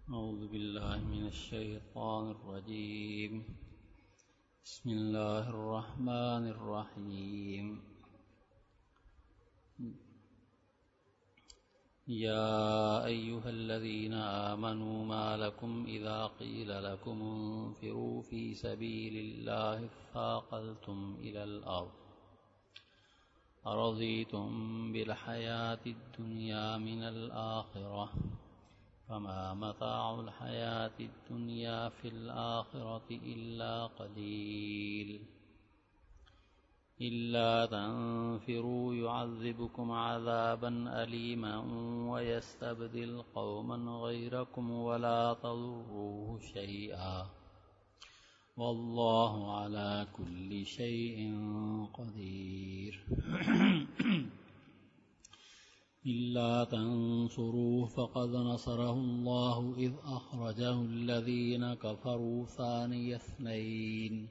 أعوذ بالله من الشيطان الرجيم. بسم الله الرحمن الرحيم. يا أيها الذين آمنوا ما لكم إذا قيل لكم انفروا في سبيل الله اثاقلتم إلى الأرض أرضيتم بالحياة الدنيا من الآخرة فما متاع الحياة الدنيا في الآخرة إلا قليل إلا تنفروا يعذبكم عذابا أليما ويستبدل قوما غيركم ولا تضروه شيئا والله على كل شيء قدير. إلا تنصروه فقد نصره الله إذ أخرجه الذين كفروا ثاني اثنين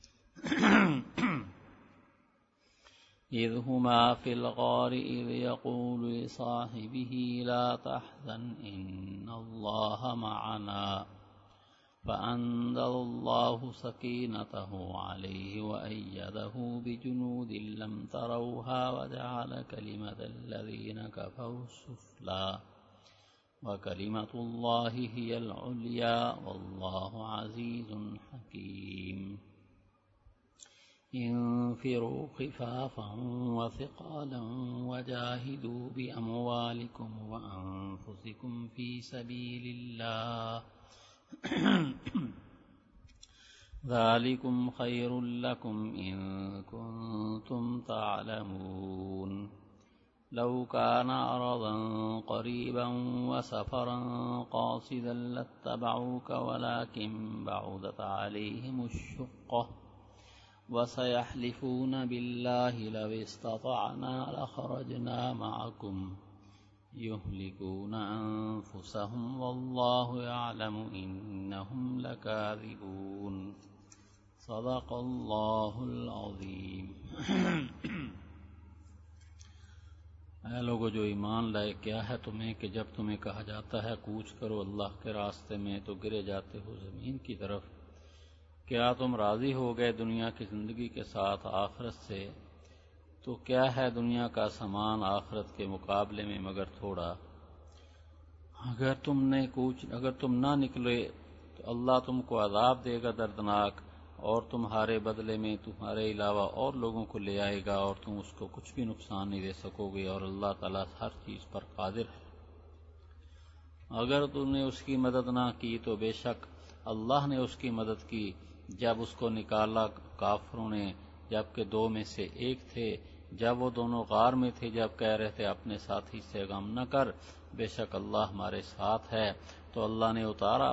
إذ هما في الغار إذ يقول لصاحبه لا تحزن إن الله معنا فأنزل الله سكينته عليه وأيده بجنود لم تروها وجعل كلمة الذين كفروا السفلى وكلمة الله هي العليا والله عزيز حكيم. انفروا خفافا وثقالا وجاهدوا بأموالكم وأنفسكم في سبيل الله ذلكم خير لكم إن كنتم تعلمون. لو كان عرضا قريبا وسفرا قاصدا لاتبعوك ولكن بعدت عليهم الشقة وسيحلفون بالله لو استطعنا لخرجنا معكم يهلكون أنفسهم والله يعلم إنهم لكاذبون. صدق اللہ العظیم. اے لوگو جو ایمان لائے، کیا ہے تمہیں کہ جب تمہیں کہا جاتا ہے کوچ کرو اللہ کے راستے میں تو گرے جاتے ہو زمین کی طرف؟ کیا تم راضی ہو گئے دنیا کی زندگی کے ساتھ آخرت سے؟ تو کیا ہے دنیا کا سامان آخرت کے مقابلے میں مگر تھوڑا؟ اگر تم نہ نکلے تو اللہ تم کو عذاب دے گا دردناک، اور تمہارے بدلے میں تمہارے علاوہ اور لوگوں کو لے آئے گا اور تم اس کو کچھ بھی نقصان نہیں دے سکو گے، اور اللہ تعالیٰ ہر چیز پر قادر ہے. اگر تم نے اس کی مدد نہ کی تو بے شک اللہ نے اس کی مدد کی جب اس کو نکالا کافروں نے، جبکہ دو میں سے ایک تھے، جب وہ دونوں غار میں تھے، جب کہہ رہے تھے اپنے ساتھی سے غم نہ کر، بے شک اللہ ہمارے ساتھ ہے. تو اللہ نے اتارا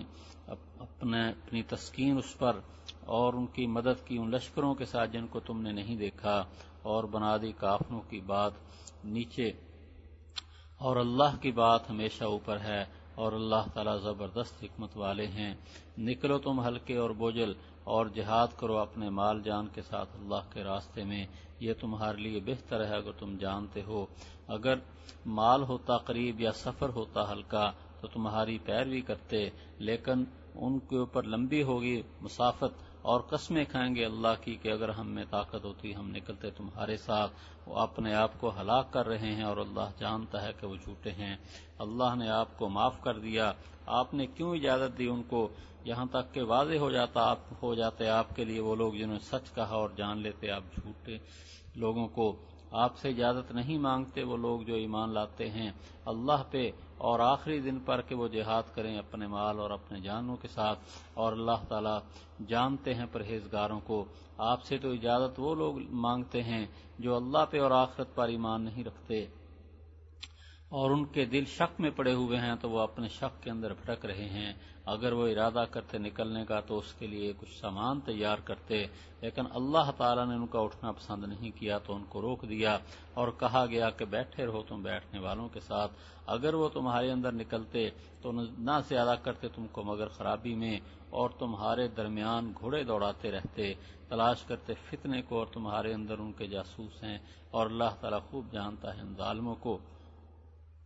اپنی تسکین اس پر اور ان کی مدد کی ان لشکروں کے ساتھ جن کو تم نے نہیں دیکھا، اور بنا دی کافروں کی بات نیچے، اور اللہ کی بات ہمیشہ اوپر ہے، اور اللہ تعالیٰ زبردست حکمت والے ہیں. نکلو تم ہلکے اور بوجھل اور جہاد کرو اپنے مال جان کے ساتھ اللہ کے راستے میں، یہ تمہارے لیے بہتر ہے اگر تم جانتے ہو. اگر مال ہوتا قریب یا سفر ہوتا ہلکا تو تمہاری پیروی کرتے، لیکن ان کے اوپر لمبی ہوگی مسافت اور قسمیں کھائیں گے اللہ کی کہ اگر ہم میں طاقت ہوتی ہم نکلتے تمہارے ساتھ. وہ اپنے آپ کو ہلاک کر رہے ہیں اور اللہ جانتا ہے کہ وہ جھوٹے ہیں. اللہ نے آپ کو معاف کر دیا، آپ نے کیوں اجازت دی ان کو؟ یہاں تک کہ واضح ہو جاتے آپ کے لیے وہ لوگ جنہوں نے سچ کہا اور جان لیتے آپ جھوٹے لوگوں کو. آپ سے اجازت نہیں مانگتے وہ لوگ جو ایمان لاتے ہیں اللہ پہ اور آخری دن پر کہ وہ جہاد کریں اپنے مال اور اپنے جانوں کے ساتھ، اور اللہ تعالیٰ جانتے ہیں پرہیزگاروں کو. آپ سے تو اجازت وہ لوگ مانگتے ہیں جو اللہ پہ اور آخرت پر ایمان نہیں رکھتے اور ان کے دل شک میں پڑے ہوئے ہیں، تو وہ اپنے شک کے اندر بھٹک رہے ہیں. اگر وہ ارادہ کرتے نکلنے کا تو اس کے لیے کچھ سامان تیار کرتے، لیکن اللہ تعالیٰ نے ان کا اٹھنا پسند نہیں کیا تو ان کو روک دیا اور کہا گیا کہ بیٹھے رہو تم بیٹھنے والوں کے ساتھ. اگر وہ تمہارے اندر نکلتے تو نہ زیادہ کرتے تم کو مگر خرابی میں، اور تمہارے درمیان گھوڑے دوڑاتے رہتے، تلاش کرتے فتنے کو، اور تمہارے اندر ان کے جاسوس ہیں، اور اللہ تعالیٰ خوب جانتا ہے ان ظالموں کو.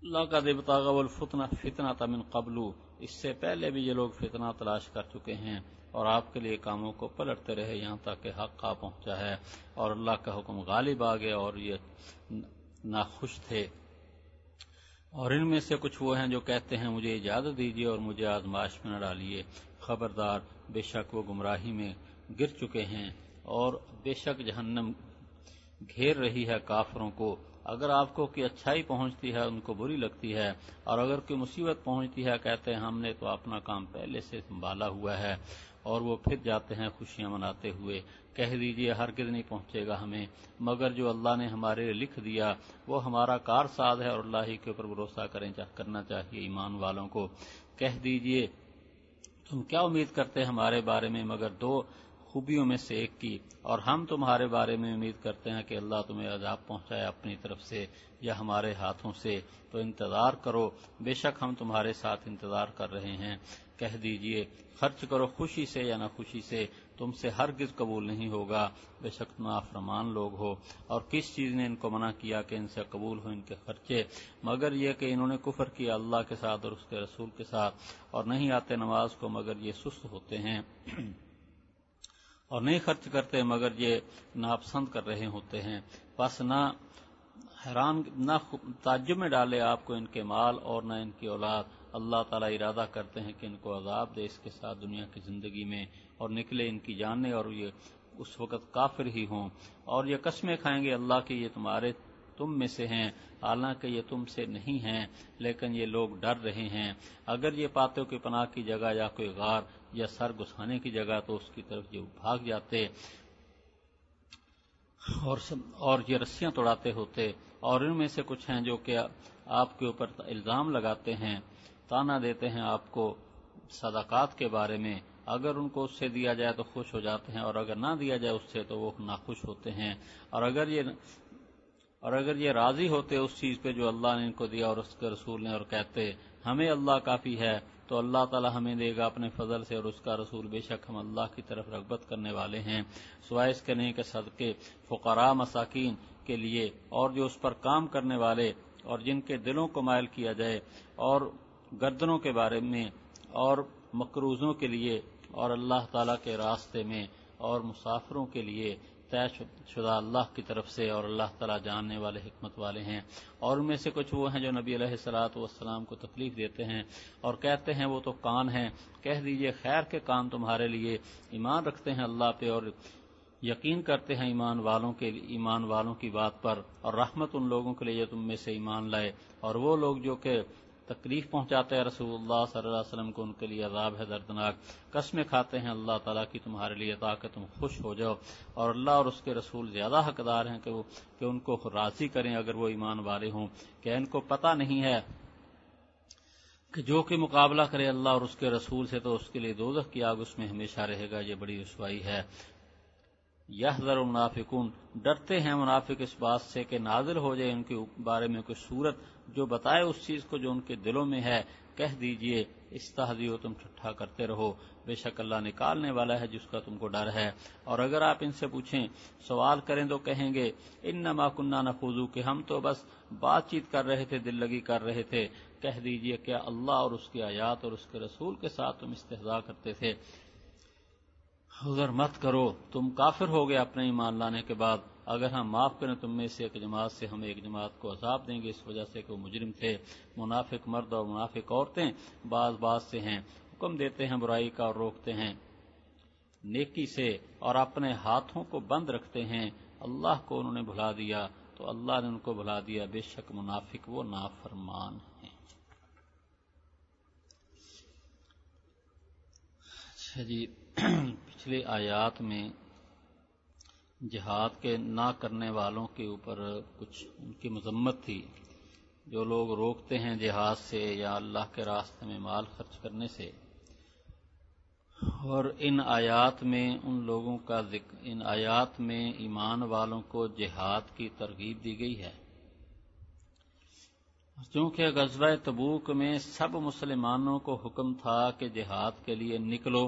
لقد ابتغوا الفتنة من قبل، اس سے پہلے بھی یہ لوگ فتنہ تلاش کر چکے ہیں اور آپ کے لیے کاموں کو پلٹتے رہے یہاں تک کہ حق آ پہنچا ہے اور اللہ کا حکم غالب آ گیا اور یہ ناخوش تھے۔ اور ان میں سے کچھ وہ ہیں جو کہتے ہیں مجھے اجازت دیجیے اور مجھے آزمائش میں نہ ڈالیے، خبردار بے شک وہ گمراہی میں گر چکے ہیں اور بے شک جہنم گھیر رہی ہے کافروں کو۔ اگر آپ کو کوئی اچھائی پہنچتی ہے ان کو بری لگتی ہے، اور اگر کوئی مصیبت پہنچتی ہے کہتے ہیں ہم نے تو اپنا کام پہلے سے سنبھالا ہوا ہے، اور وہ پھر جاتے ہیں خوشیاں مناتے ہوئے۔ کہہ دیجئے ہرگز نہیں پہنچے گا ہمیں مگر جو اللہ نے ہمارے لیے لکھ دیا، وہ ہمارا کارساز ہے اور اللہ ہی کے اوپر بھروسہ کرنا چاہیے ایمان والوں کو۔ کہہ دیجئے تم کیا امید کرتے ہمارے بارے میں مگر دو خوبیوں میں سے ایک کی، اور ہم تمہارے بارے میں امید کرتے ہیں کہ اللہ تمہیں عذاب پہنچائے اپنی طرف سے یا ہمارے ہاتھوں سے، تو انتظار کرو، بے شک ہم تمہارے ساتھ انتظار کر رہے ہیں۔ کہہ دیجئے خرچ کرو خوشی سے یا ناخوشی سے، تم سے ہرگز قبول نہیں ہوگا، بے شک تم نافرمان لوگ ہو۔ اور کس چیز نے ان کو منع کیا کہ ان سے قبول ہو ان کے خرچے، مگر یہ کہ انہوں نے کفر کیا اللہ کے ساتھ اور اس کے رسول کے ساتھ، اور نہیں آتے نماز کو مگر یہ سست ہوتے ہیں، اور نہیں خرچ کرتے مگر یہ ناپسند کر رہے ہوتے ہیں۔ بس نہ تعجب میں ڈالے آپ کو ان کے مال اور نہ ان کی اولاد، اللہ تعالیٰ ارادہ کرتے ہیں کہ ان کو عذاب دے اس کے ساتھ دنیا کی زندگی میں، اور نکلے ان کی جانیں اور یہ اس وقت کافر ہی ہوں، اور یہ قسمیں کھائیں گے اللہ کی یہ تم میں سے ہیں حالانکہ یہ تم سے نہیں ہیں، لیکن یہ لوگ ڈر رہے ہیں۔ اگر یہ پاتے ہو کہ پناہ کی جگہ یا کوئی غار یا سر گھسانے کی جگہ تو اس کی طرف یہ بھاگ جاتے اور یہ رسیاں توڑاتے ہوتے۔ اور ان میں سے کچھ ہیں جو کہ آپ کے اوپر الزام لگاتے ہیں، تانا دیتے ہیں آپ کو صدقات کے بارے میں، اگر ان کو اس سے دیا جائے تو خوش ہو جاتے ہیں اور اگر نہ دیا جائے اس سے تو وہ ناخوش ہوتے ہیں، اور اگر یہ راضی ہوتے اس چیز پہ جو اللہ نے ان کو دیا اور اس کے رسول نے، اور کہتے ہمیں اللہ کافی ہے تو اللہ تعالی ہمیں دے گا اپنے فضل سے اور اس کا رسول، بے شک ہم اللہ کی طرف رغبت کرنے والے ہیں، سوائے اس کے نہیں کہ صدقے فقراء مساکین کے لیے اور جو اس پر کام کرنے والے اور جن کے دلوں کو مائل کیا جائے، اور گردنوں کے بارے میں، اور مقروضوں کے لیے، اور اللہ تعالیٰ کے راستے میں، اور مسافروں کے لیے طے شدہ اللہ کی طرف سے، اور اللہ تعالیٰ جاننے والے حکمت والے ہیں۔ اور ان میں سے کچھ وہ ہیں جو نبی علیہ الصلوۃ والسلام کو تکلیف دیتے ہیں اور کہتے ہیں وہ تو کان ہیں۔ کہہ دیجئے خیر کے کان تمہارے لیے، ایمان رکھتے ہیں اللہ پہ اور یقین کرتے ہیں ایمان والوں کی بات پر، اور رحمت ان لوگوں کے لیے جو تم میں سے ایمان لائے، اور وہ لوگ جو کہ تکلیف پہنچاتے ہیں رسول اللہ صلی اللہ علیہ وسلم کو ان کے لیے عذاب ہے دردناک۔ قسمیں کھاتے ہیں اللہ تعالیٰ کی تمہارے لیے تاکہ تم خوش ہو جاؤ، اور اللہ اور اس کے رسول زیادہ حقدار ہیں کہ ان کو راضی کریں اگر وہ ایمان والے ہوں۔ کہ ان کو پتہ نہیں ہے کہ جو کہ مقابلہ کرے اللہ اور اس کے رسول سے تو اس کے لیے دوزخ کی آگ اس میں ہمیشہ رہے گا، یہ بڑی رسوائی ہے۔ یحذر المنافقون، ڈرتے ہیں منافق اس بات سے کہ نازل ہو جائے ان کے بارے میں کوئی صورت جو بتائے اس چیز کو جو ان کے دلوں میں ہے۔ کہہ دیجئے استہزئوا، تم ٹھٹھا کرتے رہو، بے شک اللہ نکالنے والا ہے جس کا تم کو ڈر ہے۔ اور اگر آپ ان سے پوچھیں، سوال کریں تو کہیں گے انما کننا نخوض، کہ ہم تو بس بات چیت کر رہے تھے، دل لگی کر رہے تھے۔ کہہ دیجئے کیا اللہ اور اس کی آیات اور اس کے رسول کے ساتھ تم استہزاء کرتے تھے؟ حضر مت کرو، تم کافر ہو گئے اپنے ایمان لانے کے بعد۔ اگر ہم معاف کریں تم میں سے ایک جماعت سے، ہم ایک جماعت کو عذاب دیں گے اس وجہ سے کہ وہ مجرم تھے۔ منافق مرد اور منافق عورتیں بعض سے ہیں، حکم دیتے ہیں برائی کا اور روکتے ہیں نیکی سے، اور اپنے ہاتھوں کو بند رکھتے ہیں۔ اللہ کو انہوں نے بھلا دیا تو اللہ نے ان کو بھلا دیا، بے شک منافق وہ نافرمان ہیں۔ اچھا جی، پچھلی آیات میں جہاد کے نہ کرنے والوں کے اوپر کچھ ان کی مذمت تھی، جو لوگ روکتے ہیں جہاد سے یا اللہ کے راستے میں مال خرچ کرنے سے، اور ان آیات میں ان لوگوں کا ذکر، ان آیات میں ایمان والوں کو جہاد کی ترغیب دی گئی ہے۔ چونکہ غزوہ تبوک میں سب مسلمانوں کو حکم تھا کہ جہاد کے لیے نکلو،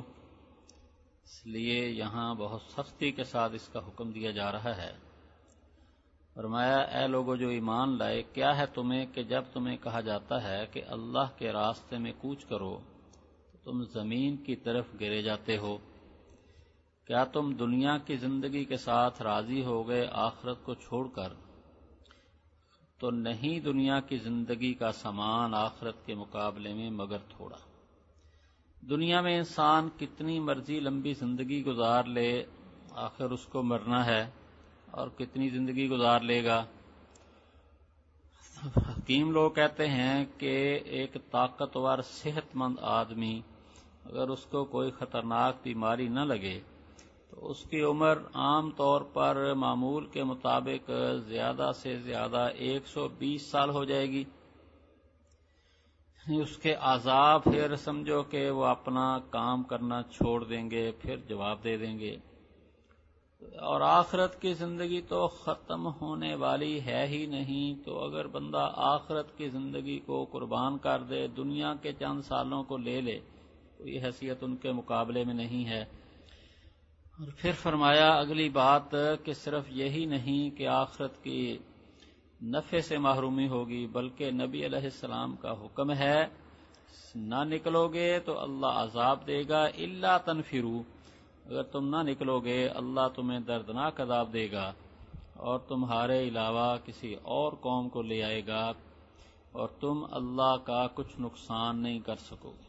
اس لیے یہاں بہت سختی کے ساتھ اس کا حکم دیا جا رہا ہے۔ فرمایا اے لوگو جو ایمان لائے، کیا ہے تمہیں کہ جب تمہیں کہا جاتا ہے کہ اللہ کے راستے میں کوچ کرو تو تم زمین کی طرف گرے جاتے ہو؟ کیا تم دنیا کی زندگی کے ساتھ راضی ہو گئے آخرت کو چھوڑ کر؟ تو نہیں دنیا کی زندگی کا سامان آخرت کے مقابلے میں مگر تھوڑا۔ دنیا میں انسان کتنی مرضی لمبی زندگی گزار لے، آخر اس کو مرنا ہے، اور کتنی زندگی گزار لے گا؟ حکیم لوگ کہتے ہیں کہ ایک طاقتور صحت مند آدمی اگر اس کو کوئی خطرناک بیماری نہ لگے تو اس کی عمر عام طور پر معمول کے مطابق زیادہ سے زیادہ 120 سال ہو جائے گی۔ اس کے اعضاء پھر سمجھو کہ وہ اپنا کام کرنا چھوڑ دیں گے، پھر جواب دے دیں گے، اور آخرت کی زندگی تو ختم ہونے والی ہے ہی نہیں۔ تو اگر بندہ آخرت کی زندگی کو قربان کر دے، دنیا کے چند سالوں کو لے لے، تو یہ حیثیت ان کے مقابلے میں نہیں ہے۔ اور پھر فرمایا اگلی بات کہ صرف یہی نہیں کہ آخرت کی نفع سے محرومی ہوگی، بلکہ نبی علیہ السلام کا حکم ہے نہ نکلو گے تو اللہ عذاب دے گا، الا تنفروا، اگر تم نہ نکلو گے اللہ تمہیں دردناک عذاب دے گا اور تمہارے علاوہ کسی اور قوم کو لے آئے گا اور تم اللہ کا کچھ نقصان نہیں کر سکو گے،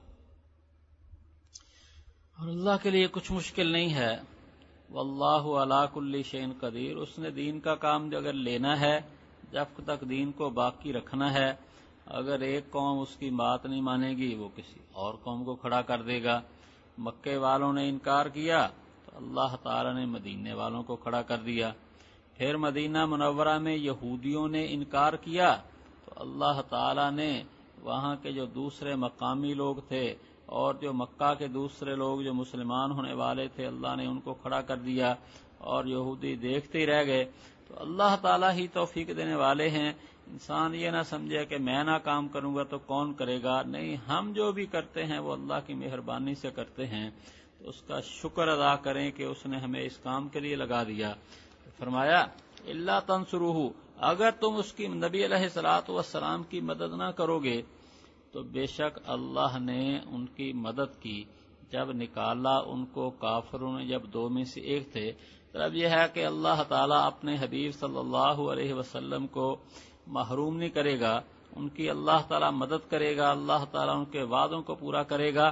اور اللہ کے لیے کچھ مشکل نہیں ہے۔ واللہ علی کل شیء قدیر، اس نے دین کا کام اگر لینا ہے، جب تک دین کو باقی رکھنا ہے، اگر ایک قوم اس کی بات نہیں مانے گی وہ کسی اور قوم کو کھڑا کر دے گا۔ مکے والوں نے انکار کیا تو اللہ تعالی نے مدینے والوں کو کھڑا کر دیا، پھر مدینہ منورہ میں یہودیوں نے انکار کیا تو اللہ تعالی نے وہاں کے جو دوسرے مقامی لوگ تھے اور جو مکہ کے دوسرے لوگ جو مسلمان ہونے والے تھے، اللہ نے ان کو کھڑا کر دیا اور یہودی دیکھتے ہی رہ گئے۔ تو اللہ تعالیٰ ہی توفیق دینے والے ہیں۔ انسان یہ نہ سمجھے کہ میں نہ کام کروں گا تو کون کرے گا، نہیں، ہم جو بھی کرتے ہیں وہ اللہ کی مہربانی سے کرتے ہیں، تو اس کا شکر ادا کریں کہ اس نے ہمیں اس کام کے لیے لگا دیا۔ فرمایا الا تنصروہ، اگر تم اس کی نبی علیہ الصلوۃ والسلام کی مدد نہ کرو گے تو بے شک اللہ نے ان کی مدد کی جب نکالا ان کو کافروں نے، جب دو میں سے ایک تھے۔ طرف یہ ہے کہ اللہ تعالیٰ اپنے حبیب صلی اللہ علیہ وسلم کو محروم نہیں کرے گا، ان کی اللہ تعالیٰ مدد کرے گا، اللہ تعالیٰ ان کے وعدوں کو پورا کرے گا۔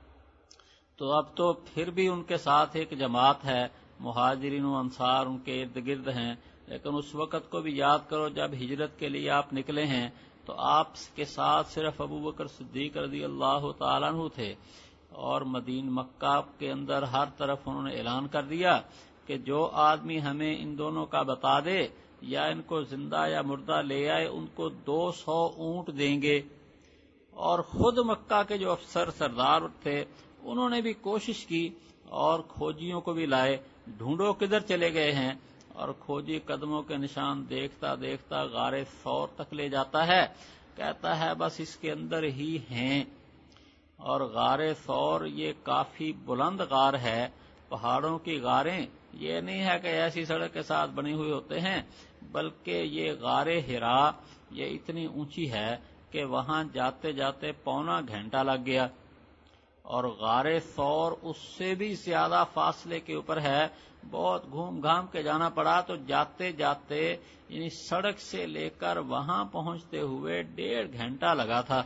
تو اب تو پھر بھی ان کے ساتھ ایک جماعت ہے، مہاجرین و انصار ان کے ارد گرد ہیں، لیکن اس وقت کو بھی یاد کرو جب ہجرت کے لیے آپ نکلے ہیں تو آپ کے ساتھ صرف ابو بکر صدیق رضی اللہ تعالیٰ عنہ تھے، اور مدینہ مکہ کے اندر ہر طرف انہوں نے اعلان کر دیا کہ جو آدمی ہمیں ان دونوں کا بتا دے یا ان کو زندہ یا مردہ لے آئے ان کو 200 اونٹ دیں گے۔ اور خود مکہ کے جو افسر سردار تھے انہوں نے بھی کوشش کی اور کھوجیوں کو بھی لائے، ڈھونڈو کدھر چلے گئے ہیں، اور کھوجی قدموں کے نشان دیکھتا دیکھتا غار ثور تک لے جاتا ہے، کہتا ہے بس اس کے اندر ہی ہیں۔ اور غار ثور یہ کافی بلند غار ہے، پہاڑوں کی غاریں یہ نہیں ہے کہ ایسی سڑک کے ساتھ بنی ہوئی ہوتے ہیں، بلکہ یہ غار حرا یہ اتنی اونچی ہے کہ وہاں جاتے جاتے پونا گھنٹہ لگ گیا، اور غار ثور اس سے بھی زیادہ فاصلے کے اوپر ہے، بہت گھوم گھام کے جانا پڑا، تو جاتے جاتے یعنی سڑک سے لے کر وہاں پہنچتے ہوئے 1.5 گھنٹہ لگا تھا۔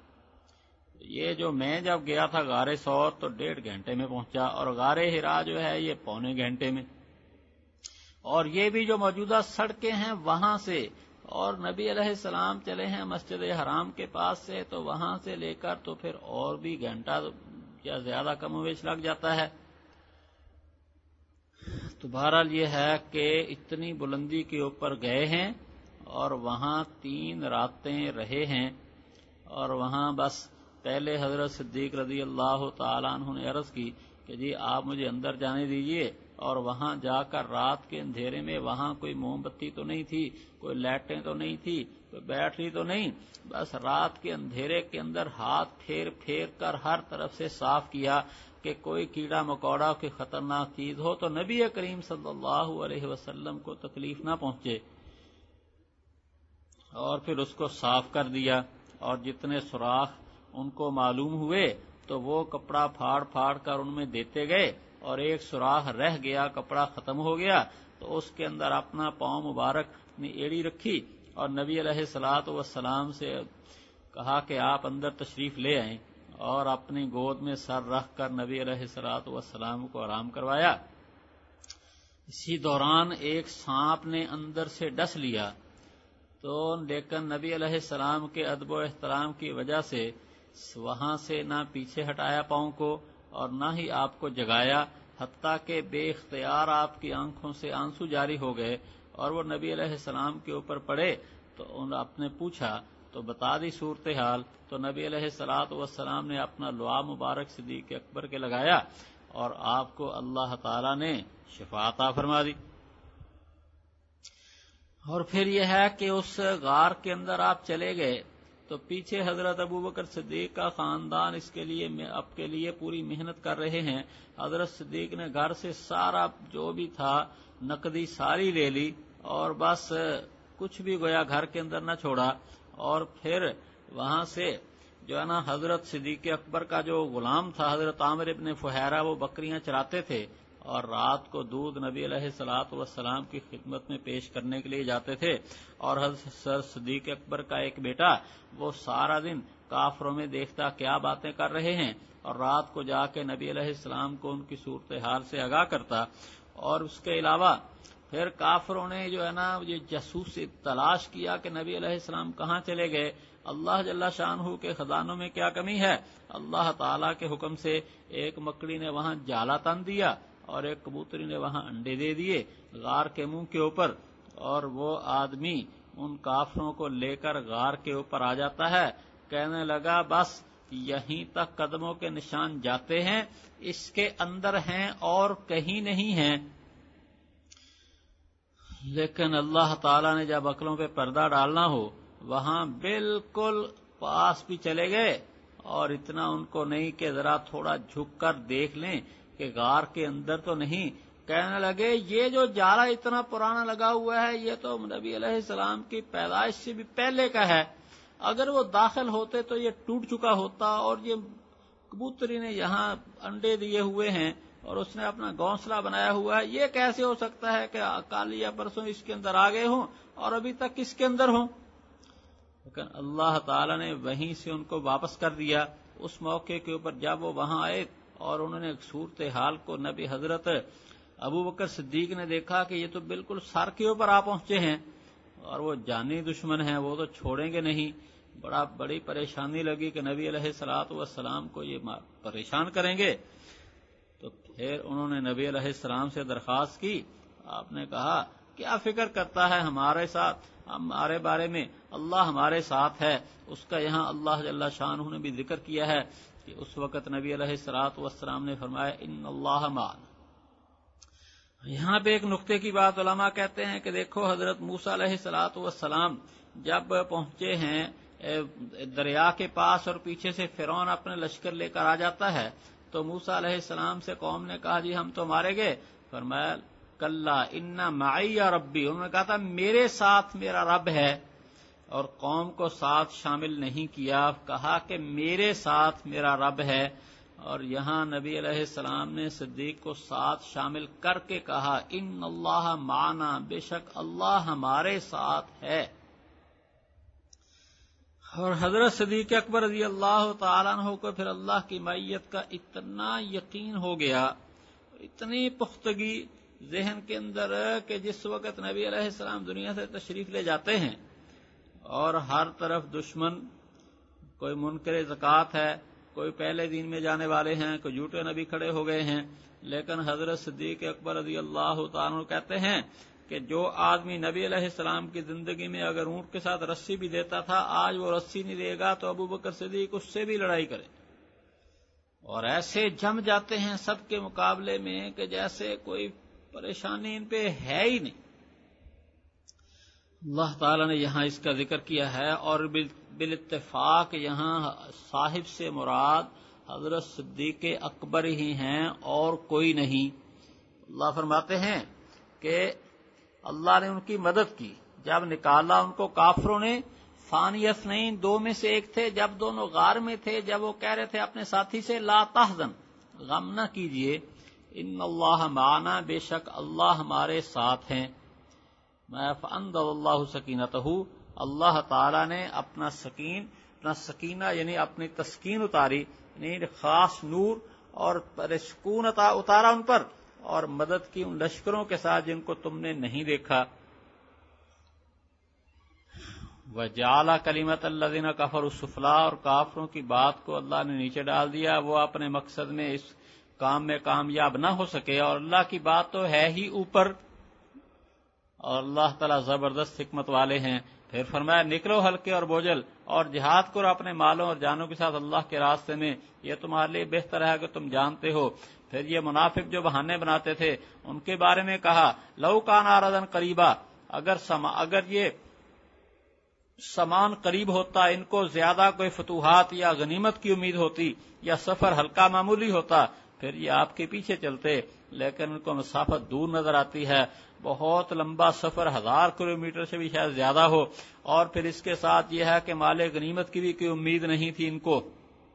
یہ جو میں جب گیا تھا غار ثور تو 1.5 گھنٹے میں پہنچا، اور غار حرا جو ہے یہ پونے گھنٹے میں، اور یہ بھی جو موجودہ سڑکیں ہیں وہاں سے، اور نبی علیہ السلام چلے ہیں مسجد حرام کے پاس سے تو وہاں سے لے کر تو پھر اور بھی گھنٹہ یا زیادہ کم و بیش لگ جاتا ہے۔ تو بہرحال یہ ہے کہ اتنی بلندی کے اوپر گئے ہیں اور وہاں 3 راتیں رہے ہیں، اور وہاں بس پہلے حضرت صدیق رضی اللہ تعالیٰ عنہ نے عرض کی کہ جی آپ مجھے اندر جانے دیجئے، اور وہاں جا کر رات کے اندھیرے میں، وہاں کوئی موم بتی تو نہیں تھی، کوئی لائٹیں تو نہیں تھی، کوئی بیٹری تو نہیں، بس رات کے اندھیرے کے اندر ہاتھ پھیر پھیر کر ہر طرف سے صاف کیا کہ کوئی کیڑا مکوڑا کوئی خطرناک چیز ہو تو نبی کریم صلی اللہ علیہ وسلم کو تکلیف نہ پہنچے۔ اور پھر اس کو صاف کر دیا، اور جتنے سوراخ ان کو معلوم ہوئے تو وہ کپڑا پھاڑ پھاڑ کر ان میں دیتے گئے، اور ایک سوراخ رہ گیا، کپڑا ختم ہو گیا تو اس کے اندر اپنا پاؤں مبارک نے ایڑی رکھی اور نبی علیہ الصلوۃ والسلام سے کہا کہ آپ اندر تشریف لے آئیں، اور اپنی گود میں سر رکھ کر نبی علیہ الصلوۃ والسلام کو آرام کروایا۔ اسی دوران ایک سانپ نے اندر سے ڈس لیا، تو لیکن نبی علیہ السلام کے ادب و احترام کی وجہ سے وہاں سے نہ پیچھے ہٹایا پاؤں کو اور نہ ہی آپ کو جگایا، حتیٰ کہ بے اختیار آپ کی آنکھوں سے آنسو جاری ہو گئے اور وہ نبی علیہ السلام کے اوپر پڑے۔ تو آپ نے پوچھا تو بتا دی صورتحال، تو نبی علیہ الصلوۃ والسلام نے اپنا لعاب مبارک صدیق اکبر کے لگایا اور آپ کو اللہ تعالی نے شفا عطا فرما دی۔ اور پھر یہ ہے کہ اس غار کے اندر آپ چلے گئے تو پیچھے حضرت ابوبکر صدیق کا خاندان اس کے لیے آپ کے لیے پوری محنت کر رہے ہیں۔ حضرت صدیق نے گھر سے سارا جو بھی تھا نقدی ساری لے لی اور بس کچھ بھی گویا گھر کے اندر نہ چھوڑا، اور پھر وہاں سے جو ہے نا حضرت صدیق اکبر کا جو غلام تھا حضرت عامر ابن فہیرہ، وہ بکریاں چراتے تھے اور رات کو دودھ نبی علیہ الصلوۃ والسلام کی خدمت میں پیش کرنے کے لیے جاتے تھے، اور حضرت صدیق اکبر کا ایک بیٹا وہ سارا دن کافروں میں دیکھتا کیا باتیں کر رہے ہیں، اور رات کو جا کے نبی علیہ السلام کو ان کی صورتحال سے آگاہ کرتا۔ اور اس کے علاوہ پھر کافروں نے جو ہے نا یہ جاسوس تلاش کیا کہ نبی علیہ السلام کہاں چلے گئے، اللہ جل شانہ کے خزانوں میں کیا کمی ہے۔ اللہ تعالی کے حکم سے ایک مکڑی نے وہاں جالا تن دیا اور ایک کبوتری نے وہاں انڈے دے دیے غار کے منہ کے اوپر، اور وہ آدمی ان کافروں کو لے کر غار کے اوپر آ جاتا ہے، کہنے لگا بس یہیں تک قدموں کے نشان جاتے ہیں، اس کے اندر ہیں اور کہیں نہیں ہیں۔ لیکن اللہ تعالیٰ نے جب عقلوں پہ پردہ ڈالنا ہو، وہاں بالکل پاس بھی چلے گئے، اور اتنا ان کو نہیں کہ ذرا تھوڑا جھک کر دیکھ لیں کہ غار کے اندر تو نہیں، کہنے لگے یہ جو جالا اتنا پرانا لگا ہوا ہے یہ تو نبی علیہ السلام کی پیدائش سے بھی پہلے کا ہے، اگر وہ داخل ہوتے تو یہ ٹوٹ چکا ہوتا، اور یہ کبوتری نے یہاں انڈے دیے ہوئے ہیں اور اس نے اپنا گھونسلہ بنایا ہوا ہے، یہ کیسے ہو سکتا ہے کہ کل یا پرسوں اس کے اندر آ گئے ہوں اور ابھی تک اس کے اندر ہوں۔ لیکن اللہ تعالی نے وہیں سے ان کو واپس کر دیا۔ اس موقع کے اوپر جب وہ وہاں آئے اور انہوں نے صورتحال کو نبی حضرت ابوبکر صدیق نے دیکھا کہ یہ تو بالکل سر کے اوپر آ پہنچے ہیں اور وہ جانی دشمن ہیں، وہ تو چھوڑیں گے نہیں۔ بڑی پریشانی لگی کہ نبی علیہ الصلوۃ والسلام کو یہ پریشان کریں گے، تو پھر انہوں نے نبی علیہ السلام سے درخواست کی۔ آپ نے کہا کیا فکر کرتا ہے ہمارے ساتھ، ہمارے بارے میں، اللہ ہمارے ساتھ ہے۔ اس کا یہاں اللہ جل شانہ نے بھی ذکر کیا ہے کہ اس وقت نبی علیہ الصلوۃ والسلام نے فرمایا ان اللہ معنا۔ یہاں پہ ایک نقطے کی بات علماء کہتے ہیں کہ دیکھو حضرت موسیٰ علیہ الصلوۃ والسلام جب پہنچے ہیں دریا کے پاس اور پیچھے سے فرعون اپنے لشکر لے کر آ جاتا ہے، تو موسیٰ علیہ السلام سے قوم نے کہا جی ہم تو مارے گئے، فرمایا کلا ان معی ربی، انہوں نے کہا تھا میرے ساتھ میرا رب ہے، اور قوم کو ساتھ شامل نہیں کیا، کہا کہ میرے ساتھ میرا رب ہے۔ اور یہاں نبی علیہ السلام نے صدیق کو ساتھ شامل کر کے کہا ان اللہ معنا، بے شک اللہ ہمارے ساتھ ہے۔ اور حضرت صدیق اکبر رضی اللہ تعالیٰ عنہ کو پھر اللہ کی معیت کا اتنا یقین ہو گیا، اتنی پختگی ذہن کے اندر کہ جس وقت نبی علیہ السلام دنیا سے تشریف لے جاتے ہیں اور ہر طرف دشمن، کوئی منکر زکوٰۃ ہے، کوئی پہلے دین میں جانے والے ہیں، کوئی جھوٹے نبی کھڑے ہو گئے ہیں، لیکن حضرت صدیق اکبر رضی اللہ تعالیٰ عنہ کہتے ہیں کہ جو آدمی نبی علیہ السلام کی زندگی میں اگر اونٹ کے ساتھ رسی بھی دیتا تھا، آج وہ رسی نہیں دے گا تو ابوبکر صدیق اس سے بھی لڑائی کرے، اور ایسے جم جاتے ہیں سب کے مقابلے میں کہ جیسے کوئی پریشانی ان پہ ہے ہی نہیں۔ اللہ تعالیٰ نے یہاں اس کا ذکر کیا ہے، اور بالاتفاق یہاں صاحب سے مراد حضرت صدیق اکبر ہی ہیں اور کوئی نہیں۔ اللہ فرماتے ہیں کہ اللہ نے ان کی مدد کی جب نکالا ان کو کافروں نے، ثانی اثنین، دو میں سے ایک تھے، جب دونوں غار میں تھے، جب وہ کہہ رہے تھے اپنے ساتھی سے لا تحزن، غم نہ کیجئے، ان اللہ معنا، بے شک اللہ ہمارے ساتھ ہیں، فانزل اللہ سکینتہ، اللہ تعالی نے اپنا سکینہ یعنی اپنی تسکین اتاری، یعنی خاص نور اور سکون اتارا ان پر، اور مدد کی ان لشکروں کے ساتھ جن کو تم نے نہیں دیکھا۔ وَجَعَلَ كَلِمَةَ الَّذِينَ كَفَرُوا السُّفْلَىٰ، اور کافروں کی بات کو اللہ نے نیچے ڈال دیا، وہ اپنے مقصد میں اس کام میں کامیاب نہ ہو سکے، اور اللہ کی بات تو ہے ہی اوپر، اور اللہ تعالیٰ زبردست حکمت والے ہیں۔ پھر فرمایا نکلو ہلکے اور بوجھل اور جہاد کرو اپنے مالوں اور جانوں کے ساتھ اللہ کے راستے میں، یہ تمہارے لیے بہتر ہے کہ تم جانتے ہو۔ پھر یہ منافق جو بہانے بناتے تھے ان کے بارے میں کہا لو کان عرضا قریبا، اگر یہ سامان قریب ہوتا، ان کو زیادہ کوئی فتوحات یا غنیمت کی امید ہوتی، یا سفر ہلکا معمولی ہوتا، پھر یہ آپ کے پیچھے چلتے، لیکن ان کو مسافت دور نظر آتی ہے، بہت لمبا سفر، 1000 کلومیٹر سے بھی شاید زیادہ ہو، اور پھر اس کے ساتھ یہ ہے کہ مال غنیمت کی بھی کوئی امید نہیں تھی ان کو۔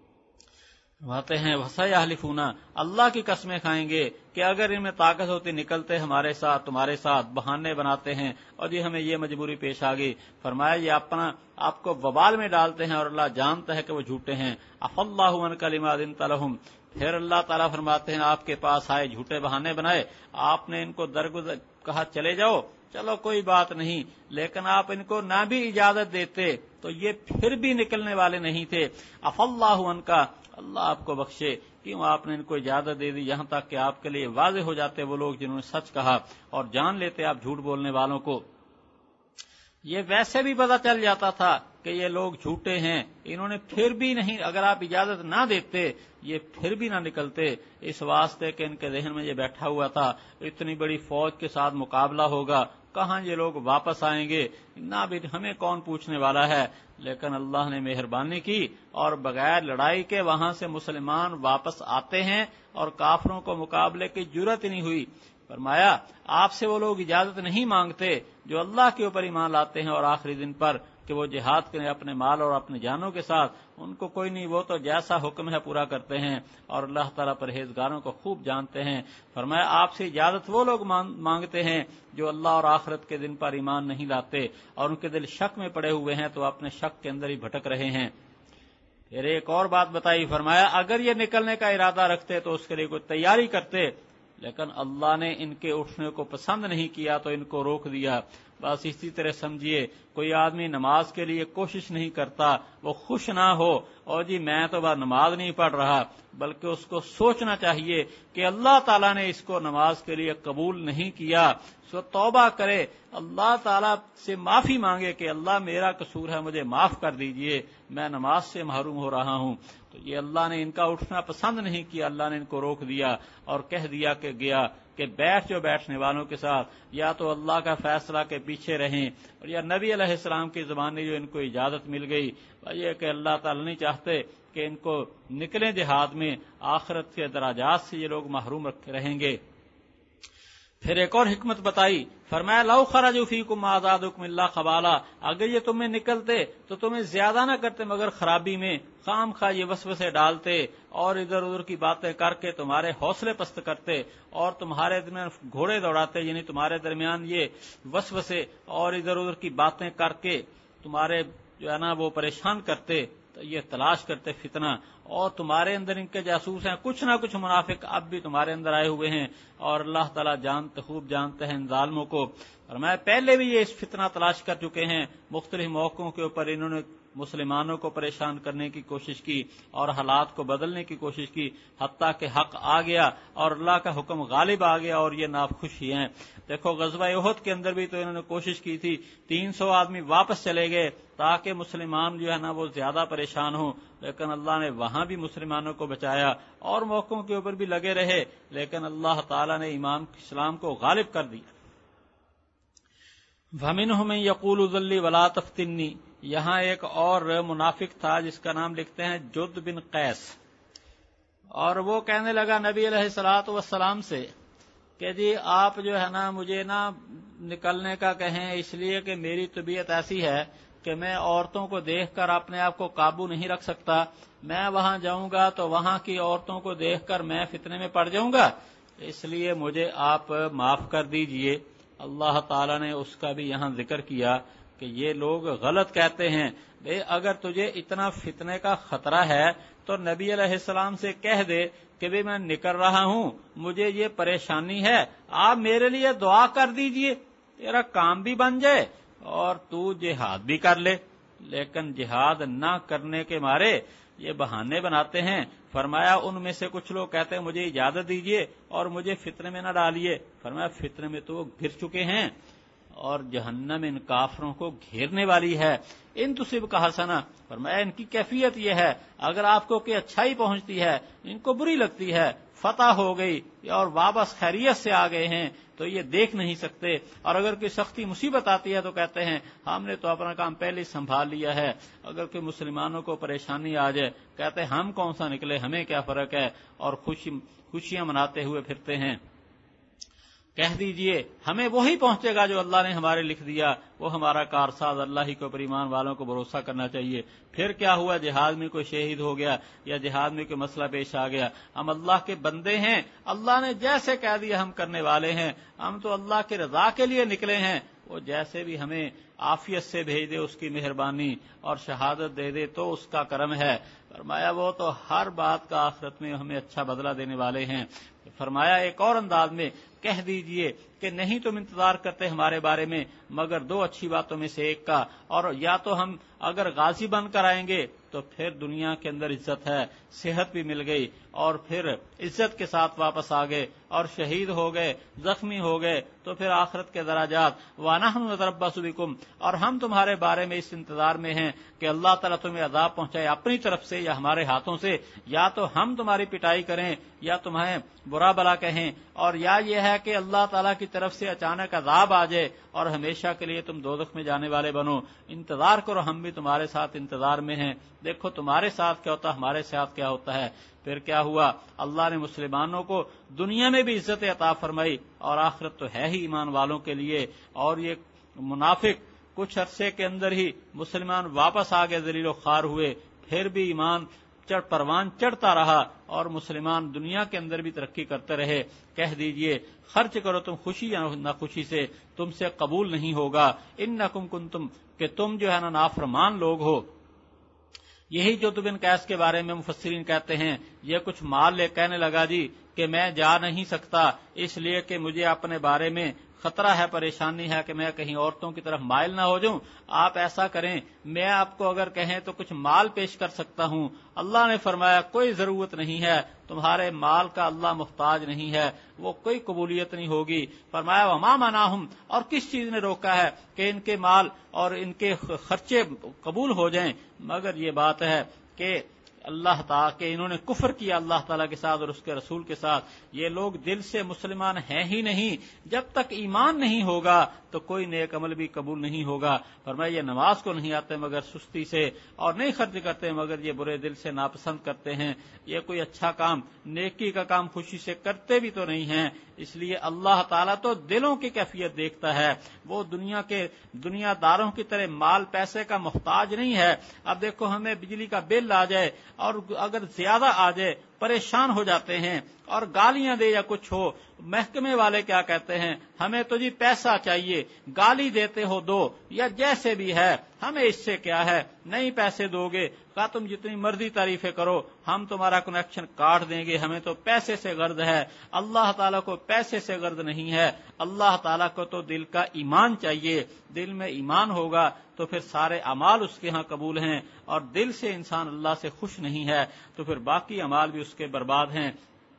فرماتے ہیں وَسَيَحْلِفُونَ، اللہ کی قسمیں کھائیں گے کہ اگر ان میں طاقت ہوتی نکلتے ہمارے ساتھ، تمہارے ساتھ، بہانے بناتے ہیں اور یہ ہمیں یہ مجبوری پیش آ گئی۔ فرمایا یہ آپ کو وبال میں ڈالتے ہیں اور اللہ جانتا ہے کہ وہ جھوٹے ہیں۔ عَفَا اللَّهُ عَنْكَ لِمَا أَذِنتَ لَهُمْ، پھر اللہ تعالیٰ فرماتے ہیں آپ کے پاس آئے، جھوٹے بہانے بنائے، آپ نے ان کو درگزر کہا چلے جاؤ، چلو کوئی بات نہیں، لیکن آپ ان کو نہ بھی اجازت دیتے تو یہ پھر بھی نکلنے والے نہیں تھے۔ عَفَا اللَّهُ عَنْكَ، اللہ آپ کو بخشے، کیوں آپ نے ان کو اجازت دے دی، یہاں تک کہ آپ کے لیے واضح ہو جاتے وہ لوگ جنہوں نے سچ کہا، اور جان لیتے آپ جھوٹ بولنے والوں کو۔ یہ ویسے بھی پتہ چل جاتا تھا کہ یہ لوگ جھوٹے ہیں، انہوں نے پھر بھی نہیں، اگر آپ اجازت نہ دیتے یہ پھر بھی نہ نکلتے، اس واسطے کہ ان کے ذہن میں یہ بیٹھا ہوا تھا اتنی بڑی فوج کے ساتھ مقابلہ ہوگا، کہاں یہ لوگ واپس آئیں گے، نہ بھی ہمیں کون پوچھنے والا ہے۔ لیکن اللہ نے مہربانی کی اور بغیر لڑائی کے وہاں سے مسلمان واپس آتے ہیں، اور کافروں کو مقابلے کی جرت نہیں ہوئی۔ فرمایا آپ سے وہ لوگ اجازت نہیں مانگتے جو اللہ کے اوپر ایمان لاتے ہیں اور آخری دن پر، کہ وہ جہاد کریں اپنے مال اور اپنے جانوں کے ساتھ، ان کو کوئی نہیں، وہ تو جیسا حکم ہے پورا کرتے ہیں، اور اللہ تعالیٰ پرہیزگاروں کو خوب جانتے ہیں۔ فرمایا آپ سے اجازت وہ لوگ مانگتے ہیں جو اللہ اور آخرت کے دن پر ایمان نہیں لاتے اور ان کے دل شک میں پڑے ہوئے ہیں، تو اپنے شک کے اندر ہی بھٹک رہے ہیں۔ پھر ایک اور بات بتائی، فرمایا اگر یہ نکلنے کا ارادہ رکھتے تو اس کے لیے کوئی تیاری کرتے، لیکن اللہ نے ان کے اٹھنے کو پسند نہیں کیا تو ان کو روک دیا۔ بس اسی طرح سمجھیے کوئی آدمی نماز کے لیے کوشش نہیں کرتا، وہ خوش نہ ہو اور جی میں تو بس نماز نہیں پڑھ رہا، بلکہ اس کو سوچنا چاہیے کہ اللہ تعالیٰ نے اس کو نماز کے لیے قبول نہیں کیا، سو توبہ کرے، اللہ تعالیٰ سے معافی مانگے کہ اللہ میرا قصور ہے، مجھے معاف کر دیجئے، میں نماز سے محروم ہو رہا ہوں۔ تو یہ اللہ نے ان کا اٹھنا پسند نہیں کیا، اللہ نے ان کو روک دیا اور کہہ دیا کہ بیٹھ جو بیٹھنے والوں کے ساتھ، یا تو اللہ کا فیصلہ کے پیچھے رہیں، اور یا نبی علیہ السلام کی زبانی جو ان کو اجازت مل گئی، یہ کہ اللہ تعالیٰ نہیں چاہتے کہ ان کو نکلیں جہاد میں، آخرت کے درجات سے یہ لوگ محروم رہیں گے۔ پھر ایک اور حکمت بتائی، فرمایا لو خرجوا فیکم ما زادکم الا خبالا، اگر یہ تم میں نکلتے تو تمہیں زیادہ نہ کرتے مگر خرابی میں، خام خواہ یہ وسوسے ڈالتے اور ادھر ادھر کی باتیں کر کے تمہارے حوصلے پست کرتے اور تمہارے درمیان گھوڑے دوڑاتے، یعنی تمہارے درمیان یہ وسوسے اور ادھر ادھر کی باتیں کر کے تمہارے جو ہے نا وہ پریشان کرتے، تو یہ تلاش کرتے فتنہ، اور تمہارے اندر ان کے جاسوس ہیں، کچھ نہ کچھ منافق اب بھی تمہارے اندر آئے ہوئے ہیں، اور اللہ تعالیٰ خوب جانتے ہیں ان ظالموں کو۔ فرمایا پہلے بھی یہ اس فتنہ تلاش کر چکے ہیں، مختلف موقعوں کے اوپر انہوں نے مسلمانوں کو پریشان کرنے کی کوشش کی اور حالات کو بدلنے کی کوشش کی، حتیٰ کہ حق آ گیا اور اللہ کا حکم غالب آ گیا اور یہ ناخوش ہی ہیں۔ دیکھو غزوہ احد کے اندر بھی تو انہوں نے کوشش کی تھی، 300 آدمی واپس چلے گئے تاکہ مسلمان جو ہے نا وہ زیادہ پریشان ہوں، لیکن اللہ نے وہاں بھی مسلمانوں کو بچایا، اور موقعوں کے اوپر بھی لگے رہے، لیکن اللہ تعالیٰ نے ایمان اسلام کو غالب کر دیا۔ وَمِنْهُمْ مَن يَقُولُ ذَلِّ وَلَا تَفْتِنِّي، یہاں ایک اور منافق تھا جس کا نام لکھتے ہیں جد بن قیس، اور وہ کہنے لگا نبی علیہ الصلوۃ والسلام سے کہ جی آپ جو ہے نا مجھے نا نکلنے کا کہیں اس لیے کہ میری طبیعت ایسی ہے کہ میں عورتوں کو دیکھ کر اپنے آپ کو قابو نہیں رکھ سکتا، میں وہاں جاؤں گا تو وہاں کی عورتوں کو دیکھ کر میں فتنے میں پڑ جاؤں گا، اس لیے مجھے آپ معاف کر دیجئے۔ اللہ تعالیٰ نے اس کا بھی یہاں ذکر کیا کہ یہ لوگ غلط کہتے ہیں، اگر تجھے اتنا فتنے کا خطرہ ہے تو نبی علیہ السلام سے کہہ دے کہ بھی میں نکل رہا ہوں، مجھے یہ پریشانی ہے، آپ میرے لیے دعا کر دیجئے، تیرا کام بھی بن جائے اور تو جہاد بھی کر لے۔ لیکن جہاد نہ کرنے کے مارے یہ بہانے بناتے ہیں۔ فرمایا ان میں سے کچھ لوگ کہتے ہیں مجھے اجازت دیجئے اور مجھے فتنے میں نہ ڈالیے، فرمایا فتنے میں تو وہ گر چکے ہیں اور جہنم ان کافروں کو گھیرنے والی ہے۔ ان تصیب کا حسنہ، فرمایا ان کی کیفیت یہ ہے اگر آپ کو کوئی اچھائی پہنچتی ہے ان کو بری لگتی ہے، فتح ہو گئی اور واپس خیریت سے آ گئے ہیں تو یہ دیکھ نہیں سکتے، اور اگر کوئی سختی مصیبت آتی ہے تو کہتے ہیں ہم نے تو اپنا کام پہلے ہی سنبھال لیا ہے۔ اگر کوئی مسلمانوں کو پریشانی آ جائے کہتے ہیں ہم کون سا نکلے، ہمیں کیا فرق ہے، اور خوشیاں مناتے ہوئے پھرتے ہیں۔ کہہ دیجئے ہمیں وہی پہنچے گا جو اللہ نے ہمارے لکھ دیا، وہ ہمارا کارساز اللہ ہی کو، پر ایمان والوں کو بھروسہ کرنا چاہیے۔ پھر کیا ہوا، جہاد میں کوئی شہید ہو گیا یا جہاد میں کوئی مسئلہ پیش آ گیا، ہم اللہ کے بندے ہیں، اللہ نے جیسے کہہ دیا ہم کرنے والے ہیں، ہم تو اللہ کی رضا کے لیے نکلے ہیں، وہ جیسے بھی ہمیں عافیت سے بھیج دے اس کی مہربانی اور شہادت دے دے تو اس کا کرم ہے۔ فرمایا وہ تو ہر بات کا آخرت میں ہمیں اچھا بدلہ دینے والے ہیں۔ فرمایا ایک اور انداز میں کہہ دیجئے کہ نہیں تم انتظار کرتے ہمارے بارے میں مگر دو اچھی باتوں میں سے ایک کا، اور یا تو ہم اگر غازی بن کر آئیں گے تو پھر دنیا کے اندر عزت ہے، صحت بھی مل گئی اور پھر عزت کے ساتھ واپس آ گئے، اور شہید ہو گئے، زخمی ہو گئے تو پھر آخرت کے درجات، وَنَحْنُ نَتَرَبَّصُ بِكُمْ، اور ہم تمہارے بارے میں اس انتظار میں ہیں کہ اللہ تعالیٰ تمہیں عذاب پہنچائے اپنی طرف سے یا ہمارے ہاتھوں سے، یا تو ہم تمہاری پٹائی کریں یا تمہیں برا بلا کہیں، اور یا یہ ہے کہ اللہ تعالیٰ کی طرف سے اچانک عذاب آ جائے اور ہمیشہ کے لیے تم دوزخ میں جانے والے بنو۔ انتظار کرو، ہم بھی تمہارے ساتھ انتظار میں ہیں، دیکھو تمہارے ساتھ کیا ہوتا ہے، ہمارے ساتھ کیا ہوتا ہے۔ پھر کیا ہوا، اللہ نے مسلمانوں کو دنیا میں بھی عزت عطا فرمائی، اور آخرت تو ہے ہی ایمان والوں کے لیے، اور یہ منافق کچھ عرصے کے اندر ہی مسلمان واپس آ گئے، ذلیل و خوار ہوئے، پھر بھی ایمان پروان چڑھتا رہا اور مسلمان دنیا کے اندر بھی ترقی کرتے رہے۔ کہہ دیجئے خرچ کرو تم خوشی یا ناخوشی سے، تم سے قبول نہیں ہوگا، انکم کنتم، کہ تم جو ہے نا نافرمان لوگ ہو۔ یہی جو بن قیس کے بارے میں مفسرین کہتے ہیں، یہ کچھ مال لے کہنے لگا جی کہ میں جا نہیں سکتا اس لیے کہ مجھے اپنے بارے میں خطرہ ہے، پریشانی ہے کہ میں کہیں عورتوں کی طرف مائل نہ ہو جاؤں۔ آپ ایسا کریں، میں آپ کو اگر کہیں تو کچھ مال پیش کر سکتا ہوں۔ اللہ نے فرمایا کوئی ضرورت نہیں ہے، تمہارے مال کا اللہ محتاج نہیں ہے، وہ کوئی قبولیت نہیں ہوگی۔ فرمایا وما منعہم، اور کس چیز نے روکا ہے کہ ان کے مال اور ان کے خرچے قبول ہو جائیں، مگر یہ بات ہے کہ اللہ تعالیٰ کہ انہوں نے کفر کیا اللہ تعالیٰ کے ساتھ اور اس کے رسول کے ساتھ۔ یہ لوگ دل سے مسلمان ہیں ہی نہیں، جب تک ایمان نہیں ہوگا تو کوئی نیک عمل بھی قبول نہیں ہوگا۔ فرمایا یہ نماز کو نہیں آتے مگر سستی سے، اور نہیں خرچ کرتے مگر یہ برے دل سے ناپسند کرتے ہیں۔ یہ کوئی اچھا کام، نیکی کا کام خوشی سے کرتے بھی تو نہیں ہیں، اس لیے اللہ تعالیٰ تو دلوں کی کیفیت دیکھتا ہے، وہ دنیا داروں کی طرح مال پیسے کا محتاج نہیں ہے۔ اب دیکھو ہمیں بجلی کا بل آ جائے اور اگر زیادہ آ جائے پریشان ہو جاتے ہیں اور گالیاں دے یا کچھ ہو، محکمے والے کیا کہتے ہیں، ہمیں تو جی پیسہ چاہیے، گالی دیتے ہو دو یا جیسے بھی ہے، ہمیں اس سے کیا ہے، نہیں پیسے دو گے، کہا تم جتنی مرضی تعریفیں کرو ہم تمہارا کنیکشن کاٹ دیں گے، ہمیں تو پیسے سے غرض ہے۔ اللہ تعالیٰ کو پیسے سے غرض نہیں ہے، اللہ تعالیٰ کو تو دل کا ایمان چاہیے۔ دل میں ایمان ہوگا تو پھر سارے اعمال اس کے ہاں قبول ہیں، اور دل سے انسان اللہ سے خوش نہیں ہے تو پھر باقی اعمال بھی اس کے برباد ہیں۔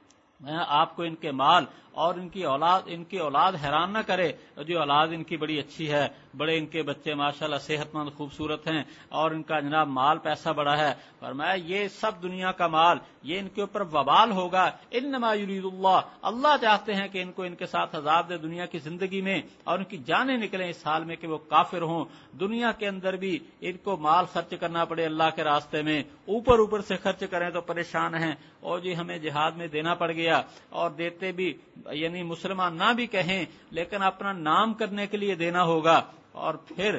آپ کو ان کے مال اور ان کی اولاد حیران نہ کرے، جو اولاد ان کی بڑی اچھی ہے، بڑے ان کے بچے ماشاءاللہ صحت مند خوبصورت ہیں اور ان کا جناب مال پیسہ بڑا ہے. فرمایا یہ سب دنیا کا مال یہ ان کے اوپر وبال ہوگا. انما یرید اللہ چاہتے ہیں کہ ان کو ان کے ساتھ عذاب دے دنیا کی زندگی میں اور ان کی جانیں نکلیں اس حال میں کہ وہ کافر ہوں. دنیا کے اندر بھی ان کو مال خرچ کرنا پڑے اللہ کے راستے میں, اوپر سے خرچ کریں تو پریشان ہیں. اور جی ہمیں جہاد میں دینا پڑ گیا, اور دیتے بھی یعنی مسلمان نہ بھی کہیں لیکن اپنا نام کرنے کے لیے دینا ہوگا. اور پھر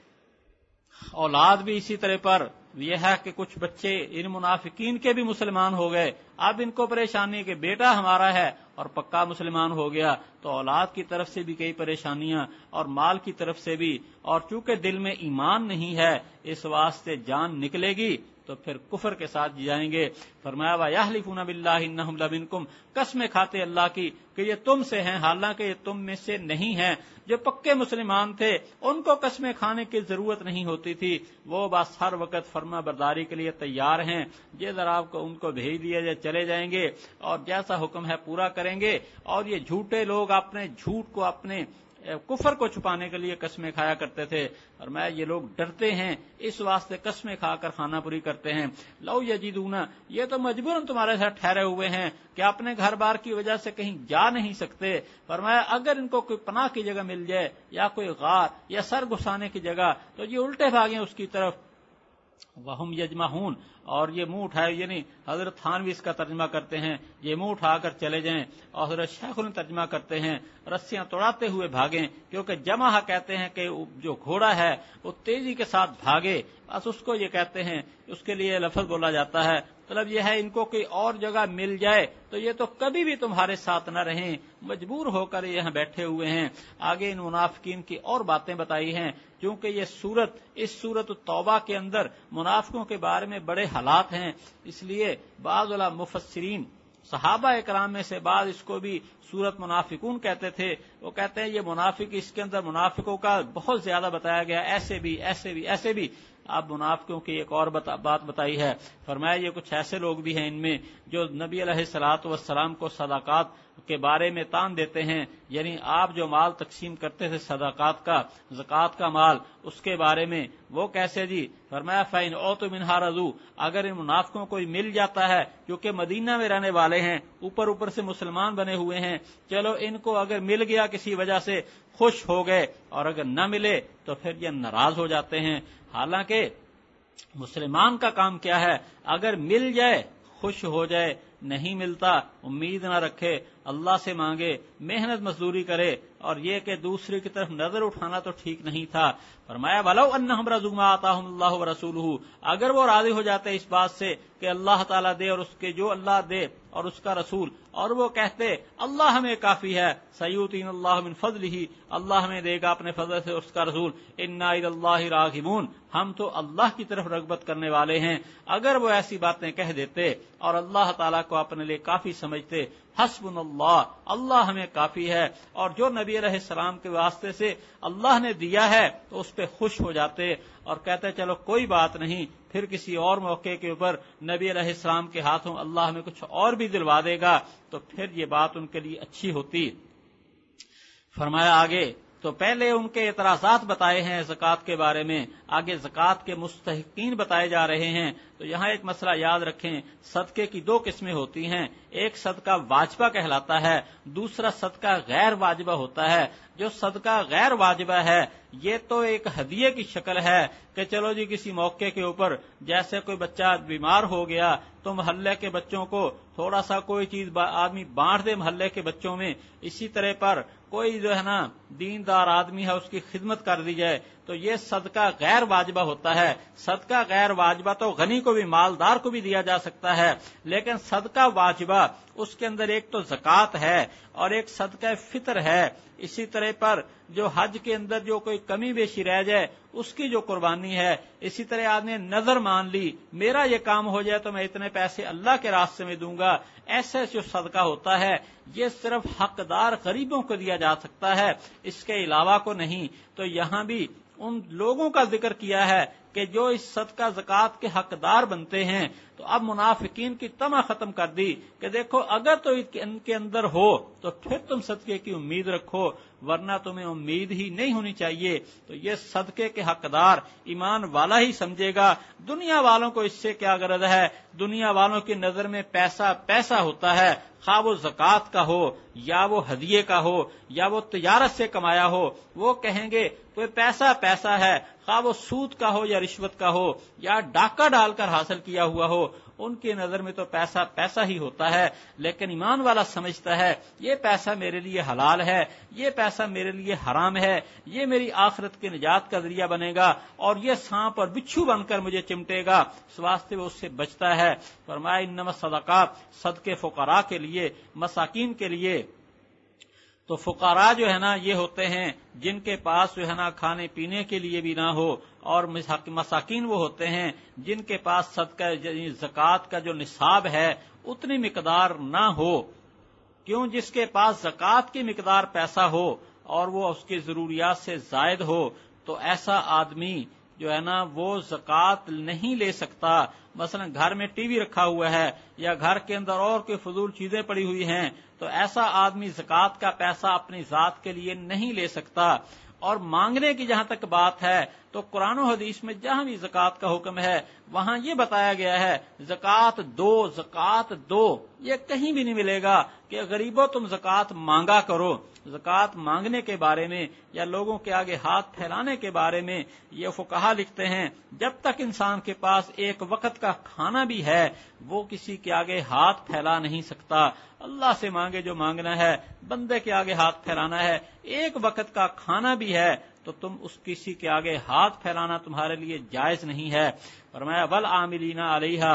اولاد بھی اسی طرح پر یہ ہے کہ کچھ بچے ان منافقین کے بھی مسلمان ہو گئے. اب ان کو پریشانی کہ بیٹا ہمارا ہے اور پکا مسلمان ہو گیا, تو اولاد کی طرف سے بھی کئی پریشانیاں اور مال کی طرف سے بھی. اور چونکہ دل میں ایمان نہیں ہے اس واسطے جان نکلے گی تو پھر کفر کے ساتھ جائیں گے. فرمایا وَيَحْلِفُونَ بِاللَّهِ إِنَّهُمْ لَمِنْكُمْ, قسمیں کھاتے اللہ کی کہ یہ تم سے ہیں حالانکہ یہ تم میں سے نہیں ہیں. جو پکے مسلمان تھے ان کو قسمیں کھانے کی ضرورت نہیں ہوتی تھی, وہ بس ہر وقت فرما برداری کے لیے تیار ہیں. یہ ذرا آپ کو ان کو بھیج دیا جائے چلے جائیں گے اور جیسا حکم ہے پورا کریں گے. اور یہ جھوٹے لوگ اپنے جھوٹ کو اپنے کفر کو چھپانے کے لیے قسمیں کھایا کرتے تھے. اور میں یہ لوگ ڈرتے ہیں اس واسطے قسمیں کھا کر کھانا پوری کرتے ہیں. لو یجدون, یہ تو مجبوراً تمہارے ساتھ ٹھہرے ہوئے ہیں کہ اپنے گھر بار کی وجہ سے کہیں جا نہیں سکتے. فرمایا اگر ان کو کوئی پناہ کی جگہ مل جائے یا کوئی غار یا سر گھسانے کی جگہ تو یہ الٹے بھاگیں اس کی طرف. وہم یجمعون, اور یہ منہ اٹھائے, یعنی حضرت تھانوی اس کا ترجمہ کرتے ہیں یہ منہ اٹھا کر چلے جائیں, اور حضرت شیخ نے ترجمہ کرتے ہیں رسیاں توڑاتے ہوئے بھاگیں, کیونکہ جمع کہتے ہیں کہ جو گھوڑا ہے وہ تیزی کے ساتھ بھاگے, بس اس کو یہ کہتے ہیں, اس کے لیے لفظ بولا جاتا ہے. مطلب یہ ہے ان کو کوئی اور جگہ مل جائے تو یہ تو کبھی بھی تمہارے ساتھ نہ رہیں, مجبور ہو کر یہاں بیٹھے ہوئے ہیں. آگے ان منافقین کی اور باتیں بتائی ہیں, کیونکہ یہ سورت اس سورت التوبہ کے اندر منافقوں کے بارے میں بڑے حالات ہیں, اس لیے بعض مفسرین صحابہ اکرام میں سے بعض اس کو بھی سورت منافقون کہتے تھے. وہ کہتے ہیں یہ منافق, اس کے اندر منافقوں کا بہت زیادہ بتایا گیا, ایسے بھی ایسے بھی ایسے بھی. اب منافقوں کی ایک اور بات بتائی ہے. فرمایا یہ کچھ ایسے لوگ بھی ہیں ان میں جو نبی علیہ الصلوۃ والسلام کو صدقات کے بارے میں تان دیتے ہیں, یعنی آپ جو مال تقسیم کرتے تھے صدقات کا, زکوٰۃ کا مال, اس کے بارے میں وہ کیسے جی. فرمایا فَإِنْ أُوتُوا مِنْهَا رَضُوا, اگر ان منافقوں کو مل جاتا ہے کیونکہ مدینہ میں رہنے والے ہیں, اوپر سے مسلمان بنے ہوئے ہیں, چلو ان کو اگر مل گیا کسی وجہ سے خوش ہو گئے, اور اگر نہ ملے تو پھر یہ ناراض ہو جاتے ہیں. حالانکہ مسلمان کا کام کیا ہے, اگر مل جائے خوش ہو جائے, نہیں ملتا امید نہ رکھے, اللہ سے مانگے, محنت مزدوری کرے, اور یہ کہ دوسرے کی طرف نظر اٹھانا تو ٹھیک نہیں تھا. فرمایا وَلَوْ أَنَّهُمْ رَضُوا مَا آتَاهُمُ اللَّهُ وَرَسُولُهُ, اگر وہ راضی ہو جاتے اس بات سے کہ اللہ تعالیٰ دے اور اس کے جو اللہ دے اور اس کا رسول, اور وہ کہتے اللہ ہمیں کافی ہے, سَيُؤْتِينَ اللَّهُ مِنْ فَضْلِهِ, اللہ ہمیں دے گا اپنے فضل سے, اس کا رسول, إِنَّا إِلَى اللَّهِ رَاغِبُونَ, ہم تو اللہ کی طرف رغبت کرنے والے ہیں. اگر وہ ایسی باتیں کہہ دیتے اور اللہ تعالیٰ کو اپنے لیے کافی سمجھتے, حسبنا اللہ, اللہ ہمیں کافی ہے, اور جو نبی علیہ السلام کے واسطے سے اللہ نے دیا ہے تو اس پہ خوش ہو جاتے اور کہتے چلو کوئی بات نہیں, پھر کسی اور موقع کے اوپر نبی علیہ السلام کے ہاتھوں اللہ ہمیں کچھ اور بھی دلوا دے گا تو پھر یہ بات ان کے لیے اچھی ہوتی. فرمایا آگے تو پہلے ان کے اعتراضات بتائے ہیں زکوٰۃ کے بارے میں, آگے زکوٰۃ کے مستحقین بتائے جا رہے ہیں. تو یہاں ایک مسئلہ یاد رکھیں, صدقے کی دو قسمیں ہوتی ہیں, ایک صدقہ واجبہ کہلاتا ہے, دوسرا صدقہ غیر واجبہ ہوتا ہے. جو صدقہ غیر واجبہ ہے یہ تو ایک ہدیے کی شکل ہے کہ چلو جی کسی موقع کے اوپر جیسے کوئی بچہ بیمار ہو گیا تو محلے کے بچوں کو تھوڑا سا کوئی چیز آدمی بانٹ دے محلے کے بچوں میں, اسی طرح پر کوئی جو ہے نا دیندار آدمی ہے اس کی خدمت کر دی جائے, تو یہ صدقہ غیر واجبہ ہوتا ہے. صدقہ غیر واجبہ تو غنی کو بھی مالدار کو بھی دیا جا سکتا ہے, لیکن صدقہ واجبہ اس کے اندر ایک تو زکوٰۃ ہے اور ایک صدقہ فطر ہے. اسی طرح پر جو حج کے اندر جو کوئی کمی بیشی رہ جائے اس کی جو قربانی ہے, اسی طرح آدمی نظر مان لی میرا یہ کام ہو جائے تو میں اتنے پیسے اللہ کے راستے میں دوں گا, ایسے جو صدقہ ہوتا ہے یہ صرف حقدار غریبوں کو دیا جا سکتا ہے, اس کے علاوہ کو نہیں. تو یہاں بھی ان لوگوں کا ذکر کیا ہے کہ جو اس صدقہ زکوٰۃ کے حقدار بنتے ہیں, تو اب منافقین کی طمع ختم کر دی کہ دیکھو اگر تو ان کے اندر ہو تو پھر تم صدقے کی امید رکھو، ورنہ تمہیں امید ہی نہیں ہونی چاہیے۔ تو یہ صدقے کے حقدار ایمان والا ہی سمجھے گا، دنیا والوں کو اس سے کیا غرض ہے؟ دنیا والوں کی نظر میں پیسہ پیسہ ہوتا ہے، خواہ وہ زکوٰۃ کا ہو یا وہ ہدیے کا ہو یا وہ تجارت سے کمایا ہو، وہ کہیں گے کوئی پیسہ پیسہ ہے، خواہ وہ سود کا ہو یا رشوت کا ہو یا ڈاکہ ڈال کر حاصل کیا ہوا ہو، ان کی نظر میں تو پیسہ پیسہ ہی ہوتا ہے۔ لیکن ایمان والا سمجھتا ہے یہ پیسہ میرے لیے حلال ہے، یہ پیسہ میرے لیے حرام ہے، یہ میری آخرت کی نجات کا ذریعہ بنے گا اور یہ سانپ اور بچھو بن کر مجھے چمٹے گا، اس واسطے وہ اس سے بچتا ہے۔ فرمایا انما الصدقات، صدقے فقراء کے لیے، مساکین کے لیے۔ تو فقراء جو ہے نا یہ ہوتے ہیں جن کے پاس جو ہے نا کھانے پینے کے لیے بھی نہ ہو، اور مساکین وہ ہوتے ہیں جن کے پاس صدقہ زکوٰۃ کا جو نصاب ہے اتنی مقدار نہ ہو۔ کیوں؟ جس کے پاس زکوٰۃ کی مقدار پیسہ ہو اور وہ اس کی ضروریات سے زائد ہو تو ایسا آدمی جو ہے نا وہ زکوٰۃ نہیں لے سکتا۔ مثلا گھر میں ٹی وی رکھا ہوا ہے یا گھر کے اندر اور کوئی فضول چیزیں پڑی ہوئی ہیں تو ایسا آدمی زکوٰۃ کا پیسہ اپنی ذات کے لیے نہیں لے سکتا۔ اور مانگنے کی جہاں تک بات ہے تو قرآن و حدیث میں جہاں بھی زکوٰۃ کا حکم ہے وہاں یہ بتایا گیا ہے زکوٰۃ دو، زکوٰۃ دو۔ یہ کہیں بھی نہیں ملے گا کہ غریبوں تم زکوٰۃ مانگا کرو۔ زکوٰۃ مانگنے کے بارے میں یا لوگوں کے آگے ہاتھ پھیلانے کے بارے میں یہ فقہا لکھتے ہیں جب تک انسان کے پاس ایک وقت کا کھانا بھی ہے وہ کسی کے آگے ہاتھ پھیلا نہیں سکتا۔ اللہ سے مانگے جو مانگنا ہے، بندے کے آگے ہاتھ پھیلانا ہے۔ ایک وقت کا کھانا بھی ہے تو تم اس کسی کے آگے ہاتھ پھیلانا تمہارے لیے جائز نہیں ہے۔ فرمایا والعاملین علیہا،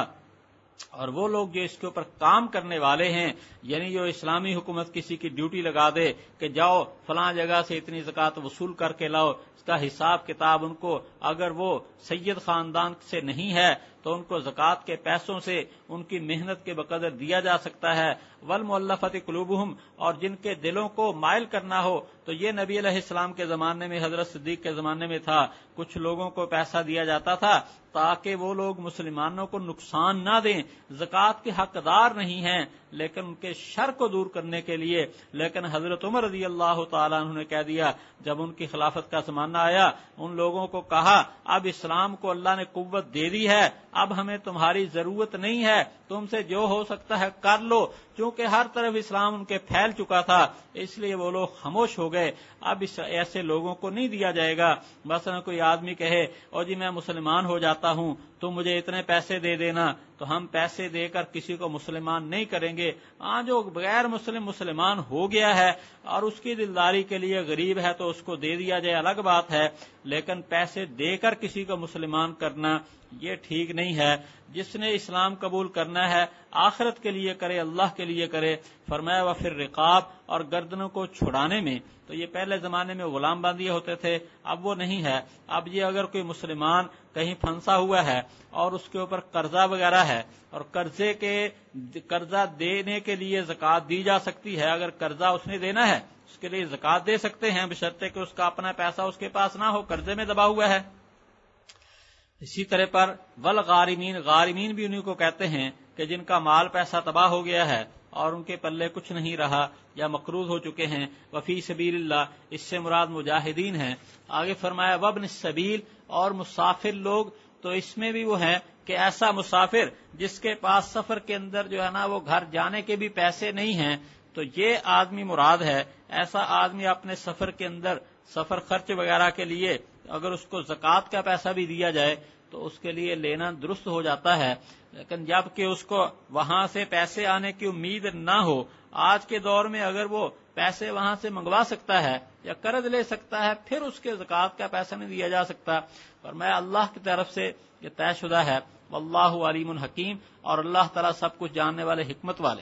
اور وہ لوگ جو اس کے اوپر کام کرنے والے ہیں، یعنی جو اسلامی حکومت کسی کی ڈیوٹی لگا دے کہ جاؤ فلاں جگہ سے اتنی زکوٰۃ وصول کر کے لاؤ، اس کا حساب کتاب ان کو اگر وہ سید خاندان سے نہیں ہے تو ان کو زکوٰۃ کے پیسوں سے ان کی محنت کے بقدر دیا جا سکتا ہے۔ والمؤلفۃ قلوبہم، اور جن کے دلوں کو مائل کرنا ہو تو یہ نبی علیہ السلام کے زمانے میں، حضرت صدیق کے زمانے میں تھا، کچھ لوگوں کو پیسہ دیا جاتا تھا تاکہ وہ لوگ مسلمانوں کو نقصان نہ دیں، زکوٰۃ کے حقدار نہیں ہیں لیکن ان کے شر کو دور کرنے کے لیے۔ لیکن حضرت عمر رضی اللہ تعالیٰ عنہ نے کہہ دیا جب ان کی خلافت کا زمانہ آیا، ان لوگوں کو کہا اب اسلام کو اللہ نے قوت دے دی ہے، اب ہمیں تمہاری ضرورت نہیں ہے، تم سے جو ہو سکتا ہے کر لو۔ چونکہ ہر طرف اسلام ان کے پھیل چکا تھا اس لیے وہ لوگ خاموش ہو گئے۔ اب ایسے لوگوں کو نہیں دیا جائے گا۔ مثلا کوئی آدمی کہے اور جی میں مسلمان ہو جاتا ہوں تو مجھے اتنے پیسے دے دینا، تو ہم پیسے دے کر کسی کو مسلمان نہیں کریں گے۔ ہاں جو غیر مسلم مسلمان ہو گیا ہے اور اس کی دلداری کے لیے غریب ہے تو اس کو دے دیا جائے، الگ بات ہے، لیکن پیسے دے کر کسی کو مسلمان کرنا یہ ٹھیک نہیں ہے۔ جس نے اسلام قبول کرنا ہے آخرت کے لیے کرے، اللہ کے لیے کرے۔ فرمایا وفی الرقاب، اور گردنوں کو چھڑانے میں، تو یہ پہلے زمانے میں غلام باندھیے ہوتے تھے، اب وہ نہیں ہے۔ اب یہ اگر کوئی مسلمان کہیں پھنسا ہوا ہے اور اس کے اوپر قرضہ وغیرہ ہے اور قرضہ دینے کے لیے زکوٰۃ دی جا سکتی ہے، اگر قرضہ اس نے دینا ہے اس کے لیے زکوٰۃ دے سکتے ہیں بشرطے کہ اس کا اپنا پیسہ اس کے پاس نہ ہو، قرضے میں دبا ہوا ہے۔ اسی طرح پر والغارمین، غارمین بھی انہیں کو کہتے ہیں کہ جن کا مال پیسہ تباہ ہو گیا ہے اور ان کے پلے کچھ نہیں رہا یا مقروض ہو چکے ہیں۔ وفی سبیل اللہ، اس سے مراد مجاہدین ہیں۔ آگے فرمایا وابن السبیل، اور مسافر لوگ، تو اس میں بھی وہ ہیں کہ ایسا مسافر جس کے پاس سفر کے اندر جو ہے نا وہ گھر جانے کے بھی پیسے نہیں ہیں، تو یہ آدمی مراد ہے۔ ایسا آدمی اپنے سفر کے اندر سفر خرچ وغیرہ کے لیے اگر اس کو زکوٰۃ کا پیسہ بھی دیا جائے تو اس کے لیے لینا درست ہو جاتا ہے، لیکن جب کہ اس کو وہاں سے پیسے آنے کی امید نہ ہو، آج کے دور میں اگر وہ پیسے وہاں سے منگوا سکتا ہے یا قرض لے سکتا ہے پھر اس کے زکوٰۃ کا پیسہ نہیں دیا جا سکتا۔ فرمایا اللہ کی طرف سے یہ طے شدہ ہے، واللہ علیم حکیم، اور اللہ تعالیٰ سب کچھ جاننے والے، حکمت والے۔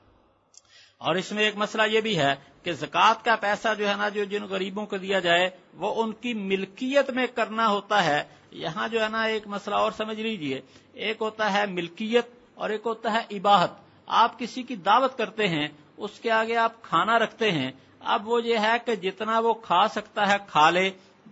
اور اس میں ایک مسئلہ یہ بھی ہے کہ زکوٰۃ کا پیسہ جو ہے نا جو جن غریبوں کو دیا جائے وہ ان کی ملکیت میں کرنا ہوتا ہے۔ یہاں جو ہے نا ایک مسئلہ اور سمجھ لیجئے، ایک ہوتا ہے ملکیت اور ایک ہوتا ہے اباحت۔ آپ کسی کی دعوت کرتے ہیں، اس کے آگے آپ کھانا رکھتے ہیں، اب وہ یہ ہے کہ جتنا وہ کھا سکتا ہے کھا لے،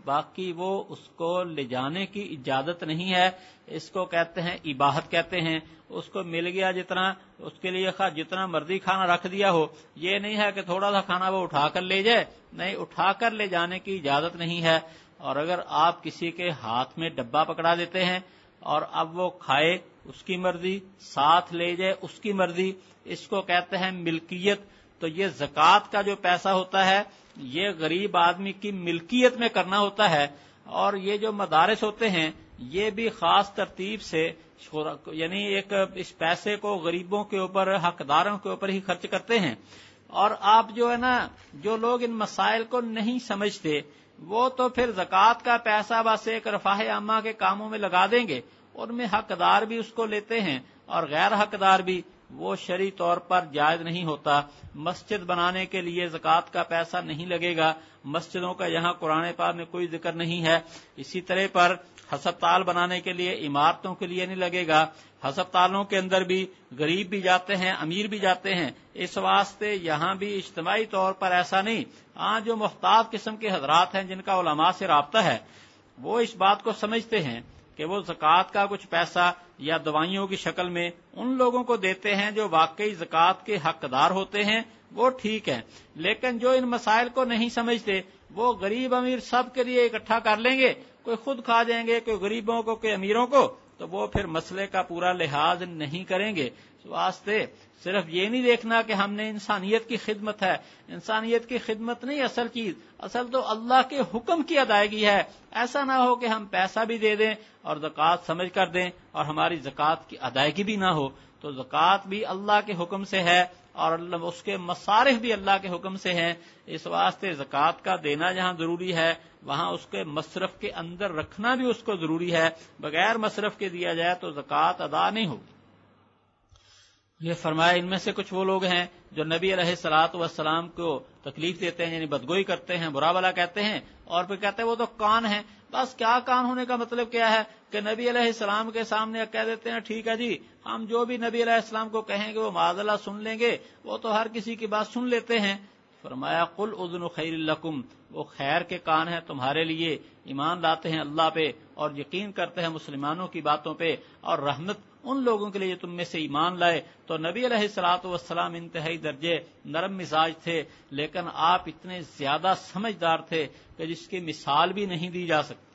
باقی وہ اس کو لے جانے کی اجازت نہیں ہے. اس کو کہتے ہیں اباحت کہتے ہیں. اس کو مل گیا جتنا، اس کے لیے جتنا مرضی کھانا رکھ دیا ہو. یہ نہیں ہے کہ تھوڑا سا کھانا وہ اٹھا کر لے جائے، نہیں، اٹھا کر لے جانے کی اجازت نہیں ہے. اور اگر آپ کسی کے ہاتھ میں ڈبہ پکڑا دیتے ہیں اور اب وہ کھائے اس کی مرضی، ساتھ لے جائے اس کی مرضی، اس کو کہتے ہیں ملکیت. تو یہ زکوٰۃ کا جو پیسہ ہوتا ہے یہ غریب آدمی کی ملکیت میں کرنا ہوتا ہے. اور یہ جو مدارس ہوتے ہیں یہ بھی خاص ترتیب سے یعنی ایک اس پیسے کو غریبوں کے اوپر، حقداروں کے اوپر ہی خرچ کرتے ہیں. اور آپ جو ہے نا، جو لوگ ان مسائل کو نہیں سمجھتے وہ تو پھر زکوٰۃ کا پیسہ بس ایک رفاہ عامہ کے کاموں میں لگا دیں گے. ان میں حقدار بھی اس کو لیتے ہیں اور غیر حقدار بھی. وہ شرعی طور پر جائز نہیں ہوتا. مسجد بنانے کے لیے زکوٰۃ کا پیسہ نہیں لگے گا. مسجدوں کا یہاں قرآن پاک میں کوئی ذکر نہیں ہے. اسی طرح پر ہسپتال بنانے کے لیے، عمارتوں کے لیے نہیں لگے گا. ہسپتالوں کے اندر بھی غریب بھی جاتے ہیں، امیر بھی جاتے ہیں. اس واسطے یہاں بھی اجتماعی طور پر ایسا نہیں. ہاں، جو محتاط قسم کے حضرات ہیں جن کا علماء سے رابطہ ہے وہ اس بات کو سمجھتے ہیں کہ وہ زکوٰۃ کا کچھ پیسہ یا دوائیوں کی شکل میں ان لوگوں کو دیتے ہیں جو واقعی زکوٰۃ کے حقدار ہوتے ہیں، وہ ٹھیک ہے. لیکن جو ان مسائل کو نہیں سمجھتے وہ غریب امیر سب کے لیے اکٹھا کر لیں گے. کوئی خود کھا جائیں گے، کوئی غریبوں کو، کوئی امیروں کو، تو وہ پھر مسئلے کا پورا لحاظ نہیں کریں گے. اس واسطے صرف یہ نہیں دیکھنا کہ ہم نے انسانیت کی خدمت ہے. انسانیت کی خدمت نہیں اصل چیز، اصل تو اللہ کے حکم کی ادائیگی ہے. ایسا نہ ہو کہ ہم پیسہ بھی دے دیں اور زکوٰۃ سمجھ کر دیں اور ہماری زکوٰۃ کی ادائیگی بھی نہ ہو. تو زکوٰۃ بھی اللہ کے حکم سے ہے اور اس کے مصارف بھی اللہ کے حکم سے ہیں. اس واسطے زکوٰۃ کا دینا جہاں ضروری ہے وہاں اس کے مصرف کے اندر رکھنا بھی اس کو ضروری ہے. بغیر مصرف کے دیا جائے تو زکوٰۃ ادا نہیں ہوگی. یہ فرمایا ان میں سے کچھ وہ لوگ ہیں جو نبی علیہ الصلوۃ والسلام کو تکلیف دیتے ہیں، یعنی بدگوئی کرتے ہیں، برا بھلا کہتے ہیں، اور پھر کہتے ہیں وہ تو کان ہیں. بس کیا کان ہونے کا مطلب کیا ہے کہ نبی علیہ السلام کے سامنے کہہ دیتے ہیں ٹھیک ہے جی، ہم جو بھی نبی علیہ السلام کو کہیں گے وہ معاذ اللہ سن لیں گے. وہ تو ہر کسی کی بات سن لیتے ہیں. فرمایا قل اذن خیر لکم، وہ خیر کے کان ہیں تمہارے لیے. ایمان لاتے ہیں اللہ پہ اور یقین کرتے ہیں مسلمانوں کی باتوں پہ، اور رحمت ان لوگوں کے لیے تم میں سے ایمان لائے. تو نبی علیہ الصلوۃ والسلام انتہائی درجے نرم مزاج تھے، لیکن آپ اتنے زیادہ سمجھدار تھے کہ جس کی مثال بھی نہیں دی جا سکتی.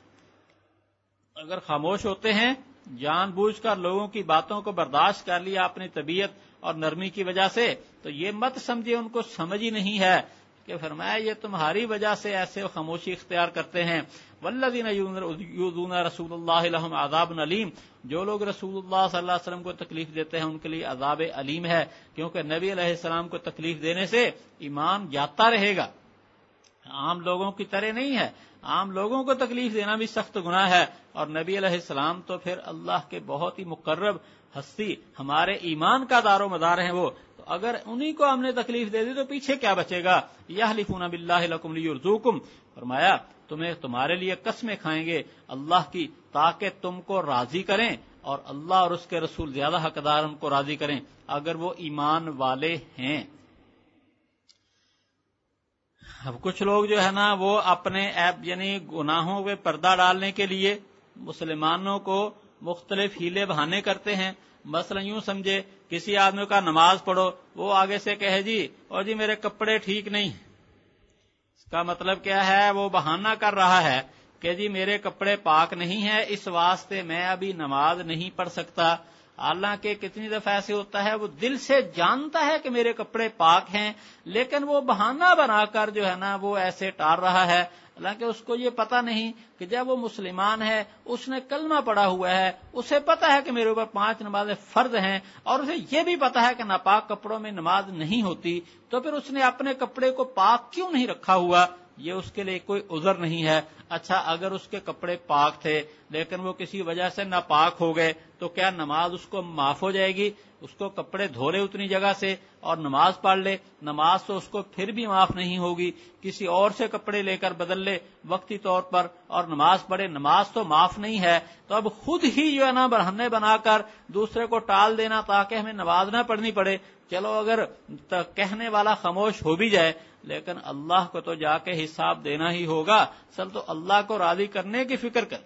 اگر خاموش ہوتے ہیں، جان بوجھ کر لوگوں کی باتوں کو برداشت کر لیا اپنی طبیعت اور نرمی کی وجہ سے، تو یہ مت سمجھے ان کو سمجھ ہی نہیں ہے کہ فرمایا یہ تمہاری وجہ سے ایسے خاموشی اختیار کرتے ہیں. والذین یؤذون رسول اللہ لہم عذاب علیم، جو لوگ رسول اللہ صلی اللہ علیہ وسلم کو تکلیف دیتے ہیں ان کے لیے عذاب علیم ہے. کیونکہ نبی علیہ السلام کو تکلیف دینے سے ایمان جاتا رہے گا، عام لوگوں کی طرح نہیں ہے. عام لوگوں کو تکلیف دینا بھی سخت گناہ ہے، اور نبی علیہ السلام تو پھر اللہ کے بہت ہی مقرب ہستی، ہمارے ایمان کا دار و مدار ہیں وہ. تو اگر انہی کو ہم نے تکلیف دے دی تو پیچھے کیا بچے گا؟ یحلفون باللہ لکم لیرضوکم، فرمایا تمہارے لیے قسمیں کھائیں گے اللہ کی تاکہ تم کو راضی کریں، اور اللہ اور اس کے رسول زیادہ حقدار ان کو راضی کریں اگر وہ ایمان والے ہیں. اب کچھ لوگ جو ہے نا وہ اپنے یعنی گناہوں پہ پردہ ڈالنے کے لیے مسلمانوں کو مختلف ہیلے بہانے کرتے ہیں. مثلا یوں سمجھے کسی آدمی کا نماز پڑھو، وہ آگے سے کہے جی اور جی میرے کپڑے ٹھیک نہیں. اس کا مطلب کیا ہے؟ وہ بہانہ کر رہا ہے کہ جی میرے کپڑے پاک نہیں ہیں، اس واسطے میں ابھی نماز نہیں پڑھ سکتا. حالانکہ کتنی دفعہ ایسے ہوتا ہے وہ دل سے جانتا ہے کہ میرے کپڑے پاک ہیں، لیکن وہ بہانہ بنا کر جو ہے نا وہ ایسے ٹار رہا ہے. حالانکہ اس کو یہ پتہ نہیں کہ جب وہ مسلمان ہے، اس نے کلمہ پڑھا ہوا ہے، اسے پتہ ہے کہ میرے اوپر 5 نمازیں فرض ہیں، اور اسے یہ بھی پتہ ہے کہ ناپاک کپڑوں میں نماز نہیں ہوتی، تو پھر اس نے اپنے کپڑے کو پاک کیوں نہیں رکھا ہوا؟ یہ اس کے لیے کوئی عذر نہیں ہے. اچھا اگر اس کے کپڑے پاک تھے لیکن وہ کسی وجہ سے ناپاک ہو گئے تو کیا نماز اس کو معاف ہو جائے گی؟ اس کو کپڑے دھو لے اتنی جگہ سے اور نماز پڑھ لے، نماز تو اس کو پھر بھی معاف نہیں ہوگی. کسی اور سے کپڑے لے کر بدل لے وقتی طور پر اور نماز پڑھے، نماز تو معاف نہیں ہے. تو اب خود ہی جو ہے نا بہانے بنا کر دوسرے کو ٹال دینا تاکہ ہمیں نماز نہ پڑھنی پڑے. چلو اگر کہنے والا خاموش ہو بھی جائے لیکن اللہ کو تو جا کے حساب دینا ہی ہوگا. چل تو اللہ کو راضی کرنے کی فکر کر.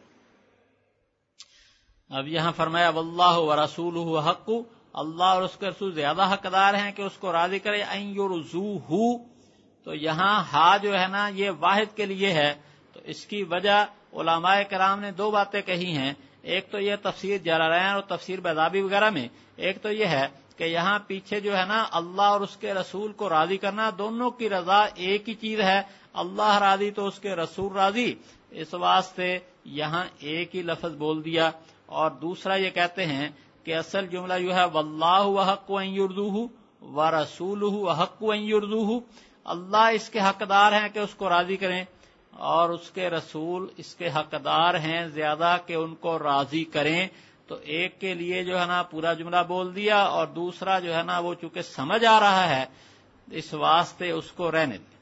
اب یہاں فرمایا واللہ ورسولہ حق، اللہ اور اس کے رسول زیادہ حقدار ہیں کہ اس کو راضی کرے. ان یرضوہ، تو یہاں ہا جو ہے نا یہ واحد کے لیے ہے. تو اس کی وجہ علماء کرام نے دو باتیں کہی ہیں. ایک تو یہ تفسیر جلالین اور تفسیر بیضابی وغیرہ میں، ایک تو یہ ہے کہ یہاں پیچھے جو ہے نا اللہ اور اس کے رسول کو راضی کرنا، دونوں کی رضا ایک ہی چیز ہے. اللہ راضی تو اس کے رسول راضی، اس واسطے یہاں ایک ہی لفظ بول دیا. اور دوسرا یہ کہتے ہیں کہ اصل جملہ یہ ہے واللہ احق ان یرضوہ ورسولہ احق ان یرضوہ، اللہ اس کے حقدار ہیں کہ اس کو راضی کریں اور اس کے رسول اس کے حقدار ہیں زیادہ کہ ان کو راضی کریں. تو ایک کے لیے جو ہے نا پورا جملہ بول دیا اور دوسرا جو ہے نا وہ چونکہ سمجھ آ رہا ہے اس واسطے اس کو رہنے دیں.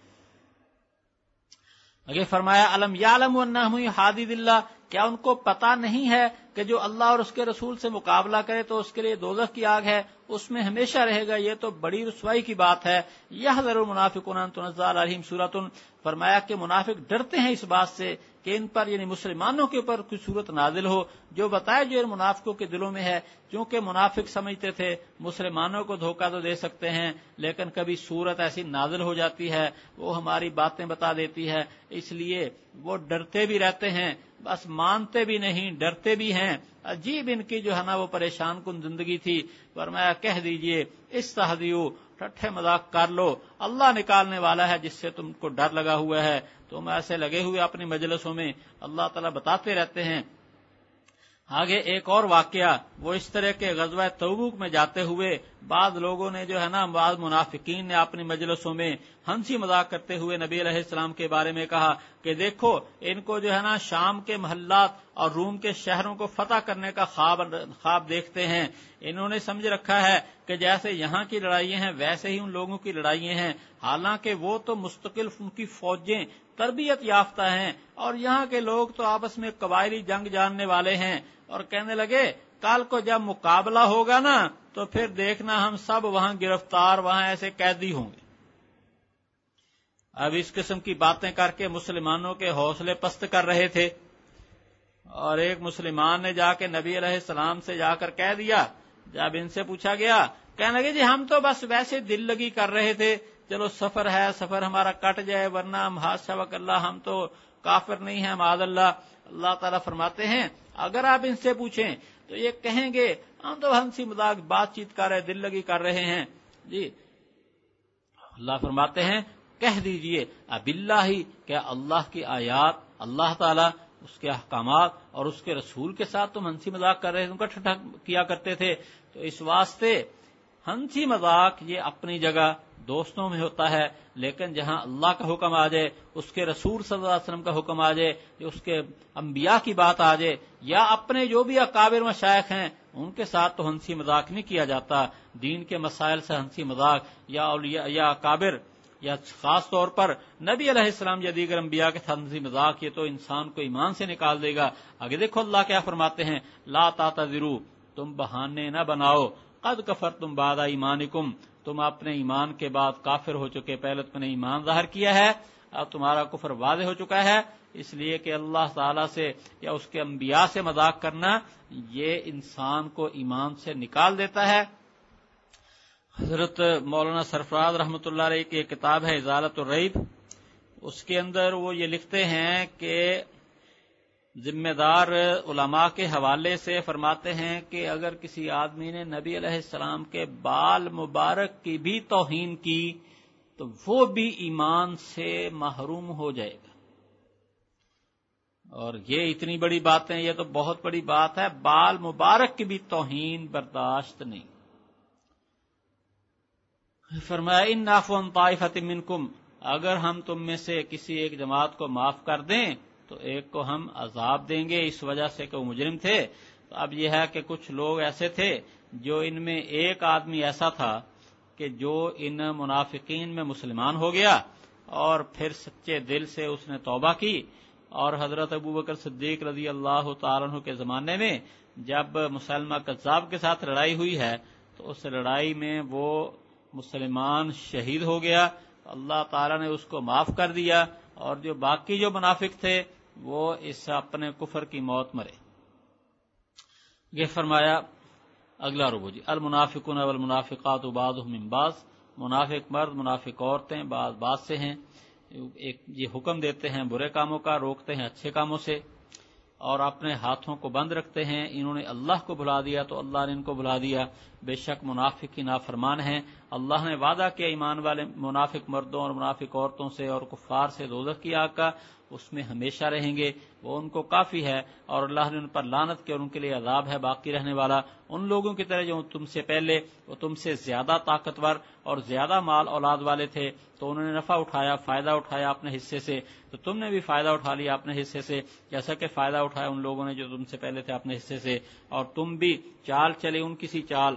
آگے فرمایا الم یعلم انہ حادد اللہ، کیا ان کو پتا نہیں ہے کہ جو اللہ اور اس کے رسول سے مقابلہ کرے تو اس کے لیے دوزخ کی آگ ہے، اس میں ہمیشہ رہے گا. یہ تو بڑی رسوائی کی بات ہے. یحذر المنافقون ان تنزل علیہم سورۃ، فرمایا کہ منافق ڈرتے ہیں اس بات سے کہ ان پر یعنی مسلمانوں کے اوپر کوئی صورت نازل ہو جو بتائے جو ان منافقوں کے دلوں میں ہے. چونکہ منافق سمجھتے تھے مسلمانوں کو دھوکہ تو دے سکتے ہیں لیکن کبھی صورت ایسی نازل ہو جاتی ہے وہ ہماری باتیں بتا دیتی ہے، اس لیے وہ ڈرتے بھی رہتے ہیں، بس مانتے بھی نہیں، ڈرتے بھی ہیں. عجیب ان کی جو ہے نا وہ پریشان کن زندگی تھی. فرمایا کہہ دیجئے استہزئوا، ٹھٹھے مذاق کر لو، اللہ نکالنے والا ہے جس سے تم کو ڈر لگا ہوا ہے. تم ایسے لگے ہوئے اپنی مجلسوں میں، اللہ تعالیٰ بتاتے رہتے ہیں. آگے ایک اور واقعہ، وہ اس طرح کے غزوہ تبوک میں جاتے ہوئے بعض لوگوں نے جو ہے نا بعض منافقین نے اپنی مجلسوں میں ہنسی مذاق کرتے ہوئے نبی علیہ السلام کے بارے میں کہا کہ دیکھو ان کو جو ہے نا شام کے محلات اور روم کے شہروں کو فتح کرنے کا خواب دیکھتے ہیں. انہوں نے سمجھ رکھا ہے کہ جیسے یہاں کی لڑائیاں ہیں ویسے ہی ان لوگوں کی لڑائیاں ہیں، حالانکہ وہ تو مستقل ان کی فوجیں تربیت یافتہ ہیں اور یہاں کے لوگ تو آپس میں قبائلی جنگ جاننے والے ہیں. اور کہنے لگے کل کو جب مقابلہ ہوگا نا تو پھر دیکھنا ہم سب وہاں گرفتار، وہاں ایسے قیدی ہوں گے. اب اس قسم کی باتیں کر کے مسلمانوں کے حوصلے پست کر رہے تھے. اور ایک مسلمان نے جا کے نبی علیہ السلام سے جا کر کہہ دیا، جب ان سے پوچھا گیا کہنے لگے جی ہم تو بس ویسے دل لگی کر رہے تھے، چلو سفر ہے، سفر ہمارا کٹ جائے ورنہ ہم حاشا وکلا ہم تو کافر نہیں ہیں معاذ اللہ. اللہ تعالیٰ فرماتے ہیں اگر آپ ان سے پوچھیں تو یہ کہیں گے ہم تو ہنسی مذاق بات چیت کر رہے، دل لگی کر رہے ہیں. جی اللہ فرماتے ہیں کہہ دیجئے اب اللہ ہی، کیا اللہ کی آیات، اللہ تعالیٰ اس کے احکامات اور اس کے رسول کے ساتھ تم ہنسی مذاق کر رہے تھے، ان کا ٹھٹھا کیا کرتے تھے. تو اس واسطے ہنسی مذاق یہ اپنی جگہ دوستوں میں ہوتا ہے، لیکن جہاں اللہ کا حکم آ جائے، اس کے رسول صلی اللہ علیہ وسلم کا حکم آ جائے، اس کے انبیاء کی بات آ جائے یا اپنے جو بھی اکابر مشائخ ہیں ان کے ساتھ تو ہنسی مذاق نہیں کیا جاتا. دین کے مسائل سے ہنسی مذاق یا اولیاء یا اکابر یا خاص طور پر نبی علیہ السلام یا دیگر انبیاء کے ساتھ ہنسی مذاق یہ تو انسان کو ایمان سے نکال دے گا. آگے دیکھو اللہ کیا فرماتے ہیں لا تعتذروا، تم بہانے نہ بناؤ، قد کفرتم بعد ایمانکم، تم اپنے ایمان کے بعد کافر ہو چکے، پہلے تم نے ایمان ظاہر کیا ہے اب تمہارا کفر واضح ہو چکا ہے. اس لیے کہ اللہ تعالیٰ سے یا اس کے انبیاء سے مذاق کرنا یہ انسان کو ایمان سے نکال دیتا ہے. حضرت مولانا سرفراز رحمۃ اللہ علیہ کی ایک کتاب ہے ازالۃ الریب، اس کے اندر وہ یہ لکھتے ہیں کہ ذمہ دار علماء کے حوالے سے فرماتے ہیں کہ اگر کسی آدمی نے نبی علیہ السلام کے بال مبارک کی بھی توہین کی تو وہ بھی ایمان سے محروم ہو جائے گا. اور یہ اتنی بڑی باتیں، یہ تو بہت بڑی بات ہے، بال مبارک کی بھی توہین برداشت نہیں. فرمایا ان نعفو عن طائفۃ منکم، اگر ہم تم میں سے کسی ایک جماعت کو معاف کر دیں تو ایک کو ہم عذاب دیں گے اس وجہ سے کہ وہ مجرم تھے. تو اب یہ ہے کہ کچھ لوگ ایسے تھے جو ان میں ایک آدمی ایسا تھا کہ جو ان منافقین میں مسلمان ہو گیا اور پھر سچے دل سے اس نے توبہ کی، اور حضرت ابوبکر صدیق رضی اللہ تعالیٰ عنہ کے زمانے میں جب مسلمہ کذاب کے ساتھ لڑائی ہوئی ہے تو اس لڑائی میں وہ مسلمان شہید ہو گیا، اللہ تعالیٰ نے اس کو معاف کر دیا، اور جو باقی جو منافق تھے وہ اس اپنے کفر کی موت مرے۔ یہ فرمایا اگلا ربع جی، المنافقون والمنافقات بعضهم من بعض، منافق مرد منافق عورتیں بعض سے ہیں، یہ حکم دیتے ہیں برے کاموں کا، روکتے ہیں اچھے کاموں سے، اور اپنے ہاتھوں کو بند رکھتے ہیں۔ انہوں نے اللہ کو بھلا دیا تو اللہ نے ان کو بھلا دیا، بے شک منافق ہی نافرمان ہیں۔ اللہ نے وعدہ کیا ایمان والے منافق مردوں اور منافق عورتوں سے اور کفار سے دوزخ کی آگ کا، اس میں ہمیشہ رہیں گے، وہ ان کو کافی ہے، اور اللہ نے ان پر لعنت کی اور ان کے لیے عذاب ہے باقی رہنے والا۔ ان لوگوں کی طرح جو تم سے پہلے وہ تم سے زیادہ طاقتور اور زیادہ مال اولاد والے تھے، تو انہوں نے نفع اٹھایا، فائدہ اٹھایا اپنے حصے سے، تو تم نے بھی فائدہ اٹھا لیا اپنے حصے سے، جیسا کہ فائدہ اٹھایا ان لوگوں نے جو تم سے پہلے تھے اپنے حصے سے، اور تم بھی چال چلے ان کی سی چال۔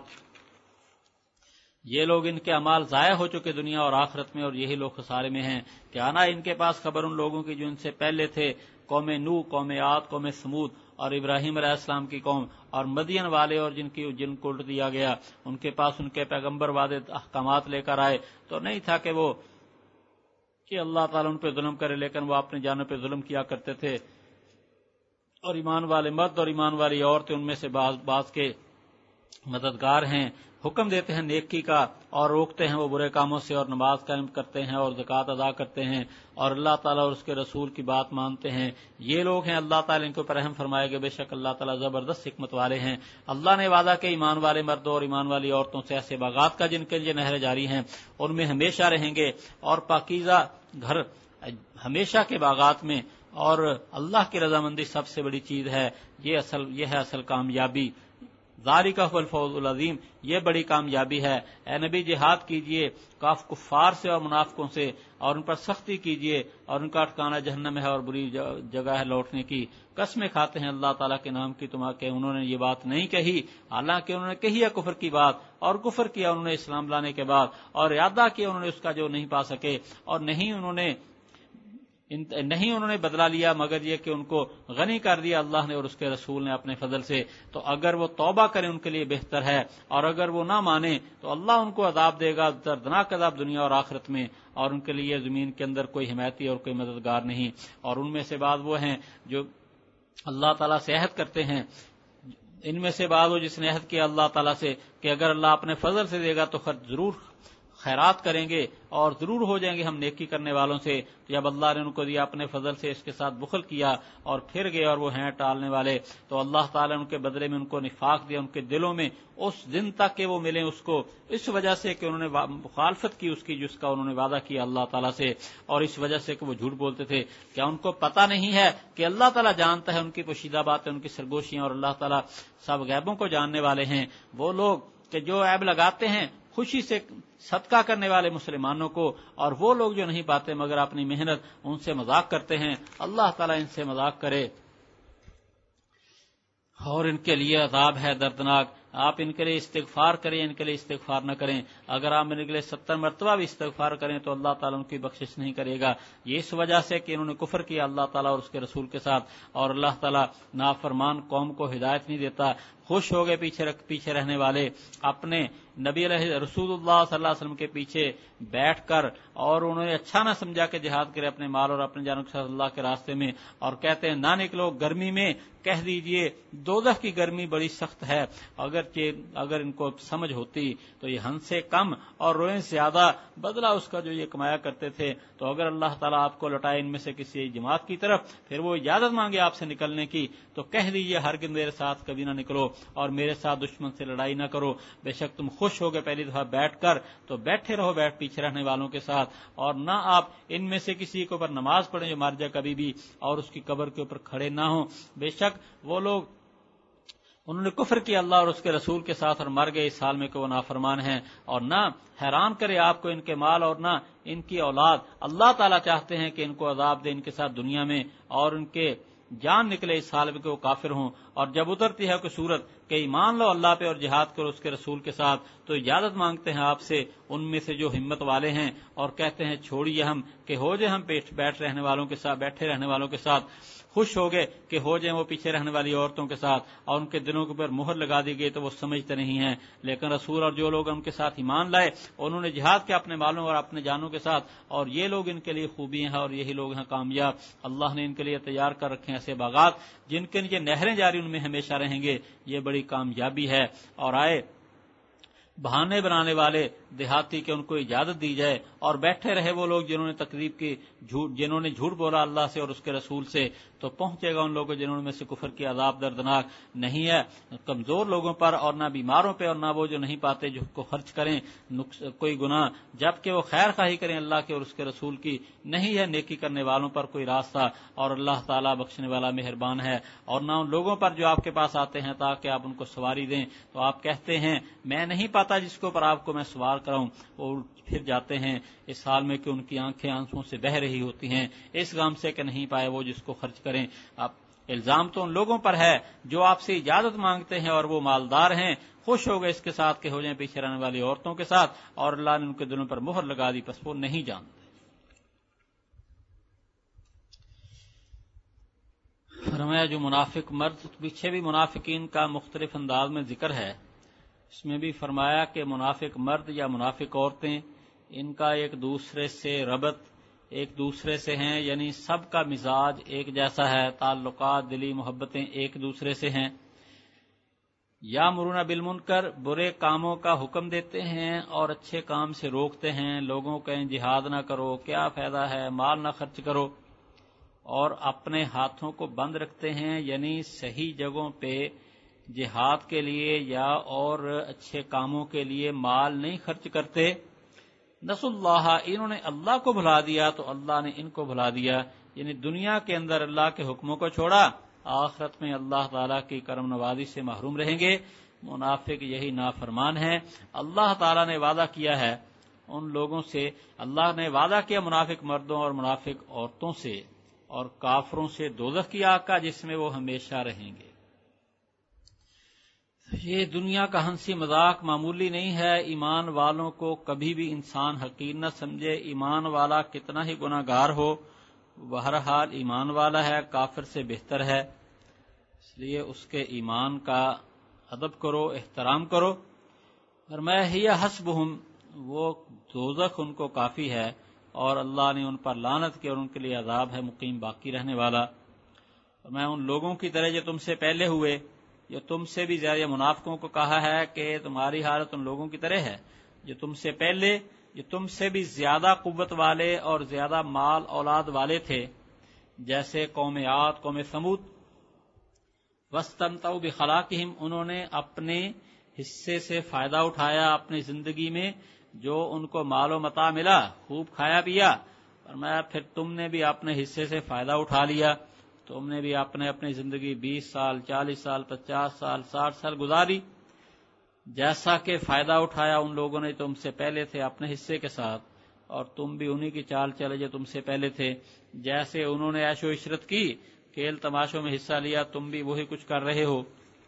یہ لوگ ان کے اعمال ضائع ہو چکے دنیا اور آخرت میں، اور یہی لوگ خسارے میں ہیں۔ کہ آنا ان کے پاس خبر ان لوگوں کی جو ان سے پہلے تھے، قوم نوح، قوم عاد، قوم سمود اور ابراہیم علیہ السلام کی قوم، اور مدین والے اور جن کو الٹ دیا گیا، ان کے پاس ان کے پیغمبر واضح احکامات لے کر آئے، تو نہیں تھا کہ اللہ تعالیٰ ان پہ ظلم کرے، لیکن وہ اپنی جانوں پہ ظلم کیا کرتے تھے۔ اور ایمان والے مرد اور ایمان والی عورتیں ان میں سے بعض کے مددگار ہیں، حکم دیتے ہیں نیکی کا اور روکتے ہیں وہ برے کاموں سے، اور نماز قائم کرتے ہیں اور زکوٰۃ ادا کرتے ہیں، اور اللہ تعالیٰ اور اس کے رسول کی بات مانتے ہیں۔ یہ لوگ ہیں اللہ تعالیٰ ان کے اوپر رحم فرمائے گا، بے شک اللہ تعالیٰ زبردست حکمت والے ہیں۔ اللہ نے وعدہ کہ ایمان والے مردوں اور ایمان والی عورتوں سے ایسے باغات کا جن کے لیے نہریں جاری ہیں، ان میں ہمیشہ رہیں گے، اور پاکیزہ گھر ہمیشہ کے باغات میں، اور اللہ کی رضامندی سب سے بڑی چیز ہے، یہ ہے اصل کامیابی۔ ذالک هو الفوز العظیم، یہ بڑی کامیابی ہے۔ اے نبی جہاد کیجئے کفار سے اور منافقوں سے، اور ان پر سختی کیجئے، اور ان کا ٹھکانہ جہنم ہے اور بری جگہ ہے لوٹنے کی۔ قسمیں کھاتے ہیں اللہ تعالیٰ کے نام کی کہ انہوں نے یہ بات نہیں کہی، حالانکہ انہوں نے کہی ہے کفر کی بات، اور کفر کیا انہوں نے اسلام لانے کے بعد، اور ارادہ کیا انہوں نے اس کا جو نہیں پا سکے، اور نہیں انہوں نے بدلہ لیا مگر یہ کہ ان کو غنی کر دیا اللہ نے اور اس کے رسول نے اپنے فضل سے۔ تو اگر وہ توبہ کریں ان کے لیے بہتر ہے، اور اگر وہ نہ مانیں تو اللہ ان کو عذاب دے گا، دردناک عذاب دنیا اور آخرت میں، اور ان کے لیے زمین کے اندر کوئی حمایتی اور کوئی مددگار نہیں۔ اور ان میں سے بعض وہ ہیں جو اللہ تعالیٰ سے عہد کرتے ہیں، ان میں سے بعض وہ جس نے عہد کیا اللہ تعالیٰ سے کہ اگر اللہ اپنے فضل سے دے گا تو ضرور خیرات کریں گے اور ضرور ہو جائیں گے ہم نیکی کرنے والوں سے۔ جب اللہ نے ان کو دیا اپنے فضل سے، اس کے ساتھ بخل کیا اور پھر گئے اور وہ ہیں ٹالنے والے، تو اللہ تعالیٰ نے ان کے بدلے میں ان کو نفاق دیا ان کے دلوں میں اس دن تک کہ وہ ملیں اس کو، اس وجہ سے کہ انہوں نے مخالفت کی اس کی جس کا انہوں نے وعدہ کیا اللہ تعالیٰ سے، اور اس وجہ سے کہ وہ جھوٹ بولتے تھے۔ کیا ان کو پتہ نہیں ہے کہ اللہ تعالیٰ جانتا ہے ان کی پوشیدہ باتیں، ان کی سرگوشیاں، اور اللہ تعالیٰ سب غیبوں کو جاننے والے ہیں۔ وہ لوگ کہ جو عیب لگاتے ہیں خوشی سے صدقہ کرنے والے مسلمانوں کو، اور وہ لوگ جو نہیں پاتے مگر اپنی محنت ان سے مذاق کرتے ہیں، اللہ تعالیٰ ان سے مذاق کرے اور ان کے لیے عذاب ہے دردناک۔ آپ ان کے لیے استغفار کریں، ان کے لیے استغفار نہ کریں۔ اگر آپ ان کے لیے 70 مرتبہ بھی استغفار کریں تو اللہ تعالیٰ ان کی بخشش نہیں کرے گا۔ یہ اس وجہ سے کہ انہوں نے کفر کیا اللہ تعالیٰ اور اس کے رسول کے ساتھ، اور اللہ تعالیٰ نافرمان قوم کو ہدایت نہیں دیتا۔ خوش ہو گئے پیچھے رہنے والے اپنے نبی علیہ رسول اللہ صلی اللہ علیہ وسلم کے پیچھے بیٹھ کر، اور انہوں نے اچھا نہ سمجھا کہ جہاد کرے اپنے مال اور اپنے جانوں کے ساتھ اللہ کے راستے میں، اور کہتے ہیں نہ نکلو گرمی میں، کہہ دیجئے دوزخ کی گرمی بڑی سخت ہے۔ اگر ان کو سمجھ ہوتی تو یہ ہن سے کم اور روئیں زیادہ بدلہ اس کا جو یہ کمایا کرتے تھے۔ تو اگر اللہ تعالیٰ آپ کو لوٹائے ان میں سے کسی جماعت کی طرف، پھر وہ اجازت مانگے آپ سے نکلنے کی، تو کہہ دیجئے ہرگز میرے ساتھ کبھی نہ نکلو اور میرے ساتھ دشمن سے لڑائی نہ کرو، بے شک تم خوش ہو گئے پہلی دفعہ بیٹھ کر، تو بیٹھے رہو پیچھے رہنے والوں کے ساتھ، اور نہ آپ ان میں سے کسی کے اوپر نماز پڑھیں جو مر جائے کبھی بھی، اور اس کی قبر کے اوپر کھڑے نہ ہوں۔ بے شک وہ لوگ انہوں نے کفر کیا اللہ اور اس کے رسول کے ساتھ اور مر گئے اس حال میں کہ وہ نافرمان ہیں۔ اور نہ حیران کرے آپ کو ان کے مال اور نہ ان کی اولاد، اللہ تعالیٰ چاہتے ہیں کہ ان کو عذاب دے ان کے ساتھ دنیا میں، اور ان کے جان نکلے اس حال میں کہ وہ کافر ہوں، اور جب اترتی ہے کوئی صورت کہ ایمان لو اللہ پہ اور جہاد کرو اس کے رسول کے ساتھ، تو اجازت مانگتے ہیں آپ سے ان میں سے جو ہمت والے ہیں، اور کہتے ہیں چھوڑیے ہم کہ ہو جائے ہم بیٹھے رہنے والوں کے ساتھ، خوش ہو گئے کہ ہو جائیں وہ پیچھے رہنے والی عورتوں کے ساتھ، اور ان کے دلوں کے اوپر مہر لگا دی گئی تو وہ سمجھتے نہیں ہیں۔ لیکن رسول اور جو لوگ ان کے ساتھ ایمان لائے انہوں نے جہاد کیا اپنے مالوں اور اپنے جانوں کے ساتھ، اور یہ لوگ ان کے لیے خوبی ہیں اور یہی لوگ ہیں کامیاب۔ اللہ نے ان کے لیے تیار کر رکھے ہیں ایسے باغات جن کے نیچے نہریں جاری ان میں ہمیشہ رہیں گے، یہ بڑی کامیابی ہے۔ اور آئے بہانے بنانے والے دیہاتی کہ ان کو اجازت دی جائے، اور بیٹھے رہے وہ لوگ جنہوں نے تکذیب کی، جنہوں نے جھوٹ بولا اللہ سے اور اس کے رسول سے، تو پہنچے گا ان لوگوں جنہوں میں سے کفر کی عذاب دردناک نہیں ہے کمزور لوگوں پر، اور نہ بیماروں پہ، اور نہ وہ جو نہیں پاتے جو کو خرچ کریں کوئی گناہ، جبکہ وہ خیر خواہی کریں اللہ کے اور اس کے رسول کی، نہیں ہے نیکی کرنے والوں پر کوئی راستہ، اور اللہ تعالیٰ بخشنے والا مہربان ہے۔ اور نہ ان لوگوں پر جو آپ کے پاس آتے ہیں تاکہ آپ ان کو سواری دیں، تو آپ کہتے ہیں میں نہیں پاتا جس کے اوپر آپ کو میں سوار کراؤں، وہ پھر جاتے ہیں اس حال میں کہ ان کی آنکھیں آنسوں سے بہہ رہی ہوتی ہیں اس غم سے کہ نہیں پائے وہ جس کو خرچ کریں۔ اب الزام تو ان لوگوں پر ہے جو آپ سے اجازت مانگتے ہیں اور وہ مالدار ہیں، خوش ہو گئے اس کے ساتھ کہ ہو جائیں پیچھے رہنے والی عورتوں کے ساتھ، اور اللہ نے ان کے دلوں پر مہر لگا دی، پس وہ نہیں جانتے۔ فرمایا جو منافق مرد، پیچھے بھی منافقین کا مختلف انداز میں ذکر ہے، اس میں بھی فرمایا کہ منافق مرد یا منافق عورتیں ان کا ایک دوسرے سے ربط ایک دوسرے سے ہیں، یعنی سب کا مزاج ایک جیسا ہے، تعلقات دلی محبتیں ایک دوسرے سے ہیں۔ یامرون بالمنکر، برے کاموں کا حکم دیتے ہیں اور اچھے کام سے روکتے ہیں، لوگوں کہیں جہاد نہ کرو، کیا فائدہ ہے، مال نہ خرچ کرو، اور اپنے ہاتھوں کو بند رکھتے ہیں، یعنی صحیح جگہوں پہ جہاد کے لیے یا اور اچھے کاموں کے لیے مال نہیں خرچ کرتے۔ نسوا اللہ، انہوں نے اللہ کو بھلا دیا تو اللہ نے ان کو بھلا دیا، یعنی دنیا کے اندر اللہ کے حکموں کو چھوڑا، آخرت میں اللہ تعالیٰ کی کرم نوازی سے محروم رہیں گے۔ منافق یہی نافرمان ہیں۔ اللہ تعالیٰ نے وعدہ کیا ہے ان لوگوں سے، اللہ نے وعدہ کیا منافق مردوں اور منافق عورتوں سے اور کافروں سے دوزخ کی آگ کا جس میں وہ ہمیشہ رہیں گے۔ یہ دنیا کا ہنسی مذاق معمولی نہیں ہے، ایمان والوں کو کبھی بھی انسان حقیر نہ سمجھے، ایمان والا کتنا ہی گناہ گار ہو، بہرحال ایمان والا ہے، کافر سے بہتر ہے، اس لیے اس کے ایمان کا ادب کرو، احترام کرو۔ فرمایا ہی حسبہم، وہ دوزخ ان کو کافی ہے، اور اللہ نے ان پر لعنت کی اور ان کے لیے عذاب ہے مقیم باقی رہنے والا۔ فرمایا ان لوگوں کی طرح جو تم سے پہلے ہوئے، جو تم سے بھی زیادہ منافقوں کو کہا ہے کہ تمہاری حالت ان لوگوں کی طرح ہے جو تم سے پہلے، جو تم سے بھی زیادہ قوت والے اور زیادہ مال اولاد والے تھے، جیسے قوم عاد، قوم ثمود۔ واستمتعوا بخلاقہم، انہوں نے اپنے حصے سے فائدہ اٹھایا اپنی زندگی میں، جو ان کو مال و متاع ملا، خوب کھایا پیا۔ فرمایا پھر تم نے بھی اپنے حصے سے فائدہ اٹھا لیا، تم نے بھی اپنی زندگی 20 سال 40 سال 50 سال 60 سال گزاری، جیسا کہ فائدہ اٹھایا ان لوگوں نے تم سے پہلے تھے اپنے حصے کے ساتھ، اور تم بھی انہی کی چال چلے جو تم سے پہلے تھے، جیسے انہوں نے عیش و عشرت کی، کھیل تماشوں میں حصہ لیا، تم بھی وہی کچھ کر رہے ہو۔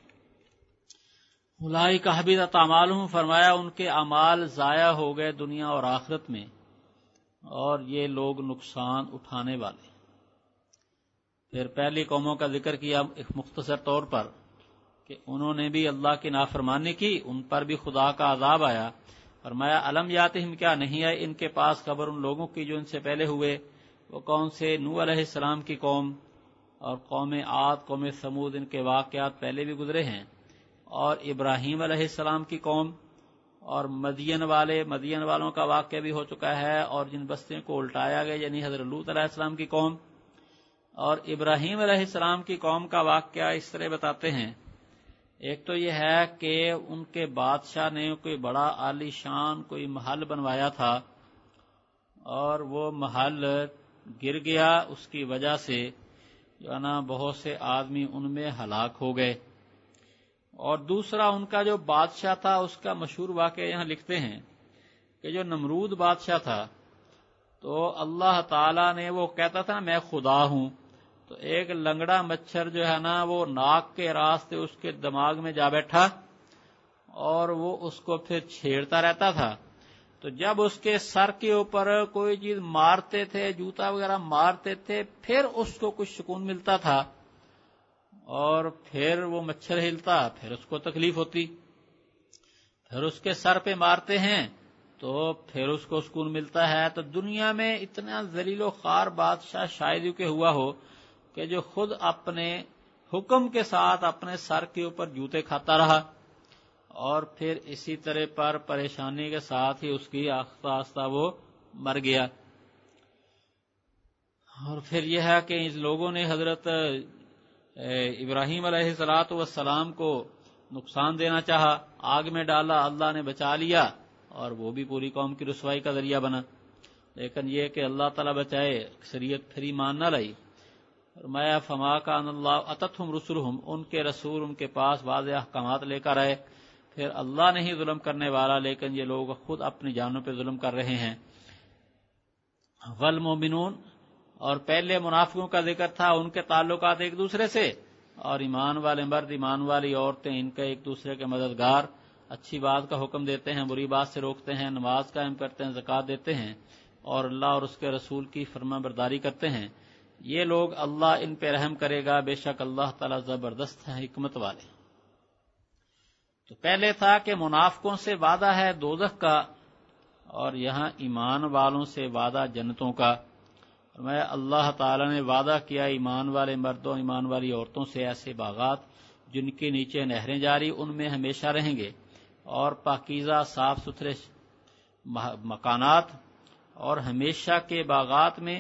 اولئک حبطت اعمالہم، فرمایا ان کے اعمال ضائع ہو گئے دنیا اور آخرت میں، اور یہ لوگ نقصان اٹھانے والے۔ پھر پہلی قوموں کا ذکر کیا ایک مختصر طور پر کہ انہوں نے بھی اللہ کی نافرمانی کی، ان پر بھی خدا کا عذاب آیا۔ فرمایا الم یاتہم، کیا نہیں آئی ان کے پاس خبر ان لوگوں کی جو ان سے پہلے ہوئے، وہ کون سے؟ نوح علیہ السلام کی قوم اور قوم عاد، قوم ثمود، ان کے واقعات پہلے بھی گزرے ہیں، اور ابراہیم علیہ السلام کی قوم، اور مدین والوں کا واقعہ بھی ہو چکا ہے، اور جن بستیوں کو الٹایا گیا یعنی حضرت لوط علیہ السلام کی قوم۔ اور ابراہیم علیہ السلام کی قوم کا واقعہ اس طرح بتاتے ہیں، ایک تو یہ ہے کہ ان کے بادشاہ نے کوئی بڑا عالی شان کوئی محل بنوایا تھا، اور وہ محل گر گیا، اس کی وجہ سے جو ہے نا بہت سے آدمی ان میں ہلاک ہو گئے۔ اور دوسرا ان کا جو بادشاہ تھا اس کا مشہور واقعہ یہاں لکھتے ہیں کہ جو نمرود بادشاہ تھا، تو اللہ تعالیٰ نے، وہ کہتا تھا میں خدا ہوں، تو ایک لنگڑا مچھر جو ہے نا وہ ناک کے راستے اس کے دماغ میں جا بیٹھا اور وہ اس کو پھر چھیڑتا رہتا تھا۔ تو جب اس کے سر کے اوپر کوئی چیز مارتے تھے، جوتا وغیرہ مارتے تھے، پھر اس کو کچھ سکون ملتا تھا، اور پھر وہ مچھر ہلتا، پھر اس کو تکلیف ہوتی، پھر اس کے سر پہ مارتے ہیں تو پھر اس کو سکون ملتا ہے۔ تو دنیا میں اتنا ذلیل و خوار بادشاہ شاید کہ ہوا ہو کہ جو خود اپنے حکم کے ساتھ اپنے سر کے اوپر جوتے کھاتا رہا، اور پھر اسی طرح پر پریشانی کے ساتھ ہی اس کی آہستہ آہستہ وہ مر گیا۔ اور پھر یہ ہے کہ اس لوگوں نے حضرت ابراہیم علیہ السلام کو نقصان دینا چاہا، آگ میں ڈالا، اللہ نے بچا لیا، اور وہ بھی پوری قوم کی رسوائی کا ذریعہ بنا۔ لیکن یہ کہ اللہ تعالیٰ بچائے، اکثریت پھر ایمان نہ لائی۔ فرمایا فما کان اللہ اتتہم رسلہم، ان کے رسول ان کے پاس واضح احکامات لے کر آئے، پھر اللہ نہیں ظلم کرنے والا، لیکن یہ لوگ خود اپنی جانوں پہ ظلم کر رہے ہیں۔ والمؤمنون، اور پہلے منافقوں کا ذکر تھا، ان کے تعلقات ایک دوسرے سے، اور ایمان والے مرد، ایمان والی عورتیں، ان کے ایک دوسرے کے مددگار، اچھی بات کا حکم دیتے ہیں، بری بات سے روکتے ہیں، نماز قائم کرتے ہیں، زکوٰۃ دیتے ہیں، اور اللہ اور اس کے رسول کی فرما برداری کرتے ہیں۔ یہ لوگ اللہ ان پہ رحم کرے گا، بے شک اللہ تعالیٰ زبردست ہے، حکمت والے۔ تو پہلے تھا کہ منافقوں سے وعدہ ہے دوزخ کا، اور یہاں ایمان والوں سے وعدہ جنتوں کا۔ میں اللہ تعالیٰ نے وعدہ کیا ایمان والے مردوں، ایمان والی عورتوں سے، ایسے باغات جن کے نیچے نہریں جاری، ان میں ہمیشہ رہیں گے، اور پاکیزہ صاف ستھرے مکانات، اور ہمیشہ کے باغات میں،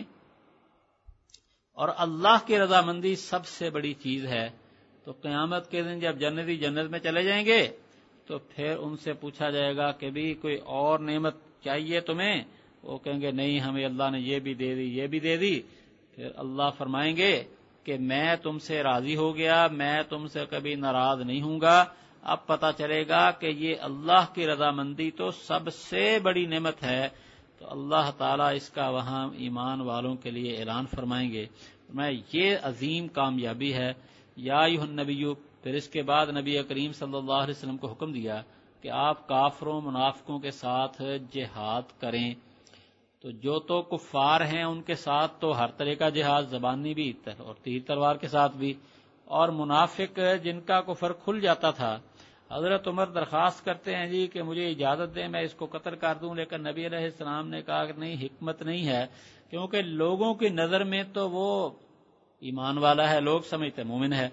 اور اللہ کی رضامندی سب سے بڑی چیز ہے۔ تو قیامت کے دن جب جنتی جنت میں چلے جائیں گے تو پھر ان سے پوچھا جائے گا کہ بھی کوئی اور نعمت چاہیے تمہیں؟ وہ کہیں گے نہیں، ہمیں اللہ نے یہ بھی دے دی، یہ بھی دے دی۔ پھر اللہ فرمائیں گے کہ میں تم سے راضی ہو گیا، میں تم سے کبھی ناراض نہیں ہوں گا۔ اب پتہ چلے گا کہ یہ اللہ کی رضامندی تو سب سے بڑی نعمت ہے۔ تو اللہ تعالیٰ اس کا وہاں ایمان والوں کے لیے اعلان فرمائیں گے۔ میں یہ عظیم کامیابی ہے۔ یا ایھا النبی، پھر اس کے بعد نبی کریم صلی اللہ علیہ وسلم کو حکم دیا کہ آپ کافروں منافقوں کے ساتھ جہاد کریں۔ تو جو تو کفار ہیں ان کے ساتھ تو ہر طرح کا جہاد، زبانی بھی اور تیر تلوار کے ساتھ بھی، اور منافق جن کا کفر کھل جاتا تھا، حضرت عمر درخواست کرتے ہیں جی کہ مجھے اجازت دیں میں اس کو قتل کر دوں، لیکن نبی علیہ السلام نے کہا کہ نہیں، حکمت نہیں ہے، کیونکہ لوگوں کی نظر میں تو وہ ایمان والا ہے، لوگ سمجھتے مومن ہے۔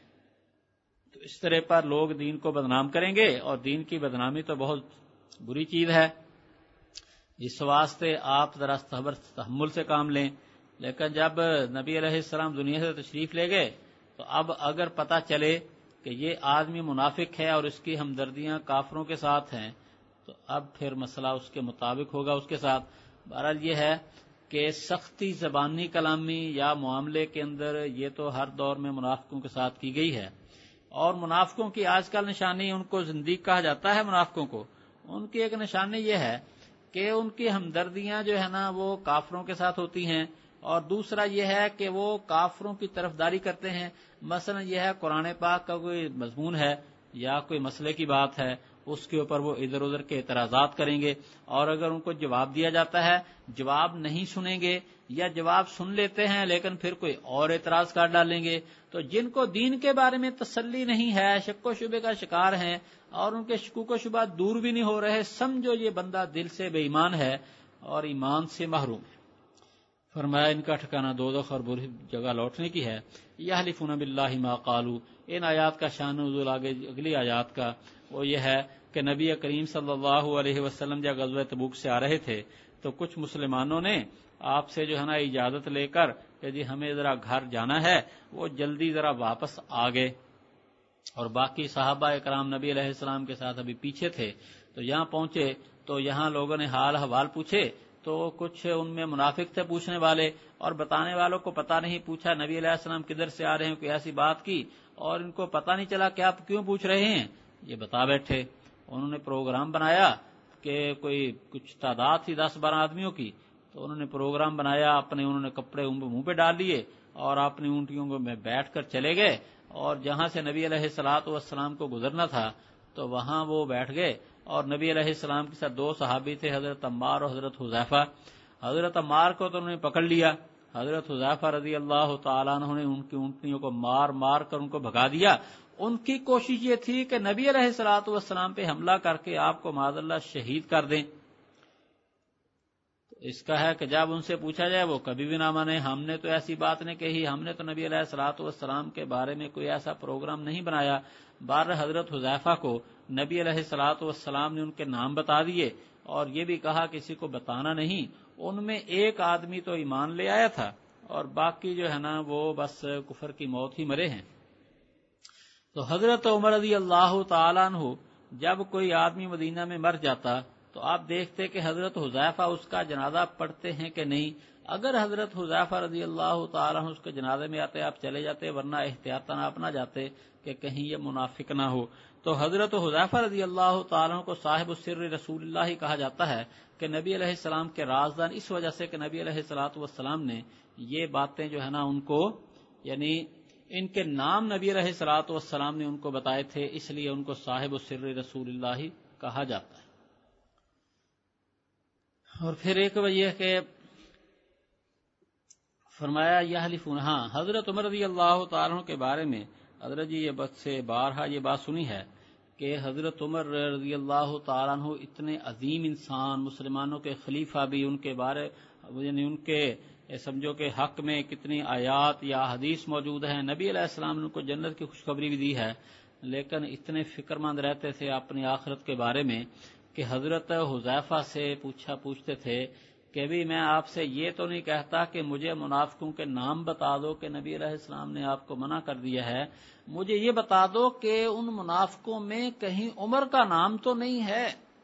تو اس طرح پر لوگ دین کو بدنام کریں گے، اور دین کی بدنامی تو بہت بری چیز ہے۔ اس واسطے آپ ذرا صبر تحمل سے کام لیں۔ لیکن جب نبی علیہ السلام دنیا سے تشریف لے گئے تو اب اگر پتہ چلے کہ یہ آدمی منافق ہے اور اس کی ہمدردیاں کافروں کے ساتھ ہیں، تو اب پھر مسئلہ اس کے مطابق ہوگا اس کے ساتھ۔ بہرحال یہ ہے کہ سختی زبانی کلامی یا معاملے کے اندر یہ تو ہر دور میں منافقوں کے ساتھ کی گئی ہے، اور منافقوں کی آج کل نشانی، ان کو زندیق کہا جاتا ہے منافقوں کو، ان کی ایک نشانی یہ ہے کہ ان کی ہمدردیاں جو ہے نا وہ کافروں کے ساتھ ہوتی ہیں، اور دوسرا یہ ہے کہ وہ کافروں کی طرفداری کرتے ہیں۔ مثلا یہ ہے قرآن پاک کا کوئی مضمون ہے یا کوئی مسئلے کی بات ہے، اس کے اوپر وہ ادھر ادھر کے اعتراضات کریں گے، اور اگر ان کو جواب دیا جاتا ہے جواب نہیں سنیں گے، یا جواب سن لیتے ہیں لیکن پھر کوئی اور اعتراض کر ڈالیں گے۔ تو جن کو دین کے بارے میں تسلی نہیں ہے، شک و شبے کا شکار ہیں، اور ان کے شکوک و شبہات دور بھی نہیں ہو رہے، سمجھو یہ بندہ دل سے بے ایمان ہے اور ایمان سے محروم ہے۔ فرمایا ان کا ٹھکانہ دوزخ اور بری جگہ لوٹنے کی ہے۔ یحلفون باللہ ما قالوا، ان آیات کا شان نزول آگے اگلی آیات کا وہ یہ ہے کہ نبی کریم صلی اللہ علیہ وسلم جب غزوہ تبوک سے آ رہے تھے تو کچھ مسلمانوں نے آپ سے جو ہے نا اجازت لے کر کہ جی ہمیں ذرا گھر جانا ہے، وہ جلدی ذرا واپس آ گئے، اور باقی صحابہ اکرام نبی علیہ السلام کے ساتھ ابھی پیچھے تھے۔ تو یہاں پہنچے تو یہاں لوگوں نے حال حوال پوچھے، تو کچھ ان میں منافق تھے پوچھنے والے، اور بتانے والوں کو پتہ نہیں، پوچھا نبی علیہ السلام کدھر سے آ رہے ہیں، کوئی ایسی بات کی، اور ان کو پتہ نہیں چلا کہ آپ کیوں پوچھ رہے ہیں، یہ بتا بیٹھے۔ انہوں نے پروگرام بنایا کہ کوئی کچھ تعداد تھی 10-12 آدمیوں کی، تو انہوں نے پروگرام بنایا اپنے، انہوں نے کپڑے منہ پہ ڈال لیے اور اپنی اونٹیوں میں بیٹھ کر چلے گئے، اور جہاں سے نبی علیہ الصلوۃ والسلام کو گزرنا تھا تو وہاں وہ بیٹھ گئے، اور نبی علیہ السلام کے ساتھ 2 صحابی تھے، حضرت عمار اور حضرت حذیفہ۔ حضرت عمار کو تو انہوں نے پکڑ لیا، حضرت حذیفہ رضی اللہ تعالیٰ عنہ نے ان کی اونٹنیوں کو مار مار کر ان کو بھگا دیا۔ ان کی کوشش یہ تھی کہ نبی علیہ الصلوۃ والسلام پہ حملہ کر کے آپ کو معاذ اللہ شہید کر دیں۔ اس کا ہے کہ جب ان سے پوچھا جائے وہ کبھی بھی نہ مانے، ہم نے تو ایسی بات نہیں کہی، ہم نے تو نبی علیہ الصلوۃ والسلام کے بارے میں کوئی ایسا پروگرام نہیں بنایا۔ بار حضرت حذیفہ کو نبی علیہ الصلوۃ والسلام نے ان کے نام بتا دیے، اور یہ بھی کہا کسی کو بتانا نہیں۔ ان میں ایک آدمی تو ایمان لے آیا تھا، اور باقی جو ہے نا وہ بس کفر کی موت ہی مرے ہیں۔ تو حضرت عمر رضی اللہ تعالیٰ عنہ جب کوئی آدمی مدینہ میں مر جاتا تو آپ دیکھتے کہ حضرت حذیفہ اس کا جنازہ پڑھتے ہیں کہ نہیں۔ اگر حضرت حذیفہ رضی اللہ تعالیٰ عنہ اس کے جنازے میں آتے آپ چلے جاتے، ورنہ احتیاطاً آپ نہ جاتے کہ کہیں یہ منافق نہ ہو۔ تو حضرت حذیفہ رضی اللہ تعالیٰ عنہ کو صاحب السر رسول اللہ کہا جاتا ہے کہ نبی علیہ السلام کے رازدان اس وجہ سے کہ نبی علیہ الصلوۃ والسلام نے یہ باتیں جو ہے نا ان کو، یعنی ان کے نام نبی علیہ الصلوۃ والسلام نے ان کو بتائے تھے، اس لیے ان کو صاحب السر رسول اللہ کہا جاتا ہے۔ اور پھر ایک وجہ کہ فرمایا یحلفون، ہاں حضرت عمر رضی اللہ تعالیٰ عنہ کے بارے میں حضرت جی یہ بات سے بارہا یہ بات سنی ہے کہ حضرت عمر رضی اللہ تعالیٰ عنہ اتنے عظیم انسان، مسلمانوں کے خلیفہ بھی، ان کے بارے یعنی ان کے سمجھو کہ حق میں کتنی آیات یا حدیث موجود ہیں، نبی علیہ السلام نے ان کو جنت کی خوشخبری بھی دی ہے، لیکن اتنے فکر مند رہتے تھے اپنی آخرت کے بارے میں کہ حضرت حذیفہ سے پوچھتے تھے کہ بھی میں آپ سے یہ تو نہیں کہتا کہ مجھے منافقوں کے نام بتا دو کہ نبی علیہ السلام نے آپ کو منع کر دیا ہے، مجھے یہ بتا دو کہ ان منافقوں میں کہیں عمر کا نام تو نہیں ہے۔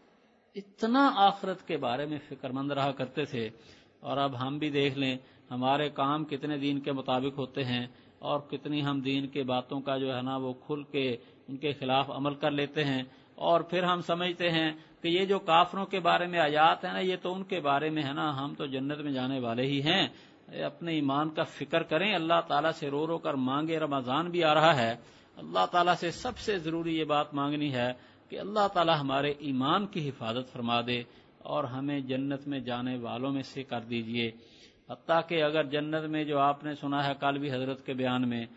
اتنا آخرت کے بارے میں فکر مند رہا کرتے تھے۔ اور اب ہم بھی دیکھ لیں ہمارے کام کتنے دین کے مطابق ہوتے ہیں، اور کتنی ہم دین کے باتوں کا جو ہے نا وہ کھل کے ان کے خلاف عمل کر لیتے ہیں، اور پھر ہم سمجھتے ہیں کہ یہ جو کافروں کے بارے میں آیات ہیں نا یہ تو ان کے بارے میں ہے نا، ہم تو جنت میں جانے والے ہی ہیں۔ اپنے ایمان کا فکر کریں، اللہ تعالیٰ سے رو رو کر مانگے۔ رمضان بھی آ رہا ہے، اللہ تعالیٰ سے سب سے ضروری یہ بات مانگنی ہے کہ اللہ تعالیٰ ہمارے ایمان کی حفاظت فرما دے اور ہمیں جنت میں جانے والوں میں سے کر دیجئے۔ حتیٰ کہ اگر جنت میں جو آپ نے سنا ہے کل بھی حضرت کے بیان میں،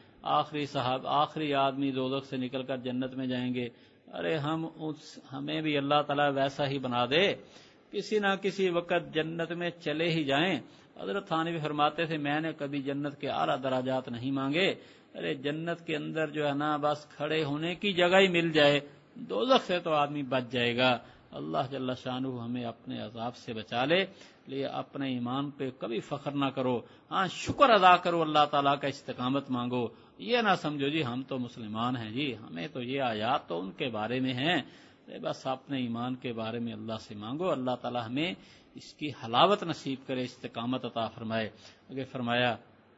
آخری آدمی دوزخ سے نکل کر جنت میں جائیں گے، ارے ہمیں بھی اللہ تعالیٰ ویسا ہی بنا دے، کسی نہ کسی وقت جنت میں چلے ہی جائیں۔ حضرت تھانوی فرماتے تھے میں نے کبھی جنت کے اعلیٰ درجات نہیں مانگے، ارے جنت کے اندر جو ہے نا بس کھڑے ہونے کی جگہ ہی مل جائے، دوزخ سے تو آدمی بچ جائے گا۔ اللہ جل شانہ ہمیں اپنے عذاب سے بچا لے، لیے اپنے ایمان پہ کبھی فخر نہ کرو، ہاں شکر ادا کرو، اللہ تعالیٰ کا استقامت مانگو، یہ نہ سمجھو جی ہم تو مسلمان ہیں جی ہمیں تو یہ آیات تو ان کے بارے میں ہیں، بس اپنے ایمان کے بارے میں اللہ سے مانگو، اللہ تعالیٰ ہمیں اس کی حلاوت نصیب کرے، استقامت عطا فرمائے۔ آگے فرمایا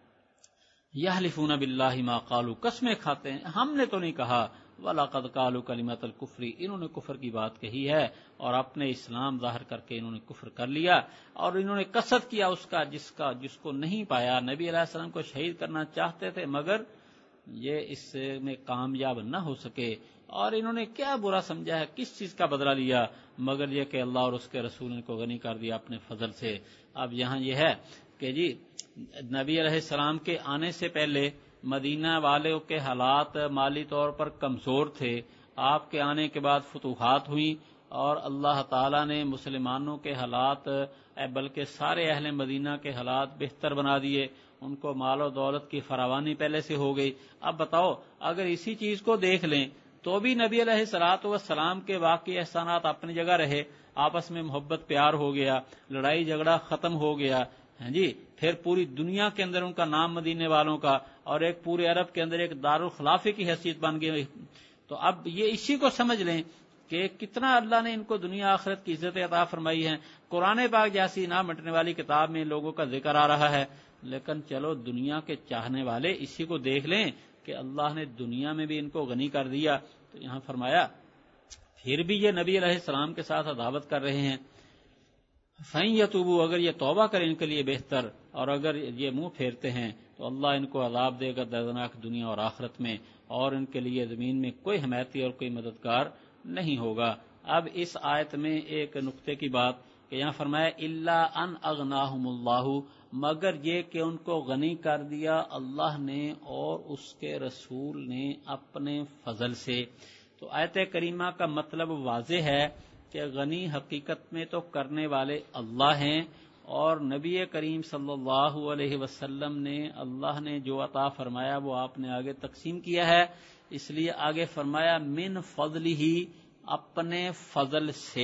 یحلفون باللہ ما قالوا، قسمیں کھاتے ہیں ہم نے تو نہیں کہا، وَلَقَدْ قَالُوا كَلِمَةَ الْكُفْرِ، انہوں نے کفر کی بات کہی ہے اور اپنے اسلام ظاہر کر کے انہوں نے کفر کر لیا، اور انہوں نے قصد کیا اس کا جس کو نہیں پایا۔ نبی علیہ السلام کو شہید کرنا چاہتے تھے مگر یہ اس میں کامیاب نہ ہو سکے، اور انہوں نے کیا برا سمجھا ہے، کس چیز کا بدلہ لیا مگر یہ کہ اللہ اور اس کے رسول نے کو غنی کر دیا اپنے فضل سے۔ اب یہاں یہ ہے کہ جی نبی علیہ السلام کے آنے سے پہلے مدینہ والوں کے حالات مالی طور پر کمزور تھے، آپ کے آنے کے بعد فتوحات ہوئیں اور اللہ تعالیٰ نے مسلمانوں کے حالات بلکہ سارے اہل مدینہ کے حالات بہتر بنا دیے، ان کو مال و دولت کی فراوانی پہلے سے ہو گئی۔ اب بتاؤ اگر اسی چیز کو دیکھ لیں تو بھی نبی علیہ الصلوۃ والسلام کے واقعی احسانات اپنی جگہ رہے، آپس میں محبت پیار ہو گیا، لڑائی جھگڑا ختم ہو گیا، ہاں جی، پھر پوری دنیا کے اندر ان کا نام مدینے والوں کا اور ایک پورے عرب کے اندر ایک دارالخلافے کی حیثیت بن گئی۔ تو اب یہ اسی کو سمجھ لیں کہ کتنا اللہ نے ان کو دنیا آخرت کی عزت عطا فرمائی ہے۔ قرآن پاک جیسی نہ مٹنے والی کتاب میں لوگوں کا ذکر آ رہا ہے، لیکن چلو دنیا کے چاہنے والے اسی کو دیکھ لیں کہ اللہ نے دنیا میں بھی ان کو غنی کر دیا۔ تو یہاں فرمایا پھر بھی یہ نبی علیہ السلام کے ساتھ عداوت کر رہے ہیں۔ فَإِن يَتُوبُوا اگر یہ توبہ کریں ان کے لیے بہتر، اور اگر یہ منہ پھیرتے ہیں تو اللہ ان کو عذاب دے گا دردناک دنیا اور آخرت میں، اور ان کے لیے زمین میں کوئی حمایتی اور کوئی مددگار نہیں ہوگا۔ اب اس آیت میں ایک نقطے کی بات کہ یہاں فرمایا الا ان اغناہم اللہ، مگر یہ کہ ان کو غنی کر دیا اللہ نے اور اس کے رسول نے اپنے فضل سے۔ تو آیت کریمہ کا مطلب واضح ہے کہ غنی حقیقت میں تو کرنے والے اللہ ہیں، اور نبی کریم صلی اللہ علیہ وسلم نے اللہ نے جو عطا فرمایا وہ آپ نے آگے تقسیم کیا ہے، اس لیے آگے فرمایا من فضلہ، اپنے فضل سے۔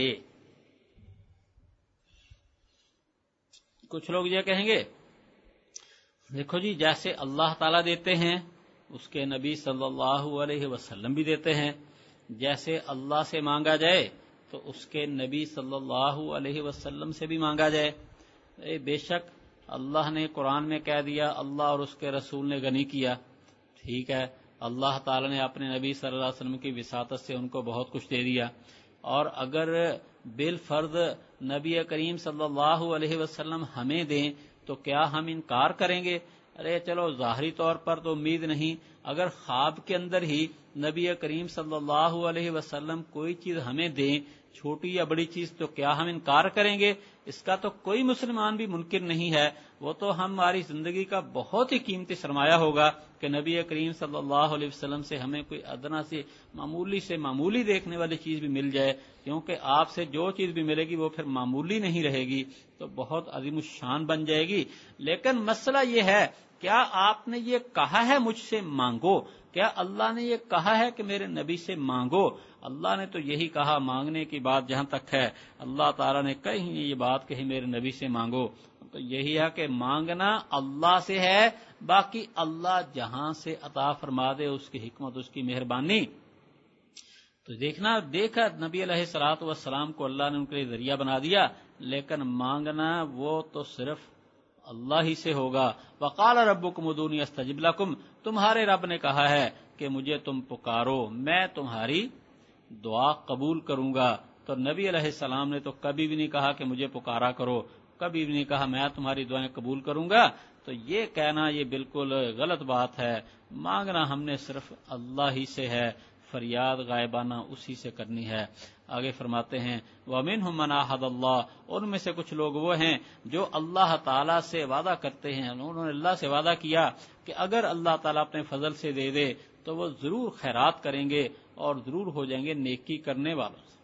کچھ لوگ یہ کہیں گے دیکھو جی جیسے اللہ تعالیٰ دیتے ہیں اس کے نبی صلی اللہ علیہ وسلم بھی دیتے ہیں، جیسے اللہ سے مانگا جائے تو اس کے نبی صلی اللہ علیہ وسلم سے بھی مانگا جائے۔ بے شک اللہ نے قرآن میں کہہ دیا اللہ اور اس کے رسول نے غنی کیا، ٹھیک ہے، اللہ تعالی نے اپنے نبی صلی اللہ علیہ وسلم کی وساطت سے ان کو بہت کچھ دے دیا، اور اگر بالفرض نبی کریم صلی اللہ علیہ وسلم ہمیں دیں تو کیا ہم انکار کریں گے؟ ارے چلو ظاہری طور پر تو امید نہیں، اگر خواب کے اندر ہی نبی کریم صلی اللہ علیہ وسلم کوئی چیز ہمیں دیں، چھوٹی یا بڑی چیز، تو کیا ہم انکار کریں گے؟ اس کا تو کوئی مسلمان بھی منکر نہیں ہے، وہ تو ہماری زندگی کا بہت ہی قیمتی سرمایہ ہوگا کہ نبی کریم صلی اللہ علیہ وسلم سے ہمیں کوئی ادنا سے معمولی دیکھنے والی چیز بھی مل جائے، کیونکہ آپ سے جو چیز بھی ملے گی وہ پھر معمولی نہیں رہے گی، تو بہت عظیم الشان بن جائے گی۔ لیکن مسئلہ یہ ہے کیا آپ نے یہ کہا ہے مجھ سے مانگو؟ کیا اللہ نے یہ کہا ہے کہ میرے نبی سے مانگو؟ اللہ نے تو یہی کہا، مانگنے کی بات جہاں تک ہے اللہ تعالیٰ نے کہیں یہ بات کہی میرے نبی سے مانگو، تو یہی ہے کہ مانگنا اللہ سے ہے، باقی اللہ جہاں سے عطا فرما دے اس کی حکمت، اس کی مہربانی۔ تو دیکھا نبی علیہ الصلوۃ والسلام کو اللہ نے ان کے لیے ذریعہ بنا دیا، لیکن مانگنا وہ تو صرف اللہ ہی سے ہوگا۔ وقال ربکم ادعونی استجب لکم، تمہارے رب نے کہا ہے کہ مجھے تم پکارو میں تمہاری دعا قبول کروں گا۔ تو نبی علیہ السلام نے تو کبھی بھی نہیں کہا کہ مجھے پکارا کرو، کبھی بھی نہیں کہا میں تمہاری دعائیں قبول کروں گا، تو یہ کہنا یہ بالکل غلط بات ہے۔ مانگنا ہم نے صرف اللہ ہی سے ہے، فریاد غائبانہ اسی سے کرنی ہے۔ آگے فرماتے ہیں وَمِنْهُمْ مَنْ عَاهَدَ اللَّهُ، ان میں سے کچھ لوگ وہ ہیں جو اللہ تعالیٰ سے وعدہ کرتے ہیں، انہوں نے اللہ سے وعدہ کیا کہ اگر اللہ تعالیٰ اپنے فضل سے دے دے تو وہ ضرور خیرات کریں گے اور ضرور ہو جائیں گے نیکی کرنے والوں سے۔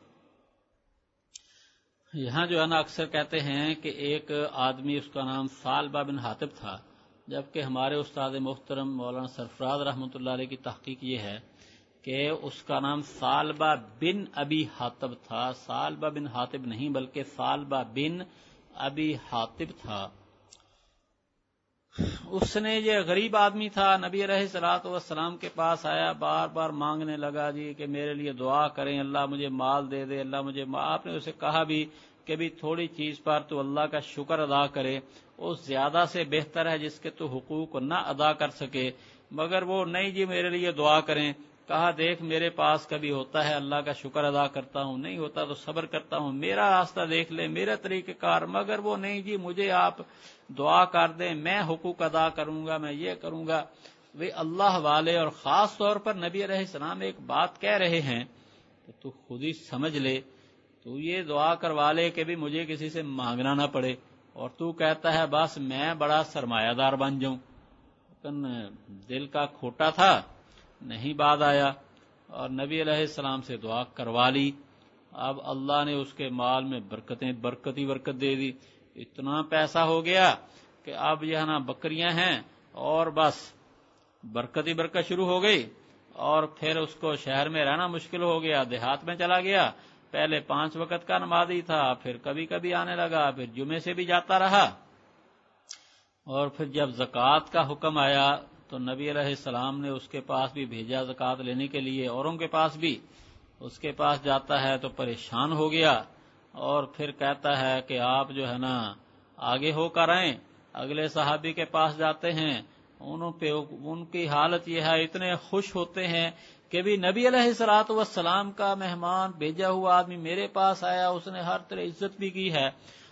یہاں جو ہے نا اکثر کہتے ہیں کہ ایک آدمی اس کا نام ثعلبہ بن حاطب تھا، جبکہ ہمارے استاد محترم مولانا سرفراز رحمۃ اللہ علیہ کی تحقیق یہ ہے کہ اس کا نام ثعلبہ بن ابی حاطب تھا، ثعلبہ بن حاطب نہیں بلکہ ثعلبہ بن ابی حاطب تھا۔ اس نے یہ غریب آدمی تھا، نبی علیہ الصلوۃ والسلام کے پاس آیا، بار بار مانگنے لگا جی کہ میرے لیے دعا کریں، اللہ مجھے مال دے دے، اللہ مجھے آپ نے اسے کہا بھی کہ بھی تھوڑی چیز پر تو اللہ کا شکر ادا کرے، اس زیادہ سے بہتر ہے جس کے تو حقوق نہ ادا کر سکے، مگر وہ نہیں جی میرے لیے دعا کریں۔ کہا دیکھ میرے پاس کبھی ہوتا ہے اللہ کا شکر ادا کرتا ہوں، نہیں ہوتا تو صبر کرتا ہوں، میرا راستہ دیکھ لے، میرا طریقہ کار، مگر وہ نہیں جی مجھے آپ دعا کر دیں، میں حقوق ادا کروں گا، میں یہ کروں گا۔ وہ اللہ والے اور خاص طور پر نبی علیہ السلام ایک بات کہہ رہے ہیں تو خود ہی سمجھ لے، تو یہ دعا کروا لے کہ بھی مجھے کسی سے مانگنا نہ پڑے، اور تو کہتا ہے بس میں بڑا سرمایہ دار بن جاؤں۔ لیکن دل کا کھوٹا تھا، نہیں بات آیا، اور نبی علیہ السلام سے دعا کروا لی۔ اب اللہ نے اس کے مال میں برکت دے دی، اتنا پیسہ ہو گیا کہ اب یہ نا بکریاں ہیں اور بس برکت شروع ہو گئی، اور پھر اس کو شہر میں رہنا مشکل ہو گیا، دیہات میں چلا گیا، پہلے 5 وقت کا نمازی تھا، پھر کبھی کبھی آنے لگا، پھر جمعے سے بھی جاتا رہا، اور پھر جب زکوٰۃ کا حکم آیا تو نبی علیہ السلام نے اس کے پاس بھی بھیجا زکوٰۃ لینے کے لیے، اوروں کے پاس بھی، اس کے پاس جاتا ہے تو پریشان ہو گیا، اور پھر کہتا ہے کہ آپ جو ہے نا آگے ہو کر آئیں۔ اگلے صحابی کے پاس جاتے ہیں، ان کی حالت یہ ہے، اتنے خوش ہوتے ہیں کہ بھی نبی علیہ الصلوۃ والسلام کا مہمان بھیجا ہوا آدمی میرے پاس آیا، اس نے ہر طرح عزت بھی کی ہے،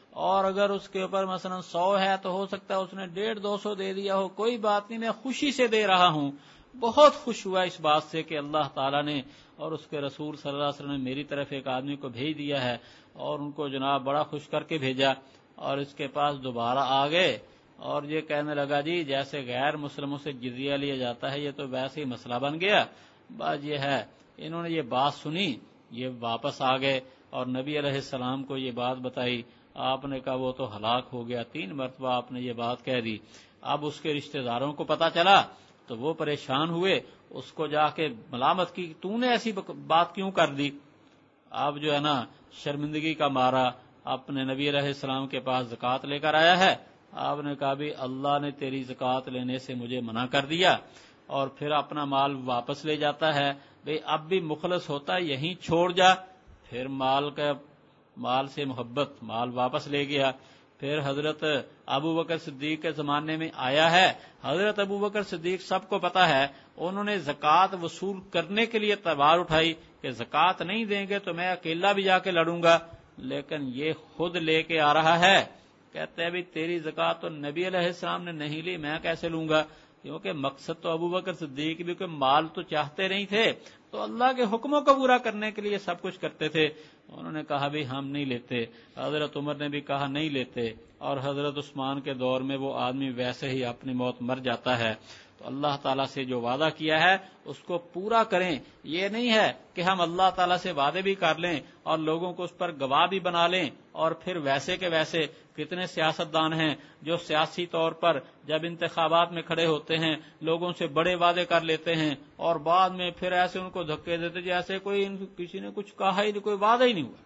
اور اگر اس کے اوپر مثلا 100 ہے تو ہو سکتا ہے اس نے 150-200 دے دیا ہو، کوئی بات نہیں، میں خوشی سے دے رہا ہوں۔ بہت خوش ہوا اس بات سے کہ اللہ تعالیٰ نے اور اس کے رسول صلی اللہ علیہ وسلم نے میری طرف ایک آدمی کو بھیج دیا ہے، اور ان کو جناب بڑا خوش کر کے بھیجا، اور اس کے پاس دوبارہ آ گئے اور یہ کہنے لگا جی جیسے غیر مسلموں سے جزیہ لیا جاتا ہے یہ تو ویسے ہی مسئلہ بن گیا۔ بات یہ ہے انہوں نے یہ بات سنی، یہ واپس آ گئے اور نبی علیہ السلام کو یہ بات بتائی۔ آپ نے کہا وہ تو ہلاک ہو گیا، 3 مرتبہ آپ نے یہ بات کہہ دی۔ اب اس کے رشتہ داروں کو پتا چلا تو وہ پریشان ہوئے، اس کو جا کے ملامت کی، تو نے ایسی بات کیوں کر دی؟ اب جو ہے نا شرمندگی کا مارا اپنے نبی علیہ السلام کے پاس زکوٰۃ لے کر آیا ہے۔ آپ نے کہا بھی اللہ نے تیری زکوٰۃ لینے سے مجھے منع کر دیا، اور پھر اپنا مال واپس لے جاتا ہے۔ بھئی اب بھی مخلص ہوتا ہے یہیں چھوڑ جا، پھر مال سے محبت، مال واپس لے گیا۔ پھر حضرت ابوبکر صدیق کے زمانے میں آیا ہے، حضرت ابوبکر صدیق سب کو پتا ہے، انہوں نے زکوٰۃ وصول کرنے کے لیے تلوار اٹھائی کہ زکوٰۃ نہیں دیں گے تو میں اکیلا بھی جا کے لڑوں گا، لیکن یہ خود لے کے آ رہا ہے، کہتے ہیں بھی تیری زکوٰۃ تو نبی علیہ السلام نے نہیں لی، میں کیسے لوں گا؟ کیونکہ مقصد تو ابوبکر صدیق بھی کوئی مال تو چاہتے نہیں تھے، تو اللہ کے حکموں کو پورا کرنے کے لیے سب کچھ کرتے تھے۔ انہوں نے کہا بھی ہم نہیں لیتے، حضرت عمر نے بھی کہا نہیں لیتے، اور حضرت عثمان کے دور میں وہ آدمی ویسے ہی اپنی موت مر جاتا ہے۔ تو اللہ تعالیٰ سے جو وعدہ کیا ہے اس کو پورا کریں۔ یہ نہیں ہے کہ ہم اللہ تعالیٰ سے وعدے بھی کر لیں اور لوگوں کو اس پر گواہ بھی بنا لیں، اور پھر ویسے کے ویسے کتنے سیاستدان ہیں جو سیاسی طور پر جب انتخابات میں کھڑے ہوتے ہیں لوگوں سے بڑے وعدے کر لیتے ہیں، اور بعد میں پھر ایسے ان کو دھکے دیتے جیسے کوئی کسی نے کچھ کہا ہی نہیں، کوئی وعدہ ہی نہیں ہوا۔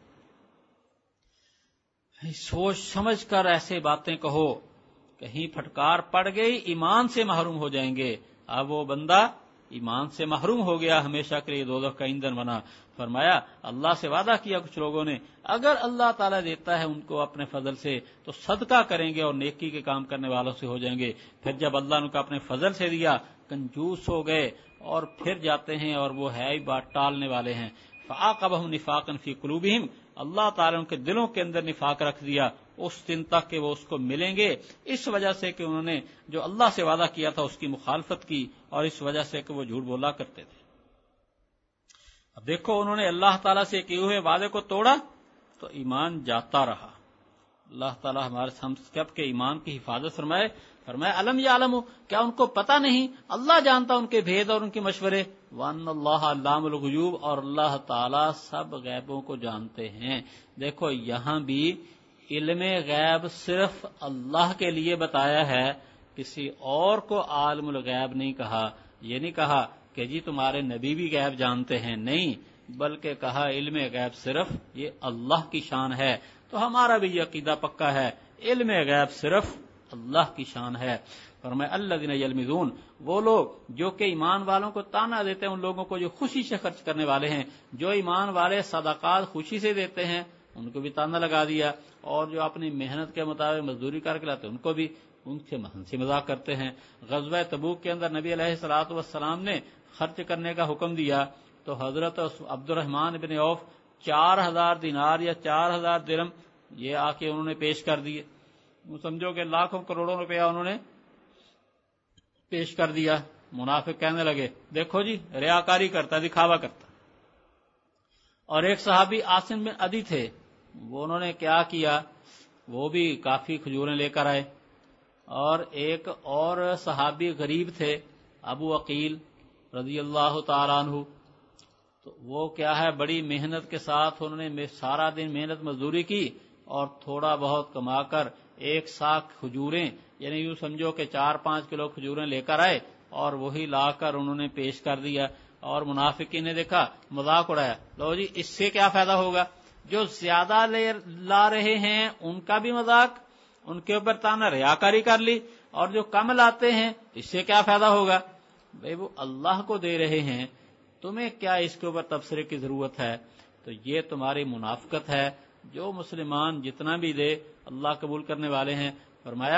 سوچ سمجھ کر ایسے باتیں کہو، کہیں پھٹکار پڑ گئی ایمان سے محروم ہو جائیں گے۔ اب وہ بندہ ایمان سے محروم ہو گیا، ہمیشہ کے لیے دوزخ کا ایندھن بنا۔ فرمایا اللہ سے وعدہ کیا کچھ لوگوں نے، اگر اللہ تعالیٰ دیتا ہے ان کو اپنے فضل سے تو صدقہ کریں گے اور نیکی کے کام کرنے والوں سے ہو جائیں گے۔ پھر جب اللہ نے ان کو اپنے فضل سے دیا کنجوس ہو گئے اور پھر جاتے ہیں، اور وہ ہے ہی بات ٹالنے والے ہیں۔ فَعَاقَبَهُمْ نِفَاقًا فِي قُلُوبِهِمْ، اللہ تعالیٰ ان کے دلوں کے اندر نفاق رکھ دیا اس دن تک کہ وہ اس کو ملیں گے، اس وجہ سے کہ انہوں نے جو اللہ سے وعدہ کیا تھا اس کی مخالفت کی، اور اس وجہ سے کہ وہ جھوٹ بولا کرتے تھے۔ اب دیکھو انہوں نے اللہ تعالیٰ سے کیے ہوئے وعدے کو توڑا تو ایمان جاتا رہا۔ اللہ تعالیٰ ہمارے ہم سب کے ایمان کی حفاظت فرمائے۔ فرمایا الم یعلموا، کیا ان کو پتہ نہیں؟ اللہ جانتا ان کے بھید اور ان کے مشورے۔ وان اللہ علام الغیوب، اور اللہ تعالیٰ سب غیبوں کو جانتے ہیں۔ دیکھو یہاں بھی علم غیب صرف اللہ کے لیے بتایا ہے، کسی اور کو عالم الغیب نہیں کہا۔ یہ نہیں کہا کہ جی تمہارے نبی بھی غیب جانتے ہیں، نہیں، بلکہ کہا علم غیب صرف یہ اللہ کی شان ہے۔ تو ہمارا بھی یہ عقیدہ پکا ہے، علم غیب صرف اللہ کی شان ہے۔ فرمایا الذین یلمزون، وہ لوگ جو کہ ایمان والوں کو تانا دیتے ہیں، ان لوگوں کو جو خوشی سے خرچ کرنے والے ہیں، جو ایمان والے صدقات خوشی سے دیتے ہیں ان کو بھی تانا لگا دیا، اور جو اپنی محنت کے مطابق مزدوری کر کے لاتے ہیں ان کو بھی ان سے ہنسی مذاق کرتے ہیں۔ غزوہ تبوک کے اندر نبی علیہ الصلوۃ والسلام نے خرچ کرنے کا حکم دیا تو حضرت عبد الرحمن بن عوف 4000 دینار یا 4000 درہم یہ آ کے انہوں نے پیش کر دیے۔ سمجھو کہ لاکھوں کروڑوں روپیہ انہوں نے پیش کر دیا۔ منافق کہنے لگے دیکھو جی ریاکاری کرتا، دکھاوا کرتا۔ اور ایک صحابی عاصم بن عدی تھے، وہ انہوں نے کیا کیا، وہ بھی کافی کھجوریں لے کر آئے، اور ایک اور صحابی غریب تھے ابو عقیل رضی اللہ تعالیٰ عنہ، تو وہ کیا ہے بڑی محنت کے ساتھ انہوں نے سارا دن محنت مزدوری کی اور تھوڑا بہت کما کر 1 ساک کھجوریں، یعنی یوں سمجھو کہ 4-5 کلو کھجوریں لے کر آئے اور وہی لا کر انہوں نے پیش کر دیا۔ اور منافقین نے دیکھا، مذاق اڑایا، لو جی اس سے کیا فائدہ ہوگا، جو زیادہ لا رہے ہیں ان کا بھی مذاق، ان کے اوپر تانا، ریاکاری کر لی، اور جو کم لاتے ہیں اس سے کیا فائدہ ہوگا؟ بھئی وہ اللہ کو دے رہے ہیں، تمہیں کیا اس کے اوپر تبصرے کی ضرورت ہے؟ تو یہ تمہاری منافقت ہے۔ جو مسلمان جتنا بھی دے اللہ قبول کرنے والے ہیں۔ فرمایا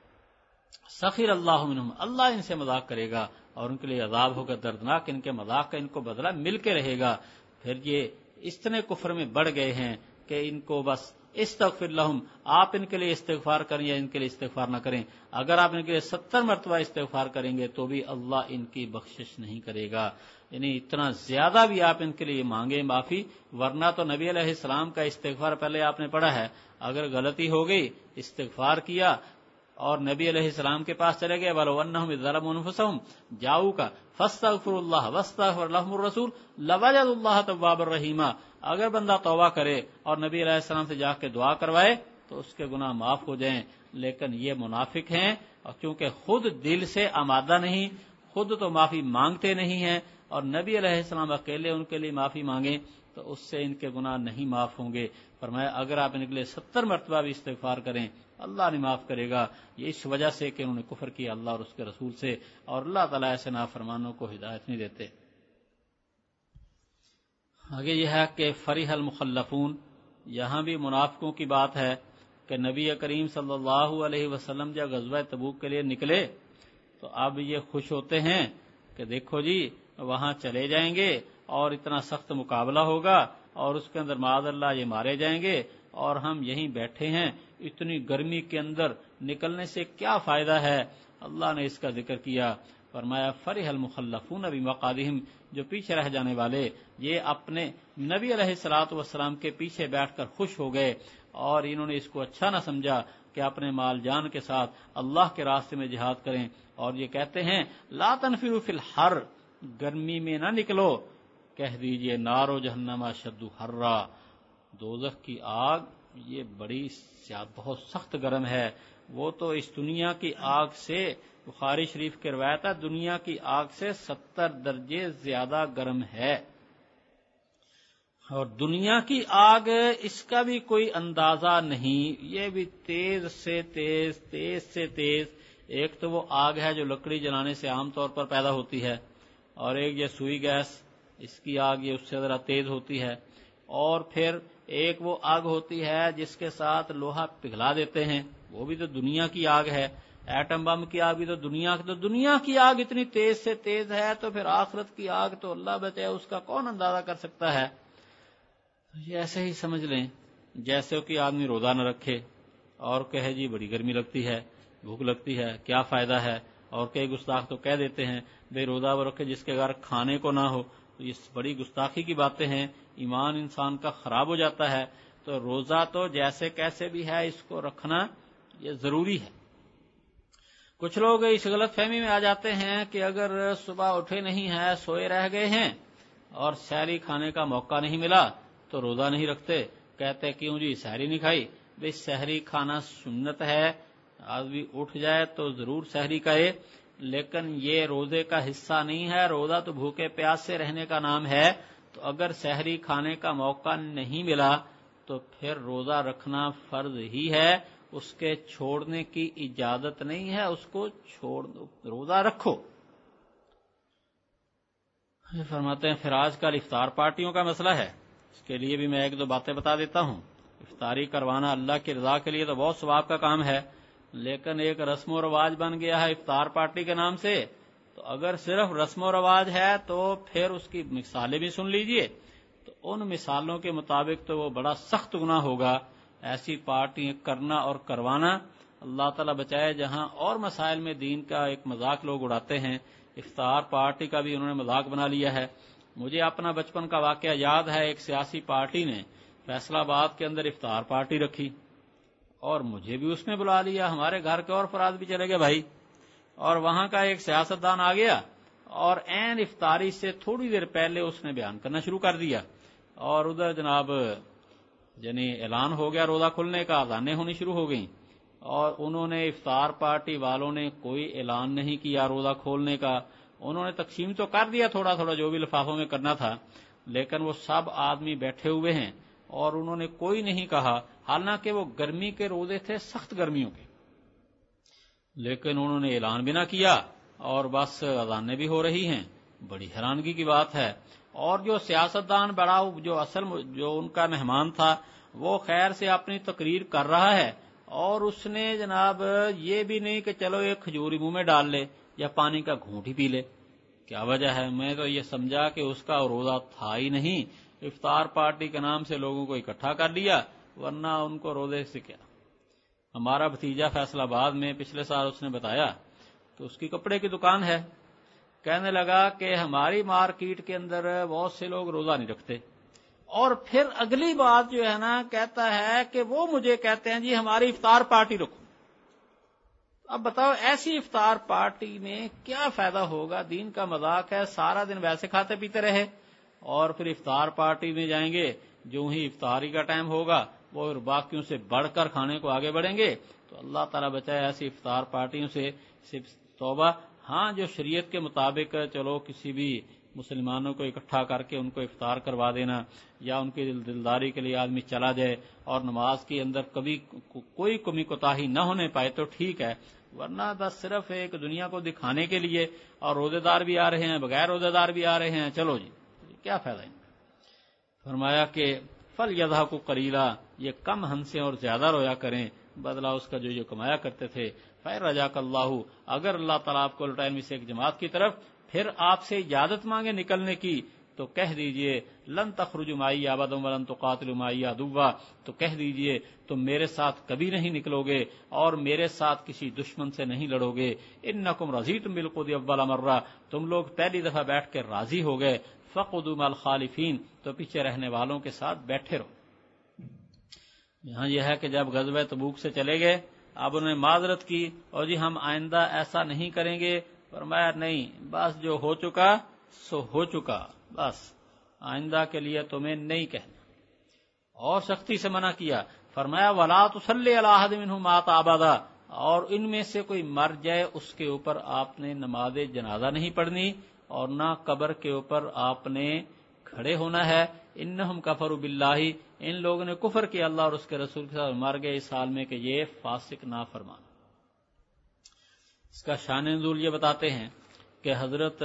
سخر اللہ منہم، اللہ ان سے مذاق کرے گا اور ان کے لیے عذاب ہوگا دردناک، ان کے مذاق کا ان کو بدلہ مل کے رہے گا۔ پھر یہ اتنے کفر میں بڑھ گئے ہیں کہ ان کو بس استغفر لہم، آپ ان کے لیے استغفار کریں یا ان کے لیے استغفار نہ کریں، اگر آپ ان کے لیے 70 مرتبہ استغفار کریں گے تو بھی اللہ ان کی بخشش نہیں کرے گا۔ یعنی اتنا زیادہ بھی آپ ان کے لیے مانگیں معافی، ورنہ تو نبی علیہ السلام کا استغفار پہلے آپ نے پڑھا ہے، اگر غلطی ہو گئی استغفار کیا اور نبی علیہ السلام کے پاس چلے گئے، وَلَوْ أَنَّهُمْ إِذْ ظَلَمُوا أَنفُسَهُمْ جَاءُوكَ فَاسْتَغْفِرُوا اللَّهَ وَاسْتَغْفَرَ لَهُمُ الرَّسُولُ لَوَجَدُوا اللَّهَ تَوَّابًا رَحِيمًا، اگر بندہ توبہ کرے اور نبی علیہ السلام سے جا کے دعا کروائے تو اس کے گناہ معاف ہو جائیں، لیکن یہ منافق ہیں، اور چونکہ خود دل سے آمادہ نہیں، خود تو معافی مانگتے نہیں ہیں، اور نبی علیہ السلام اکیلے ان کے لیے معافی مانگیں تو اس سے ان کے گناہ نہیں معاف ہوں گے۔ فرمایا اگر آپ ان کے لیے 70 مرتبہ بھی استغفار کریں اللہ نہیں معاف کرے گا، یہ اس وجہ سے کہ انہوں نے کفر کیا اللہ اور اس کے رسول سے، اور اللہ تعالیٰ ایسے نافرمانوں کو ہدایت نہیں دیتے۔ آگے یہ ہے کہ فرح المخلفون، یہاں بھی منافقوں کی بات ہے کہ نبی کریم صلی اللہ علیہ وسلم جب غزوہ تبوک کے لیے نکلے تو اب یہ خوش ہوتے ہیں کہ دیکھو جی وہاں چلے جائیں گے اور اتنا سخت مقابلہ ہوگا اور اس کے اندر معاذ اللہ یہ مارے جائیں گے اور ہم یہیں بیٹھے ہیں، اتنی گرمی کے اندر نکلنے سے کیا فائدہ ہے۔ اللہ نے اس کا ذکر کیا، فرمایا فرح المخلفون بمقعدہم، جو پیچھے رہ جانے والے یہ اپنے نبی علیہ الصلوۃ والسلام کے پیچھے بیٹھ کر خوش ہو گئے، اور انہوں نے اس کو اچھا نہ سمجھا کہ اپنے مال جان کے ساتھ اللہ کے راستے میں جہاد کریں، اور یہ کہتے ہیں لا تنفروا فی الحر، گرمی میں نہ نکلو، کہہ دیجئے نارو جہنم اشد حرا، دوزخ کی آگ یہ بہت سخت گرم ہے، وہ تو اس دنیا کی آگ سے، بخاری شریف کی روایت ہے، دنیا کی آگ سے 70 درجے زیادہ گرم ہے، اور دنیا کی آگ اس کا بھی کوئی اندازہ نہیں، یہ بھی تیز سے تیز، تیز سے تیز، ایک تو وہ آگ ہے جو لکڑی جلانے سے عام طور پر پیدا ہوتی ہے، اور ایک یہ سوئی گیس، اس کی آگ یہ اس سے ذرا تیز ہوتی ہے، اور پھر ایک وہ آگ ہوتی ہے جس کے ساتھ لوہا پگھلا دیتے ہیں، وہ بھی تو دنیا کی آگ ہے، ایٹم بم کی آگ بھی تو دنیا کی آگ اتنی تیز سے تیز ہے، تو پھر آخرت کی آگ تو اللہ بچائے اس کا کون اندازہ کر سکتا ہے۔ یہ ایسے ہی سمجھ لیں جیسے کہ آدمی روزہ نہ رکھے اور کہے جی بڑی گرمی لگتی ہے، بھوک لگتی ہے، کیا فائدہ ہے، اور کئی گستاخ تو کہہ دیتے ہیں بے روزہ وہ رکھے جس کے گھر کھانے کو نہ ہو، تو یہ بڑی گستاخی کی باتیں ہیں، ایمان انسان کا خراب ہو جاتا ہے، تو روزہ تو جیسے کیسے بھی ہے اس کو رکھنا یہ ضروری ہے۔ کچھ لوگ اس غلط فہمی میں آ جاتے ہیں کہ اگر صبح اٹھے نہیں ہیں، سوئے رہ گئے ہیں اور سحری کھانے کا موقع نہیں ملا تو روزہ نہیں رکھتے، کہتے کیوں جی سحری نہیں کھائی، بھئی سحری کھانا سنت ہے، آدمی اٹھ جائے تو ضرور سحری کھائے، لیکن یہ روزے کا حصہ نہیں ہے، روزہ تو بھوکے پیاس سے رہنے کا نام ہے، تو اگر سحری کھانے کا موقع نہیں ملا تو پھر روزہ رکھنا فرض ہی ہے، اس کے چھوڑنے کی اجازت نہیں ہے، اس کو روزہ رکھو۔ فرماتے ہیں پھر آج کل افطار پارٹیوں کا مسئلہ ہے، اس کے لیے بھی میں ایک دو باتیں بتا دیتا ہوں۔ افطاری کروانا اللہ کی رضا کے لیے تو بہت ثواب کا کام ہے، لیکن ایک رسم و رواج بن گیا ہے افطار پارٹی کے نام سے، تو اگر صرف رسم و رواج ہے تو پھر اس کی مثالیں بھی سن لیجئے، تو ان مثالوں کے مطابق تو وہ بڑا سخت گناہ ہوگا ایسی پارٹی کرنا اور کروانا۔ اللہ تعالیٰ بچائے، جہاں اور مسائل میں دین کا ایک مذاق لوگ اڑاتے ہیں، افطار پارٹی کا بھی انہوں نے مذاق بنا لیا ہے۔ مجھے اپنا بچپن کا واقعہ یاد ہے، ایک سیاسی پارٹی نے فیصلہ آباد کے اندر افطار پارٹی رکھی اور مجھے بھی اس میں بلا لیا، ہمارے گھر کے اور افراد بھی چلے گئے بھائی، اور وہاں کا ایک سیاستدان آ گیا اور عین افطاری سے تھوڑی دیر پہلے اس نے بیان کرنا شروع کر دیا، اور ادھر جناب یعنی اعلان ہو گیا روزہ کھلنے کا، اذانیں ہونی شروع ہو گئیں، اور انہوں نے افطار پارٹی والوں نے کوئی اعلان نہیں کیا روزہ کھولنے کا، انہوں نے تقسیم تو کر دیا تھوڑا تھوڑا جو بھی لفافوں میں کرنا تھا، لیکن وہ سب آدمی بیٹھے ہوئے ہیں اور انہوں نے کوئی نہیں کہا، حالانکہ وہ گرمی کے روزے تھے، سخت گرمیوں کے، لیکن انہوں نے اعلان بھی نہ کیا اور بس اذانیں بھی ہو رہی ہیں۔ بڑی حیرانگی کی بات ہے۔ اور جو سیاستدان بڑا جو ان کا مہمان تھا وہ خیر سے اپنی تقریر کر رہا ہے، اور اس نے جناب یہ بھی نہیں کہ چلو ایک کھجوری منہ میں ڈال لے یا پانی کا گھونٹ ہی پی لے۔ کیا وجہ ہے؟ میں تو یہ سمجھا کہ اس کا روزہ تھا ہی نہیں، افطار پارٹی کے نام سے لوگوں کو اکٹھا کر لیا ورنہ ان کو روزے سے کیا۔ ہمارا بھتیجا فیصل آباد میں پچھلے سال اس نے بتایا کہ اس کی کپڑے کی دکان ہے، کہنے لگا کہ ہماری مارکیٹ کے اندر بہت سے لوگ روزہ نہیں رکھتے، اور پھر اگلی بات جو ہے نا کہتا ہے کہ وہ مجھے کہتے ہیں جی ہماری افطار پارٹی رکھو۔ اب بتاؤ ایسی افطار پارٹی میں کیا فائدہ ہوگا؟ دین کا مذاق ہے، سارا دن ویسے کھاتے پیتے رہے اور پھر افطار پارٹی میں جائیں گے، جو ہی افطاری کا ٹائم ہوگا وہ باقیوں سے بڑھ کر کھانے کو آگے بڑھیں گے۔ تو اللہ تعالیٰ بچائے ایسی افطار پارٹیوں سے، صرف توبہ۔ ہاں جو شریعت کے مطابق چلو کسی بھی مسلمانوں کو اکٹھا کر کے ان کو افطار کروا دینا، یا ان کی دلداری کے لیے آدمی چلا جائے اور نماز کے اندر کبھی کوئی کمی کوتاہی نہ ہونے پائے تو ٹھیک ہے، ورنہ بس صرف ایک دنیا کو دکھانے کے لیے، اور روزے دار بھی آ رہے ہیں، بغیر روزے دار بھی آ رہے ہیں، چلو جی کیا فائدہ ہے؟ فرمایا کہ فَلْيَضْحَكُوا قَلِيلًا، یہ کم ہنسیں اور زیادہ رویا کریں، بدلہ اس کا جو کمایا کرتے تھے۔ فَإِن رَجَاكَ اللَّهُ، اگر اللہ تعالیٰ آپ کو لوٹائے میں سے ایک جماعت کی طرف، پھر آپ سے اجازت مانگے نکلنے کی، تو کہہ دیجئے لن تخرجوا معی ابدا ولن تقاتلوا معی عدوا، تو کہہ دیجئے تم میرے ساتھ کبھی نہیں نکلو گے اور میرے ساتھ کسی دشمن سے نہیں لڑو گے۔ انکم رضیتم بالقعود اول مرہ، تم لوگ پہلی دفعہ بیٹھ کے راضی ہو گئے، فقعدوا مع الخالفین، تو پیچھے رہنے والوں کے ساتھ بیٹھے رہو۔ یہاں یہ ہے کہ جب غزوہ تبوک سے چلے گئے، اب انہوں نے معذرت کی اور جی ہم آئندہ ایسا نہیں کریں گے۔ فرمایا نہیں، بس جو ہو چکا سو ہو چکا، بس آئندہ کے لیے تمہیں نہیں کہنا، اور سختی سے منع کیا۔ فرمایا وَلَا تُصَلِّ عَلَىٰ أَحَدٍ مِّنْهُمْ مَاتَ أَبَدًا، اور ان میں سے کوئی مر جائے اس کے اوپر آپ نے نماز جنازہ نہیں پڑھنی، اور نہ قبر کے اوپر آپ نے کھڑے ہونا ہے۔ انہم کفروا باللہ، ان لوگوں نے کفر کیا اللہ اور اس کے رسول کے ساتھ، مر گئے اس حال میں کہ یہ فاسق نافرمان۔ اس کا شان نزول یہ بتاتے ہیں کہ حضرت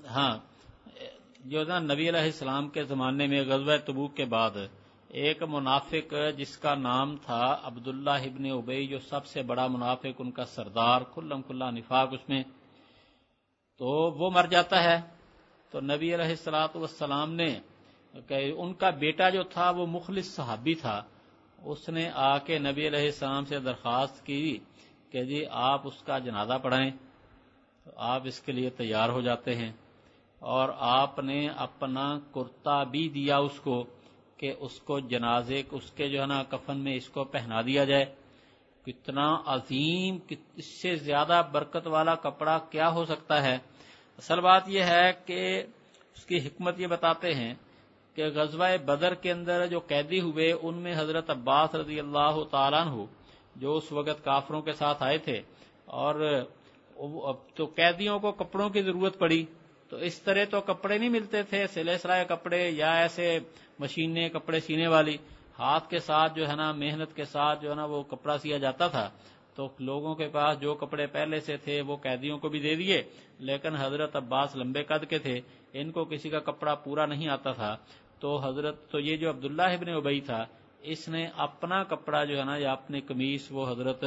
جو نا نبی علیہ السلام کے زمانے میں غزوہ تبوک کے بعد ایک منافق جس کا نام تھا عبداللہ ابن ابی، جو سب سے بڑا منافق، ان کا سردار، کھلم کھلا نفاق اس میں، تو وہ مر جاتا ہے۔ تو نبی علیہ السلام نے کہ ان کا بیٹا جو تھا وہ مخلص صحابی تھا، اس نے آ کے نبی علیہ السلام سے درخواست کی کہ جی آپ اس کا جنازہ پڑھائیں، تو آپ اس کے لیے تیار ہو جاتے ہیں، اور آپ نے اپنا کرتا بھی دیا اس کو کہ اس کو جنازے اس کے جو ہے نا کفن میں اس کو پہنا دیا جائے۔ کتنا عظیم، اس سے زیادہ برکت والا کپڑا کیا ہو سکتا ہے؟ اصل بات یہ ہے کہ اس کی حکمت یہ بتاتے ہیں کہ غزوہ بدر کے اندر جو قیدی ہوئے ان میں حضرت عباس رضی اللہ تعالیٰ عنہ جو اس وقت کافروں کے ساتھ آئے تھے، اور تو قیدیوں کو کپڑوں کی ضرورت پڑی، تو اس طرح تو کپڑے نہیں ملتے تھے، سلے سلائے کپڑے یا ایسے مشینیں کپڑے سینے والی، ہاتھ کے ساتھ جو ہے نا محنت کے ساتھ جو ہے نا وہ کپڑا سیا جاتا تھا۔ تو لوگوں کے پاس جو کپڑے پہلے سے تھے وہ قیدیوں کو بھی دے دیے، لیکن حضرت عباس لمبے قد کے تھے، ان کو کسی کا کپڑا پورا نہیں آتا تھا، تو یہ جو عبداللہ ابن ابی تھا، اس نے اپنا کپڑا جو ہے نا یا اپنی قمیص وہ حضرت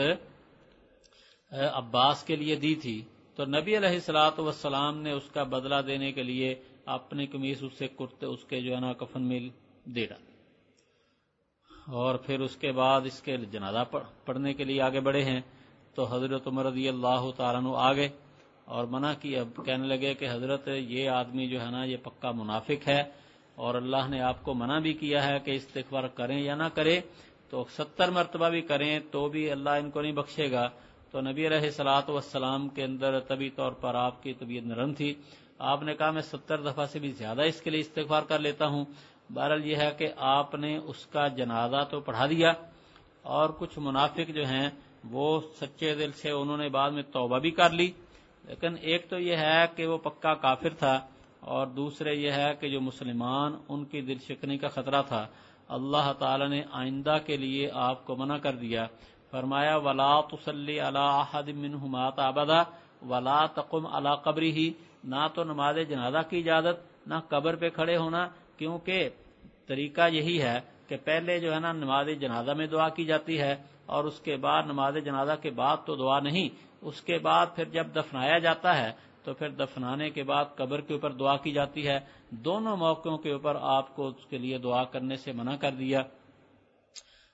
عباس کے لیے دی تھی، تو نبی علیہ والسلام نے اس کا بدلہ دینے کے لیے اپنی قمیص اس سے کرتے اس کے جو ہے نا کفن میں دے ڈالی، اور پھر اس کے بعد اس کے جنازہ پڑھنے کے لیے آگے بڑھے ہیں۔ تو حضرت عمر رضی اللہ تعالیٰ عنہ آگے اور منع کی، اب کہنے لگے کہ حضرت یہ آدمی جو ہے نا یہ پکا منافق ہے، اور اللہ نے آپ کو منع بھی کیا ہے کہ استغفار کریں یا نہ کریں، تو 70 مرتبہ بھی کریں تو بھی اللہ ان کو نہیں بخشے گا۔ تو نبی علیہ والسلام کے اندر طبی طور پر آپ کی طبیعت نرم تھی، آپ نے کہا میں 70 دفعہ سے بھی زیادہ اس کے لیے استغفار کر لیتا ہوں۔ بہرحال یہ ہے کہ آپ نے اس کا جنازہ تو پڑھا دیا، اور کچھ منافق جو ہیں وہ سچے دل سے انہوں نے بعد میں توبہ بھی کر لی، لیکن ایک تو یہ ہے کہ وہ پکا کافر تھا، اور دوسرے یہ ہے کہ جو مسلمان ان کی دل شکنی کا خطرہ تھا، اللہ تعالی نے آئندہ کے لیے آپ کو منع کر دیا۔ فرمایا وَلَا تُصَلِّ عَلَىٰ أَحَدٍ مِّنْهُمْ مَاتَ أَبَدًا وَلَا تَقُمْ عَلَىٰ قَبْرِهِ، نہ تو نماز جنازہ کی اجازت، نہ قبر پہ کھڑے ہونا، کیونکہ طریقہ یہی ہے کہ پہلے جو ہے نا نماز جنازہ میں دعا کی جاتی ہے، اور اس کے بعد نماز جنازہ کے بعد تو دعا نہیں، اس کے بعد پھر جب دفنایا جاتا ہے تو پھر دفنانے کے بعد قبر کے اوپر دعا کی جاتی ہے۔ دونوں موقعوں کے اوپر آپ کو اس کے لیے دعا کرنے سے منع کر دیا۔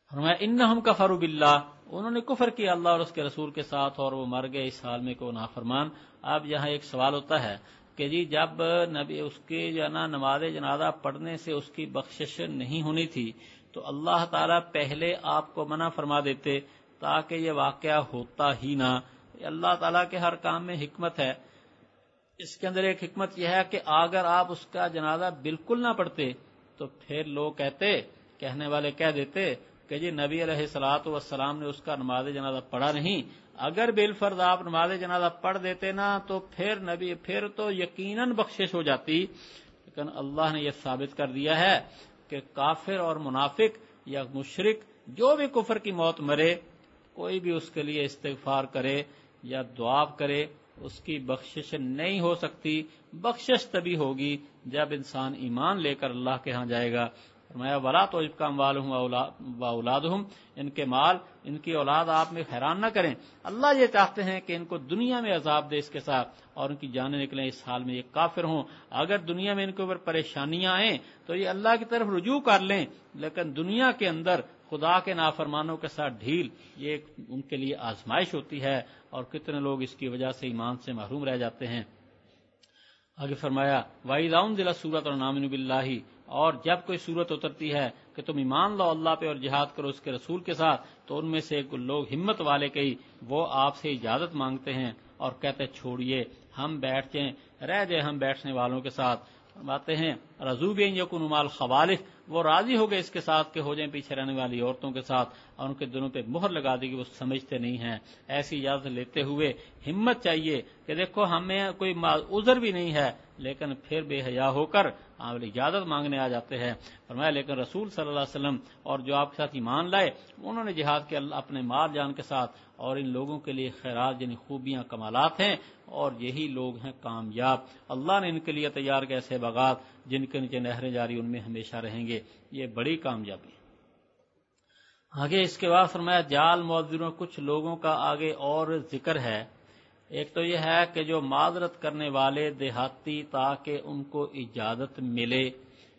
فرمایا انہم کفروا باللہ، انہوں نے کفر کیا اللہ اور اس کے رسول کے ساتھ اور وہ مر گئے اس حال میں کو نافرمان۔ اب یہاں ایک سوال ہوتا ہے کہ جی جب نبی اس کی جو ہے نا نماز جنازہ پڑھنے سے اس کی بخشش نہیں ہونی تھی تو اللہ تعالیٰ پہلے آپ کو منع فرما دیتے تاکہ یہ واقعہ ہوتا ہی نہ۔ اللہ تعالیٰ کے ہر کام میں حکمت ہے، اس کے اندر ایک حکمت یہ ہے کہ اگر آپ اس کا جنازہ بالکل نہ پڑھتے تو پھر لوگ کہنے والے کہہ دیتے کہ جی نبی علیہ الصلوۃ والسلام نے اس کا نماز جنازہ پڑھا نہیں، اگر بالفرض آپ نماز جنازہ پڑھ دیتے نا تو پھر تو یقیناً بخشش ہو جاتی۔ لیکن اللہ نے یہ ثابت کر دیا ہے کہ کافر اور منافق یا مشرک جو بھی کفر کی موت مرے، کوئی بھی اس کے لیے استغفار کرے یا دعا کرے اس کی بخشش نہیں ہو سکتی۔ بخشش تبھی ہوگی جب انسان ایمان لے کر اللہ کے ہاں جائے گا۔ فرمایا وَلَا تُعْجِبْكَ أَمْوَالُهُمْ وَأَوْلَادُهُمْ، ان کے مال ان کی اولاد آپ میں حیران نہ کریں، اللہ یہ چاہتے ہیں کہ ان کو دنیا میں عذاب دے اس کے ساتھ اور ان کی جانیں نکلیں اس حال میں یہ کافر ہوں۔ اگر دنیا میں ان کے اوپر پریشانیاں آئیں تو یہ اللہ کی طرف رجوع کر لیں، لیکن دنیا کے اندر خدا کے نافرمانوں کے ساتھ ڈھیل یہ ان کے لیے آزمائش ہوتی ہے، اور کتنے لوگ اس کی وجہ سے ایمان سے محروم رہ جاتے ہیں۔ آگے فرمایا وَإِذَا أُنزِلَتْ سُورَةٌ أَنْ آمِنُوا بِاللَّهِ، اور جب کوئی صورت اترتی ہے کہ تم ایمان لاؤ اللہ پہ اور جہاد کرو اس کے رسول کے ساتھ، تو ان میں سے لوگ ہمت والے کئی وہ آپ سے اجازت مانگتے ہیں اور کہتے چھوڑیے ہم بیٹھ جائیں، رہ جائیں ہم بیٹھنے والوں کے ساتھ۔ فرماتے ہیں رضوا بأن يكونوا مع الخوالف، وہ راضی ہو گئے اس کے ساتھ کہ ہو جائیں پیچھے رہنے والی عورتوں کے ساتھ، اور ان کے دلوں پہ مہر لگا دی کہ وہ سمجھتے نہیں ہیں۔ ایسی اجازت لیتے ہوئے ہمت چاہیے کہ دیکھو ہمیں کوئی عذر بھی نہیں ہے لیکن پھر بے حیا ہو کر اجازت مانگنے آ جاتے ہیں۔ فرمایا لیکن رسول صلی اللہ علیہ وسلم اور جو آپ کے ساتھ ایمان لائے انہوں نے جہاد کے اپنے مال جان کے ساتھ، اور ان لوگوں کے لیے خیرات یعنی خوبیاں کمالات ہیں، اور یہی لوگ ہیں کامیاب۔ اللہ نے ان کے لیے تیار کیا ایسے باغات جن کے نیچے نہریں جاری ان میں ہمیشہ رہیں گے، یہ بڑی کامیابی۔ آگے اس کے بعد فرمایا جعل معذروں، کچھ لوگوں کا آگے اور ذکر ہے۔ ایک تو یہ ہے کہ جو معذرت کرنے والے دیہاتی تاکہ ان کو اجازت ملے۔